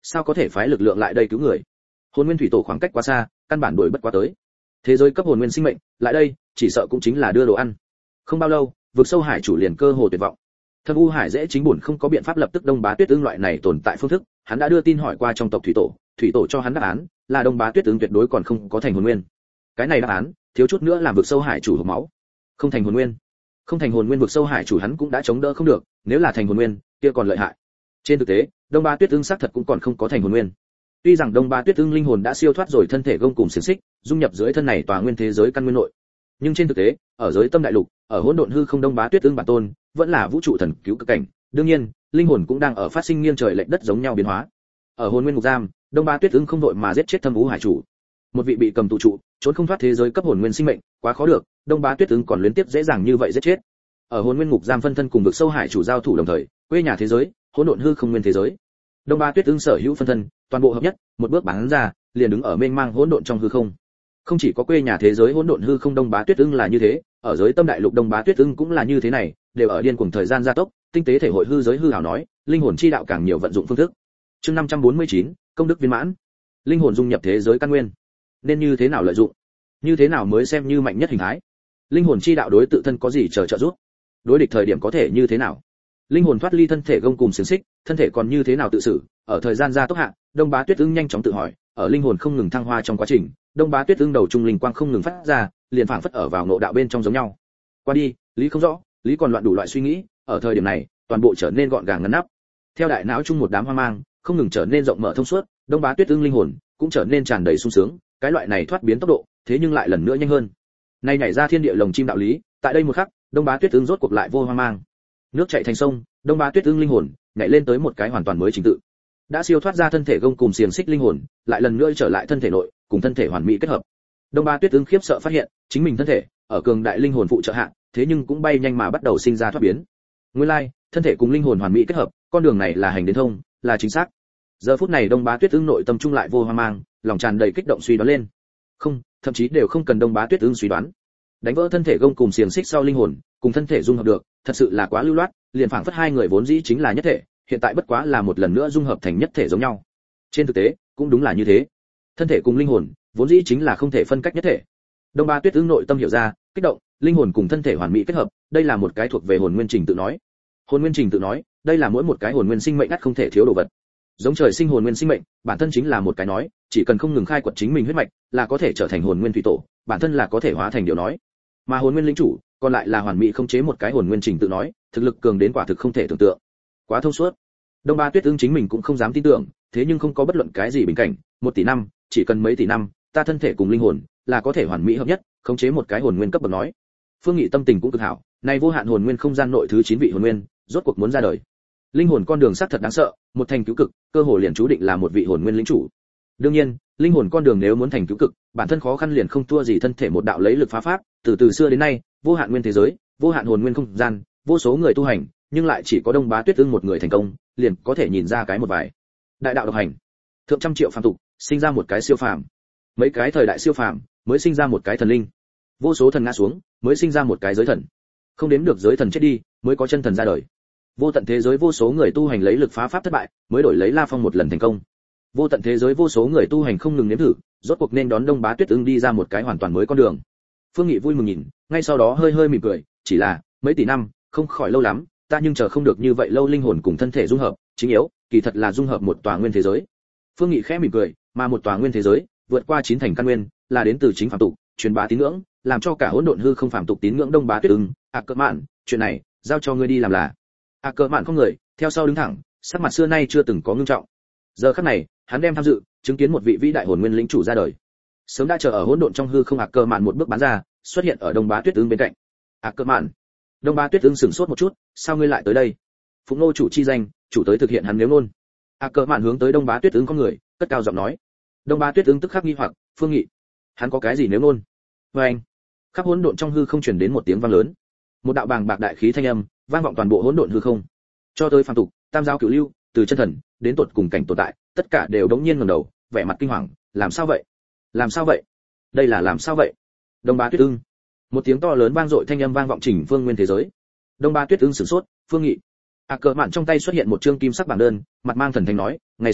sao có thể phái lực lượng lại đây cứu người? Hồn nguyên thủy tổ khoảng cách quá xa, căn bản đuổi bất quá tới. Thế giới cấp hồn nguyên sinh mệnh, lại đây, chỉ sợ cũng chính là đưa đồ ăn. Không bao lâu, vực sâu hải chủ liền cơ hồ tuyệt vọng. Thâm U Hải dễ chính buồn không có biện pháp lập tức Đông Bá Tuyết Ưng loại này tồn tại phương thức, hắn đã đưa tin hỏi qua trong tộc thủy tổ, thủy tổ cho hắn đáp án là Đông Bá Tuyết Ưng tuyệt đối còn không có thành hồn nguyên. Cái này đáp án, thiếu chút nữa làm vực sâu hải chủ hộc máu. Không thành hồn nguyên. Không thành hồn nguyên vực sâu hải chủ hắn cũng đã chống đỡ không được, nếu là thành hồn nguyên, kia còn lợi hại. Trên thực tế, Đông Bá Tuyết Ưng xác thật cũng còn không có thành hồn nguyên. Tuy rằng Đông Bá Tuyết Ưng linh hồn đã siêu thoát rồi thân thể gông cùng xiềng xích, dung nhập dưới thân này tòa nguyên thế giới căn nguyên nội. Nhưng trên thực tế, ở giới tâm đại lục, ở hỗn độn hư không Đông Bá Tuyết Ưng bản tôn, vẫn là vũ trụ thần cứu cực cảnh, đương nhiên, linh hồn cũng đang ở phát sinh nghiêng trời lệch đất giống nhau biến hóa. Ở hồn nguyên ngục giam, Đông Bá Tuyết Ưng không đội mà giết chết Thâm Vũ Hải chủ. Một vị bị cầm tù trụ, trốn không thoát thế giới cấp hồn nguyên sinh mệnh, quá khó được, Đông Bá Tuyết Ưng còn liên tiếp dễ dàng như vậy giết chết. Ở hồn nguyên ngục giam phân thân cùng vực sâu hải chủ giao thủ đồng thời, quê nhà thế giới, hỗn độn hư không nguyên thế giới. Đông Bá Tuyết Ưng sở hữu phân thân, toàn bộ hợp nhất, một bước bắn ra, liền đứng ở mênh mang hỗn độn trong hư không. Không chỉ có quê nhà thế giới hỗn độn hư không Đông Bá Tuyết Ưng là như thế, ở giới tâm đại lục Đông Bá Tuyết Ưng cũng là như thế này, đều ở điên cuồng thời gian gia tốc, tinh tế thể hội hư giới hư ảo nói, linh hồn chi đạo càng nhiều vận dụng phương thức. Chương năm trăm bốn mươi chín, công đức viên mãn. Linh hồn dung nhập thế giới căn nguyên, nên như thế nào lợi dụng? Như thế nào mới xem như mạnh nhất hình thái? Linh hồn chi đạo đối tự thân có gì chờ trợ giúp? Đối địch thời điểm có thể như thế nào? Linh hồn thoát ly thân thể gông cùng xiềng xích, thân thể còn như thế nào tự xử? Ở thời gian gia tốc hạ, Đông Bá Tuyết Ưng nhanh chóng tự hỏi, ở linh hồn không ngừng thăng hoa trong quá trình, Đông Bá Tuyết Ưng đầu trung linh quang không ngừng phát ra, liền phảng phất ở vào nội đạo bên trong giống nhau. Qua đi, lý không rõ, lý còn loạn đủ loại suy nghĩ, ở thời điểm này, toàn bộ trở nên gọn gàng ngăn nắp. Theo đại não chung một đám hoang mang, không ngừng trở nên rộng mở thông suốt, Đông Bá Tuyết Ưng linh hồn cũng trở nên tràn đầy sung sướng, cái loại này thoát biến tốc độ, thế nhưng lại lần nữa nhanh hơn. Nay nhảy ra thiên địa lồng chim đạo lý, tại đây một khắc, Đông Bá Tuyết Ưng rốt cuộc lại vô hoang mang. Nước chảy thành sông, Đông Bá Tuyết Ưng linh hồn nhảy lên tới một cái hoàn toàn mới trình tự. Đã siêu thoát ra thân thể gông cùng xiềng xích linh hồn, lại lần nữa trở lại thân thể nội, cùng thân thể hoàn mỹ kết hợp. Đông Bá Tuyết Ưng khiếp sợ phát hiện, chính mình thân thể ở cường đại linh hồn phụ trợ hạ, thế nhưng cũng bay nhanh mà bắt đầu sinh ra thoát biến. Nguyên lai, thân thể cùng linh hồn hoàn mỹ kết hợp, con đường này là hành đến thông, là chính xác. Giờ phút này Đông Bá Tuyết Ưng nội tâm trung lại vô hoang mang, lòng tràn đầy kích động suy đoán lên. Không, thậm chí đều không cần Đông Bá Tuyết Ưng suy đoán. Đánh vỡ thân thể gông cùng xiềng xích sau linh hồn, cùng thân thể dung hợp được, thật sự là quá lưu loát, liền phảng phất hai người vốn dĩ chính là nhất thể, hiện tại bất quá là một lần nữa dung hợp thành nhất thể giống nhau. Trên thực tế, cũng đúng là như thế. Thân thể cùng linh hồn, vốn dĩ chính là không thể phân cách nhất thể. Đông Bá Tuyết Ưng nội tâm hiểu ra, kích động, linh hồn cùng thân thể hoàn mỹ kết hợp, đây là một cái thuộc về hồn nguyên trình tự nói. Hồn nguyên trình tự nói, đây là mỗi một cái hồn nguyên sinh mệnh ắt không thể thiếu đồ vật. Giống trời sinh hồn nguyên sinh mệnh, bản thân chính là một cái nói, chỉ cần không ngừng khai quật chính mình huyết mạch, là có thể trở thành hồn nguyên thủy tổ, bản thân là có thể hóa thành điều nói. Mà hồn nguyên lĩnh chủ, còn lại là hoàn mỹ không chế một cái hồn nguyên trình tự nói, thực lực cường đến quả thực không thể tưởng tượng. Quá thông suốt. Đông Bá Tuyết Ưng chính mình cũng không dám tin tưởng, thế nhưng không có bất luận cái gì bình cảnh, một tỷ năm, chỉ cần mấy tỷ năm, ta thân thể cùng linh hồn là có thể hoàn mỹ hợp nhất, khống chế một cái hồn nguyên cấp bậc nói. Phương Nghị tâm tình cũng cực hảo, này vô hạn hồn nguyên không gian nội thứ chín vị hồn nguyên, rốt cuộc muốn ra đời. Linh hồn con đường xác thật đáng sợ, một thành cứu cực, cơ hồ liền chú định là một vị hồn nguyên lĩnh chủ. Đương nhiên, linh hồn con đường nếu muốn thành cứu cực, bản thân khó khăn liền không thua gì thân thể một đạo lấy lực phá pháp, từ từ xưa đến nay, vô hạn nguyên thế giới, vô hạn hồn nguyên không gian, vô số người tu hành, nhưng lại chỉ có Đông Bá Tuyết Ưng một người thành công, liền có thể nhìn ra cái một vài. Đại đạo độc hành, thượng trăm triệu phàm tục, sinh ra một cái siêu phàm. Mấy cái thời đại siêu phàm, mới sinh ra một cái thần linh. Vô số thần ngã xuống, mới sinh ra một cái giới thần. Không đếm được giới thần chết đi, mới có chân thần ra đời. Vô tận thế giới vô số người tu hành lấy lực phá pháp thất bại, mới đổi lấy La Phong một lần thành công. Vô tận thế giới vô số người tu hành không ngừng nếm thử, rốt cuộc nên đón Đông Bá Tuyết Ưng đi ra một cái hoàn toàn mới con đường. Phương Nghị vui mừng nhìn, ngay sau đó hơi hơi mỉm cười, chỉ là mấy tỷ năm, không khỏi lâu lắm, ta nhưng chờ không được như vậy lâu linh hồn cùng thân thể dung hợp, chính yếu, kỳ thật là dung hợp một tòa nguyên thế giới. Phương Nghị khẽ mỉm cười, mà một tòa nguyên thế giới, vượt qua chín thành căn nguyên, là đến từ chính phàm tục, truyền bá tín ngưỡng, làm cho cả hỗn độn hư không phàm tục tín ngưỡng Đông Bá Tuyết Ưng, à Cơ Mạn, chuyện này, giao cho ngươi đi làm là. À Cơ Mạn không người, theo sau đứng thẳng, sắc mặt xưa nay chưa từng có ngưng trọng. Giờ khắc này, hắn đem tham dự, chứng kiến một vị vĩ đại hồn nguyên lĩnh chủ ra đời. Sớm đã chờ ở hỗn độn trong hư không À Cơ Mạn một bước bắn ra, xuất hiện ở Đông Bá Tuyết Ưng bên cạnh. À Cơ Mạn. Đông Bá Tuyết Ưng sửng sốt một chút, sao ngươi lại tới đây? Phụng nô chủ chi danh, chủ tới thực hiện hắn nếu nôn. À Cơ Mạn hướng tới Đông Bá Tuyết Ưng con người, cất cao giọng nói. Đông Bá Tuyết Ưng tức khắc nghi hoặc, Phương Nghị, hắn có cái gì nếu nôn? Và anh, khắp hỗn độn trong hư không truyền đến một tiếng vang lớn. Một đạo bàng bạc đại khí thanh âm, vang vọng toàn bộ hỗn độn hư không. Cho tới phàm tục, tam giáo cửu lưu, từ chân thần đến tột cùng cảnh tồn tại, tất cả đều đống nhiên ngẩng đầu, vẻ mặt kinh hoàng, làm sao vậy? Làm sao vậy? Đây là làm sao vậy? Đông Bá Tuyết Ưng. Một tiếng to lớn vang dội thanh âm vang vọng chỉnh phương nguyên thế giới. Đông Bá Tuyết Ưng sửng sốt, Phương Nghị. À Cơ Mạn trong tay xuất hiện một chương kim sắc bảng đơn, mặt mang thần thánh nói, ngày xưa,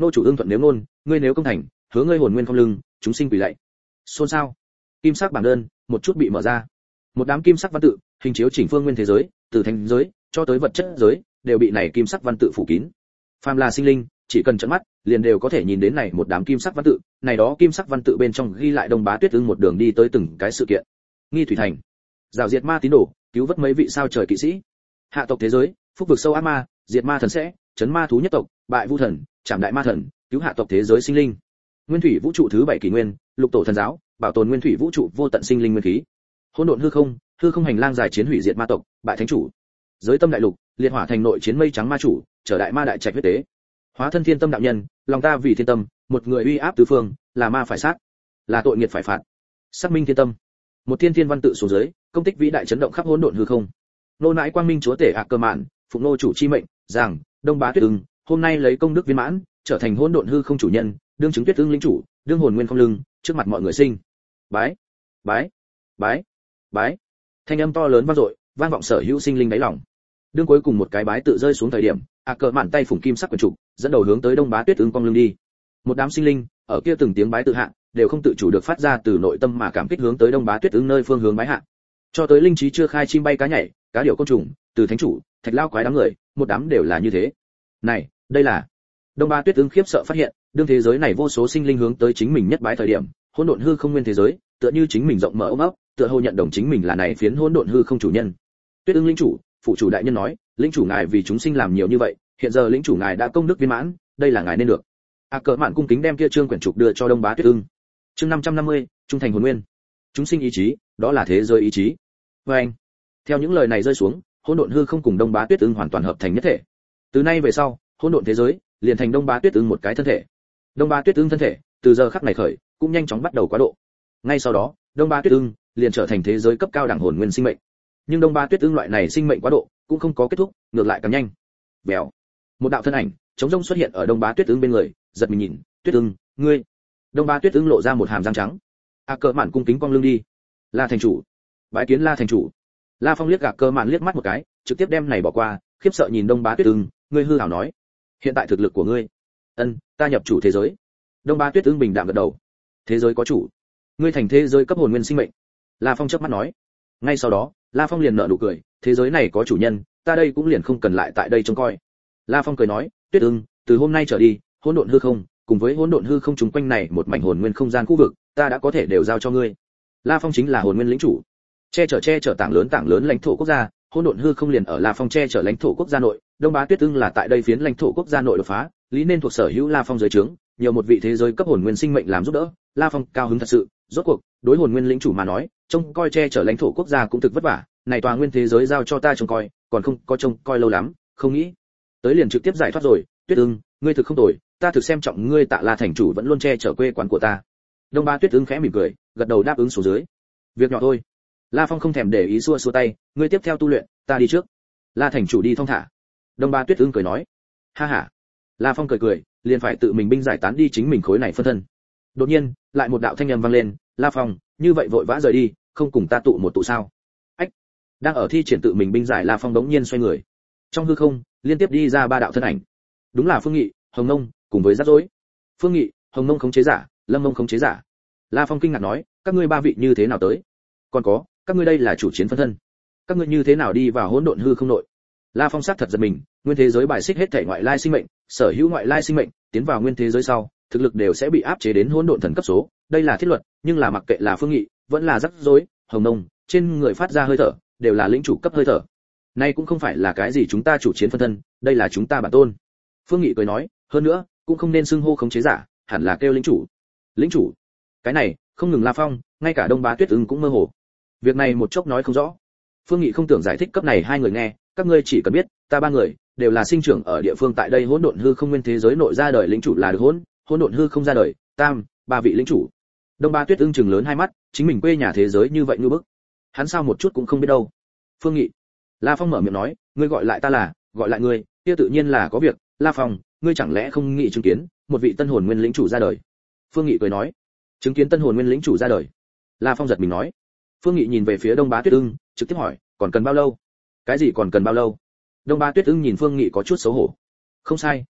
nô chủ ưng thuận nếu ngôn, ngươi nếu công thành, hứa ngươi hồn nguyên không lưng, chúng sinh quỳ lạy. Xôn xao. Kim sắc bảng đơn một chút bị mở ra. Một đám kim sắc văn tự, hình chiếu chỉnh phương nguyên thế giới, từ thánh giới cho tới vật chất giới, đều bị này kim sắc văn tự phủ kín. Phàm là sinh linh, chỉ cần trợn mắt, liền đều có thể nhìn đến này một đám kim sắc văn tự, này đó kim sắc văn tự bên trong ghi lại Đông Bá Tuyết Ưng một đường đi tới từng cái sự kiện. Nghi thủy thành, rào diệt ma tín đồ, cứu vớt mấy vị sao trời kỵ sĩ. Hạ tộc thế giới, phúc vực sâu ác ma, diệt ma thần sẽ, chấn ma thú nhất tộc, bại vu thần, trảm đại ma thần, cứu hạ tộc thế giới sinh linh. Nguyên thủy vũ trụ thứ bảy kỷ nguyên, lục tổ thần giáo, bảo tồn nguyên thủy vũ trụ vô tận sinh linh nguyên khí. Hỗn độn hư không, hư không hành lang dài chiến hủy diệt ma tộc, bại thánh chủ. Giới tâm đại lục, liệt hỏa thành nội chiến mây trắng ma chủ, trở đại ma đại trạch huyết tế. Hóa thân thiên tâm đạo nhân, lòng ta vì thiên tâm, một người uy áp tứ phương, là ma phải sát, là tội nghiệt phải phạt. Xác minh thiên tâm. Một thiên thiên văn tự xuống dưới, công tích vĩ đại chấn động khắp hỗn độn hư không. Nô nãi quang minh chúa tể ạ cơ mạn, phụng nô chủ chi mệnh, rằng Đông Bá Tuyết Ưng hôm nay lấy công đức viên mãn, trở thành hỗn độn hư không chủ nhân, đương chứng Tuyết Ưng lĩnh chủ, đương hồn nguyên không lưng, trước mặt mọi người sinh. Bái, bái, bái, bái. Thanh âm to lớn vang dội, vang vọng sở hữu sinh linh đáy lòng. Đương cuối cùng một cái bái tự rơi xuống thời điểm, ạ cờ mạn tay phủng kim sắc quyền trục, dẫn đầu hướng tới Đông Bá Tuyết Ưng cong lưng đi. Một đám sinh linh ở kia từng tiếng bái tự hạ, đều không tự chủ được phát ra từ nội tâm mà cảm kích hướng tới Đông Bá Tuyết Ưng nơi phương hướng bái hạ. Cho tới linh trí chưa khai chim bay cá nhảy, cá điểu côn trùng, từ thánh chủ, thạch lao quái đám người, một đám đều là như thế. Này, đây là Đông Bá Tuyết Ưng khiếp sợ phát hiện, đương thế giới này vô số sinh linh hướng tới chính mình nhất bái thời điểm, hỗn độn hư không nguyên thế giới, tựa như chính mình rộng mở ôm ấp, tựa hồ nhận đồng chính mình là này phiến hỗn độn hư không chủ nhân. Tuyết Ưng linh chủ, phụ chủ đại nhân nói, linh chủ ngài vì chúng sinh làm nhiều như vậy, hiện giờ linh chủ ngài đã công đức viên mãn, đây là ngài nên được. A Cờ Mạn cung kính đem kia trương quyển trục đưa cho Đông Bá Tuyết Ưng. Chương năm trăm năm mươi, trung thành hồn nguyên. Chúng sinh ý chí, đó là thế giới ý chí. Và anh, theo những lời này rơi xuống, hỗn độn hư không cùng Đông Bá Tuyết Ưng hoàn toàn hợp thành nhất thể. Từ nay về sau, hỗn độn thế giới liền thành Đông Bá Tuyết Ưng một cái thân thể. Đông Bá Tuyết Ưng thân thể, từ giờ khắc này khởi, cũng nhanh chóng bắt đầu quá độ. Ngay sau đó, Đông Bá Tuyết Ưng liền trở thành thế giới cấp cao đẳng hồn nguyên sinh mệnh. Nhưng Đông Bá Tuyết Ưng loại này sinh mệnh quá độ, cũng không có kết thúc, ngược lại càng nhanh. Bèo. Một đạo thân ảnh, chống rông xuất hiện ở Đông Bá Tuyết Ưng bên người, giật mình nhìn, "Tuyết Ưng, ngươi?" Đông Bá Tuyết Ưng lộ ra một hàm răng trắng. A Cơ Mạn cung kính cong lưng đi. "La thành chủ." Bái kiến La thành chủ. La Phong liếc gạc Cơ Mạn liếc mắt một cái, trực tiếp đem này bỏ qua, khiếp sợ nhìn Đông Bá Tuyết Ưng, "Ngươi hư hảo nói, hiện tại thực lực của ngươi?" "Ân, ta nhập chủ thế giới." Đông Bá Tuyết Ưng bình đạm gật đầu. "Thế giới có chủ, ngươi thành thế giới cấp hồn nguyên sinh mệnh." La Phong chớp mắt nói. Ngay sau đó, La Phong liền nở nụ cười, "Thế giới này có chủ nhân, ta đây cũng liền không cần lại tại đây trông coi." La Phong cười nói, "Tuyết Ưng, từ hôm nay trở đi, hỗn độn hư không, cùng với hỗn độn hư không chúng quanh này một mảnh hồn nguyên không gian khu vực, ta đã có thể đều giao cho ngươi." La Phong chính là hồn nguyên lĩnh chủ, che chở che chở tảng lớn tảng lớn lãnh thổ quốc gia, hỗn độn hư không liền ở La Phong che chở lãnh thổ quốc gia nội, Đông Bá Tuyết Ưng là tại đây phiến lãnh thổ quốc gia nội đột phá, lý nên thuộc sở hữu La Phong dưới trướng, nhiều một vị thế giới cấp hồn nguyên sinh mệnh làm giúp đỡ, La Phong cao hứng thật sự, rốt cuộc, đối hồn nguyên lĩnh chủ mà nói, trông coi che chở lãnh thổ quốc gia cũng thực vất vả, này tòa nguyên thế giới giao cho ta trông coi, còn không có trông coi lâu lắm, không nghĩ tới liền trực tiếp giải thoát rồi. Tuyết Ưng, ngươi thực không tồi, ta thực xem trọng ngươi, Tạ La thành chủ vẫn luôn che chở quê quán của ta. Đông Bá Tuyết Ưng khẽ mỉm cười, gật đầu đáp ứng xuống dưới. Việc nhỏ thôi. La Phong không thèm để ý xua xua tay, ngươi tiếp theo tu luyện, ta đi trước. La thành chủ đi thong thả. Đông Bá Tuyết Ưng cười nói, ha ha. La Phong cười cười, liền phải tự mình binh giải tán đi chính mình khối này phân thân. Đột nhiên, lại một đạo thanh âm vang lên, La Phong, như vậy vội vã rời đi, không cùng ta tụ một tụ sao? Ách. Đang ở thi triển tự mình binh giải La Phong đống nhiên xoay người. Trong hư không, liên tiếp đi ra ba đạo thân ảnh. Đúng là Phương Nghị, Hồng Nông, cùng với Rắc Rối. Phương Nghị, Hồng Nông khống chế giả, Lâm Nông khống chế giả. La Phong kinh ngạc nói, các ngươi ba vị như thế nào tới? Còn có, các ngươi đây là chủ chiến phân thân, các ngươi như thế nào đi vào hỗn độn hư không nội? La Phong xác thật giật mình, nguyên thế giới bài xích hết thể ngoại lai sinh mệnh, sở hữu ngoại lai sinh mệnh tiến vào nguyên thế giới sau, thực lực đều sẽ bị áp chế đến hỗn độn thần cấp số, đây là thiết luật, nhưng là mặc kệ là Phương Nghị, vẫn là Rắc Rối, Hồng Nông, trên người phát ra hơi thở, đều là lĩnh chủ cấp hơi thở. Nay cũng không phải là cái gì chúng ta chủ chiến phân thân, đây là chúng ta bản tôn. Phương Nghị cười nói, hơn nữa, cũng không nên xưng hô khống chế giả, hẳn là kêu lĩnh chủ. Lĩnh chủ? Cái này, không ngừng La Phong, ngay cả Đông Bá Tuyết Ưng cũng mơ hồ. Việc này một chốc nói không rõ. Phương Nghị không tưởng giải thích cấp này hai người nghe, các ngươi chỉ cần biết, ta ba người đều là sinh trưởng ở địa phương tại đây hỗn độn hư không nguyên thế giới nội ra đời lĩnh chủ là được hỗn, hỗn độn hư không ra đời, tam, ba vị lĩnh chủ. Đông Bá Tuyết Ưng trừng lớn hai mắt, chính mình quê nhà thế giới như vậy như bức. Hắn sao một chút cũng không biết đâu. Phương Nghị. La Phong mở miệng nói, ngươi gọi lại ta là, gọi lại ngươi, kia tự nhiên là có việc. La Phong, ngươi chẳng lẽ không nghĩ chứng kiến một vị tân hồn nguyên lĩnh chủ ra đời? Phương Nghị cười nói, chứng kiến tân hồn nguyên lĩnh chủ ra đời. La Phong giật mình nói. Phương Nghị nhìn về phía Đông Bá Tuyết Ưng, trực tiếp hỏi, còn cần bao lâu? Cái gì còn cần bao lâu? Đông Bá Tuyết Ưng nhìn Phương Nghị có chút xấu hổ. Không sai,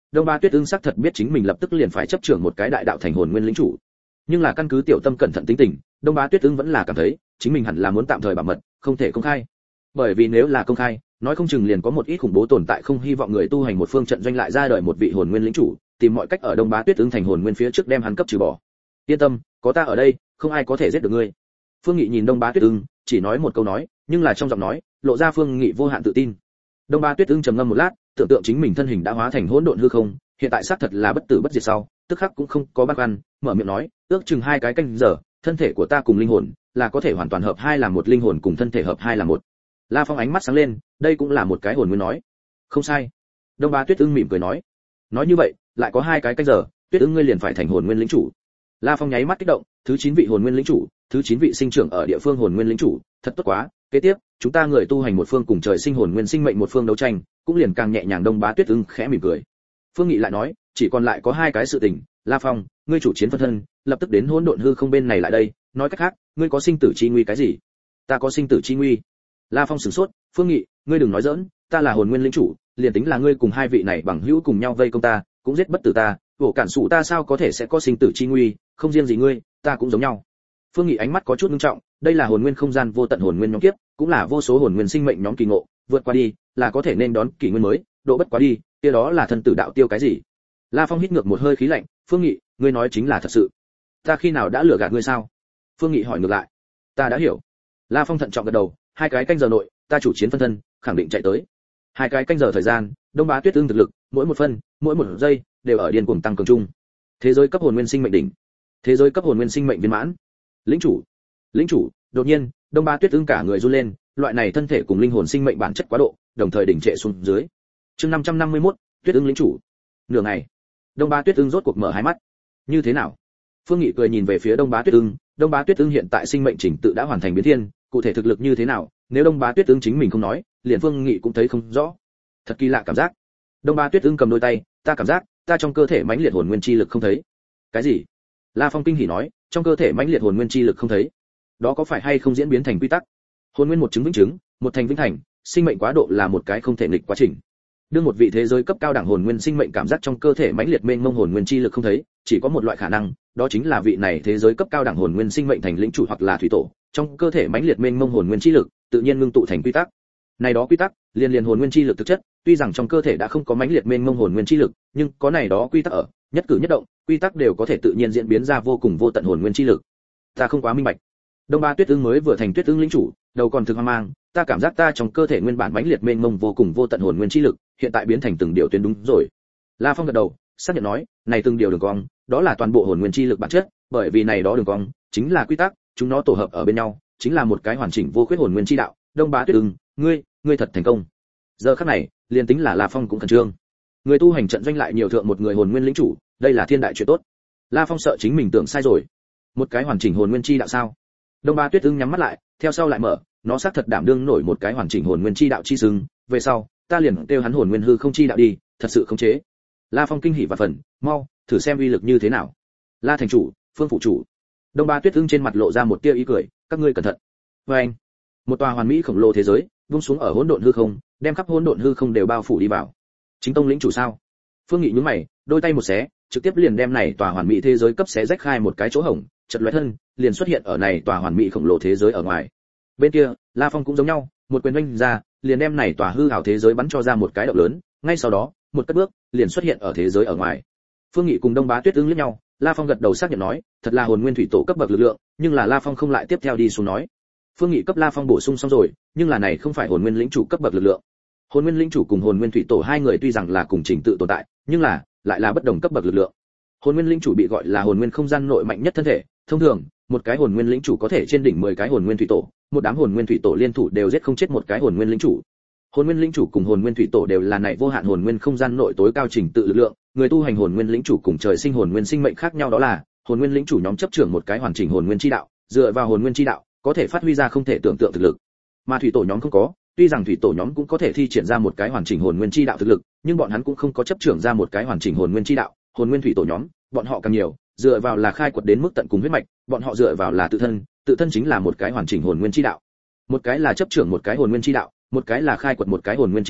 Đông Ba Tuyết Ưng xác thật biết chính mình lập tức liền phải chấp trưởng một cái đại đạo thành hồn nguyên lĩnh chủ. Nhưng là căn cứ tiểu tâm cẩn thận tính tình, Đông Ba Tuyết Ưng vẫn là cảm thấy, chính mình hẳn là muốn tạm thời bảo mật, không thể công khai. Bởi vì nếu là công khai, nói không chừng liền có một ít khủng bố tồn tại không hy vọng người tu hành một phương trận doanh lại ra đời một vị hồn nguyên lĩnh chủ, tìm mọi cách ở Đông Bá Tuyết Ưng thành hồn nguyên phía trước đem hắn cấp trừ bỏ. Yên tâm, có ta ở đây, không ai có thể giết được ngươi. Phương Nghị nhìn Đông Bá Tuyết Ưng, chỉ nói một câu nói, nhưng là trong giọng nói, lộ ra Phương Nghị vô hạn tự tin. Đông Bá Tuyết Ưng trầm ngâm một lát, tưởng tượng chính mình thân hình đã hóa thành hỗn độn hư không, hiện tại xác thật là bất tử bất diệt sau, tức khắc cũng không có băn khoăn, mở miệng nói, ước chừng hai cái canh giờ, thân thể của ta cùng linh hồn là có thể hoàn toàn hợp hai làm một, linh hồn cùng thân thể hợp hai làm một. La Phong ánh mắt sáng lên, đây cũng là một cái hồn nguyên nói. Không sai. Đông Bá Tuyết Ưng mỉm cười nói. Nói như vậy, lại có hai cái canh giờ, Tuyết Ưng ngươi liền phải thành hồn nguyên lĩnh chủ. La Phong nháy mắt kích động, thứ chín vị hồn nguyên lĩnh chủ, thứ chín vị sinh trưởng ở địa phương hồn nguyên lĩnh chủ, thật tốt quá. Kế tiếp, chúng ta người tu hành một phương cùng trời sinh hồn nguyên sinh mệnh một phương đấu tranh, cũng liền càng nhẹ nhàng. Đông Bá Tuyết Ưng khẽ mỉm cười. Phương Nghị lại nói, chỉ còn lại có hai cái sự tình, La Phong, ngươi chủ chiến phân thân, lập tức đến hỗn độn hư không bên này lại đây, nói cách khác, ngươi có sinh tử chi nguy cái gì? Ta có sinh tử chi nguy. La Phong sửng sốt, Phương Nghị, ngươi đừng nói giỡn, ta là hồn nguyên lĩnh chủ, liền tính là ngươi cùng hai vị này bằng hữu cùng nhau vây công ta, cũng giết bất tử ta, vỗ cản sụ ta sao có thể sẽ có sinh tử chi nguy, không riêng gì ngươi, ta cũng giống nhau. Phương Nghị ánh mắt có chút nghiêm trọng, đây là hồn nguyên không gian vô tận hồn nguyên nhóm kiếp, cũng là vô số hồn nguyên sinh mệnh nhóm kỳ ngộ, vượt qua đi, là có thể nên đón kỷ nguyên mới, độ bất quá đi, kia đó là thân tử đạo tiêu cái gì? La Phong hít ngược một hơi khí lạnh, Phương Nghị, ngươi nói chính là thật sự. Ta khi nào đã lừa gạt ngươi sao? Phương Nghị hỏi ngược lại. Ta đã hiểu. La Phong thận trọng gật đầu, hai cái canh giờ nội, ta chủ chiến phân thân, khẳng định chạy tới. Hai cái canh giờ thời gian, Đông Bá Tuyết Ưng thực lực, mỗi một phân, mỗi một giây đều ở điên cuồng tăng cường chung. Thế giới cấp hồn nguyên sinh mệnh đỉnh, thế giới cấp hồn nguyên sinh mệnh viên mãn. Lĩnh chủ, lĩnh chủ, đột nhiên, Đông Bá Tuyết Ưng cả người run lên, loại này thân thể cùng linh hồn sinh mệnh bản chất quá độ, đồng thời đỉnh trệ xuống dưới. Chương năm trăm năm mươi mốt, Tuyết Ưng lĩnh chủ. Nửa ngày, Đông Bá Tuyết Ưng rốt cuộc mở hai mắt. Như thế nào? Phương Nghị cười nhìn về phía Đông Bá Tuyết Ưng, Đông Bá Tuyết Ưng hiện tại sinh mệnh trình tự đã hoàn thành biến thiên, cụ thể thực lực như thế nào, nếu Đông Bá Tuyết Ưng chính mình không nói, liền Phương Nghị cũng thấy không rõ. Thật kỳ lạ cảm giác. Đông Bá Tuyết Ưng cầm đôi tay, ta cảm giác, ta trong cơ thể mãnh liệt hồn nguyên chi lực không thấy. Cái gì? La Phong kinh hỉ nói, trong cơ thể mãnh liệt hồn nguyên chi lực không thấy. Đó có phải hay không diễn biến thành quy tắc? Hồn nguyên một chứng vĩnh chứng, một thành vĩnh thành, sinh mệnh quá độ là một cái không thể nghịch quá trình. Đương một vị thế giới cấp cao đẳng hồn nguyên sinh mệnh cảm giác trong cơ thể mãnh liệt mênh mông hồn nguyên chi lực không thấy, chỉ có một loại khả năng, đó chính là vị này thế giới cấp cao đẳng hồn nguyên sinh mệnh thành lĩnh chủ hoặc là thủy tổ, trong cơ thể mãnh liệt mênh mông hồn nguyên chi lực, tự nhiên ngưng tụ thành quy tắc. Này đó quy tắc, liên liên hồn nguyên chi lực thực chất, tuy rằng trong cơ thể đã không có mãnh liệt mênh mông hồn nguyên chi lực, nhưng có này đó quy tắc ở, nhất cử nhất động, quy tắc đều có thể tự nhiên diễn biến ra vô cùng vô tận hồn nguyên chi lực. Ta không quá minh bạch. Đông Ba Tuyết Ưng mới vừa thành Tuyết Ưng lĩnh chủ, đầu còn thực hoang mang, ta cảm giác ta trong cơ thể nguyên bản mãnh liệt mênh mông vô cùng vô tận hồn nguyên chi lực, hiện tại biến thành từng điều tuyến đúng rồi. La Phong gật đầu, xác nhận nói, này từng điều đường cong, đó là toàn bộ hồn nguyên chi lực bản chất, bởi vì này đó đường cong chính là quy tắc, chúng nó tổ hợp ở bên nhau, chính là một cái hoàn chỉnh vô khuyết hồn nguyên chi đạo. Đông Bá Tuyết Ưng, ngươi, ngươi thật thành công. Giờ khắc này, liền tính là La Phong cũng khẩn trương. Người tu hành trận doanh lại nhiều thượng một người hồn nguyên lĩnh chủ, đây là thiên đại chuyện tốt. La Phong sợ chính mình tưởng sai rồi. Một cái hoàn chỉnh hồn nguyên chi đạo sao? Đông Ba Tuyết Ưng nhắm mắt lại, theo sau lại mở, nó xác thật đảm đương nổi một cái hoàn chỉnh hồn nguyên chi đạo chi xứng, về sau, ta liền kêu hắn hồn nguyên hư không chi đạo đi, thật sự khống chế. La Phong kinh hỉ và phần, mau, thử xem uy lực như thế nào. La thành chủ, Phương phụ chủ. Đông Ba Tuyết Ưng trên mặt lộ ra một tia ý cười, các ngươi cẩn thận. Và anh, một tòa hoàn mỹ khổng lồ thế giới, vung xuống ở hỗn độn hư không, đem khắp hỗn độn hư không đều bao phủ đi vào. Chính tông lĩnh chủ sao? Phương Nghị nhướng mày, đôi tay một xé, trực tiếp liền đem này tòa hoàn mỹ thế giới cấp xé rách khai một cái chỗ hổng, chợt lóe thân, liền xuất hiện ở này tòa hoàn mỹ khổng lồ thế giới ở ngoài. Bên kia, La Phong cũng giống nhau, một quyền oanh ra, liền đem này tòa hư ảo thế giới bắn cho ra một cái động lớn, ngay sau đó, một cất bước, liền xuất hiện ở thế giới ở ngoài. Phương Nghị cùng Đông Bá Tuyết Ưng liếc nhau, La Phong gật đầu xác nhận nói, thật là hồn nguyên thủy tổ cấp bậc lực lượng, nhưng là La Phong không lại tiếp theo đi xuống nói. Phương Nghị cấp La Phong bổ sung xong rồi, nhưng là này không phải hồn nguyên lĩnh chủ cấp bậc lực lượng. Hồn nguyên lĩnh chủ cùng hồn nguyên thủy tổ hai người tuy rằng là cùng trình tự tồn tại, nhưng là lại là bất đồng cấp bậc lực lượng. Hồn nguyên lĩnh chủ bị gọi là hồn nguyên không gian nội mạnh nhất thân thể, thông thường, một cái hồn nguyên lĩnh chủ có thể trên đỉnh mười cái hồn nguyên thủy tổ, một đám hồn nguyên thủy tổ liên thủ đều giết không chết một cái hồn nguyên lĩnh chủ. Hồn nguyên lĩnh chủ cùng hồn nguyên thủy tổ đều là này vô hạn hồn nguyên không gian nội tối cao trình tự lực lượng, người tu hành hồn nguyên lĩnh chủ cùng trời sinh hồn nguyên sinh mệnh khác nhau đó là, hồn nguyên lĩnh chủ nhóm chấp trưởng một cái hoàn chỉnh hồn nguyên chi đạo, dựa vào hồn nguyên chi đạo, có thể phát huy ra không thể tưởng tượng thực lực. Mà thủy tổ nhóm không có, tuy rằng thủy tổ nhóm cũng có thể thi triển ra một cái hoàn chỉnh hồn nguyên chi đạo thực lực, nhưng bọn hắn cũng không có chấp trưởng ra một cái hoàn chỉnh hồn nguyên chi đạo. Hồn nguyên thủy tổ nhóm, bọn họ càng nhiều, dựa vào là khai quật đến mức tận cùng huyết mạch, bọn họ dựa vào là tự thân, tự thân chính là một cái hoàn chỉnh hồn nguyên chi đạo. Một cái là chấp trưởng một cái hồn nguyên chi đạo, một cái là khai quật một cái hồn nguyên chi đạo,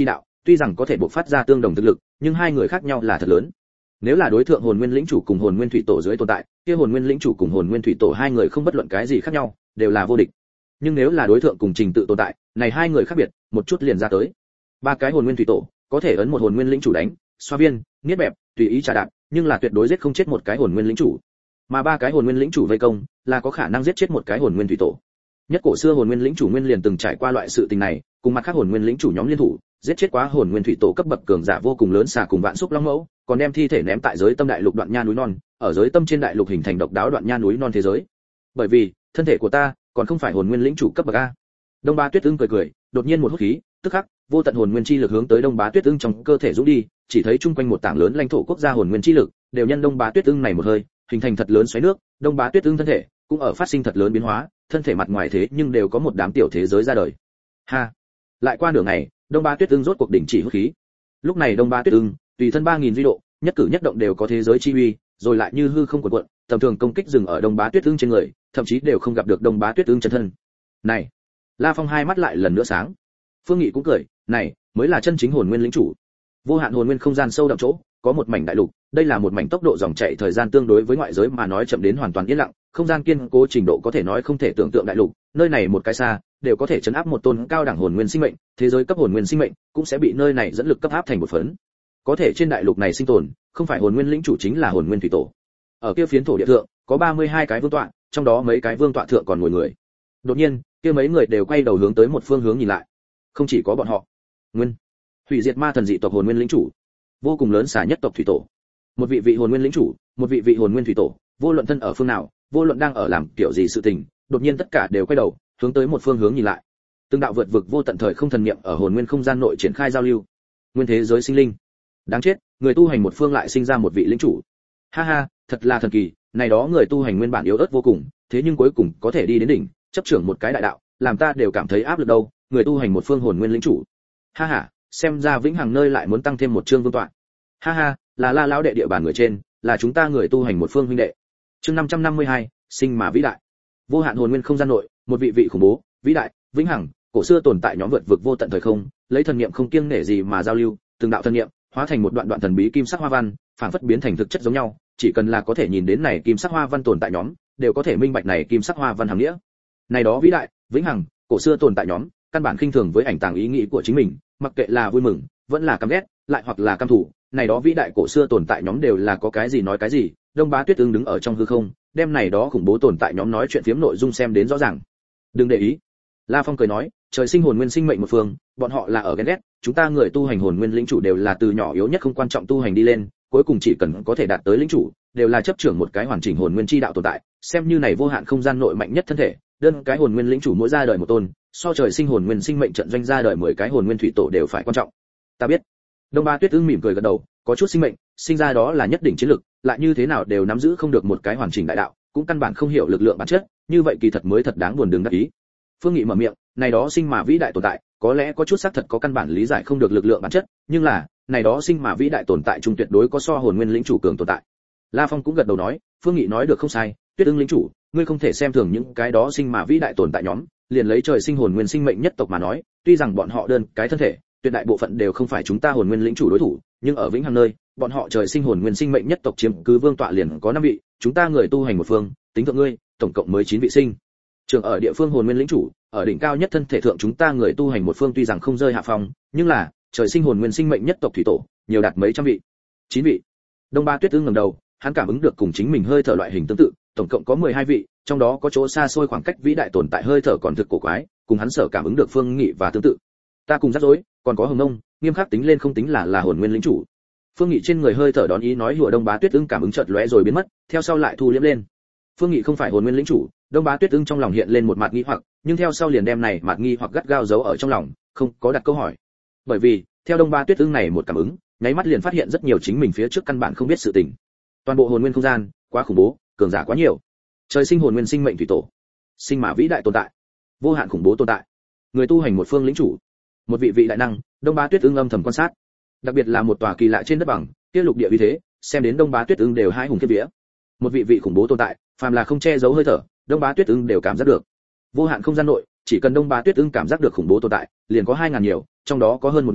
tuy rằng có thể bộc phát ra tương đồng thực lực, nhưng hai người khác nhau là thật lớn. Nếu là đối thượng hồn nguyên lĩnh chủ cùng hồn nguyên thủy tổ dưới tồn tại, kia hồn nguyên lĩnh chủ cùng hồn nguyên thủy tổ hai người không bất luận cái gì khác nhau, đều là vô địch. Nhưng nếu là đối thượng cùng trình tự tồn tại, này hai người khác biệt, một chút liền ra tới. Ba cái hồn nguyên thủy tổ, có thể ấn một hồn nguyên lĩnh chủ đánh, xoa viên, niết bẹp, tùy ý trả đạp, nhưng là tuyệt đối giết không chết một cái hồn nguyên lĩnh chủ. Mà ba cái hồn nguyên lĩnh chủ vây công, là có khả năng giết chết một cái hồn nguyên thủy tổ. Nhất cổ xưa hồn nguyên lĩnh chủ nguyên liền từng trải qua loại sự tình này, cùng mặt khác hồn nguyên lĩnh chủ nhóm liên thủ, giết chết quá hồn nguyên thủy tổ cấp bậc cường giả vô cùng lớn xà cùng vạn xúc long mẫu, còn đem thi thể ném tại giới tâm đại lục đoạn nha núi non, ở giới tâm trên đại lục hình thành độc đáo đoạn nha núi non thế giới. Bởi vì, thân thể của ta còn không phải hồn nguyên lĩnh chủ cấp bậc a. Đông Bá Tuyết Ưng cười cười, đột nhiên một hút khí, tức khắc, vô tận hồn nguyên chi lực hướng tới Đông Bá Tuyết Ưng trong cơ thể rũ đi, chỉ thấy chung quanh một tảng lớn lãnh thổ quốc gia hồn nguyên chi lực, đều nhân Đông Bá Tuyết Ưng này một hơi, hình thành thật lớn xoáy nước, Đông Bá Tuyết Ưng thân thể cũng ở phát sinh thật lớn biến hóa, thân thể mặt ngoài thế nhưng đều có một đám tiểu thế giới ra đời. Ha. Lại qua nửa ngày, Đông Bá Tuyết Ưng rốt cuộc đỉnh chỉ hút khí. Lúc này Đông Bá Tuyết Ưng, tùy thân ba nghìn duy độ, nhất cử nhất động đều có thế giới chi uy, rồi lại như hư không cuộn cuộn, tầm thường công kích dừng ở Đông Bá Tuyết Ưng trên người, thậm chí đều không gặp được Đông Bá Tuyết Ưng chân thân. Này, La Phong hai mắt lại lần nữa sáng. Phương Nghị cũng cười, này mới là chân chính hồn nguyên lĩnh chủ. Vô hạn hồn nguyên không gian sâu đậm chỗ, có một mảnh đại lục, đây là một mảnh tốc độ dòng chảy thời gian tương đối với ngoại giới mà nói chậm đến hoàn toàn yên lặng, không gian kiên cố trình độ có thể nói không thể tưởng tượng đại lục, nơi này một cái xa, đều có thể chấn áp một tôn cao đẳng hồn nguyên sinh mệnh, thế giới cấp hồn nguyên sinh mệnh cũng sẽ bị nơi này dẫn lực cấp áp thành một phấn. Có thể trên đại lục này sinh tồn, không phải hồn nguyên lĩnh chủ chính là hồn nguyên thủy tổ. Ở kia phiến thổ địa thượng, có ba mươi hai cái vương tọa, trong đó mấy cái vương tọa thượng còn ngồi người. Đột nhiên, kia mấy người đều quay đầu hướng tới một phương hướng nhìn lại. Không chỉ có bọn họ, Nguyên, hủy diệt ma thần dị tộc hồn nguyên lĩnh chủ, vô cùng lớn xả nhất tộc thủy tổ, một vị vị hồn nguyên lĩnh chủ, một vị vị hồn nguyên thủy tổ, vô luận thân ở phương nào, vô luận đang ở làm kiểu gì sự tình, đột nhiên tất cả đều quay đầu, hướng tới một phương hướng nhìn lại. Từng đạo vượt vực vô tận thời không thần niệm ở hồn nguyên không gian nội triển khai giao lưu. Nguyên thế giới sinh linh, đáng chết, người tu hành một phương lại sinh ra một vị lĩnh chủ. Ha ha, thật là thần kỳ, này đó người tu hành nguyên bản yếu ớt vô cùng, thế nhưng cuối cùng có thể đi đến đỉnh, chấp trưởng một cái đại đạo, làm ta đều cảm thấy áp lực đâu, người tu hành một phương hồn nguyên lĩnh chủ. Ha ha, xem ra vĩnh hằng nơi lại muốn tăng thêm một chương vương tọa. Ha ha, là La lão đệ địa bàn người trên, là chúng ta người tu hành một phương huynh đệ. Chương năm trăm năm mươi hai, sinh mà vĩ đại. Vô hạn hồn nguyên không gian nội, một vị vị khủng bố, vĩ đại, vĩnh hằng, cổ xưa tồn tại nhóm vượt vực vô tận thời không, lấy thần niệm không kiêng nể gì mà giao lưu, từng đạo thần niệm hóa thành một đoạn đoạn thần bí kim sắc hoa văn, phản phất biến thành thực chất giống nhau, chỉ cần là có thể nhìn đến này kim sắc hoa văn tồn tại nhóm, đều có thể minh bạch này kim sắc hoa văn hàm nghĩa. Này đó vĩ đại, vĩnh hằng, cổ xưa tồn tại nhóm, căn bản khinh thường với ảnh tàng ý nghĩ của chính mình, mặc kệ là vui mừng, vẫn là căm ghét, lại hoặc là căm thù, này đó vĩ đại cổ xưa tồn tại nhóm đều là có cái gì nói cái gì. Đông Bá Tuyết Ưng đứng ở trong hư không, đem này đó khủng bố tồn tại nhóm nói chuyện phiếm nội dung xem đến rõ ràng. Đừng để ý. La Phong cười nói, trời sinh hồn nguyên sinh mệnh một phương, bọn họ là ở ghen ghét, chúng ta người tu hành hồn nguyên lĩnh chủ đều là từ nhỏ yếu nhất không quan trọng tu hành đi lên, cuối cùng chỉ cần có thể đạt tới lĩnh chủ, đều là chấp trưởng một cái hoàn chỉnh hồn nguyên chi đạo tồn tại, xem như này vô hạn không gian nội mạnh nhất thân thể, đơn cái hồn nguyên lĩnh chủ mỗi ra đời một tôn, so trời sinh hồn nguyên sinh mệnh trận doanh ra đời mười cái hồn nguyên thủy tổ đều phải quan trọng. Ta biết. Đông Ba Tuyết Ưng mỉm cười gật đầu, có chút sinh mệnh, sinh ra đó là nhất định chiến lực, lại như thế nào đều nắm giữ không được một cái hoàn chỉnh đại đạo, cũng căn bản không hiểu lực lượng bản chất, như vậy kỳ thật mới thật đáng buồn đừng đắc ý. Phương Nghị mở miệng, này đó sinh mà vĩ đại tồn tại, có lẽ có chút xác thật có căn bản lý giải không được lực lượng bản chất, nhưng là, này đó sinh mà vĩ đại tồn tại trung tuyệt đối có so hồn nguyên lĩnh chủ cường tồn tại. La Phong cũng gật đầu nói, Phương Nghị nói được không sai, Tuyết Ưng lĩnh chủ, ngươi không thể xem thường những cái đó sinh mà vĩ đại tồn tại nhóm, liền lấy trời sinh hồn nguyên sinh mệnh nhất tộc mà nói, tuy rằng bọn họ đơn cái thân thể, tuyệt đại bộ phận đều không phải chúng ta hồn nguyên lĩnh chủ đối thủ, nhưng ở vĩnh hằng nơi, bọn họ trời sinh hồn nguyên sinh mệnh nhất tộc chiếm cứ vương tọa liền có năm vị, chúng ta người tu hành một phương, tính thượng ngươi, tổng cộng mới chín vị sinh. Trường ở địa phương hồn nguyên lĩnh chủ, ở đỉnh cao nhất thân thể thượng chúng ta người tu hành một phương tuy rằng không rơi hạ phong, nhưng là trời sinh hồn nguyên sinh mệnh nhất tộc thủy tổ, nhiều đạt mấy trăm vị. chín vị. Đông Ba Tuyết Ưng ngẩng đầu, hắn cảm ứng được cùng chính mình hơi thở loại hình tương tự, tổng cộng có mười hai vị, trong đó có chỗ xa xôi khoảng cách vĩ đại tồn tại hơi thở còn thực cổ quái, cùng hắn sở cảm ứng được Phương Nghị và tương tự. Ta cùng rắc rối, còn có Hồng Nông, nghiêm khắc tính lên không tính là là hồn nguyên lĩnh chủ. Phương Nghị trên người hơi thở đón ý nói hùa Đông Bá Tuyết Ưng cảm ứng chợt lóe rồi biến mất, theo sau lại thu liễm lên. Phương Nghị không phải hồn nguyên lĩnh chủ, Đông Bá Tuyết Ưng trong lòng hiện lên một mặt nghi hoặc, nhưng theo sau liền đem này mặt nghi hoặc gắt gao giấu ở trong lòng, không có đặt câu hỏi. Bởi vì, theo Đông Bá Tuyết Ưng này một cảm ứng, nháy mắt liền phát hiện rất nhiều chính mình phía trước căn bản không biết sự tình. Toàn bộ hồn nguyên không gian, quá khủng bố, cường giả quá nhiều. Trời sinh hồn nguyên sinh mệnh thủy tổ, sinh mà vĩ đại tồn tại, vô hạn khủng bố tồn tại. Người tu hành một phương lĩnh chủ, một vị vị đại năng, Đông Bá Tuyết Ưng âm thầm quan sát. Đặc biệt là một tòa kỳ lạ trên đất bằng, kia lục địa uy thế, xem đến Đông Bá Tuyết Ưng đều hai hùng kiếp vía. Một vị vị khủng bố tồn tại, phàm là không che giấu hơi thở, Đông Bá Tuyết Ưng đều cảm giác được. Vô hạn không gian nội, chỉ cần Đông Bá Tuyết Ưng cảm giác được khủng bố tồn tại, liền có hai ngàn nhiều, trong đó có hơn một nửa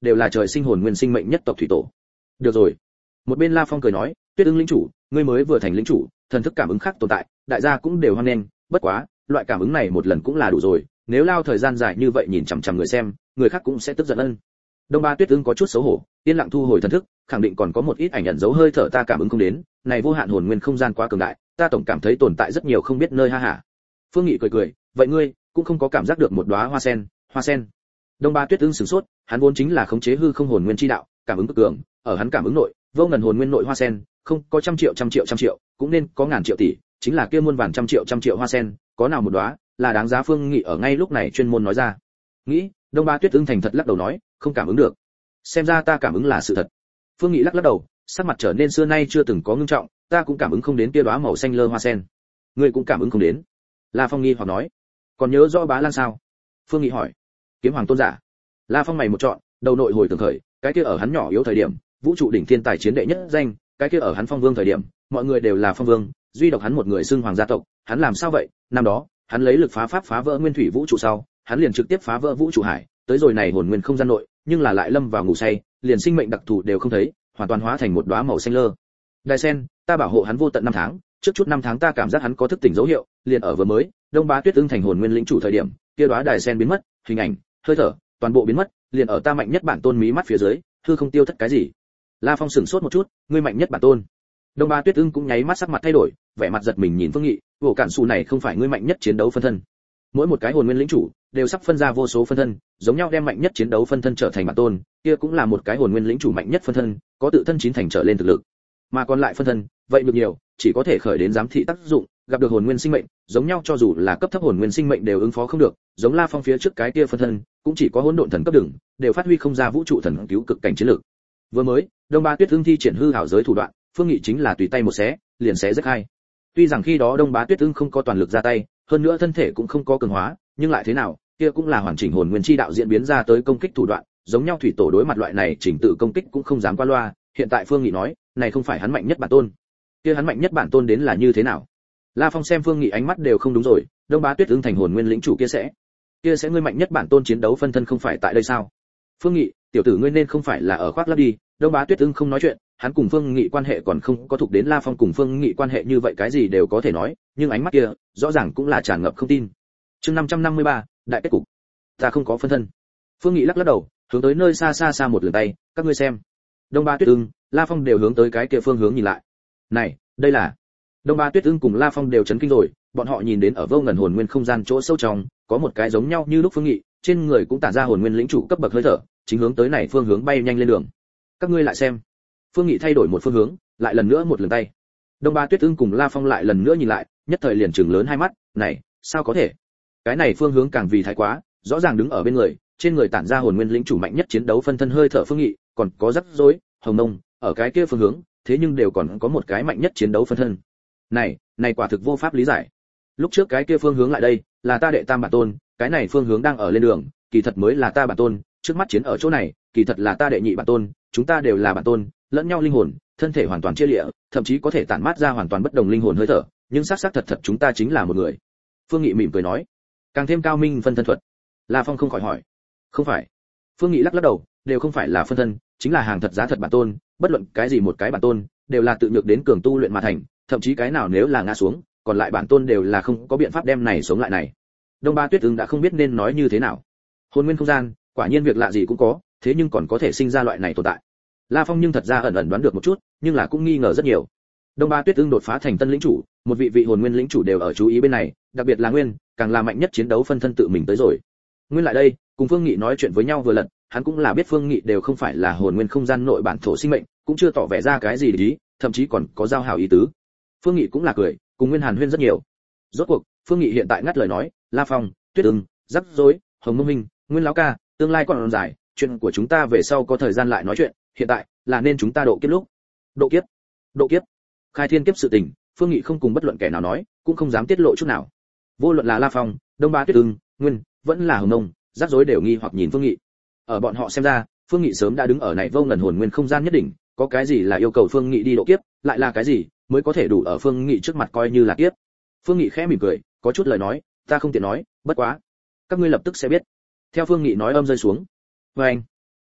đều là trời sinh hồn nguyên sinh mệnh nhất tộc thủy tổ. Được rồi. Một bên La Phong cười nói, Tuyết Ưng lĩnh chủ, ngươi mới vừa thành lĩnh chủ, thần thức cảm ứng khác tồn tại, đại gia cũng đều hoan nghênh, bất quá, loại cảm ứng này một lần cũng là đủ rồi, nếu lao thời gian dài như vậy nhìn chằm chằm người xem, người khác cũng sẽ tức giận ân. Đông Ba Tuyết Ưng có chút xấu hổ, yên lặng thu hồi thần thức, khẳng định còn có một ít ảnh ẩn dấu hơi thở ta cảm ứng không đến, này vô hạn hồn nguyên không gian quá cường đại, ta tổng cảm thấy tồn tại rất nhiều không biết nơi ha hả. Phương Nghị cười cười, vậy ngươi cũng không có cảm giác được một đóa hoa sen, hoa sen. Đông Ba Tuyết Ưng sửng sốt, hắn vốn chính là khống chế hư không hồn nguyên chi đạo, cảm ứng cực cường, ở hắn cảm ứng nội, vô ngần hồn nguyên nội hoa sen, không có trăm triệu trăm triệu trăm triệu, cũng nên có ngàn triệu tỷ, chính là kia muôn vàn trăm triệu trăm triệu hoa sen, có nào một đóa là đáng giá Phương Nghị ở ngay lúc này chuyên môn nói ra. Nghĩ, Đông Ba Tuyết Ưng thành thật lắc đầu nói, không cảm ứng được. Xem ra ta cảm ứng là sự thật. Phương Nghị lắc lắc đầu, sắc mặt trở nên xưa nay chưa từng có ngưng trọng, ta cũng cảm ứng không đến kia đóa màu xanh lơ hoa sen. Ngươi cũng cảm ứng không đến? La Phong nghi hoặc nói. Còn nhớ rõ Bá Lan sao? Phương Nghị hỏi. Kiếm Hoàng tôn giả. La Phong mày một trọn, đầu nội hồi tưởng khởi, cái kia ở hắn nhỏ yếu thời điểm, vũ trụ đỉnh thiên tài chiến đệ nhất danh, cái kia ở hắn phong vương thời điểm, mọi người đều là phong vương, duy độc hắn một người xưng hoàng gia tộc, hắn làm sao vậy? Năm đó, hắn lấy lực phá pháp phá vỡ nguyên thủy vũ trụ sau, hắn liền trực tiếp phá vỡ vũ trụ hải, tới rồi này hồn nguyên không gian nội, nhưng là lại lâm vào ngủ say, liền sinh mệnh đặc thù đều không thấy, hoàn toàn hóa thành một đóa màu xanh lơ. Đại sen, ta bảo hộ hắn vô tận năm tháng, trước chút năm tháng ta cảm giác hắn có thức tỉnh dấu hiệu, liền ở vừa mới, Đông Bá Tuyết Ưng thành hồn nguyên lĩnh chủ thời điểm, kia đóa đài sen biến mất, hình ảnh, hơi thở, toàn bộ biến mất, liền ở ta mạnh nhất bản tôn mí mắt phía dưới, hư không tiêu thất cái gì? La Phong sửng sốt một chút, ngươi mạnh nhất bản tôn. Đông Ba Tuyết Ưng cũng nháy mắt sắc mặt thay đổi, vẻ mặt giật mình nhìn Phương Nghị, "Vụ cản sủ này không phải ngươi mạnh nhất chiến đấu phân thân?" Mỗi một cái hồn nguyên lĩnh chủ đều sắp phân ra vô số phân thân, giống nhau đem mạnh nhất chiến đấu phân thân trở thành bản tôn, kia cũng là một cái hồn nguyên lĩnh chủ mạnh nhất phân thân, có tự thân chín thành trở lên thực lực. Mà còn lại phân thân, vậy được nhiều, chỉ có thể khởi đến giám thị tác dụng, gặp được hồn nguyên sinh mệnh, giống nhau cho dù là cấp thấp hồn nguyên sinh mệnh đều ứng phó không được, giống La Phong phía trước cái kia phân thân, cũng chỉ có hỗn độn thần cấp đỉnh, đều phát huy không ra vũ trụ thần cứu cực cảnh chiến lược. Vừa mới, Đông Bá Tuyết Ưng thi triển hư hảo giới thủ đoạn, Phương Nghị chính là tùy tay một xé, liền xé rất hay. Tuy rằng khi đó Đông Bá Tuyết Ưng không có toàn lực ra tay, hơn nữa thân thể cũng không có cường hóa, nhưng lại thế nào, kia cũng là hoàn chỉnh hồn nguyên chi đạo diễn biến ra tới công kích thủ đoạn, giống nhau thủy tổ đối mặt loại này chỉnh tự công kích cũng không dám qua loa, hiện tại Phương Nghị nói, này không phải hắn mạnh nhất bản tôn. Kia hắn mạnh nhất bản tôn đến là như thế nào? La Phong xem Phương Nghị ánh mắt đều không đúng rồi, Đông Bá Tuyết Ưng thành hồn nguyên lĩnh chủ kia sẽ, kia sẽ ngươi mạnh nhất bản tôn chiến đấu phân thân không phải tại đây sao? Phương Nghị, tiểu tử ngươi nên không phải là ở khoác lác đi, Đông Bá Tuyết Ưng không nói chuyện, hắn cùng Phương Nghị quan hệ còn không có thuộc đến La Phong cùng Phương Nghị quan hệ như vậy cái gì đều có thể nói, nhưng ánh mắt kia, rõ ràng cũng là tràn ngập không tin. Chương năm trăm năm mươi ba, đại kết cục. Ta không có phân thân. Phương Nghị lắc lắc đầu, hướng tới nơi xa xa xa một đường tay, các ngươi xem. Đông Bá Tuyết Ưng, La Phong đều hướng tới cái kia phương hướng nhìn lại. Này, đây là. Đông Bá Tuyết Ưng cùng La Phong đều chấn kinh rồi, bọn họ nhìn đến ở vô ngần hồn nguyên không gian chỗ sâu trong, có một cái giống nhau như lúc Phương Nghị, trên người cũng tản ra hồn nguyên lĩnh chủ cấp bậc hơi thở, chính hướng tới này phương hướng bay nhanh lên đường. Các ngươi lại xem. Phương Nghị thay đổi một phương hướng, lại lần nữa một lần tay. Đông Bá Tuyết Ưng cùng La Phong lại lần nữa nhìn lại, nhất thời liền trừng lớn hai mắt, này, sao có thể? Cái này phương hướng càng vì thái quá, rõ ràng đứng ở bên người, trên người tản ra hồn nguyên lĩnh chủ mạnh nhất chiến đấu phân thân hơi thở Phương Nghị, còn có rắc rối, hồng nông, ở cái kia phương hướng, thế nhưng đều còn có một cái mạnh nhất chiến đấu phân thân. Này, này quả thực vô pháp lý giải. Lúc trước cái kia phương hướng lại đây, là ta đệ tam bản tôn, cái này phương hướng đang ở lên đường, kỳ thật mới là ta bản tôn, trước mắt chiến ở chỗ này, kỳ thật là ta đệ nhị bản tôn, chúng ta đều là bản tôn, lẫn nhau linh hồn, thân thể hoàn toàn chia liệt, thậm chí có thể tản mát ra hoàn toàn bất đồng linh hồn hơi thở, nhưng xác xác thật thật chúng ta chính là một người. Phương Nghị mỉm cười nói, càng thêm cao minh phân thân thuật. La Phong không khỏi hỏi, không phải. Phương Nghị lắc lắc đầu, đều không phải là phân thân, chính là hàng thật giá thật bản tôn, bất luận cái gì một cái bản tôn, đều là tự nhược đến cường tu luyện mà thành, thậm chí cái nào nếu là ngã xuống, còn lại bản tôn đều là không có biện pháp đem này sống lại này. Đông Ba Tuyết Ưng đã không biết nên nói như thế nào. Hồn nguyên không gian, quả nhiên việc lạ gì cũng có, thế nhưng còn có thể sinh ra loại này tồn tại. La Phong nhưng thật ra ẩn ẩn đoán được một chút, nhưng là cũng nghi ngờ rất nhiều. Đông Ba Tuyết Ưng đột phá thành tân lĩnh chủ, một vị vị hồn nguyên lĩnh chủ đều ở chú ý bên này, đặc biệt là Nguyên, càng là mạnh nhất chiến đấu phân thân tự mình tới rồi. Nguyên lại đây, cùng Phương Nghị nói chuyện với nhau vừa lần, hắn cũng là biết Phương Nghị đều không phải là hồn nguyên không gian nội bản thổ sinh mệnh, cũng chưa tỏ vẻ ra cái gì để ý, thậm chí còn có giao hảo ý tứ. Phương Nghị cũng là cười, cùng Nguyên Hàn huyên rất nhiều. Rốt cuộc, Phương Nghị hiện tại ngắt lời nói, La Phong, Tuyết Ưng, rắc rối, Hồng Mông Minh, Nguyên lão ca, tương lai còn dài, chuyện của chúng ta về sau có thời gian lại nói chuyện, hiện tại là nên chúng ta độ kiếp lúc. Độ kiếp? Độ kiếp? Khai thiên kiếp sự tình, Phương Nghị không cùng bất luận kẻ nào nói, cũng không dám tiết lộ chút nào. Vô luận là La Phong, Đông Bá Tuyết Ưng, Nguyên, vẫn là Hồng Mông, rắc rối đều nghi hoặc nhìn Phương Nghị. Ở bọn họ xem ra, Phương Nghị sớm đã đứng ở này vô ngần hồn nguyên không gian nhất định, có cái gì là yêu cầu Phương Nghị đi độ kiếp, lại là cái gì mới có thể đủ ở Phương Nghị trước mặt coi như là kiếp. Phương Nghị khẽ mỉm cười, có chút lời nói, ta không tiện nói, bất quá, các ngươi lập tức sẽ biết. Theo Phương Nghị nói âm rơi xuống. Và anh,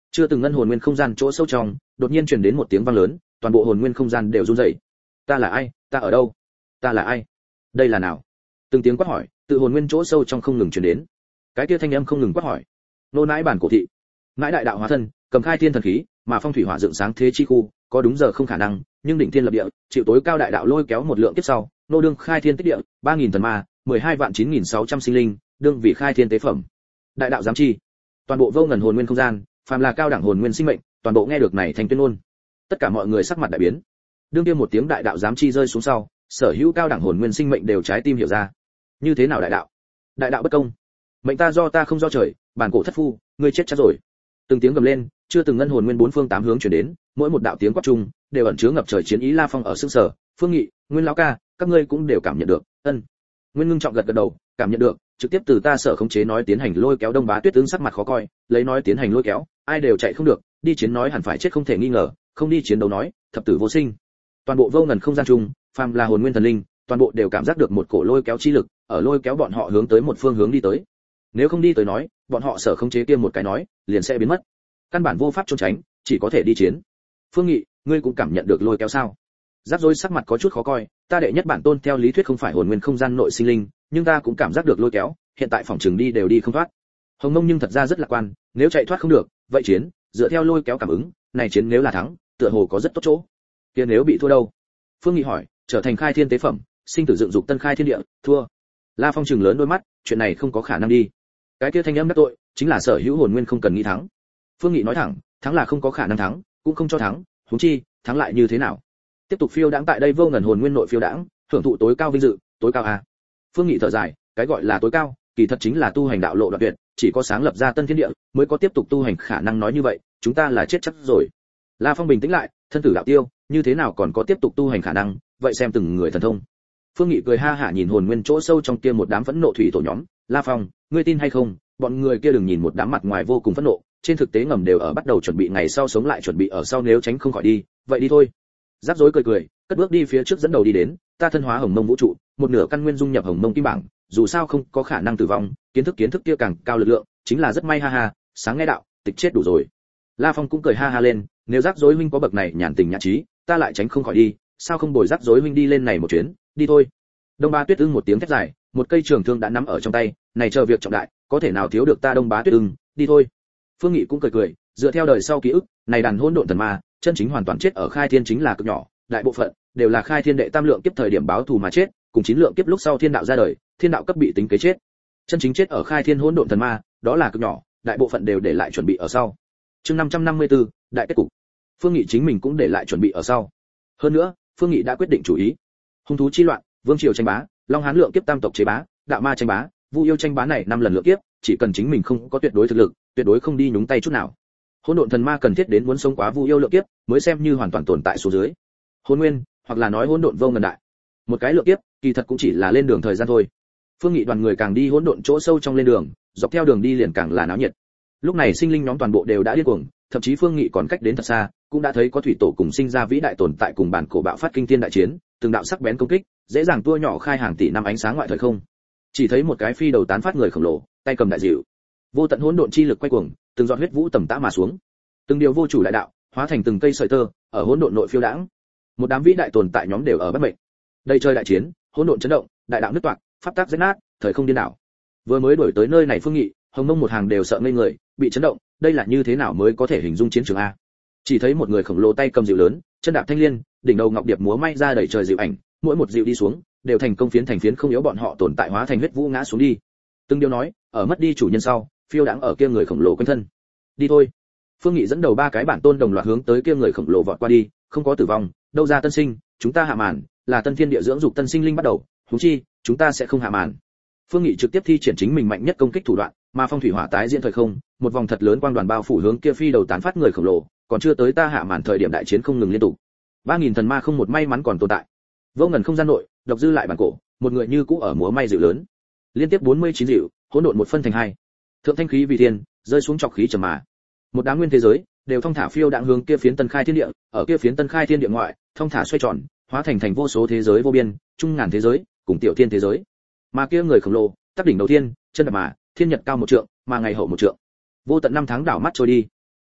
Chưa từng ngân hồn nguyên không gian chỗ sâu trong, đột nhiên truyền đến một tiếng vang lớn, toàn bộ hồn nguyên không gian đều run rẩy. Ta là ai? Ta ở đâu? Ta là ai? Đây là nào? Từng tiếng quát hỏi, từ hồn nguyên chỗ sâu trong không ngừng truyền đến. Cái kia thanh âm không ngừng quát hỏi. Nô nãi bản cổ thị, nãi đại đạo hóa thân, cầm khai thiên thần khí, mà phong thủy hỏa dựng sáng thế chi khu, có đúng giờ không khả năng, nhưng đỉnh thiên lập địa, chịu tối cao đại đạo lôi kéo một lượng kiếp sau, nô đương khai thiên tích địa, ba nghìn thần ma, mười hai vạn chín nghìn sáu trăm sinh linh, đương vì khai thiên tế phẩm. Đại đạo giám chi, toàn bộ vô ngần hồn nguyên không gian, phàm là cao đẳng hồn nguyên sinh mệnh, toàn bộ nghe được này thành tuyên ngôn. Tất cả mọi người sắc mặt đại biến. Đương kia một tiếng đại đạo giám chi rơi xuống sau, sở hữu cao đẳng hồn nguyên sinh mệnh đều trái tim hiểu ra. Như thế nào đại đạo? Đại đạo bất công. Mệnh ta do ta không do trời, bản cổ thất phu, ngươi chết chắc rồi. Từng tiếng gầm lên, chưa từng ngân hồn nguyên bốn phương tám hướng truyền đến, mỗi một đạo tiếng quát chung đều ẩn chứa ngập trời chiến ý. La Phong ở xương sở, Phương Nghị, Nguyên lão ca, các ngươi cũng đều cảm nhận được. Ân. Nguyên ngưng trọng gật gật đầu, cảm nhận được, trực tiếp từ ta sở khống chế nói tiến hành lôi kéo. Đông Bá Tuyết ứng sắc mặt khó coi, lấy nói tiến hành lôi kéo, ai đều chạy không được, đi chiến nói hẳn phải chết không thể nghi ngờ, không đi chiến đấu nói, thập tử vô sinh. Toàn bộ vô ngần không gian chung, phàm là hồn nguyên thần linh, toàn bộ đều cảm giác được một cổ lôi kéo chi lực, ở lôi kéo bọn họ hướng tới một phương hướng đi tới. Nếu không đi tới nói, bọn họ sở khống chế kia một cái nói, liền sẽ biến mất. Căn bản vô pháp trốn tránh, chỉ có thể đi chiến. Phương Nghị, ngươi cũng cảm nhận được lôi kéo sao? Giáp Rối sắc mặt có chút khó coi, ta đệ nhất bản tôn theo lý thuyết không phải hồn nguyên không gian nội sinh linh, nhưng ta cũng cảm giác được lôi kéo, hiện tại phòng trường đi đều đi không thoát. Hồng Mông nhưng thật ra rất lạc quan, nếu chạy thoát không được, vậy chiến, dựa theo lôi kéo cảm ứng, này chiến nếu là thắng, tựa hồ có rất tốt chỗ. Kia nếu bị thua đâu? Phương Nghị hỏi, trở thành khai thiên tế phẩm, sinh tử dựng dục tân khai thiên địa, thua. La Phong trừng lớn đôi mắt, chuyện này không có khả năng đi. Cái kia thanh âm đắc tội, chính là sở hữu hồn nguyên không cần nghĩ thắng. Phương Nghị nói thẳng, thắng là không có khả năng thắng, cũng không cho thắng, huống chi, thắng lại như thế nào? Tiếp tục phiêu đãng tại đây vô ngần hồn nguyên nội phiêu đãng, hưởng thụ tối cao vinh dự, tối cao a. Phương Nghị thở dài, cái gọi là tối cao, kỳ thật chính là tu hành đạo lộ đoạn tuyệt, chỉ có sáng lập ra tân thiên địa, mới có tiếp tục tu hành khả năng. Nói như vậy, chúng ta là chết chắc rồi. La Phong bình tĩnh lại, thân tử đạo tiêu, như thế nào còn có tiếp tục tu hành khả năng, vậy xem từng người thần thông. Phương Nghị cười ha hả nhìn hồn nguyên chỗ sâu trong kia một đám phẫn nộ thủy tổ nhóm, La Phong, ngươi tin hay không, bọn người kia đừng nhìn một đám mặt ngoài vô cùng phẫn nộ, trên thực tế ngầm đều ở bắt đầu chuẩn bị ngày sau sống lại, chuẩn bị ở sau nếu tránh không khỏi đi, vậy đi thôi. Giáp Rối cười cười, cất bước đi phía trước dẫn đầu đi đến, ta thân hóa Hồng Mông vũ trụ, một nửa căn nguyên dung nhập Hồng Mông kim bảng, dù sao không có khả năng tử vong, kiến thức kiến thức kia càng cao lực lượng, chính là rất may ha ha, sáng nghe đạo, tịch chết đủ rồi. La Phong cũng cười ha ha lên, nếu Giáp Rối huynh có bậc này nhàn tình nhã trí, ta lại tránh không khỏi đi, sao không bồi Giáp Rối huynh đi lên này một chuyến, đi thôi. Đông Bá Tuyết ưng một tiếng thét dài, một cây trường thương đã nắm ở trong tay, này chờ việc trọng đại, có thể nào thiếu được ta Đông Bá Tuyết ưng, đi thôi. Phương Nghị cũng cười cười, dựa theo đời sau ký ức, này đàn hỗn độn thần ma, chân chính hoàn toàn chết ở khai thiên chính là cực nhỏ, đại bộ phận đều là khai thiên đệ tam lượng kiếp thời điểm báo thù mà chết, cùng chín lượng kiếp lúc sau thiên đạo ra đời, thiên đạo cấp bị tính kế chết. Chân chính chết ở khai thiên hỗn độn thần ma, đó là cực nhỏ, đại bộ phận đều để lại chuẩn bị ở sau. Chương năm trăm năm mươi tư, đại kết cục. Phương Nghị chính mình cũng để lại chuẩn bị ở sau. Hơn nữa, Phương Nghị đã quyết định chủ ý. Hung thú chi loạn, vương triều tranh bá, long hán lượng kiếp tam tộc chế bá, đạo ma tranh bá, vu yêu tranh bá này năm lần lượng kiếp, chỉ cần chính mình không có tuyệt đối thực lực, tuyệt đối không đi nhúng tay chút nào. Hỗn độn thần ma cần thiết đến muốn sống quá vu yêu lượng kiếp, mới xem như hoàn toàn tồn tại số dưới. Hỗn nguyên, hoặc là nói hỗn độn vô ngần đại. Một cái lượng kiếp, kỳ thật cũng chỉ là lên đường thời gian thôi. Phương Nghị đoàn người càng đi hỗn độn chỗ sâu trong lên đường, dọc theo đường đi liền càng là náo nhiệt. Lúc này sinh linh nhóm toàn bộ đều đã điên cuồng, thậm chí Phương Nghị còn cách đến thật xa, cũng đã thấy có thủy tổ cùng sinh ra vĩ đại tồn tại cùng bản cổ bạo phát kinh thiên đại chiến, từng đạo sắc bén công kích, dễ dàng tua nhỏ khai hàng tỷ năm ánh sáng ngoại thời không. Chỉ thấy một cái phi đầu tán phát người khổng lồ, tay cầm đại dịu, vô tận hỗn độn chi lực quay cuồng, từng giọt huyết vũ tầm tã mà xuống, từng điều vô chủ đại đạo hóa thành từng cây sợi tơ, ở hỗn độn nội phiêu đãng. Một đám vĩ đại tồn tại nhóm đều ở bất mệnh. Đây chơi đại chiến, hỗn độn chấn động, đại đạo nứt toạc, pháp tắc rách nát, thời không điên đảo. Vừa mới đuổi tới nơi này Phương Nghị, Hồng Mông một hàng đều sợ ngây người, bị chấn động, đây là như thế nào mới có thể hình dung chiến trường a? Chỉ thấy một người khổng lồ tay cầm dịu lớn, chân đạp thanh liên, đỉnh đầu ngọc điệp múa may ra đầy trời dịu ảnh, mỗi một dịu đi xuống, đều thành công phiến thành phiến không yếu bọn họ tồn tại hóa thành huyết vũ ngã xuống đi. Từng điều nói, ở mất đi chủ nhân sau, phiêu đãng ở kia người khổng lồ quanh thân. Đi thôi. Phương Nghị dẫn đầu ba cái bản tôn đồng loạt hướng tới kia người khổng lồ vọt qua đi, không có tử vong, đâu ra tân sinh, chúng ta hạ màn, là tân thiên địa dưỡng dục tân sinh linh bắt đầu, huống chi, chúng ta sẽ không hạ màn. Phương Nghị trực tiếp thi triển chính mình mạnh nhất công kích thủ đoạn, mà phong thủy hỏa tái diễn thời không, một vòng thật lớn quang đoàn bao phủ hướng kia phi đầu tán phát người khổng lồ, còn chưa tới ta hạ màn thời điểm đại chiến không ngừng liên tục. ba nghìn thần ma không một may mắn còn tồn tại. Vô ngần không gian nội, độc dư lại bản cổ, một người như cũ ở múa may dịu lớn. Liên tiếp bốn mươi chín dịu, hỗn độn một phân thành hai. Thượng thanh khí vì thiên, rơi xuống trọc khí trầm mà. Một đám nguyên thế giới đều thông thả phiêu đãng hướng kia phiến tân khai thiên địa, ở kia phiến tân khai thiên địa ngoại, thông thả xoay tròn, hóa thành thành vô số thế giới vô biên, trung ngàn thế giới, cùng tiểu thiên thế giới. Mà kia người khổng lồ, tắp đỉnh đầu tiên, chân đạp mà, thiên nhật cao một trượng, mà ngày hậu một trượng. Vô tận năm tháng đảo mắt trôi đi.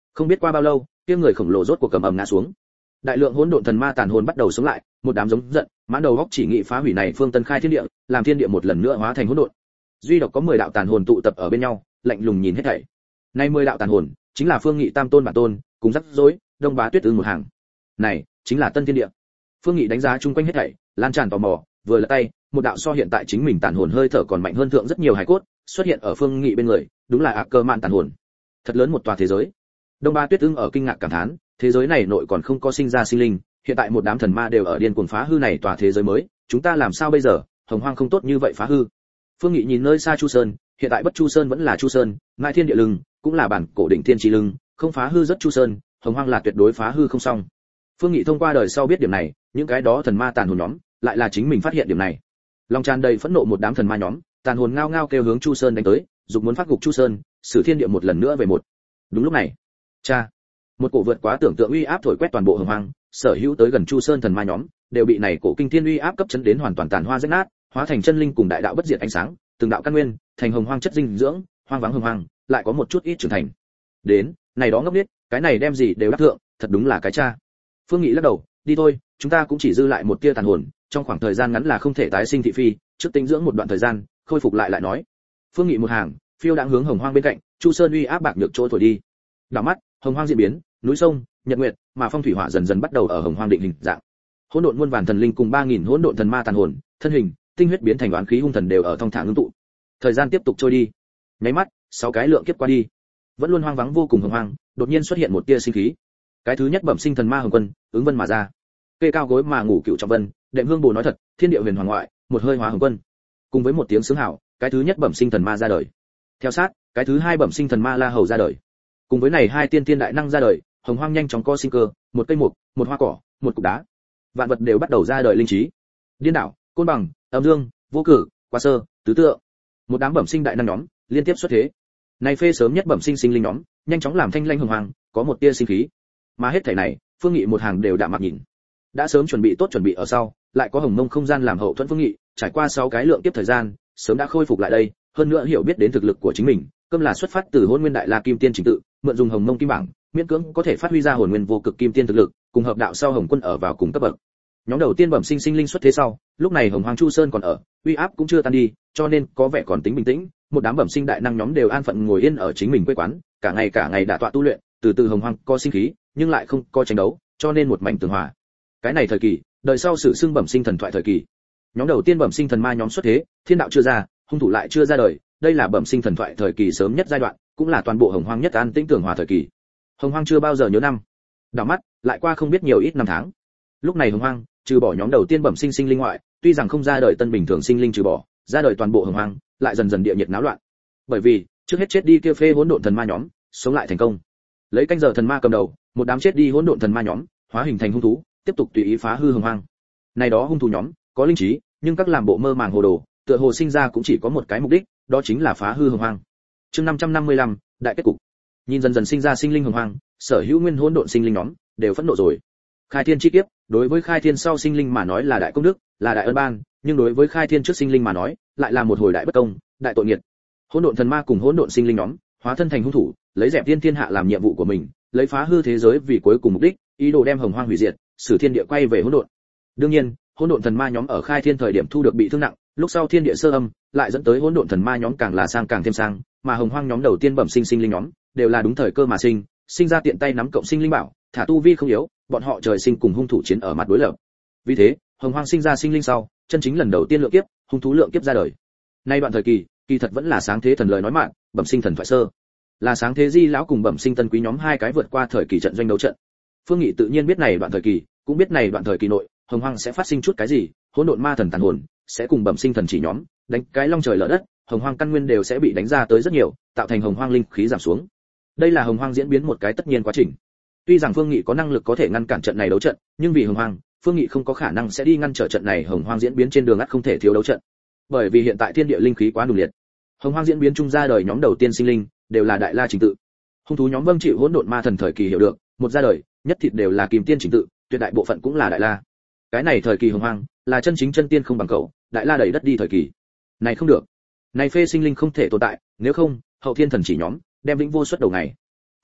Không biết qua bao lâu, kia người khổng lồ rốt cuộc cầm ầm ngã xuống. Đại lượng hỗn độn thần ma tàn hồn bắt đầu sống lại, một đám giống giận, mãn đầu góc chỉ nghị phá hủy này phương tân khai thiên địa, làm thiên địa một lần nữa hóa thành hỗn độn. Duy độc có mười đạo tàn hồn tụ tập ở bên nhau, lạnh lùng nhìn hết thảy. Nay mười đạo tàn hồn, chính là Phương Nghị Tam Tôn bản tôn, cùng rắc rối, Đông Bá Tuyết Ưng một hàng. Này, chính là tân thiên địa. Phương Nghị đánh giá chung quanh hết thảy, lan tràn tò mò, vừa lật tay, một đạo so hiện tại chính mình tàn hồn hơi thở còn mạnh hơn thượng rất nhiều hải cốt, xuất hiện ở Phương Nghị bên người, đúng là ạ cơ mạn tàn hồn. Thật lớn một tòa thế giới. Đông Bá Tuyết Ưng ở kinh ngạc cảm thán, thế giới này nội còn không có sinh ra sinh linh, hiện tại một đám thần ma đều ở điên cuồng phá hư này tòa thế giới mới, chúng ta làm sao bây giờ? Hồng Hoang không tốt như vậy phá hư. Phương Nghị nhìn nơi xa Chu Sơn, hiện tại Bất Chu Sơn vẫn là Chu Sơn, ngại thiên địa lưng, cũng là bản cổ định thiên chi lưng, không phá hư rất Chu Sơn, Hồng Hoang là tuyệt đối phá hư không xong. Phương Nghị thông qua đời sau biết điểm này, những cái đó thần ma tàn hồn nhóm, lại là chính mình phát hiện điểm này. Lòng tràn đầy phẫn nộ một đám thần ma nhóm, tàn hồn ngao ngao kêu hướng Chu Sơn đánh tới, dục muốn phát gục Chu Sơn, sử thiên địa một lần nữa về một. Đúng lúc này, cha, một cổ vượt quá tưởng tượng uy áp thổi quét toàn bộ Hồng Hoang, sở hữu tới gần Chu Sơn thần ma nhóm, đều bị này cổ kinh thiên uy áp cấp chấn đến hoàn toàn tàn hoa rách nát, hóa thành chân linh cùng đại đạo bất diệt ánh sáng, từng đạo căn nguyên, thành Hồng Hoang chất dinh dưỡng, hoang vắng Hồng Hoang, lại có một chút ít trưởng thành. Đến, này đó ngốc nghếch, cái này đem gì đều đắc thượng, thật đúng là cái cha. Phương Nghị lắc đầu, đi thôi, chúng ta cũng chỉ dư lại một tia tàn hồn, trong khoảng thời gian ngắn là không thể tái sinh thị phi, trước tính dưỡng một đoạn thời gian, khôi phục lại lại nói. Phương Nghị một hàng, phiêu đang hướng Hồng Hoang bên cạnh, Chu Sơn uy áp bạc nhược chỗ thổi đi. Đảo mắt, Hồng Hoang diễn biến, núi sông, nhật nguyệt, mà phong thủy hỏa dần dần bắt đầu ở Hồng Hoang định hình dạng. Hỗn độn muôn vàn thần linh cùng ba nghìn hỗn độn thần ma tàn hồn, thân hình, tinh huyết biến thành oán khí hung thần đều ở thong thả ngưng tụ. Thời gian tiếp tục trôi đi. Nháy mắt, sáu cái lượng kiếp qua đi. Vẫn luôn hoang vắng vô cùng Hồng Hoang, đột nhiên xuất hiện một tia sinh khí. Cái thứ nhất bẩm sinh thần ma Hồng Quân, ứng vân mà ra. Kê cao gối mà ngủ cựu trọng vân, đệm hương bồ nói thật, thiên địa huyền hoàng ngoại, một hơi hóa Hồng Quân. Cùng với một tiếng sướng hảo, cái thứ nhất bẩm sinh thần ma ra đời. Theo sát, cái thứ hai bẩm sinh thần ma La Hầu ra đời. Cùng với này hai tiên tiên đại năng ra đời, Hồng Hoang nhanh chóng co sinh cơ, một cây mục, một hoa cỏ, một cục đá. Vạn vật đều bắt đầu ra đời linh trí. Điên đảo, côn bằng, âm dương, vô cử, qua sơ, tứ tượng. Một đám bẩm sinh đại năng nhóm, liên tiếp xuất thế. Này phê sớm nhất bẩm sinh sinh linh nhóm, nhanh chóng làm thanh lanh Hồng Hoang, có một tia sinh khí. Mà hết thảy này, Phương Nghị một hàng đều đạm mặt nhìn. Đã sớm chuẩn bị tốt chuẩn bị ở sau, lại có Hồng Mông không gian làm hậu thuẫn Phương Nghị, trải qua sáu cái lượng tiếp thời gian, sớm đã khôi phục lại đây, hơn nữa hiểu biết đến thực lực của chính mình, cơm là xuất phát từ Hỗn Nguyên Đại La Kim Tiên trình tự, mượn dùng Hồng Mông kim bảng, miễn cưỡng có thể phát huy ra Hồn Nguyên vô cực kim tiên thực lực, cùng hợp đạo sau Hồng Quân ở vào cùng cấp bậc. Nhóm đầu tiên bẩm sinh sinh linh xuất thế sau, lúc này Hồng Hoang Chu Sơn còn ở, uy áp cũng chưa tan đi, cho nên có vẻ còn tính bình tĩnh, một đám bẩm sinh đại năng nhóm đều an phận ngồi yên ở chính mình quê quán, cả ngày cả ngày đả tọa tu luyện, từ từ Hồng Hoang có sinh khí, nhưng lại không có tranh đấu, cho nên một mảnh tường hòa. Cái này thời kỳ, đời sau sử xưng bẩm sinh thần thoại thời kỳ. Nhóm đầu tiên bẩm sinh thần ma nhóm xuất thế, thiên đạo chưa ra, hung thủ lại chưa ra đời, đây là bẩm sinh thần thoại thời kỳ sớm nhất giai đoạn, cũng là toàn bộ Hồng Hoang nhất an tĩnh tường hòa thời kỳ. Hồng Hoang chưa bao giờ nhớ năm. Đảo mắt, lại qua không biết nhiều ít năm tháng. Lúc này Hồng Hoang, trừ bỏ nhóm đầu tiên bẩm sinh sinh linh ngoại, tuy rằng không ra đời tân bình thường sinh linh trừ bỏ, ra đời toàn bộ Hồng Hoang, lại dần dần địa nhiệt náo loạn. Bởi vì, trước hết chết đi kia phê hỗn độn thần ma nhóm, sống lại thành công. Lấy canh giờ thần ma cầm đầu, một đám chết đi hỗn độn thần ma nhóm, hóa hình thành hung thú, tiếp tục tùy ý phá hư Hồng Hoang. Này đó hung thú nhóm, có linh trí, nhưng các làm bộ mơ màng hồ đồ, tựa hồ sinh ra cũng chỉ có một cái mục đích, đó chính là phá hư Hồng Hoang. Chương năm trăm năm mươi lăm, đại kết cục. Nhìn dần dần sinh ra sinh linh Hồng Hoang, sở hữu nguyên hỗn độn sinh linh nhóm đều phẫn nộ rồi. Khai thiên chi kiếp, đối với khai thiên sau sinh linh mà nói là đại công đức, là đại ân ban, nhưng đối với khai thiên trước sinh linh mà nói, lại là một hồi đại bất công, đại tội nghiệp. Hỗn độn thần ma cùng hỗn độn sinh linh nhóm, hóa thân thành hung thủ, lấy dẹp tiên thiên hạ làm nhiệm vụ của mình, lấy phá hư thế giới vì cuối cùng mục đích, ý đồ đem Hồng Hoang hủy diệt, sử thiên địa quay về hỗn độn. Đương nhiên, hỗn độn thần ma nhóm ở khai thiên thời điểm thu được bị thương nặng, lúc sau thiên địa sơ âm, lại dẫn tới hỗn độn thần ma nhóm càng là sang càng thêm sang, mà Hồng Hoang nhóm đầu tiên bẩm sinh sinh linh nhóm, đều là đúng thời cơ mà sinh, sinh ra tiện tay nắm cộng sinh linh bảo, thả tu vi không yếu, bọn họ trời sinh cùng hung thủ chiến ở mặt đối lập. Vì thế, Hồng Hoang sinh ra sinh linh sau, chân chính lần đầu tiên lượng kiếp, hung thú lượng kiếp ra đời. Nay đoạn thời kỳ, kỳ thật vẫn là sáng thế thần lời nói mạng, bẩm sinh thần thoại sơ. Là sáng thế Di lão cùng bẩm sinh tân quý nhóm hai cái vượt qua thời kỳ trận doanh đấu trận. Phương Nghị tự nhiên biết này đoạn thời kỳ, cũng biết này đoạn thời kỳ nội, Hồng Hoang sẽ phát sinh chút cái gì, hỗn độn ma thần tàn hồn sẽ cùng bẩm sinh thần chỉ nhóm, đánh cái long trời lở đất, Hồng Hoang căn nguyên đều sẽ bị đánh ra tới rất nhiều, tạo thành Hồng Hoang linh khí giảm xuống. Đây là Hồng Hoang diễn biến một cái tất nhiên quá trình. Tuy rằng Phương Nghị có năng lực có thể ngăn cản trận này đấu trận, nhưng vì Hồng Hoang, Phương Nghị không có khả năng sẽ đi ngăn trở trận này Hồng Hoang diễn biến trên đường ắt không thể thiếu đấu trận. Bởi vì hiện tại thiên địa linh khí quá nồng liệt. Hồng Hoang diễn biến trung ra đời nhóm đầu tiên sinh linh, đều là đại la trình tự. Hung thú nhóm vâng chịu hỗn độn ma thần thời kỳ hiểu được, một ra đời, nhất thịt đều là kim tiên trình tự, tuyệt đại bộ phận cũng là đại la. Cái này thời kỳ Hồng Hoang, là chân chính chân tiên không bằng cậu, đại la đẩy đất đi thời kỳ. Này không được. Này phê sinh linh không thể tồn tại, nếu không, hậu thiên thần chỉ nhóm, đem vĩnh vô xuất đầu ngày.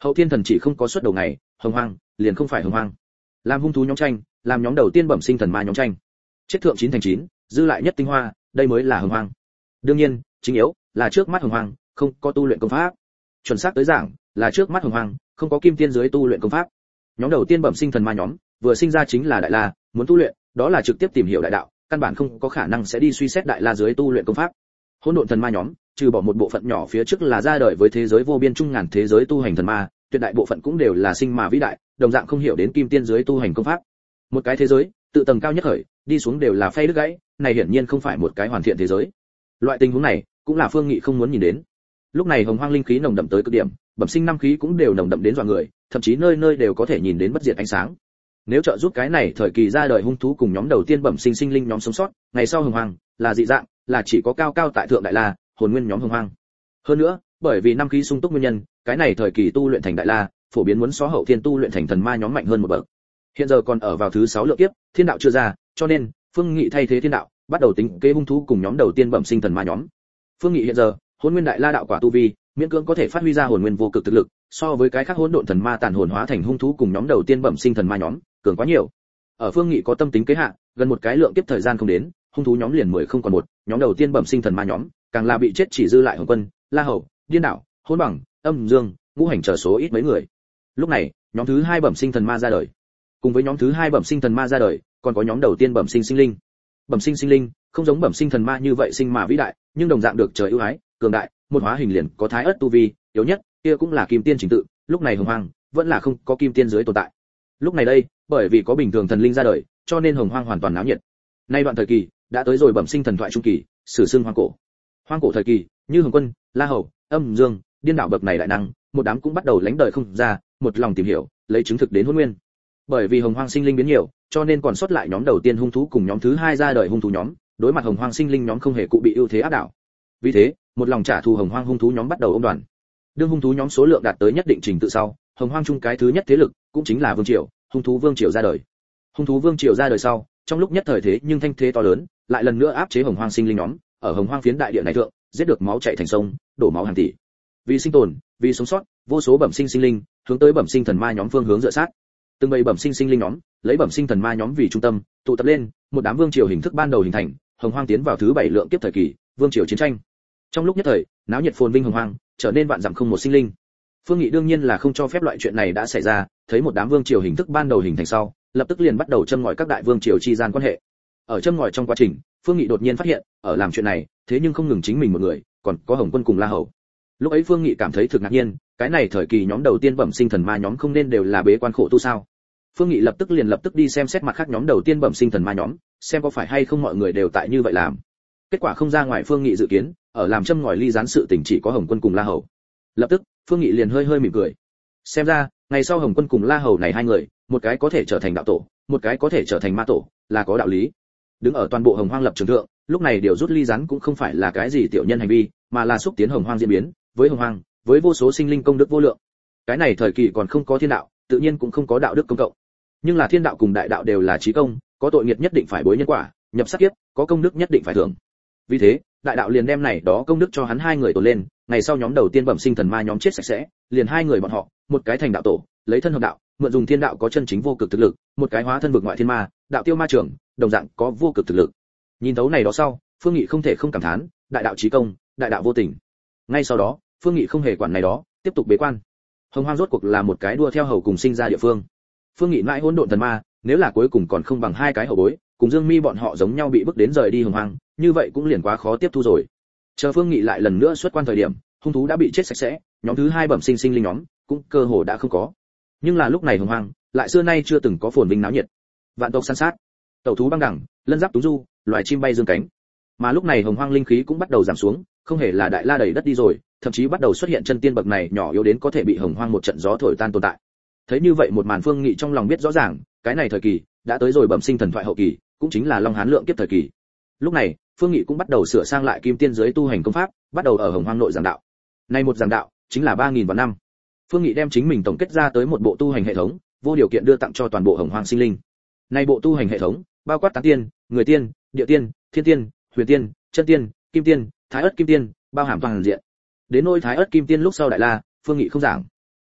Hậu thiên thần chỉ không có xuất đầu ngày, hồng hoang liền không phải hồng hoang. Làm hung thú nhóm tranh, làm nhóm đầu tiên bẩm sinh thần ma nhóm tranh. Chết thượng chín thành chín, dư lại nhất tinh hoa, đây mới là hồng hoang. Đương nhiên, chính yếu là trước mắt hồng hoang không có tu luyện công pháp. Chuẩn xác tới giảng, là trước mắt hồng hoang không có kim tiên dưới tu luyện công pháp. Nhóm đầu tiên bẩm sinh thần ma nhóm, vừa sinh ra chính là đại la, muốn tu luyện, đó là trực tiếp tìm hiểu đại đạo, căn bản không có khả năng sẽ đi suy xét đại la dưới tu luyện công pháp. Hỗn độn thần ma nhóm, trừ bỏ một bộ phận nhỏ phía trước là ra đời với thế giới vô biên trung ngàn thế giới tu hành thần ma, tuyệt đại bộ phận cũng đều là sinh mà vĩ đại, đồng dạng không hiểu đến kim tiên dưới tu hành công pháp. Một cái thế giới, tự tầng cao nhất khởi, đi xuống đều là phay đứt gãy, này hiển nhiên không phải một cái hoàn thiện thế giới. Loại tình huống này, cũng là Phương Nghị không muốn nhìn đến. Lúc này hồng hoang linh khí nồng đậm tới cực điểm, bẩm sinh năm khí cũng đều nồng đậm đến dọa người, thậm chí nơi nơi đều có thể nhìn đến bất diệt ánh sáng. Nếu trợ giúp cái này thời kỳ ra đời hung thú cùng nhóm đầu tiên bẩm sinh sinh linh nhóm sống sót, ngày sau hồng hoang là dị dạng, là chỉ có cao cao tại thượng đại la, hồn nguyên nhóm hồng hoang. Hơn nữa, bởi vì năm khí sung túc nguyên nhân, cái này thời kỳ tu luyện thành đại la, phổ biến muốn xóa hậu thiên tu luyện thành thần ma nhóm mạnh hơn một bậc. Hiện giờ còn ở vào thứ sáu lượng kiếp, thiên đạo chưa ra, cho nên Phương Nghị thay thế thiên đạo, bắt đầu tính kế hung thú cùng nhóm đầu tiên bẩm sinh thần ma nhóm. Phương Nghị hiện giờ, hồn nguyên đại la đạo quả tu vi, miễn cưỡng có thể phát huy ra hồn nguyên vô cực thực lực, so với cái khác hỗn độn thần ma tàn hồn hóa thành hung thú cùng nhóm đầu tiên bẩm sinh thần ma nhóm, cường quá nhiều. Ở Phương Nghị có tâm tính kế hạ, gần một cái lượng kiếp thời gian không đến, hung thú nhóm liền mười không còn một, nhóm đầu tiên bẩm sinh thần ma nhóm, càng là bị chết chỉ dư lại Hồng Quân, La Hầu, Điên Đảo, Hỗn Bằng, Âm Dương, Ngũ Hành trở số ít mấy người. Lúc này, nhóm thứ hai bẩm sinh thần ma ra đời. Cùng với nhóm thứ hai bẩm sinh thần ma ra đời, còn có nhóm đầu tiên bẩm sinh sinh linh. Bẩm sinh sinh linh, không giống bẩm sinh thần ma như vậy sinh mà vĩ đại, nhưng đồng dạng được trời ưu ái, cường đại, một hóa hình liền có thái ớt tu vi, yếu nhất, kia cũng là kim tiên trình tự, lúc này hồng hoang vẫn là không có kim tiên dưới tồn tại. Lúc này đây, bởi vì có bình thường thần linh ra đời, cho nên hồng hoang hoàn toàn náo nhiệt. Nay đoạn thời kỳ đã tới rồi bẩm sinh thần thoại trung kỳ, sử xưng hoang cổ. Hoang cổ thời kỳ, như Hồng Quân, La Hầu, Âm Dương, Điên Đảo bậc này đại năng, một đám cũng bắt đầu lánh đời không ra, một lòng tìm hiểu, lấy chứng thực đến hôn nguyên. Bởi vì hồng hoang sinh linh biến nhiều, cho nên còn sót lại nhóm đầu tiên hung thú cùng nhóm thứ hai ra đời hung thú nhóm, đối mặt hồng hoang sinh linh nhóm không hề cụ bị ưu thế áp đảo. Vì thế, một lòng trả thù hồng hoang hung thú nhóm bắt đầu ôm đoàn. Đương hung thú nhóm số lượng đạt tới nhất định trình tự sau, hồng hoang chung cái thứ nhất thế lực, cũng chính là vương triều, hung thú vương triều ra đời. Hung thú vương triều ra đời sau, trong lúc nhất thời thế nhưng thanh thế to lớn, lại lần nữa áp chế hồng hoang sinh linh nhóm, ở hồng hoang phiến đại địa này thượng, giết được máu chảy thành sông, đổ máu hàng tỷ. Vì sinh tồn, vì sống sót, vô số bẩm sinh sinh linh, hướng tới bẩm sinh thần ma nhóm phương hướng dựa sát. Từng bầy bẩm sinh sinh linh nhóm, lấy bẩm sinh thần ma nhóm vì trung tâm, tụ tập lên, một đám vương triều hình thức ban đầu hình thành, hồng hoang tiến vào thứ bảy lượng kiếp thời kỳ, vương triều chiến tranh. Trong lúc nhất thời, náo nhiệt phồn vinh hồng hoang, trở nên vạn dặm không một sinh linh. Phương Nghị đương nhiên là không cho phép loại chuyện này đã xảy ra, thấy một đám vương triều hình thức ban đầu hình thành sau, lập tức liền bắt đầu châm ngòi các đại vương triều chi gian quan hệ. Ở châm ngòi trong quá trình, Phương Nghị đột nhiên phát hiện, ở làm chuyện này, thế nhưng không ngừng chính mình một người, còn có Hồng Quân cùng La Hầu. Lúc ấy Phương Nghị cảm thấy thực ngạc nhiên, cái này thời kỳ nhóm đầu tiên bẩm sinh thần ma nhóm không nên đều là bế quan khổ tu sao? Phương Nghị lập tức liền lập tức đi xem xét mặt khác nhóm đầu tiên bẩm sinh thần ma nhóm, xem có phải hay không mọi người đều tại như vậy làm. Kết quả không ra ngoài Phương Nghị dự kiến, ở làm châm ngòi ly gián sự tình chỉ có Hồng Quân cùng La Hầu. Lập tức, Phương Nghị liền hơi hơi mỉm cười. Xem ra, ngày sau Hồng Quân cùng La Hầu này hai người, một cái có thể trở thành đạo tổ, một cái có thể trở thành ma tổ, là có đạo lý. Đứng ở toàn bộ Hồng Hoang lập trường thượng, lúc này điều rút ly gián cũng không phải là cái gì tiểu nhân hành vi, mà là xúc tiến Hồng Hoang diễn biến, với Hồng Hoang, với vô số sinh linh công đức vô lượng. Cái này thời kỳ còn không có thiên đạo, tự nhiên cũng không có đạo đức công cộng. Nhưng là thiên đạo cùng đại đạo đều là chí công, có tội nghiệp nhất định phải bối nhân quả, nhập sát kiếp, có công đức nhất định phải thưởng. Vì thế, đại đạo liền đem này đó công đức cho hắn hai người tổ lên, ngày sau nhóm đầu tiên bẩm sinh thần ma nhóm chết sạch sẽ, liền hai người bọn họ, một cái thành đạo tổ, lấy thân hợp đạo, mượn dùng thiên đạo có chân chính vô cực thực lực, một cái hóa thân vực ngoại thiên ma, đạo tiêu ma trưởng, đồng dạng có vô cực thực lực. Nhìn thấu này đó sau, Phương Nghị không thể không cảm thán, đại đạo chí công, đại đạo vô tình. Ngay sau đó, Phương Nghị không hề quản này đó, tiếp tục bế quan. Hồng Hoang rốt cuộc là một cái đua theo hầu cùng sinh ra địa phương. Phương Nghị mãi hỗn độn thần ma, nếu là cuối cùng còn không bằng hai cái hậu bối, cùng Dương Mi bọn họ giống nhau bị bức đến rời đi Hồng Hoang, như vậy cũng liền quá khó tiếp thu rồi. Chờ Phương Nghị lại lần nữa xuất quan thời điểm, hung thú đã bị chết sạch sẽ, nhóm thứ hai bẩm sinh sinh linh nhóm cũng cơ hồ đã không có. Nhưng là lúc này Hồng Hoang lại xưa nay chưa từng có phồn vinh náo nhiệt. Vạn tộc săn sát, tẩu thú băng đẳng, lân giáp tú du, loài chim bay dương cánh. Mà lúc này Hồng Hoang linh khí cũng bắt đầu giảm xuống, không hề là đại la đầy đất đi rồi, thậm chí bắt đầu xuất hiện chân tiên bậc này nhỏ yếu đến có thể bị Hồng Hoang một trận gió thổi tan tồn tại. Thấy như vậy một màn, Phương Nghị trong lòng biết rõ ràng, cái này thời kỳ đã tới rồi bẩm sinh thần thoại hậu kỳ, cũng chính là Long Hán lượng kiếp thời kỳ. Lúc này, Phương Nghị cũng bắt đầu sửa sang lại kim tiên giới tu hành công pháp, bắt đầu ở Hồng Hoang nội giảng đạo. Nay một giảng đạo chính là ba nghìn vạn năm. Phương Nghị đem chính mình tổng kết ra tới một bộ tu hành hệ thống, vô điều kiện đưa tặng cho toàn bộ Hồng Hoang sinh linh. Nay bộ tu hành hệ thống bao quát tán tiên, người tiên, địa tiên, thiên tiên, huyền tiên, chân tiên, kim tiên, thái ất kim tiên, bao hàm toàn diện. Đến nỗi thái ất kim tiên lúc sau đại la, Phương Nghị không giảng.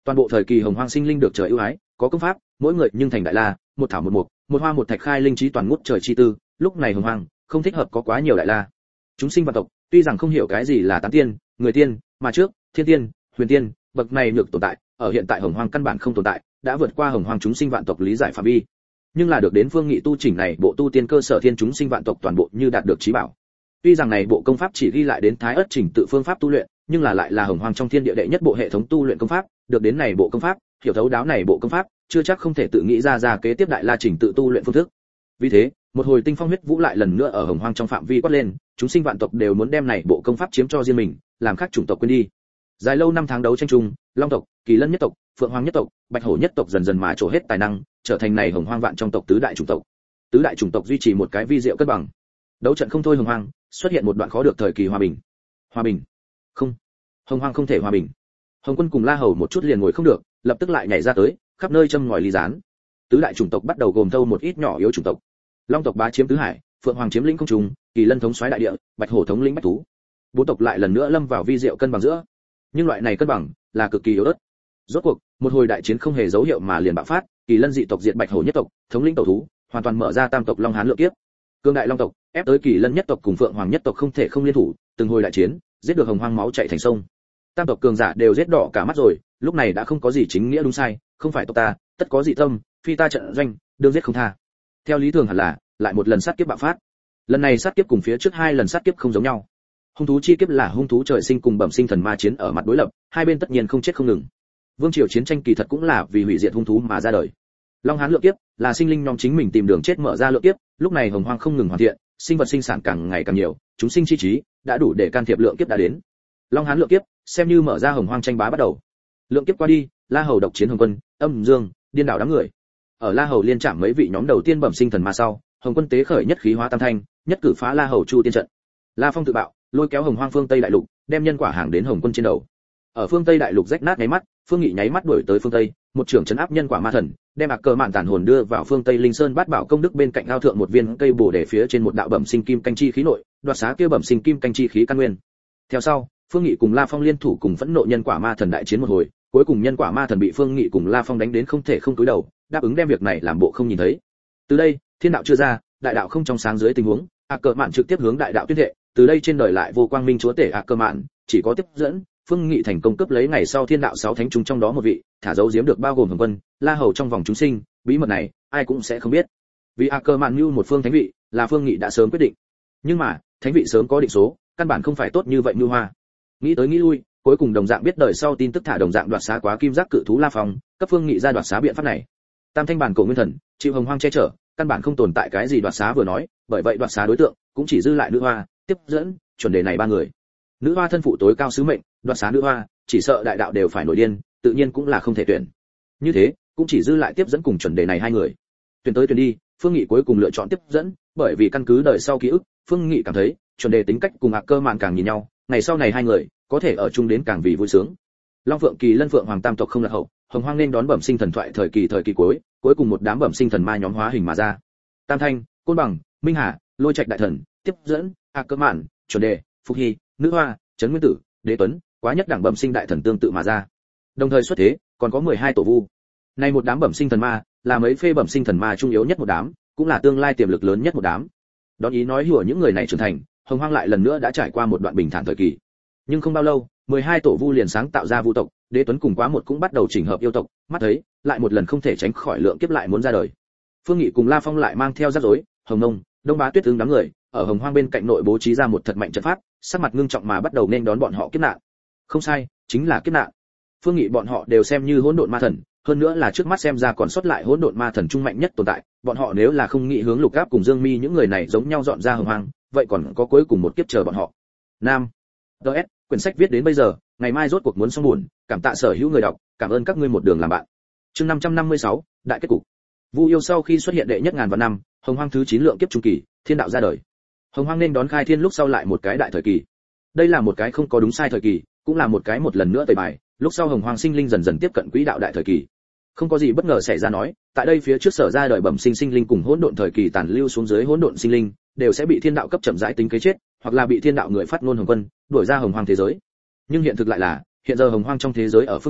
Toàn bộ thời kỳ hồng hoang sinh linh được trời ưu ái, có công pháp, mỗi người nhưng thành đại la, một thảo một mục, một hoa một thạch khai linh trí toàn ngút trời chi tư, lúc này hồng hoang không thích hợp có quá nhiều đại la. Chúng sinh vạn tộc, tuy rằng không hiểu cái gì là tán tiên, người tiên, mà trước, thiên tiên, huyền tiên, bậc này được tồn tại, ở hiện tại hồng hoang căn bản không tồn tại, đã vượt qua hồng hoang chúng sinh vạn tộc lý giải phạm vi. Nhưng là được đến Phương Nghị tu chỉnh này bộ tu tiên cơ sở thiên chúng sinh vạn tộc toàn bộ như đạt được trí bảo. Tuy rằng này bộ công pháp chỉ ghi lại đến thái ất chỉnh tự phương pháp tu luyện, nhưng là lại là hồng hoang trong thiên địa đệ nhất bộ hệ thống tu luyện công pháp, được đến này bộ công pháp, hiểu thấu đáo này bộ công pháp, chưa chắc không thể tự nghĩ ra ra kế tiếp đại la chỉnh tự tu luyện phương thức. Vì thế, một hồi tinh phong huyết vũ lại lần nữa ở hồng hoang trong phạm vi quát lên, chúng sinh vạn tộc đều muốn đem này bộ công pháp chiếm cho riêng mình, làm khác chủng tộc quên đi. Dài lâu năm tháng đấu tranh chung, long tộc, kỳ lân nhất tộc, phượng hoàng nhất tộc, bạch hổ nhất tộc dần dần mà trổ hết tài năng, trở thành này hồng hoang vạn trong tộc tứ đại chủng tộc. Tứ đại chủng tộc duy trì một cái vi diệu cân bằng. Đấu trận không thôi hồng hoang, xuất hiện một đoạn khó được thời kỳ hòa bình. Hòa bình? Không, hồng hoang không thể hòa bình. Hồng Quân cùng La Hầu một chút liền ngồi không được, lập tức lại nhảy ra tới, khắp nơi châm ngòi ly gián. Tứ đại chủng tộc bắt đầu gồm thâu một ít nhỏ yếu chủng tộc. Long tộc bá chiếm tứ hải, phượng hoàng chiếm lĩnh không trung, kỳ lân thống soái đại địa, bạch hổ thống lĩnh bách thú. Bốn tộc lại lần nữa lâm vào vi diệu cân bằng giữa. Nhưng loại này cân bằng là cực kỳ yếu ớt. Rốt cuộc, một hồi đại chiến không hề dấu hiệu mà liền bạo phát, kỳ lân dị tộc diệt bạch hổ nhất tộc, thống lĩnh tẩu thú, hoàn toàn mở ra tam tộc long hán lượng kiếp. Cương đại long tộc ép tới kỳ lân nhất tộc cùng phượng hoàng nhất tộc không thể không liên thủ, từng hồi đại chiến, giết được hồng hoang máu chảy thành sông. Tam tộc cường giả đều giết đỏ cả mắt rồi, lúc này đã không có gì chính nghĩa đúng sai, không phải tộc ta, tất có dị tâm, phi ta trận doanh, đương giết không tha. Theo lý thường hẳn là, lại một lần sát kiếp bạo phát. Lần này sát kiếp cùng phía trước hai lần sát kiếp không giống nhau. Hung thú chi kiếp là hung thú trời sinh cùng bẩm sinh thần ma chiến ở mặt đối lập, hai bên tất nhiên không chết không ngừng. Vương triều chiến tranh kỳ thật cũng là vì hủy diệt hung thú mà ra đời. Long hán lượng kiếp là sinh linh nhóm chính mình tìm đường chết mở ra lượng kiếp, lúc này hồng hoang không ngừng hoàn thiện, sinh vật sinh sản càng ngày càng nhiều, chúng sinh chi trí đã đủ để can thiệp lượng kiếp đã đến. Long hán lượng kiếp xem như mở ra hồng hoang tranh bá bắt đầu. Lượng kiếp qua đi, La Hầu độc chiến Hồng Quân, Âm Dương, điên đảo đám người. Ở La Hầu liên chạm mấy vị nhóm đầu tiên bẩm sinh thần ma sau, Hồng Quân tế khởi nhất khí hóa tam thanh, nhất cử phá La Hầu chu tiên trận. La Phong tự bạo, lôi kéo hồng hoang phương Tây đại lục, đem nhân quả hàng đến Hồng Quân trên đầu. Ở phương Tây đại lục rách nát nháy mắt, Phương Nghị nháy mắt đuổi tới phương Tây, một trưởng trấn áp nhân quả ma thần, đem ạc cờ mạn tàn hồn đưa vào phương Tây Linh Sơn bát bảo công đức bên cạnh ao thượng một viên cây bồ đề phía trên một đạo bẩm sinh kim canh chi khí nội, đoạt xá kia bẩm sinh kim canh chi khí căn nguyên. Theo sau, Phương Nghị cùng La Phong liên thủ cùng phẫn nộ nhân quả ma thần đại chiến một hồi, cuối cùng nhân quả ma thần bị Phương Nghị cùng La Phong đánh đến không thể không cúi đầu, đáp ứng đem việc này làm bộ không nhìn thấy. Từ đây, thiên đạo chưa ra, đại đạo không trong sáng dưới tình huống, ạc cờ mạn trực tiếp hướng đại đạo tuyên thệ, từ đây trên đời lại vô quang minh chúa tể ạc cờ mạn, chỉ có tiếp dẫn. Phương Nghị thành công cướp lấy ngày sau thiên đạo sáu thánh chúng trong đó một vị, thả dấu giếm được bao gồm Hồng Quân, La Hầu trong vòng chúng sinh, bí mật này ai cũng sẽ không biết. Vì A Cơ Mạn như một phương thánh vị, là Phương Nghị đã sớm quyết định. Nhưng mà, thánh vị sớm có định số, căn bản không phải tốt như vậy như hoa. Nghĩ tới nghĩ lui, cuối cùng đồng dạng biết đời sau tin tức thả đồng dạng đoạt xá quá kim giác cự thú La Phong, cấp Phương Nghị ra đoạt xá biện pháp này. Tam thanh bản cổ nguyên thần, chịu hồng hoang che chở, căn bản không tồn tại cái gì đoạt xá vừa nói, bởi vậy đoạt xá đối tượng cũng chỉ dư lại nữ hoa, tiếp dẫn, chuẩn đề này ba người. Nữ hoa thân phụ tối cao sứ mệnh, đoạt xá nữ hoa, chỉ sợ đại đạo đều phải nổi điên, tự nhiên cũng là không thể tuyển. Như thế, cũng chỉ dư lại tiếp dẫn cùng chuẩn đề này hai người. Tuyển tới tuyển đi, Phương Nghị cuối cùng lựa chọn tiếp dẫn, bởi vì căn cứ đời sau ký ức, Phương Nghị cảm thấy, chuẩn đề tính cách cùng Ạc Cơ Mạn càng nhìn nhau, ngày sau này hai người có thể ở chung đến càng vì vui sướng. Long Phượng Kỳ Lân Phượng Hoàng tam tộc không lạc hậu, hồng hoang nên đón bẩm sinh thần thoại thời kỳ thời kỳ cuối, cuối cùng một đám bẩm sinh thần ma nhóm hóa hình mà ra. Tam Thanh, Côn Bằng, Minh Hà, Lôi Trạch đại thần, tiếp dẫn, Ạc Cơ Mạn, chuẩn đề, Phục Hy, Nữ Hoa, Trấn Nguyên Tử, Đế Tuấn, quá nhất đẳng bẩm sinh đại thần tương tự mà ra. Đồng thời xuất thế, còn có mười hai tổ vu. Này một đám bẩm sinh thần ma, là mấy phê bẩm sinh thần ma trung yếu nhất một đám, cũng là tương lai tiềm lực lớn nhất một đám. Đón ý nói hùa những người này trưởng thành, hồng hoang lại lần nữa đã trải qua một đoạn bình thản thời kỳ. Nhưng không bao lâu, mười hai tổ vu liền sáng tạo ra vu tộc, Đế Tuấn cùng quá một cũng bắt đầu chỉnh hợp yêu tộc, mắt thấy, lại một lần không thể tránh khỏi lượng kiếp lại muốn ra đời. Phương Nghị cùng La Phong lại mang theo rắc rối, Hồng Nông, Đông Bá Tuyết ứng đám người, ở hồng hoang bên cạnh nội bố trí ra một thật mạnh trận pháp, sắc mặt ngưng trọng mà bắt đầu nên đón bọn họ kiếp nạn. Không sai, chính là kiếp nạn. Phương Nghị bọn họ đều xem như hỗn độn ma thần, hơn nữa là trước mắt xem ra còn sót lại hỗn độn ma thần trung mạnh nhất tồn tại, bọn họ nếu là không nghĩ hướng Lục Áp cùng Dương Mi những người này giống nhau dọn ra hồng hoang, vậy còn có cuối cùng một kiếp chờ bọn họ. Nam. đê ét, quyển sách viết đến bây giờ, ngày mai rốt cuộc muốn xong buồn, cảm tạ sở hữu người đọc, cảm ơn các ngươi một đường làm bạn. Chương năm trăm năm mươi sáu, đại kết cục. Vu yêu sau khi xuất hiện đệ nhất ngàn vạn năm, hồng hoang thứ chín lượng kiếp trung kỳ, thiên đạo ra đời. Hồng hoang nên đón khai thiên lúc sau lại một cái đại thời kỳ. Đây là một cái không có đúng sai thời kỳ, cũng là một cái một lần nữa tẩy bài, lúc sau hồng hoang sinh linh dần dần tiếp cận quỹ đạo đại thời kỳ. Không có gì bất ngờ xảy ra nói, tại đây phía trước sở ra đời bẩm sinh sinh linh cùng hỗn độn thời kỳ tàn lưu xuống dưới hỗn độn sinh linh, đều sẽ bị thiên đạo cấp chậm rãi tính kế chết, hoặc là bị thiên đạo người phát ngôn hồng quân, đuổi ra hồng hoang thế giới. Nhưng hiện thực lại là, hiện giờ hồng hoang trong thế giới ở Phương Nghị,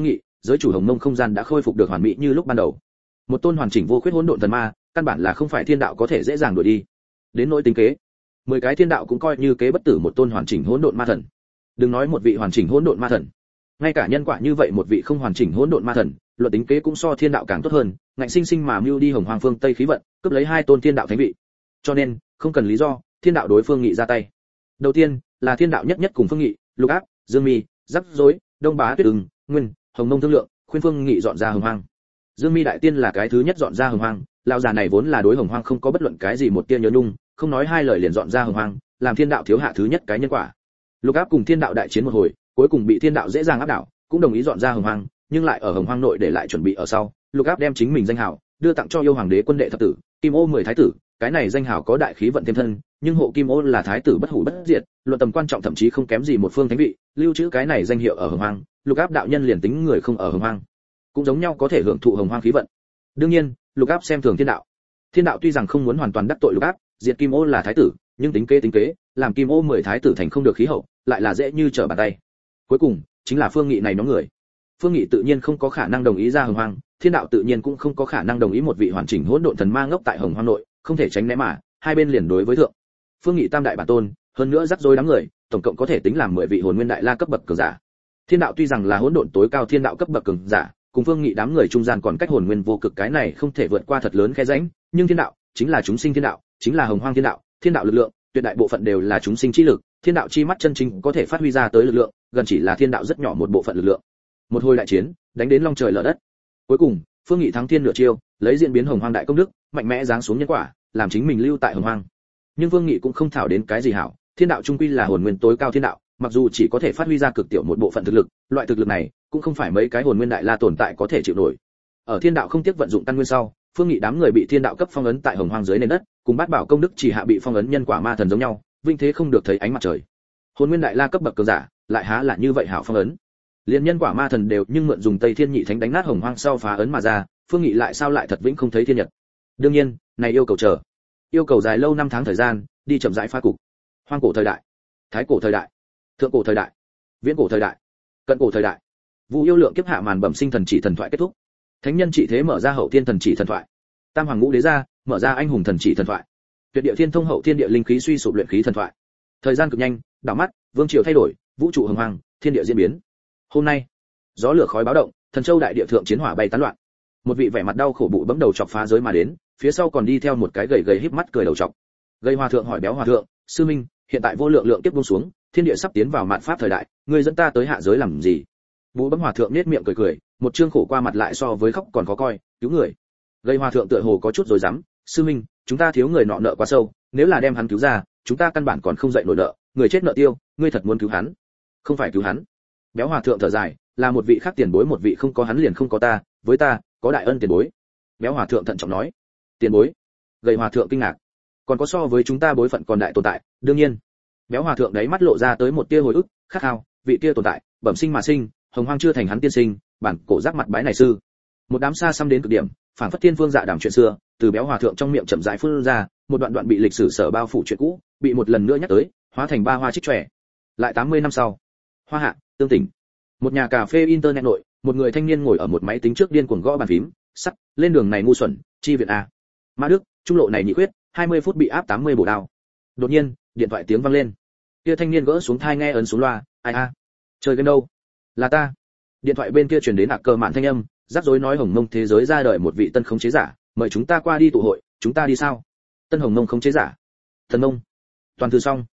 giới chủ hồng mông không gian đã khôi phục được hoàn mỹ như lúc ban đầu. Một tôn hoàn chỉnh vô khuyết hỗn độn thần ma, căn bản là không phải thiên đạo có thể dễ dàng đuổi đi. Đến nỗi tính kế, mười cái thiên đạo cũng coi như kế bất tử một tôn hoàn chỉnh hỗn độn ma thần. Đừng nói một vị hoàn chỉnh hỗn độn ma thần, ngay cả nhân quả như vậy một vị không hoàn chỉnh hỗn độn ma thần, luật tính kế cũng so thiên đạo càng tốt hơn, ngạnh sinh sinh mà mưu đi hồng hoàng phương tây khí vận, cướp lấy hai tôn thiên đạo thánh vị. Cho nên, không cần lý do, thiên đạo đối phương nghị ra tay. Đầu tiên là thiên đạo nhất nhất cùng phương nghị, lục áp, dương mi, rắc rối, đông bá tuyết ưng, nguyên, hồng mông thương lượng, khuyên phương nghị dọn ra hồng hoang. Dương mi đại tiên là cái thứ nhất dọn ra hồng hoang, lão già này vốn là đối hồng hoang không có bất luận cái gì một tia nhớ nhung, không nói hai lời liền dọn ra hồng hoang, làm thiên đạo thiếu hạ thứ nhất cái nhân quả. Lục áp cùng thiên đạo đại chiến một hồi, cuối cùng bị thiên đạo dễ dàng áp đảo, cũng đồng ý dọn ra hồng hoang, nhưng lại ở hồng hoang nội để lại chuẩn bị ở sau. Lục áp đem chính mình danh hào đưa tặng cho yêu hoàng đế quân đệ thập tử, kim ô mười thái tử, cái này danh hào có đại khí vận thêm thân, nhưng hộ kim ô là thái tử bất hủ bất diệt, luận tầm quan trọng thậm chí không kém gì một phương thánh vị, lưu trữ cái này danh hiệu ở hồng hoang, lục áp đạo nhân liền tính người không ở hồng hoang, cũng giống nhau có thể hưởng thụ hồng hoang khí vận. Đương nhiên, lục áp xem thường thiên đạo. Thiên đạo tuy rằng không muốn hoàn toàn đắc tội lục áp, diệt kim ô là thái tử, nhưng tính kế tính kế, làm kim ô mười thái tử thành không được khí hậu, lại là dễ như trở bàn tay. Cuối cùng, chính là phương nghị này nhóm người. Phương nghị tự nhiên không có khả năng đồng ý ra hồng hoang, thiên đạo tự nhiên cũng không có khả năng đồng ý một vị hoàn chỉnh hỗn độn thần ma ngốc tại hồng hoang nội, không thể tránh né mà, hai bên liền đối với thượng. Phương nghị tam đại bản tôn, hơn nữa rắc rối đám người, tổng cộng có thể tính làm mười vị hồn nguyên đại la cấp bậc cường giả. Thiên đạo tuy rằng là hỗn độn tối cao thiên đạo cấp bậc cường giả, cùng phương nghị đám người trung gian còn cách hồn nguyên vô cực cái này không thể vượt qua thật lớn khe rãnh, nhưng thiên đạo chính là chúng sinh thiên đạo, chính là hồng hoang thiên đạo, thiên đạo lực lượng, tuyệt đại bộ phận đều là chúng sinh chi lực, thiên đạo chi mắt chân chính có thể phát huy ra tới lực lượng, gần chỉ là thiên đạo rất nhỏ một bộ phận lực lượng. Một hồi đại chiến, đánh đến long trời lở đất. Cuối cùng, phương nghị thắng thiên nửa chiêu, lấy diễn biến hồng hoang đại công đức, mạnh mẽ giáng xuống nhân quả, làm chính mình lưu tại hồng hoang. Nhưng phương nghị cũng không thảo đến cái gì hảo, thiên đạo trung quy là hồn nguyên tối cao thiên đạo, mặc dù chỉ có thể phát huy ra cực tiểu một bộ phận thực lực, loại thực lực này cũng không phải mấy cái hồn nguyên đại la tồn tại có thể chịu nổi. Ở thiên đạo không tiếc vận dụng căn nguyên sau, phương nghị đám người bị thiên đạo cấp phong ấn tại hồng hoang dưới nền đất, cùng bát bảo công đức chỉ hạ bị phong ấn nhân quả ma thần giống nhau, vinh thế không được thấy ánh mặt trời. Hồn nguyên đại la cấp bậc cường giả, lại há là như vậy hảo phong ấn. Liên nhân quả ma thần đều nhưng mượn dùng Tây Thiên Nhị Thánh đánh nát hồng hoang sau phá ấn mà ra, phương nghị lại sao lại thật vĩnh không thấy thiên nhật. Đương nhiên, này yêu cầu chờ, yêu cầu dài lâu năm tháng thời gian, đi chậm rãi phá cục. Hoang cổ thời đại, thái cổ thời đại, thượng cổ thời đại, viễn cổ thời đại, cận cổ thời đại. Vu yêu lượng kiếp hạ màn bẩm sinh thần chỉ thần thoại kết thúc. Thánh nhân trị thế mở ra hậu thiên thần chỉ thần thoại. Tam hoàng ngũ đế gia mở ra anh hùng thần chỉ thần thoại. Tuyệt địa thiên thông hậu thiên địa linh khí suy sụp luyện khí thần thoại. Thời gian cực nhanh, đảo mắt, vương triều thay đổi, vũ trụ hồng hoang, thiên địa diễn biến. Hôm nay, gió lửa khói báo động, thần châu đại địa thượng chiến hỏa bay tán loạn. Một vị vẻ mặt đau khổ bụ bấm đầu chọc phá giới mà đến, phía sau còn đi theo một cái gầy gầy híp mắt cười đầu chọc. Gầy hòa thượng hỏi béo hòa thượng, sư minh, hiện tại vô lượng lượng kiếp buông xuống, thiên địa sắp tiến vào mạn pháp thời đại, ngươi dẫn ta tới hạ giới làm gì? Bụ bấm hòa thượng nét miệng cười cười, một trương khổ qua mặt lại so với khóc còn khó coi, cứu người. Gầy hòa thượng tựa hồ có chút rồi dám, sư minh, chúng ta thiếu người nọ nợ quá sâu, nếu là đem hắn cứu ra, chúng ta căn bản còn không dậy nổi nợ, người chết nợ tiêu, ngươi thật muốn cứu hắn? Không phải cứu hắn. Béo hòa thượng thở dài, là một vị khác tiền bối, một vị không có hắn liền không có ta, với ta có đại ân tiền bối. Béo hòa thượng thận trọng nói. Tiền bối? Gầy hòa thượng kinh ngạc. Còn có so với chúng ta bối phận còn đại tồn tại? Đương nhiên. Béo hòa thượng đáy mắt lộ ra tới một tia hồi ức, khát khao, vị tia tồn tại, bẩm sinh mà sinh, hồng hoang chưa thành hắn tiên sinh, bản cổ giác mặt bái này sư. Một đám xa xăm đến cực điểm, phảng phất thiên phương dạ đàm chuyện xưa, từ béo hòa thượng trong miệng chậm rãi phun ra, một đoạn đoạn bị lịch sử sở bao phủ chuyện cũ, bị một lần nữa nhắc tới, hóa thành ba hoa trích trẻ. Lại tám mươi năm sau, Hoa Hạ, Tương Tỉnh. Một nhà cà phê internet nội, một người thanh niên ngồi ở một máy tính trước điên cuồng gõ bàn phím, sắt, lên đường này ngu xuẩn, chi viện a. Mã Đức, trung lộ này nhị quyết, hai mươi phút bị áp tám mươi bổ đao. Đột nhiên, điện thoại tiếng vang lên. Kia thanh niên gỡ xuống thai nghe ấn xuống loa, ai a? Chơi game đâu? Là ta. Điện thoại bên kia truyền đến ạc cơ mạn thanh âm, rắc rối nói Hồng Mông thế giới ra đời một vị tân khống chế giả, mời chúng ta qua đi tụ hội, chúng ta đi sao? Tân Hồng Mông khống chế giả. Thần Mông. Toàn thư xong.